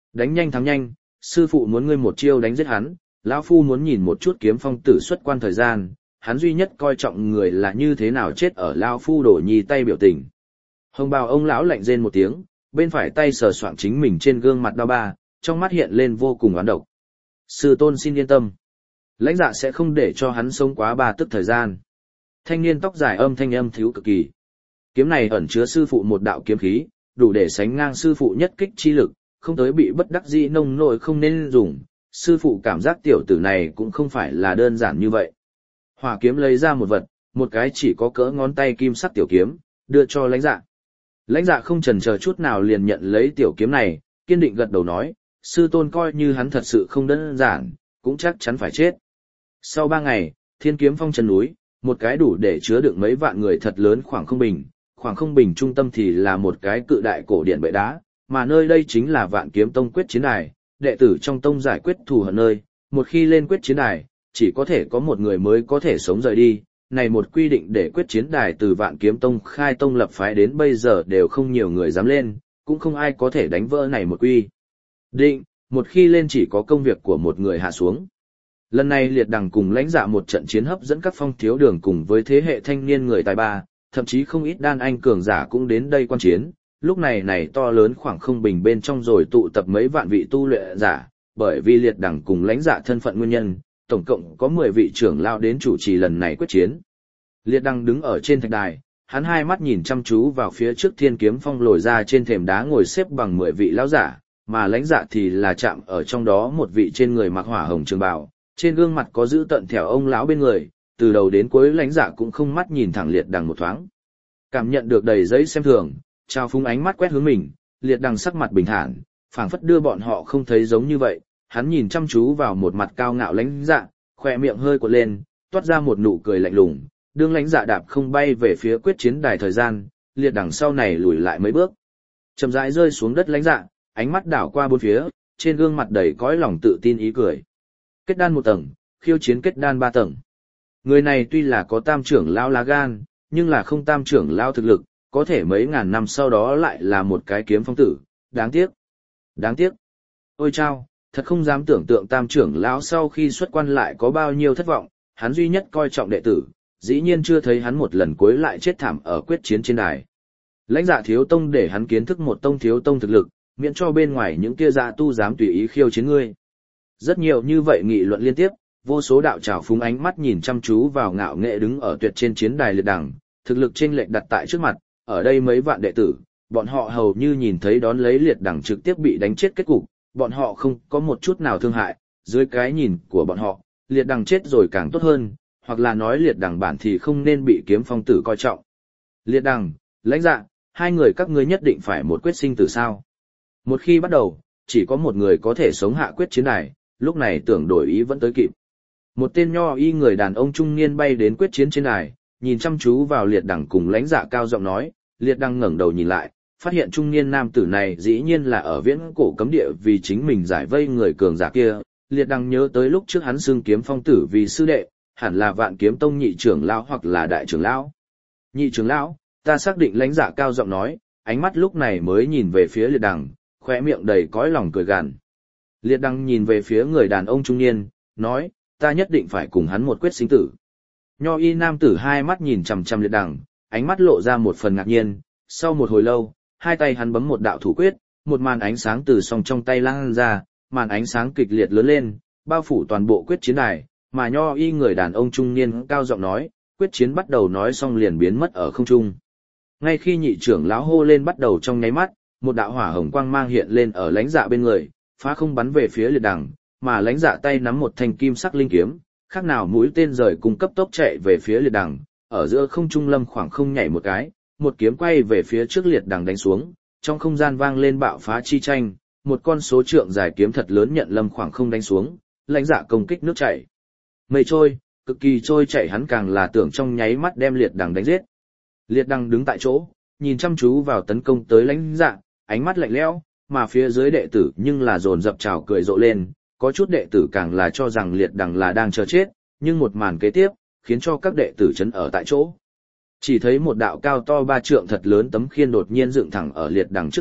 Đánh nhanh thắng nhanh, sư phụ muốn ngươi một chiêu đánh giết hắn, lão phu muốn nhìn một chút kiếm phong tử xuất quan thời gian, hắn duy nhất coi trọng người là như thế nào chết ở lão phu đổ nhi tay biểu tình. Hồng bào ông lão lạnh rên một tiếng, bên phải tay sờ soạng chính mình trên gương mặt đau ba, trong mắt hiện lên vô cùng oán độc. Sư tôn xin yên tâm. Lãnh Dạ sẽ không để cho hắn sống quá ba tức thời gian. Thanh niên tóc dài âm thanh âm thiếu cực kỳ. Kiếm này ẩn chứa sư phụ một đạo kiếm khí, đủ để sánh ngang sư phụ nhất kích chi lực, không tới bị bất đắc dĩ nông nổi không nên dùng. Sư phụ cảm giác tiểu tử này cũng không phải là đơn giản như vậy. Hỏa kiếm lấy ra một vật, một cái chỉ có cỡ ngón tay kim sắc tiểu kiếm, đưa cho Lãnh Dạ. Lãnh Dạ không chần chờ chút nào liền nhận lấy tiểu kiếm này, kiên định gật đầu nói, sư tôn coi như hắn thật sự không đơn giản, cũng chắc chắn phải chết. Sau ba ngày, Thiên Kiếm Phong chân núi, một cái đủ để chứa đựng mấy vạn người thật lớn khoảng không bình, khoảng không bình trung tâm thì là một cái cự đại cổ điện bệ đá, mà nơi đây chính là Vạn Kiếm Tông quyết chiến đài, đệ tử trong tông giải quyết thù hận nơi, một khi lên quyết chiến đài, chỉ có thể có một người mới có thể sống rời đi. Này một quy định để quyết chiến đài từ Vạn Kiếm Tông khai tông lập phái đến bây giờ đều không nhiều người dám lên, cũng không ai có thể đánh vỡ này một quy định, một khi lên chỉ có công việc của một người hạ xuống. Lần này Liệt Đằng cùng Lãnh Dạ một trận chiến hấp dẫn các phong thiếu đường cùng với thế hệ thanh niên người tài ba, thậm chí không ít đan anh cường giả cũng đến đây quan chiến. Lúc này này to lớn khoảng không bình bên trong rồi tụ tập mấy vạn vị tu luyện giả, bởi vì Liệt Đằng cùng Lãnh Dạ thân phận nguyên nhân, tổng cộng có mười vị trưởng lao đến chủ trì lần này quyết chiến. Liệt Đằng đứng ở trên thạch đài, hắn hai mắt nhìn chăm chú vào phía trước Thiên Kiếm Phong lồi ra trên thềm đá ngồi xếp bằng mười vị lão giả, mà Lãnh Dạ thì là chạm ở trong đó một vị trên người mặc hỏa hồng trường bào, trên gương mặt có giữ tận thẻo ông lão bên người, từ đầu đến cuối Lãnh Dạ cũng không mắt nhìn thẳng Liệt Đằng một thoáng. Cảm nhận được đầy giấy xem thường, trao phúng ánh mắt quét hướng mình, Liệt Đằng sắc mặt bình thản, phảng phất đưa bọn họ không thấy giống như vậy, hắn nhìn chăm chú vào một mặt cao ngạo Lãnh Dạ, khỏe miệng hơi cuộn lên, toát ra một nụ cười lạnh lùng, đương Lãnh Dạ đạp không bay về phía quyết chiến đài thời gian, Liệt Đằng sau này lùi lại mấy bước, chậm rãi rơi xuống đất Lãnh Dạ, ánh mắt đảo qua bốn phía, trên gương mặt đầy cõi lòng tự tin ý cười. Kết đan một tầng, khiêu chiến kết đan ba tầng. Người này tuy là có tam trưởng lão lá gan, nhưng là không tam trưởng lão thực lực, có thể mấy ngàn năm sau đó lại là một cái kiếm phong tử, đáng tiếc. Đáng tiếc. Ôi chao, thật không dám tưởng tượng tam trưởng lão sau khi xuất quan lại có bao nhiêu thất vọng, hắn duy nhất coi trọng đệ tử, dĩ nhiên chưa thấy hắn một lần cuối lại chết thảm ở quyết chiến trên đài. Lãnh Dạ thiếu tông để hắn kiến thức một tông thiếu tông thực lực, miễn cho bên ngoài những kia dạ tu dám tùy ý khiêu chiến ngươi. Rất nhiều như vậy nghị luận liên tiếp, vô số đạo trào phúng ánh mắt nhìn chăm chú vào ngạo nghệ đứng ở tuyệt trên chiến đài Liệt Đằng, thực lực chênh lệch đặt tại trước mặt, ở đây mấy vạn đệ tử, bọn họ hầu như nhìn thấy đón lấy Liệt Đằng trực tiếp bị đánh chết kết cục, bọn họ không có một chút nào thương hại, dưới cái nhìn của bọn họ, Liệt Đằng chết rồi càng tốt hơn, hoặc là nói Liệt Đằng bản thì không nên bị kiếm phong tử coi trọng. Liệt Đằng, Lãnh Dạ, hai người các ngươi nhất định phải một quyết sinh tử sao? Một khi bắt đầu, chỉ có một người có thể sống hạ quyết chiến đài, lúc này tưởng đổi ý vẫn tới kịp. Một tên nho y người đàn ông trung niên bay đến quyết chiến trên đài, nhìn chăm chú vào Liệt Đằng cùng Lãnh Dạ cao giọng nói, Liệt Đằng ngẩng đầu nhìn lại, phát hiện trung niên nam tử này dĩ nhiên là ở viễn cổ cấm địa vì chính mình giải vây người cường giả kia. Liệt Đằng nhớ tới lúc trước hắn xưng kiếm phong tử vì sư đệ, hẳn là Vạn Kiếm Tông nhị trưởng lão hoặc là đại trưởng lão. Nhị trưởng lão, ta xác định. Lãnh Dạ cao giọng nói, ánh mắt lúc này mới nhìn về phía Liệt Đằng, khóe miệng đầy cõi lòng cười gằn. Liệt Đằng nhìn về phía người đàn ông trung niên, nói, ta nhất định phải cùng hắn một quyết sinh tử. Nho y nam tử hai mắt nhìn chằm chằm Liệt Đằng, ánh mắt lộ ra một phần ngạc nhiên, sau một hồi lâu, hai tay hắn bấm một đạo thủ quyết, một màn ánh sáng từ song trong tay lan ra, màn ánh sáng kịch liệt lớn lên, bao phủ toàn bộ quyết chiến đài, mà nho y người đàn ông trung niên cao giọng nói, quyết chiến bắt đầu nói xong liền biến mất ở không trung. Ngay khi nhị trưởng lão hô lên bắt đầu trong nháy mắt, một đạo hỏa hồng quang mang hiện lên ở Lãnh Dạ bên người, phá không bắn về phía Liệt Đằng, mà Lãnh Dạ tay nắm một thanh kim sắc linh kiếm, khác nào mũi tên rời cung cấp tốc chạy về phía Liệt Đằng, ở giữa không trung lâm khoảng không nhảy một cái, một kiếm quay về phía trước Liệt Đằng đánh xuống, trong không gian vang lên bạo phá chi tranh, một con số trượng dài kiếm thật lớn nhận lâm khoảng không đánh xuống, Lãnh Dạ công kích nước chảy mây trôi, cực kỳ trôi chảy, hắn càng là tưởng trong nháy mắt đem Liệt Đằng đánh giết. Liệt Đằng đứng tại chỗ, nhìn chăm chú vào tấn công tới Lãnh Dạ, ánh mắt lạnh lẽo, mà phía dưới đệ tử nhưng là dồn dập trào cười rộ lên, có chút đệ tử càng là cho rằng Liệt Đằng là đang chờ chết, nhưng một màn kế tiếp, khiến cho các đệ tử chấn ở tại chỗ. Chỉ thấy một đạo cao to ba trượng thật lớn tấm khiên đột nhiên dựng thẳng ở Liệt Đằng trước mặt,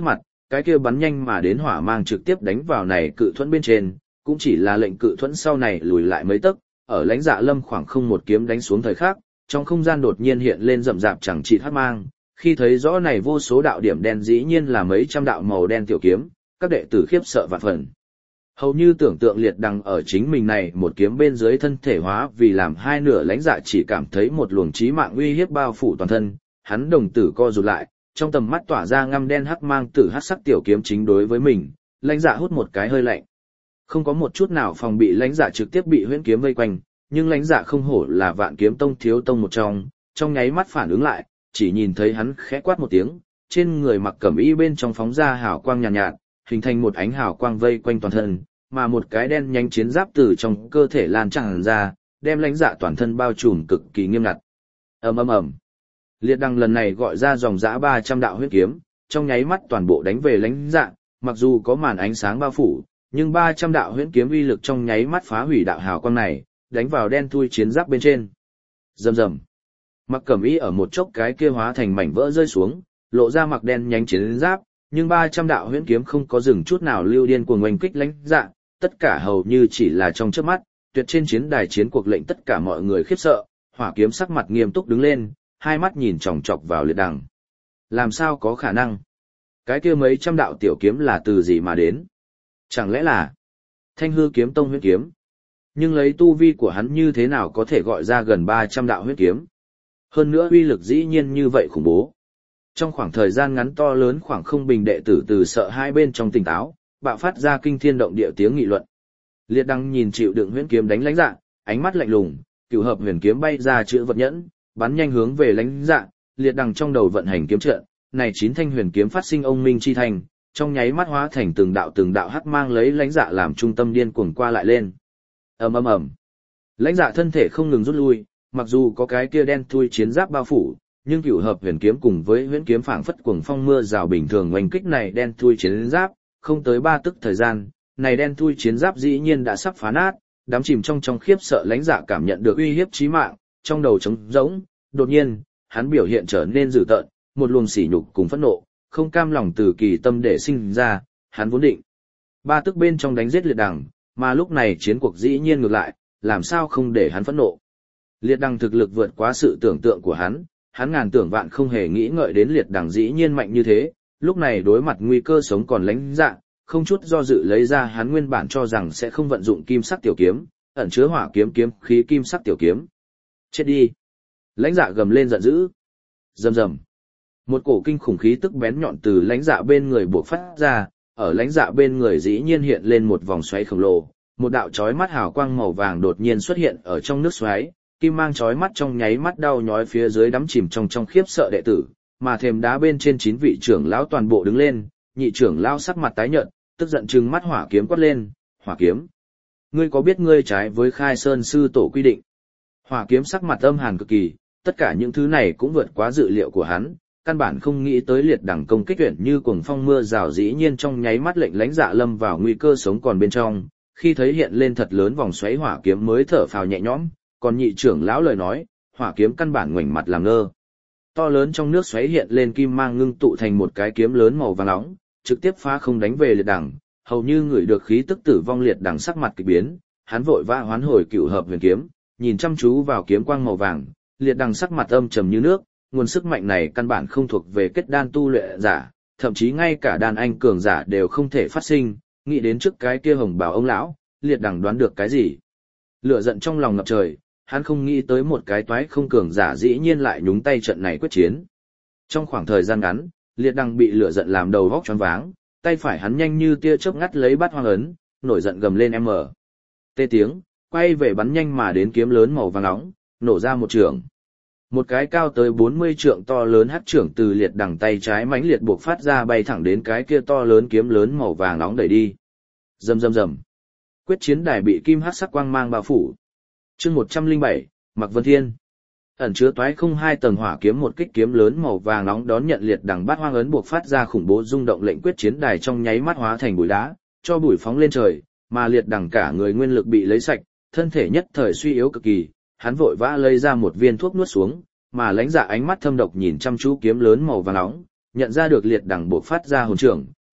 cái kia bắn nhanh mà đến hỏa mang trực tiếp đánh vào này cự thuẫn bên trên, cũng chỉ là lệnh cự thuẫn sau này lùi lại mấy tấc, ở lãnh dạ lâm khoảng không một kiếm đánh xuống thời khắc, trong không gian đột nhiên hiện lên rậm rạp chẳng trị hắc mang, khi thấy rõ này vô số đạo điểm đen dĩ nhiên là mấy trăm đạo màu đen tiểu kiếm, các đệ tử khiếp sợ vạn phần. Hầu như tưởng tượng liệt đằng ở chính mình này một kiếm bên dưới thân thể hóa vì làm hai nửa lãnh dạ chỉ cảm thấy một luồng chí mạng uy hiếp bao phủ toàn thân, hắn đồng tử co rụt lại, trong tầm mắt tỏa ra ngăm đen hắc mang tử hắc sắc tiểu kiếm chính đối với mình, lãnh dạ hút một cái hơi lạnh. Không có một chút nào phòng bị lãnh dạ trực tiếp bị huyễn kiếm vây quanh, nhưng lãnh dạ không hổ là vạn kiếm tông thiếu tông một trong, trong nháy mắt phản ứng lại, chỉ nhìn thấy hắn khẽ quát một tiếng, trên người mặc cẩm y bên trong phóng ra hào quang nhàn nhạt, nhạt, hình thành một ánh hào quang vây quanh toàn thân, mà một cái đen nhánh chiến giáp từ trong cơ thể lan tràn ra, đem lãnh dạ toàn thân bao trùm cực kỳ nghiêm ngặt. Ầm ầm ầm. Liệt đằng lần này gọi ra dòng dã ba trăm đạo huyết kiếm, trong nháy mắt toàn bộ đánh về lãnh dạ, mặc dù có màn ánh sáng bao phủ, nhưng ba trăm đạo huyết kiếm uy lực trong nháy mắt phá hủy đạo hào quang này, đánh vào đen thui chiến giáp bên trên. Rầm rầm. Mặc cẩm y ở một chốc cái kia hóa thành mảnh vỡ rơi xuống, lộ ra mặc đen nhánh chiến giáp, nhưng ba trăm đạo huyễn kiếm không có dừng chút nào lưu điên cuồng oanh kích lãnh dạ, tất cả hầu như chỉ là trong chớp mắt, tuyệt trên chiến đài chiến cuộc lệnh tất cả mọi người khiếp sợ, hỏa kiếm sắc mặt nghiêm túc đứng lên, hai mắt nhìn chòng chọc vào liệt đằng. Làm sao có khả năng? Cái kia mấy trăm đạo tiểu kiếm là từ gì mà đến? Chẳng lẽ là Thanh Hư kiếm tông huyễn kiếm? Nhưng lấy tu vi của hắn như thế nào có thể gọi ra gần ba trăm đạo huyễn kiếm? Hơn nữa uy lực dĩ nhiên như vậy khủng bố. Trong khoảng thời gian ngắn to lớn khoảng không bình đệ tử từ sợ hai bên trong tỉnh táo, bạo phát ra kinh thiên động địa tiếng nghị luận. Liệt đằng nhìn chịu đựng huyễn kiếm đánh lãnh dạ, ánh mắt lạnh lùng, cửu hợp huyền kiếm bay ra chữ vật nhẫn, bắn nhanh hướng về lãnh dạ, liệt đằng trong đầu vận hành kiếm trận, này chín thanh huyền kiếm phát sinh ông minh chi thành, trong nháy mắt hóa thành từng đạo từng đạo hắc mang lấy lãnh dạ làm trung tâm điên cuồng qua lại lên. Ầm ầm ầm. Lãnh dạ thân thể không ngừng rút lui, mặc dù có cái kia đen thui chiến giáp bao phủ, nhưng cửu hợp huyền kiếm cùng với huyễn kiếm phảng phất cuồng phong mưa rào bình thường oanh kích này đen thui chiến giáp, không tới ba tức thời gian, này đen thui chiến giáp dĩ nhiên đã sắp phá nát, đám chìm trong trong khiếp sợ lãnh dạ cảm nhận được uy hiếp chí mạng, trong đầu trống rỗng, đột nhiên, hắn biểu hiện trở nên dữ tợn, một luồng sỉ nhục cùng phẫn nộ, không cam lòng từ kỳ tâm để sinh ra, hắn vốn định ba tức bên trong đánh giết liệt đằng, mà lúc này chiến cuộc dĩ nhiên ngược lại, làm sao không để hắn phẫn nộ. Liệt đằng thực lực vượt quá sự tưởng tượng của hắn, hắn ngàn tưởng vạn không hề nghĩ ngợi đến liệt đằng dĩ nhiên mạnh như thế, lúc này đối mặt nguy cơ sống còn lãnh dạ, không chút do dự lấy ra hắn nguyên bản cho rằng sẽ không vận dụng kim sắc tiểu kiếm, ẩn chứa hỏa kiếm kiếm khí kim sắc tiểu kiếm. Chết đi! Lãnh dạ gầm lên giận dữ. Rầm rầm. Một cổ kinh khủng khí tức bén nhọn từ lãnh dạ bên người buộc phát ra, ở lãnh dạ bên người dĩ nhiên hiện lên một vòng xoáy khổng lồ, một đạo chói mắt hào quang màu vàng đột nhiên xuất hiện ở trong nước xoáy, kim mang chói mắt trong nháy mắt đau nhói phía dưới đắm chìm trong trong khiếp sợ đệ tử, mà thềm đá bên trên chín vị trưởng lão toàn bộ đứng lên, nhị trưởng lão sắc mặt tái nhợt, tức giận trừng mắt hỏa kiếm quát lên, "Hỏa kiếm, ngươi có biết ngươi trái với Khai Sơn sư tổ quy định?" Hỏa kiếm sắc mặt âm hàn cực kỳ, tất cả những thứ này cũng vượt quá dự liệu của hắn, căn bản không nghĩ tới liệt đẳng công kích tuyển như cuồng phong mưa rào dĩ nhiên trong nháy mắt lệnh lãnh dạ lâm vào nguy cơ sống còn bên trong, khi thấy hiện lên thật lớn vòng xoáy hỏa kiếm mới thở phào nhẹ nhõm, còn nhị trưởng lão lời nói, hỏa kiếm căn bản ngoảnh mặt làm ngơ. To lớn trong nước xoáy hiện lên kim mang ngưng tụ thành một cái kiếm lớn màu vàng nóng, trực tiếp phá không đánh về liệt đẳng, hầu như người được khí tức tử vong liệt đẳng sắc mặt kỳ biến, hắn vội vã hoán hồi cửu hợp huyền kiếm, nhìn chăm chú vào kiếm quang màu vàng, liệt đẳng sắc mặt âm trầm như nước, nguồn sức mạnh này căn bản không thuộc về kết đan tu luyện giả, thậm chí ngay cả đan anh cường giả đều không thể phát sinh, nghĩ đến trước cái kia hồng bảo ông lão, liệt đẳng đoán được cái gì. Lửa giận trong lòng ngập trời, hắn không nghĩ tới một cái toái không cường giả dĩ nhiên lại nhúng tay trận này quyết chiến. Trong khoảng thời gian ngắn, liệt đằng bị lửa giận làm đầu vóc choáng váng, tay phải hắn nhanh như tia chớp ngắt lấy bát hoang ấn, nổi giận gầm lên em ở. Tê tiếng, quay về bắn nhanh mà đến kiếm lớn màu vàng nóng, nổ ra một trường. Một cái cao tới bốn mươi trượng to lớn hắc trưởng từ liệt đằng tay trái mãnh liệt buộc phát ra bay thẳng đến cái kia to lớn kiếm lớn màu vàng nóng đẩy đi. Rầm rầm rầm. Quyết chiến đài bị kim hắc sắc quang mang bao phủ. Chương một trăm lẻ bảy, Mạc Vân Thiên. Ẩn chứa toái không hai tầng hỏa kiếm một kích kiếm lớn màu vàng nóng đón nhận liệt đằng bát hoang ấn buộc phát ra khủng bố rung động lệnh quyết chiến đài trong nháy mắt hóa thành bụi đá, cho bụi phóng lên trời, mà liệt đằng cả người nguyên lực bị lấy sạch, thân thể nhất thời suy yếu cực kỳ, hắn vội vã lấy ra một viên thuốc nuốt xuống, mà lãnh dạ ánh mắt thâm độc nhìn chăm chú kiếm lớn màu vàng nóng, nhận ra được liệt đằng buộc phát ra hồn trưởng,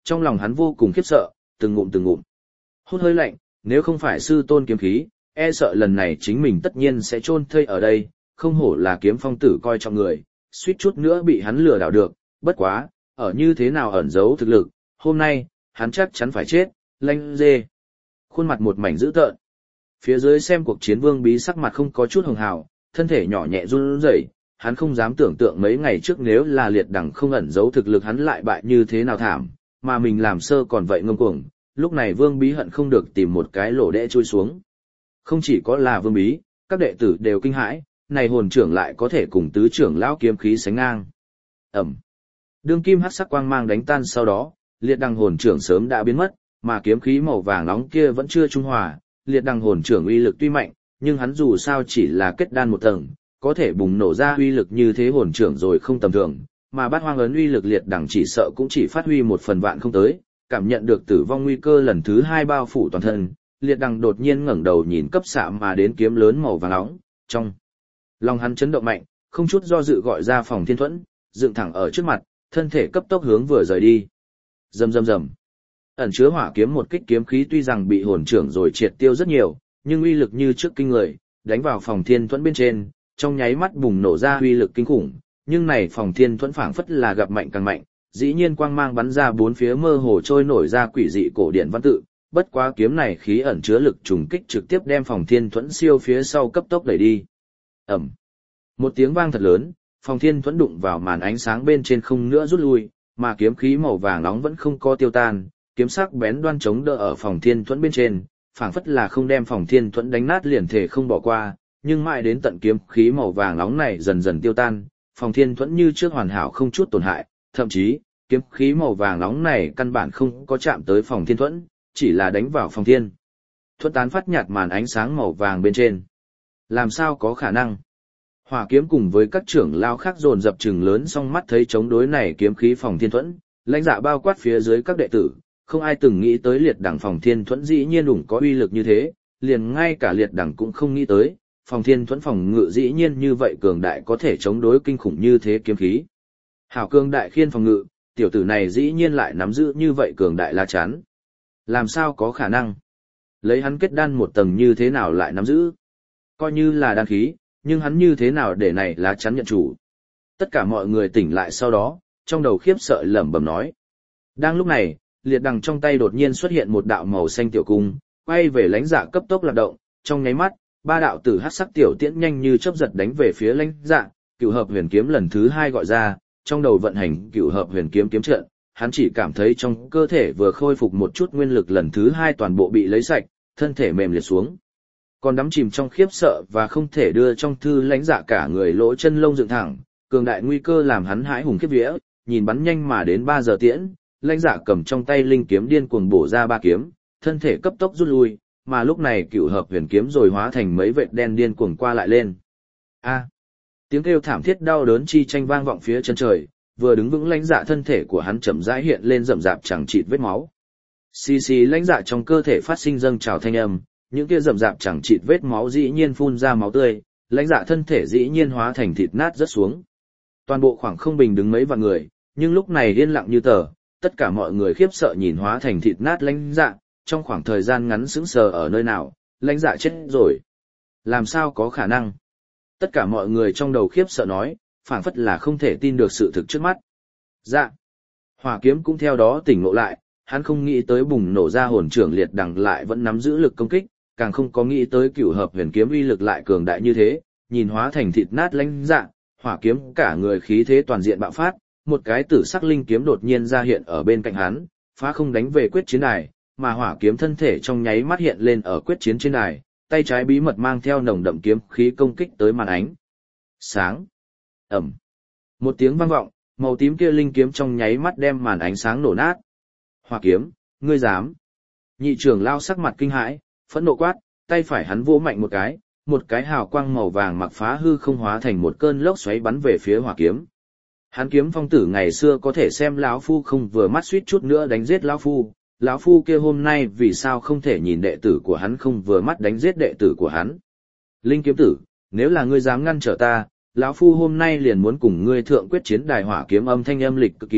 trong lòng hắn vô cùng khiếp sợ, từng ngụm từng ngụm hút hơi lạnh, nếu không phải sư tôn kiếm khí, e sợ lần này chính mình tất nhiên sẽ chôn thây ở đây, không hổ là Kiếm Phong tử coi trọng người, suýt chút nữa bị hắn lừa đảo được, bất quá, ở như thế nào ẩn giấu thực lực, hôm nay, hắn chắc chắn phải chết, lanh dê. Khuôn mặt một mảnh dữ tợn. Phía dưới xem cuộc chiến Vương Bí sắc mặt không có chút hồng hào, thân thể nhỏ nhẹ run rẩy, hắn không dám tưởng tượng mấy ngày trước nếu là liệt đằng không ẩn giấu thực lực hắn lại bại như thế nào thảm, mà mình làm sơ còn vậy ngông cuồng, lúc này Vương Bí hận không được tìm một cái lỗ đẽ chui xuống. Không chỉ có là Vương Bí, các đệ tử đều kinh hãi, này hồn trưởng lại có thể cùng tứ trưởng lão kiếm khí sánh ngang. Ẩm. Đương kim hắc sắc quang mang đánh tan sau đó, liệt đằng hồn trưởng sớm đã biến mất, mà kiếm khí màu vàng nóng kia vẫn chưa trung hòa, liệt đằng hồn trưởng uy lực tuy mạnh, nhưng hắn dù sao chỉ là kết đan một tầng, có thể bùng nổ ra uy lực như thế hồn trưởng rồi không tầm thường, mà bát hoang ấn uy lực liệt đằng chỉ sợ cũng chỉ phát huy một phần vạn không tới, cảm nhận được tử vong nguy cơ lần thứ hai bao phủ toàn thân, liệt đằng đột nhiên ngẩng đầu nhìn cấp xạ mà đến kiếm lớn màu vàng nóng, trong lòng hắn chấn động mạnh, không chút do dự gọi ra phòng thiên thuẫn, dựng thẳng ở trước mặt, thân thể cấp tốc hướng vừa rời đi. Rầm rầm rầm. Ẩn chứa hỏa kiếm một kích kiếm khí tuy rằng bị hồn trưởng rồi triệt tiêu rất nhiều, nhưng uy lực như trước kinh người, đánh vào phòng thiên thuẫn bên trên, trong nháy mắt bùng nổ ra uy lực kinh khủng, nhưng này phòng thiên thuẫn phảng phất là gặp mạnh càng mạnh, dĩ nhiên quang mang bắn ra bốn phía mơ hồ trôi nổi ra quỷ dị cổ điển văn tự, bất quá kiếm này khí ẩn chứa lực trùng kích trực tiếp đem phòng thiên thuẫn siêu phía sau cấp tốc đẩy đi. Ầm. Một tiếng vang thật lớn, phòng thiên thuẫn đụng vào màn ánh sáng bên trên không nữa rút lui, mà kiếm khí màu vàng nóng vẫn không có tiêu tan, kiếm sắc bén đoan chống đỡ ở phòng thiên thuẫn bên trên, phảng phất là không đem phòng thiên thuẫn đánh nát liền thể không bỏ qua, nhưng mãi đến tận kiếm khí màu vàng nóng này dần dần tiêu tan, phòng thiên thuẫn như trước hoàn hảo không chút tổn hại, thậm chí, kiếm khí màu vàng nóng này căn bản không có chạm tới phòng thiên thuẫn, chỉ là đánh vào phòng thiên thuẫn tán phát nhạt màn ánh sáng màu vàng bên trên. Làm sao có khả năng? Hỏa kiếm cùng với các trưởng lao khác dồn dập trừng lớn song mắt thấy chống đối này kiếm khí phòng thiên thuẫn, lãnh dạ bao quát phía dưới các đệ tử, không ai từng nghĩ tới liệt đẳng phòng thiên thuẫn dĩ nhiên đủng có uy lực như thế, liền ngay cả liệt đẳng cũng không nghĩ tới, phòng thiên thuẫn phòng ngự dĩ nhiên như vậy cường đại có thể chống đối kinh khủng như thế kiếm khí. Hảo cường đại khiên phòng ngự, tiểu tử này dĩ nhiên lại nắm giữ như vậy cường đại lá chắn. Làm sao có khả năng? Lấy hắn kết đan một tầng như thế nào lại nắm giữ? Coi như là đan khí, nhưng hắn như thế nào để này lá chắn nhận chủ? Tất cả mọi người tỉnh lại sau đó, trong đầu khiếp sợ lẩm bẩm nói. Đang lúc này, liệt đằng trong tay đột nhiên xuất hiện một đạo màu xanh tiểu cung, quay về lãnh dạ cấp tốc lạc động, trong nháy mắt, ba đạo tử hắc sắc tiểu tiễn nhanh như chớp giật đánh về phía lãnh dạ, cửu hợp huyền kiếm lần thứ hai gọi ra, trong đầu vận hành cửu hợp huyền kiếm kiếm trận, hắn chỉ cảm thấy trong cơ thể vừa khôi phục một chút nguyên lực lần thứ hai toàn bộ bị lấy sạch, thân thể mềm liệt xuống. Còn đắm chìm trong khiếp sợ và không thể đưa trong thư lãnh dạ cả người lỗ chân lông dựng thẳng, cường đại nguy cơ làm hắn hãi hùng khiếp vía, nhìn bắn nhanh mà đến ba giờ tiễn, lãnh dạ cầm trong tay linh kiếm điên cuồng bổ ra ba kiếm, thân thể cấp tốc rút lui, mà lúc này cửu hợp huyền kiếm rồi hóa thành mấy vệt đen điên cuồng qua lại lên. A! Tiếng kêu thảm thiết đau đớn chi tranh vang vọng phía chân trời, vừa đứng vững lãnh dạ thân thể của hắn chậm rãi hiện lên rậm rạp chẳng chịt vết máu. Xì xì lãnh dạ trong cơ thể phát sinh dâng trào thanh âm, những kia rậm rạp chẳng chịt vết máu dĩ nhiên phun ra máu tươi, lãnh dạ thân thể dĩ nhiên hóa thành thịt nát rớt xuống. Toàn bộ khoảng không bình đứng mấy vạn người, nhưng lúc này yên lặng như tờ, tất cả mọi người khiếp sợ nhìn hóa thành thịt nát lãnh dạ, trong khoảng thời gian ngắn sững sờ ở nơi nào, lãnh dạ chết rồi. Làm sao có khả năng? Tất cả mọi người trong đầu khiếp sợ nói, phảng phất là không thể tin được sự thực trước mắt. Dạ. Hỏa kiếm cũng theo đó tỉnh ngộ lại, hắn không nghĩ tới bùng nổ ra hồn trưởng liệt đằng lại vẫn nắm giữ lực công kích, càng không có nghĩ tới cửu hợp huyền kiếm uy lực lại cường đại như thế, nhìn hóa thành thịt nát lãnh dạ, hỏa kiếm cả người khí thế toàn diện bạo phát, một cái tử sắc linh kiếm đột nhiên ra hiện ở bên cạnh hắn, phá không đánh về quyết chiến đài, mà hỏa kiếm thân thể trong nháy mắt hiện lên ở quyết chiến trên đài, tay trái bí mật mang theo nồng đậm kiếm khí công kích tới màn ánh sáng. Ầm. Một tiếng vang vọng, màu tím kia linh kiếm trong nháy mắt đem màn ánh sáng nổ nát. Hỏa kiếm, ngươi dám? Nhị trưởng lao sắc mặt kinh hãi, phẫn nộ quát, tay phải hắn vỗ mạnh một cái, một cái hào quang màu vàng mặc phá hư không hóa thành một cơn lốc xoáy bắn về phía hỏa kiếm. Hắn Kiếm Phong tử ngày xưa có thể xem lão phu không vừa mắt suýt chút nữa đánh giết lão phu, lão phu kia hôm nay vì sao không thể nhìn đệ tử của hắn không vừa mắt đánh giết đệ tử của hắn. Linh kiếm tử, nếu là ngươi dám ngăn trở ta, lão phu hôm nay liền muốn cùng ngươi thượng quyết chiến đài. Hỏa kiếm âm thanh âm lịch cực kỳ,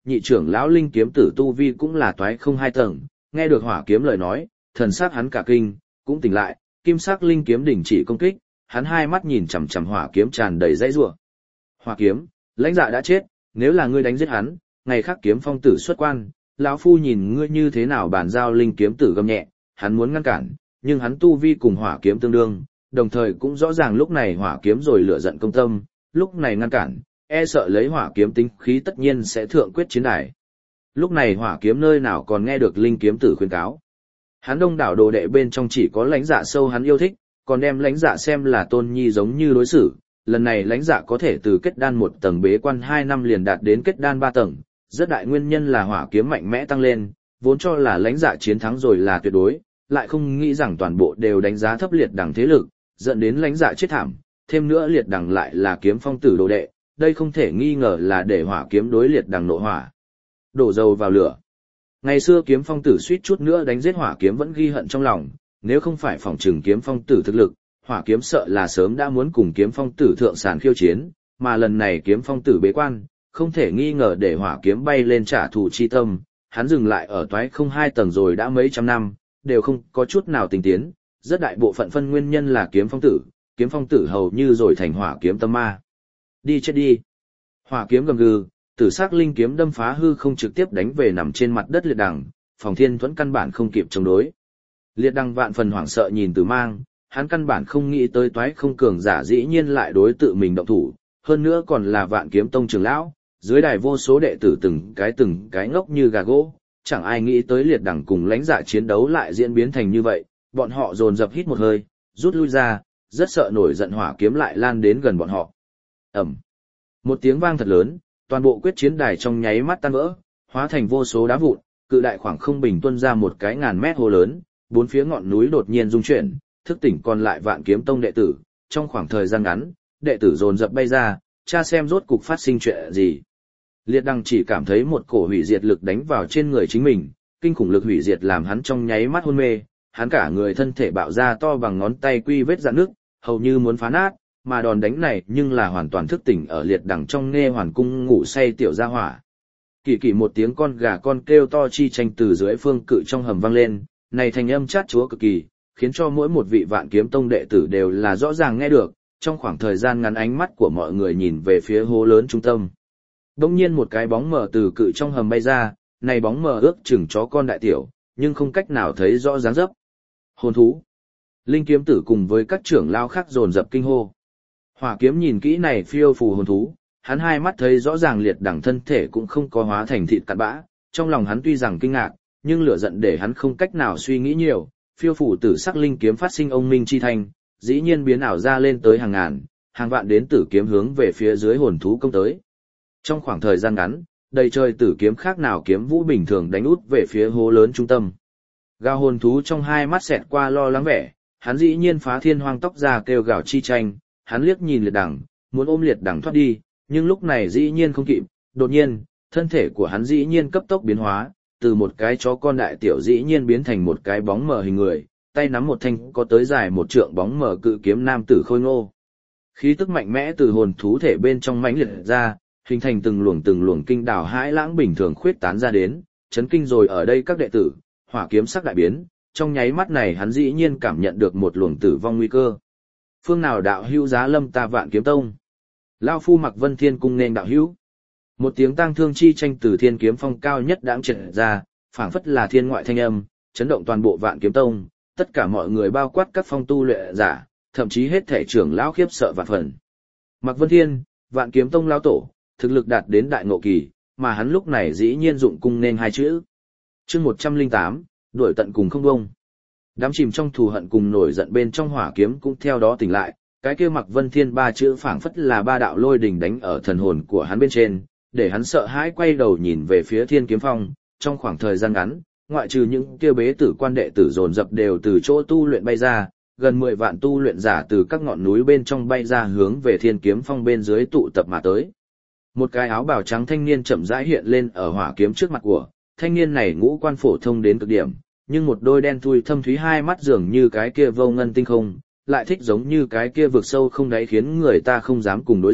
nhị trưởng lão linh kiếm tử tu vi cũng là toái không hai tầng, nghe được hỏa kiếm lời nói, thần sắc hắn cả kinh, cũng tỉnh lại, kim sắc linh kiếm đình chỉ công kích, hắn hai mắt nhìn chằm chằm hỏa kiếm tràn đầy dãy rủa. Hỏa kiếm, lãnh dạ đã chết, nếu là ngươi đánh giết hắn, ngày khác kiếm phong tử xuất quan, lão phu nhìn ngươi như thế nào bàn giao linh kiếm tử gầm nhẹ, hắn muốn ngăn cản, nhưng hắn tu vi cùng hỏa kiếm tương đương, đồng thời cũng rõ ràng lúc này hỏa kiếm rồi lửa giận công tâm, lúc này ngăn cản, e sợ lấy hỏa kiếm tính khí tất nhiên sẽ thượng quyết chiến đài. Lúc này hỏa kiếm nơi nào còn nghe được linh kiếm tử khuyên cáo. Hắn đông đảo đồ đệ bên trong chỉ có lãnh dạ sâu hắn yêu thích, còn đem lãnh dạ xem là tôn nhi giống như đối xử. Lần này lãnh dạ có thể từ kết đan một tầng bế quan hai năm liền đạt đến kết đan ba tầng, rất đại nguyên nhân là hỏa kiếm mạnh mẽ tăng lên, vốn cho là lãnh dạ chiến thắng rồi là tuyệt đối, lại không nghĩ rằng toàn bộ đều đánh giá thấp liệt đẳng thế lực, dẫn đến lãnh dạ chết thảm, thêm nữa liệt đẳng lại là kiếm phong tử đồ đệ, đây không thể nghi ngờ là để hỏa kiếm đối liệt đẳng nộ hỏa. Đổ dầu vào lửa. Ngày xưa kiếm phong tử suýt chút nữa đánh giết hỏa kiếm vẫn ghi hận trong lòng, nếu không phải phỏng trừng kiếm phong tử thực lực, hỏa kiếm sợ là sớm đã muốn cùng kiếm phong tử thượng sàn khiêu chiến, mà lần này kiếm phong tử bế quan, không thể nghi ngờ để hỏa kiếm bay lên trả thù chi tâm, hắn dừng lại ở toái không hai tầng rồi đã mấy trăm năm, đều không có chút nào tình tiến, rất đại bộ phận phân nguyên nhân là kiếm phong tử, kiếm phong tử hầu như rồi thành hỏa kiếm tâm ma. Đi chết đi. Hỏa kiếm gầm gừ, tử sắc linh kiếm đâm phá hư không trực tiếp đánh về nằm trên mặt đất liệt đằng, phòng thiên thuẫn căn bản không kịp chống đối. Liệt đằng vạn phần hoảng sợ nhìn Tử Mang, hắn căn bản không nghĩ tới toái không cường giả dĩ nhiên lại đối tự mình động thủ, hơn nữa còn là vạn kiếm tông trưởng lão, dưới đài vô số đệ tử từng cái từng cái ngốc như gà gỗ, chẳng ai nghĩ tới liệt đằng cùng lãnh dạ chiến đấu lại diễn biến thành như vậy, bọn họ dồn dập hít một hơi, rút lui ra, rất sợ nổi giận hỏa kiếm lại lan đến gần bọn họ. Ầm. Một tiếng vang thật lớn, toàn bộ quyết chiến đài trong nháy mắt tan vỡ, hóa thành vô số đá vụn, cự đại khoảng không bình tuôn ra một cái ngàn mét hồ lớn, bốn phía ngọn núi đột nhiên rung chuyển, thức tỉnh còn lại vạn kiếm tông đệ tử, trong khoảng thời gian ngắn, đệ tử dồn dập bay ra, tra xem rốt cục phát sinh chuyện gì. Liệt đằng chỉ cảm thấy một cổ hủy diệt lực đánh vào trên người chính mình, kinh khủng lực hủy diệt làm hắn trong nháy mắt hôn mê, hắn cả người thân thể bạo ra to bằng ngón tay quy vết rạn nước, hầu như muốn phá nát, mà đòn đánh này nhưng là hoàn toàn thức tỉnh ở liệt đằng trong nghe hoàn cung ngủ say tiểu gia hỏa. Kỳ kỳ một tiếng con gà con kêu to chi tranh từ dưới phương cự trong hầm vang lên, này thành âm chát chúa cực kỳ, khiến cho mỗi một vị vạn kiếm tông đệ tử đều là rõ ràng nghe được, trong khoảng thời gian ngắn ánh mắt của mọi người nhìn về phía hố lớn trung tâm. Đông nhiên một cái bóng mờ từ cự trong hầm bay ra, này bóng mờ ước chừng chó con đại tiểu, nhưng không cách nào thấy rõ dáng dấp. Hồn thú. Linh kiếm tử cùng với các trưởng lao khác dồn dập kinh hô. Hỏa kiếm nhìn kỹ này phiêu phù hồn thú, hắn hai mắt thấy rõ ràng liệt đẳng thân thể cũng không có hóa thành thịt cặn bã, trong lòng hắn tuy rằng kinh ngạc, nhưng lửa giận để hắn không cách nào suy nghĩ nhiều, phiêu phù tử sắc linh kiếm phát sinh ông minh chi thanh, dĩ nhiên biến ảo ra lên tới hàng ngàn, hàng vạn đến tử kiếm hướng về phía dưới hồn thú công tới. Trong khoảng thời gian ngắn, đầy trời tử kiếm khác nào kiếm vũ bình thường đánh út về phía hố lớn trung tâm. Gào hồn thú trong hai mắt xẹt qua lo lắng vẻ, hắn dĩ nhiên phá thiên hoang tóc ra kêu gào chi tranh, hắn liếc nhìn liệt đằng, muốn ôm liệt đằng thoát đi, nhưng lúc này dĩ nhiên không kịp, đột nhiên, thân thể của hắn dĩ nhiên cấp tốc biến hóa, từ một cái chó con đại tiểu dĩ nhiên biến thành một cái bóng mờ hình người, tay nắm một thanh có tới dài một trượng bóng mờ cự kiếm nam tử khôi ngô. Khí tức mạnh mẽ từ hồn thú thể bên trong mãnh liệt ra, hình thành từng luồng từng luồng kinh đảo hãi lãng bình thường khuyết tán ra đến, chấn kinh rồi ở đây các đệ tử, hỏa kiếm sắc đại biến, trong nháy mắt này hắn dĩ nhiên cảm nhận được một luồng tử vong nguy cơ. Phương nào đạo hữu giá lâm ta vạn kiếm tông? Lao phu mặc Vân Thiên cung nên đạo hữu. Một tiếng tang thương chi tranh từ thiên kiếm phong cao nhất đãng trật ra, phảng phất là thiên ngoại thanh âm, chấn động toàn bộ vạn kiếm tông, tất cả mọi người bao quát các phong tu luyện giả, thậm chí hết thể trưởng lão khiếp sợ vạn phần. Mặc Vân Thiên, vạn kiếm tông lão tổ, thực lực đạt đến đại ngộ kỳ, mà hắn lúc này dĩ nhiên dụng cung nên hai chữ. Chương một trăm lẻ tám, đuổi tận cùng không bông. Đám chìm trong thù hận cùng nổi giận bên trong hỏa kiếm cũng theo đó tỉnh lại, cái kia Mặc Vân Thiên ba chữ phảng phất là ba đạo lôi đình đánh ở thần hồn của hắn bên trên, để hắn sợ hãi quay đầu nhìn về phía Thiên Kiếm Phong, trong khoảng thời gian ngắn, ngoại trừ những kia bế tử quan đệ tử dồn dập đều từ chỗ tu luyện bay ra, gần mười vạn tu luyện giả từ các ngọn núi bên trong bay ra hướng về Thiên Kiếm Phong bên dưới tụ tập mà tới. Một cái áo bào trắng thanh niên chậm rãi hiện lên ở hỏa kiếm trước mặt của, thanh niên này ngũ quan phổ thông đến cực điểm, nhưng một đôi đen thui thâm thúy hai mắt dường như cái kia vô ngân tinh không, lại thích giống như cái kia vực sâu không đáy khiến người ta không dám cùng đối diện,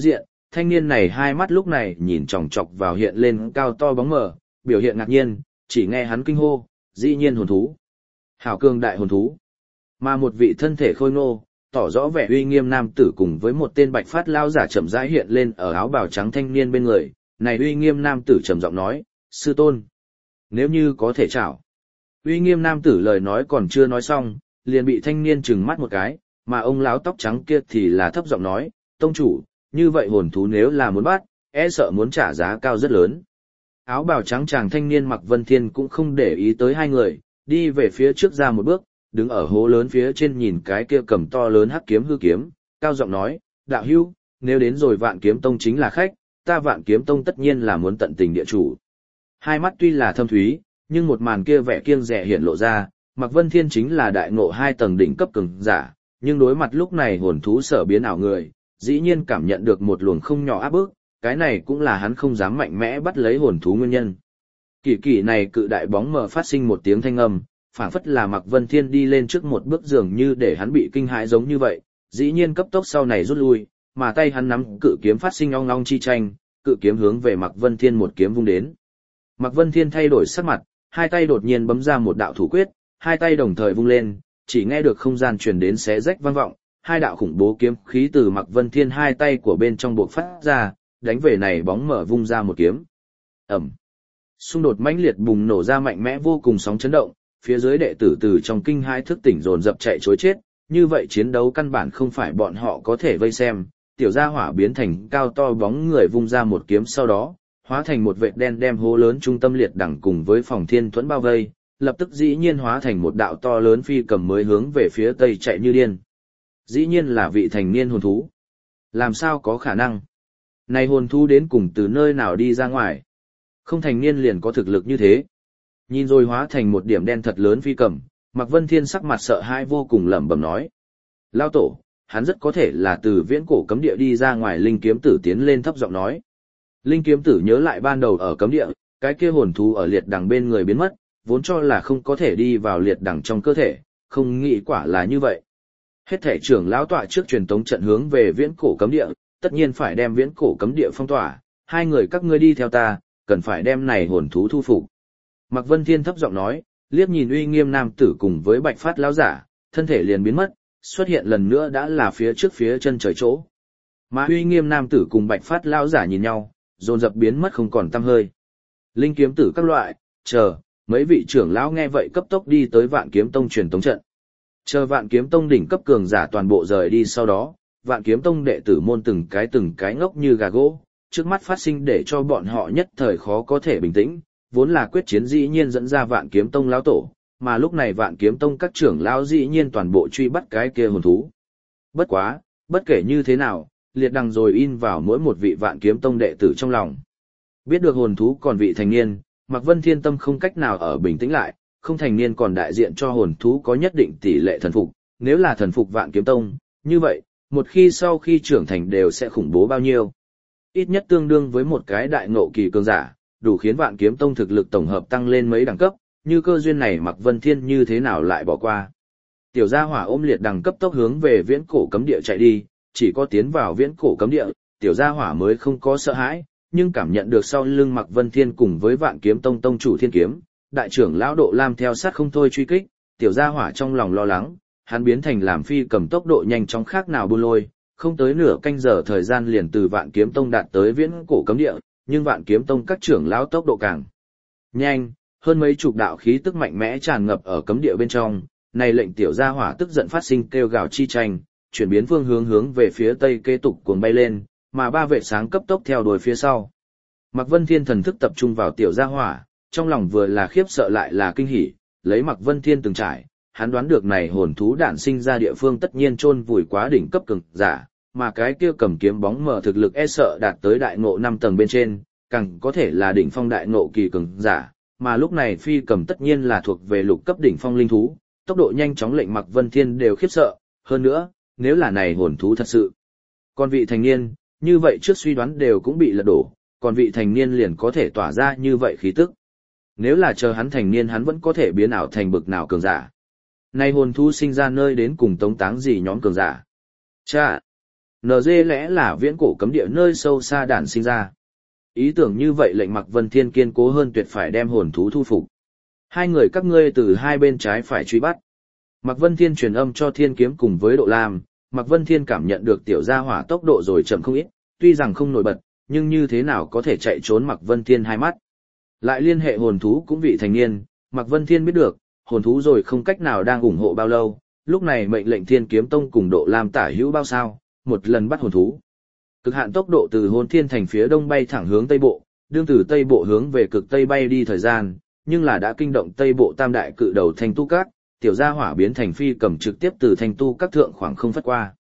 thanh niên này hai mắt lúc này nhìn chòng chọc vào hiện lên cao to bóng mờ, biểu hiện ngạc nhiên, chỉ nghe hắn kinh hô, dĩ nhiên hồn thú. Hảo cường đại hồn thú. Mà một vị thân thể khôi ngô, tỏ rõ vẻ uy nghiêm nam tử cùng với một tên bạch phát lao giả chậm rãi hiện lên ở áo bào trắng thanh niên bên người, này uy nghiêm nam tử trầm giọng nói, sư tôn, nếu như có thể chảo. Uy nghiêm nam tử lời nói còn chưa nói xong, liền bị thanh niên trừng mắt một cái, mà ông lão tóc trắng kia thì là thấp giọng nói, tông chủ, như vậy hồn thú nếu là muốn bắt, e sợ muốn trả giá cao rất lớn. Áo bào trắng chàng thanh niên mặc Vân Thiên cũng không để ý tới hai người, đi về phía trước ra một bước, đứng ở hố lớn phía trên nhìn cái kia cầm to lớn hắc kiếm hư kiếm, cao giọng nói, đạo hữu, nếu đến rồi Vạn Kiếm Tông chính là khách, ta Vạn Kiếm Tông tất nhiên là muốn tận tình địa chủ. Hai mắt tuy là thâm thúy, nhưng một màn kia vẻ kiêng dè hiện lộ ra, Mạc Vân Thiên chính là đại ngộ hai tầng đỉnh cấp cường giả, nhưng đối mặt lúc này hồn thú sở biến ảo người, dĩ nhiên cảm nhận được một luồng không nhỏ áp bức, cái này cũng là hắn không dám mạnh mẽ bắt lấy hồn thú nguyên nhân. Kỳ kỳ này cự đại bóng mờ phát sinh một tiếng thanh âm, phảng phất là Mạc Vân Thiên đi lên trước một bước dường như để hắn bị kinh hãi giống như vậy, dĩ nhiên cấp tốc sau này rút lui, mà tay hắn nắm cự kiếm phát sinh ong ong chi tranh, cự kiếm hướng về Mạc Vân Thiên một kiếm vung đến. Mạc Vân Thiên thay đổi sắc mặt, hai tay đột nhiên bấm ra một đạo thủ quyết, hai tay đồng thời vung lên, chỉ nghe được không gian truyền đến xé rách vang vọng, hai đạo khủng bố kiếm khí từ Mạc Vân Thiên hai tay của bên trong bộc phát ra, đánh về này bóng mở vung ra một kiếm. Ầm. Xung đột mãnh liệt bùng nổ ra mạnh mẽ vô cùng sóng chấn động, phía dưới đệ tử từ trong kinh hai thức tỉnh dồn dập chạy trối chết, như vậy chiến đấu căn bản không phải bọn họ có thể vây xem, tiểu gia hỏa biến thành cao to bóng người vung ra một kiếm sau đó, hóa thành một vệt đen đem hố lớn trung tâm liệt đẳng cùng với phòng thiên thuẫn bao vây, lập tức dĩ nhiên hóa thành một đạo to lớn phi cầm mới hướng về phía tây chạy như điên. Dĩ nhiên là vị thành niên hồn thú. Làm sao có khả năng? Này hồn thú đến cùng từ nơi nào đi ra ngoài? Không thành niên liền có thực lực như thế. Nhìn rồi hóa thành một điểm đen thật lớn phi cầm, Mạc Vân Thiên sắc mặt sợ hãi vô cùng lẩm bẩm nói. Lao tổ, hắn rất có thể là từ viễn cổ cấm địa đi ra ngoài. Linh kiếm tử tiến lên thấp giọng nói. Linh kiếm tử nhớ lại ban đầu ở cấm địa, cái kia hồn thú ở liệt đằng bên người biến mất, vốn cho là không có thể đi vào liệt đằng trong cơ thể, không nghĩ quả là như vậy. Hết thể trưởng lão tọa trước truyền tống trận hướng về viễn cổ cấm địa, tất nhiên phải đem viễn cổ cấm địa phong tỏa, hai người các ngươi đi theo ta, cần phải đem này hồn thú thu phục. Mạc Vân Thiên thấp giọng nói, liếc nhìn uy nghiêm nam tử cùng với bạch phát lão giả, thân thể liền biến mất, xuất hiện lần nữa đã là phía trước phía chân trời chỗ. Mà uy nghiêm nam tử cùng bạch phát lão giả nhìn nhau, dồn dập biến mất không còn tăm hơi. Linh kiếm tử các loại, chờ, mấy vị trưởng lão nghe vậy cấp tốc đi tới Vạn Kiếm Tông truyền tống trận. Chờ Vạn Kiếm Tông đỉnh cấp cường giả toàn bộ rời đi sau đó, Vạn Kiếm Tông đệ tử môn từng cái từng cái ngốc như gà gỗ, trước mắt phát sinh để cho bọn họ nhất thời khó có thể bình tĩnh, vốn là quyết chiến dĩ nhiên dẫn ra Vạn Kiếm Tông lão tổ, mà lúc này Vạn Kiếm Tông các trưởng lão dĩ nhiên toàn bộ truy bắt cái kia hồn thú. Bất quá, bất kể như thế nào, liệt đằng rồi in vào mỗi một vị Vạn Kiếm Tông đệ tử trong lòng. Biết được hồn thú còn vị thành niên, Mạc Vân Thiên tâm không cách nào ở bình tĩnh lại, không thành niên còn đại diện cho hồn thú có nhất định tỷ lệ thần phục, nếu là thần phục Vạn Kiếm Tông, như vậy, một khi sau khi trưởng thành đều sẽ khủng bố bao nhiêu. Ít nhất tương đương với một cái đại ngộ kỳ cường giả, đủ khiến Vạn Kiếm Tông thực lực tổng hợp tăng lên mấy đẳng cấp, như cơ duyên này Mạc Vân Thiên như thế nào lại bỏ qua. Tiểu gia hỏa ôm liệt đằng cấp tốc hướng về viễn cổ cấm địa chạy đi, chỉ có tiến vào viễn cổ cấm địa, tiểu gia hỏa mới không có sợ hãi, nhưng cảm nhận được sau lưng Mạc Vân Thiên cùng với Vạn Kiếm Tông tông chủ Thiên Kiếm, đại trưởng lão Độ Lam theo sát không thôi truy kích, tiểu gia hỏa trong lòng lo lắng, hắn biến thành làm phi cầm tốc độ nhanh chóng khác nào buôn lôi, không tới nửa canh giờ thời gian liền từ Vạn Kiếm Tông đạt tới viễn cổ cấm địa, nhưng Vạn Kiếm Tông các trưởng lão tốc độ càng nhanh, hơn mấy chục đạo khí tức mạnh mẽ tràn ngập ở cấm địa bên trong, này lệnh tiểu gia hỏa tức giận phát sinh kêu gào chi tranh, chuyển biến phương hướng hướng về phía tây kế tục cuồng bay lên, mà ba vệ sáng cấp tốc theo đuổi phía sau. Mạc Vân Thiên thần thức tập trung vào tiểu gia hỏa, trong lòng vừa là khiếp sợ lại là kinh hỉ, lấy Mạc Vân Thiên từng trải, hắn đoán được này hồn thú đản sinh ra địa phương tất nhiên chôn vùi quá đỉnh cấp cường giả, mà cái kia cầm kiếm bóng mở thực lực e sợ đạt tới đại ngộ năm tầng bên trên, càng có thể là đỉnh phong đại ngộ kỳ cường giả, mà lúc này phi cầm tất nhiên là thuộc về lục cấp đỉnh phong linh thú, tốc độ nhanh chóng lệnh Mạc Vân Thiên đều khiếp sợ, hơn nữa, nếu là này hồn thú thật sự. Còn vị thành niên, như vậy trước suy đoán đều cũng bị lật đổ, còn vị thành niên liền có thể tỏa ra như vậy khí tức. Nếu là chờ hắn thành niên hắn vẫn có thể biến ảo thành bực nào cường giả. Này hồn thú sinh ra nơi đến cùng tống táng gì nhóm cường giả. Chà! en giê lẽ là viễn cổ cấm địa nơi sâu xa đản sinh ra. Ý tưởng như vậy lệnh Mạc Vân Thiên kiên cố hơn tuyệt phải đem hồn thú thu phục. Hai người các ngươi từ hai bên trái phải truy bắt. Mạc Vân Thiên truyền âm cho Thiên Kiếm cùng với Độ Lam, Mạc Vân Thiên cảm nhận được tiểu gia hỏa tốc độ rồi chậm không ít, tuy rằng không nổi bật, nhưng như thế nào có thể chạy trốn Mạc Vân Thiên hai mắt. Lại liên hệ hồn thú cũng vị thành niên, Mạc Vân Thiên biết được, hồn thú rồi không cách nào đang ủng hộ bao lâu, lúc này mệnh lệnh Thiên Kiếm Tông cùng Độ Lam tả hữu bao sao, một lần bắt hồn thú. Cực hạn tốc độ từ Hồn Thiên thành phía đông bay thẳng hướng tây bộ, đương từ tây bộ hướng về cực tây bay đi thời gian, nhưng là đã kinh động tây bộ tam đại cự đầu Thanh Tu Các, tiểu gia hỏa biến thành phi cầm trực tiếp từ Thanh Tu Các thượng khoảng không phất qua.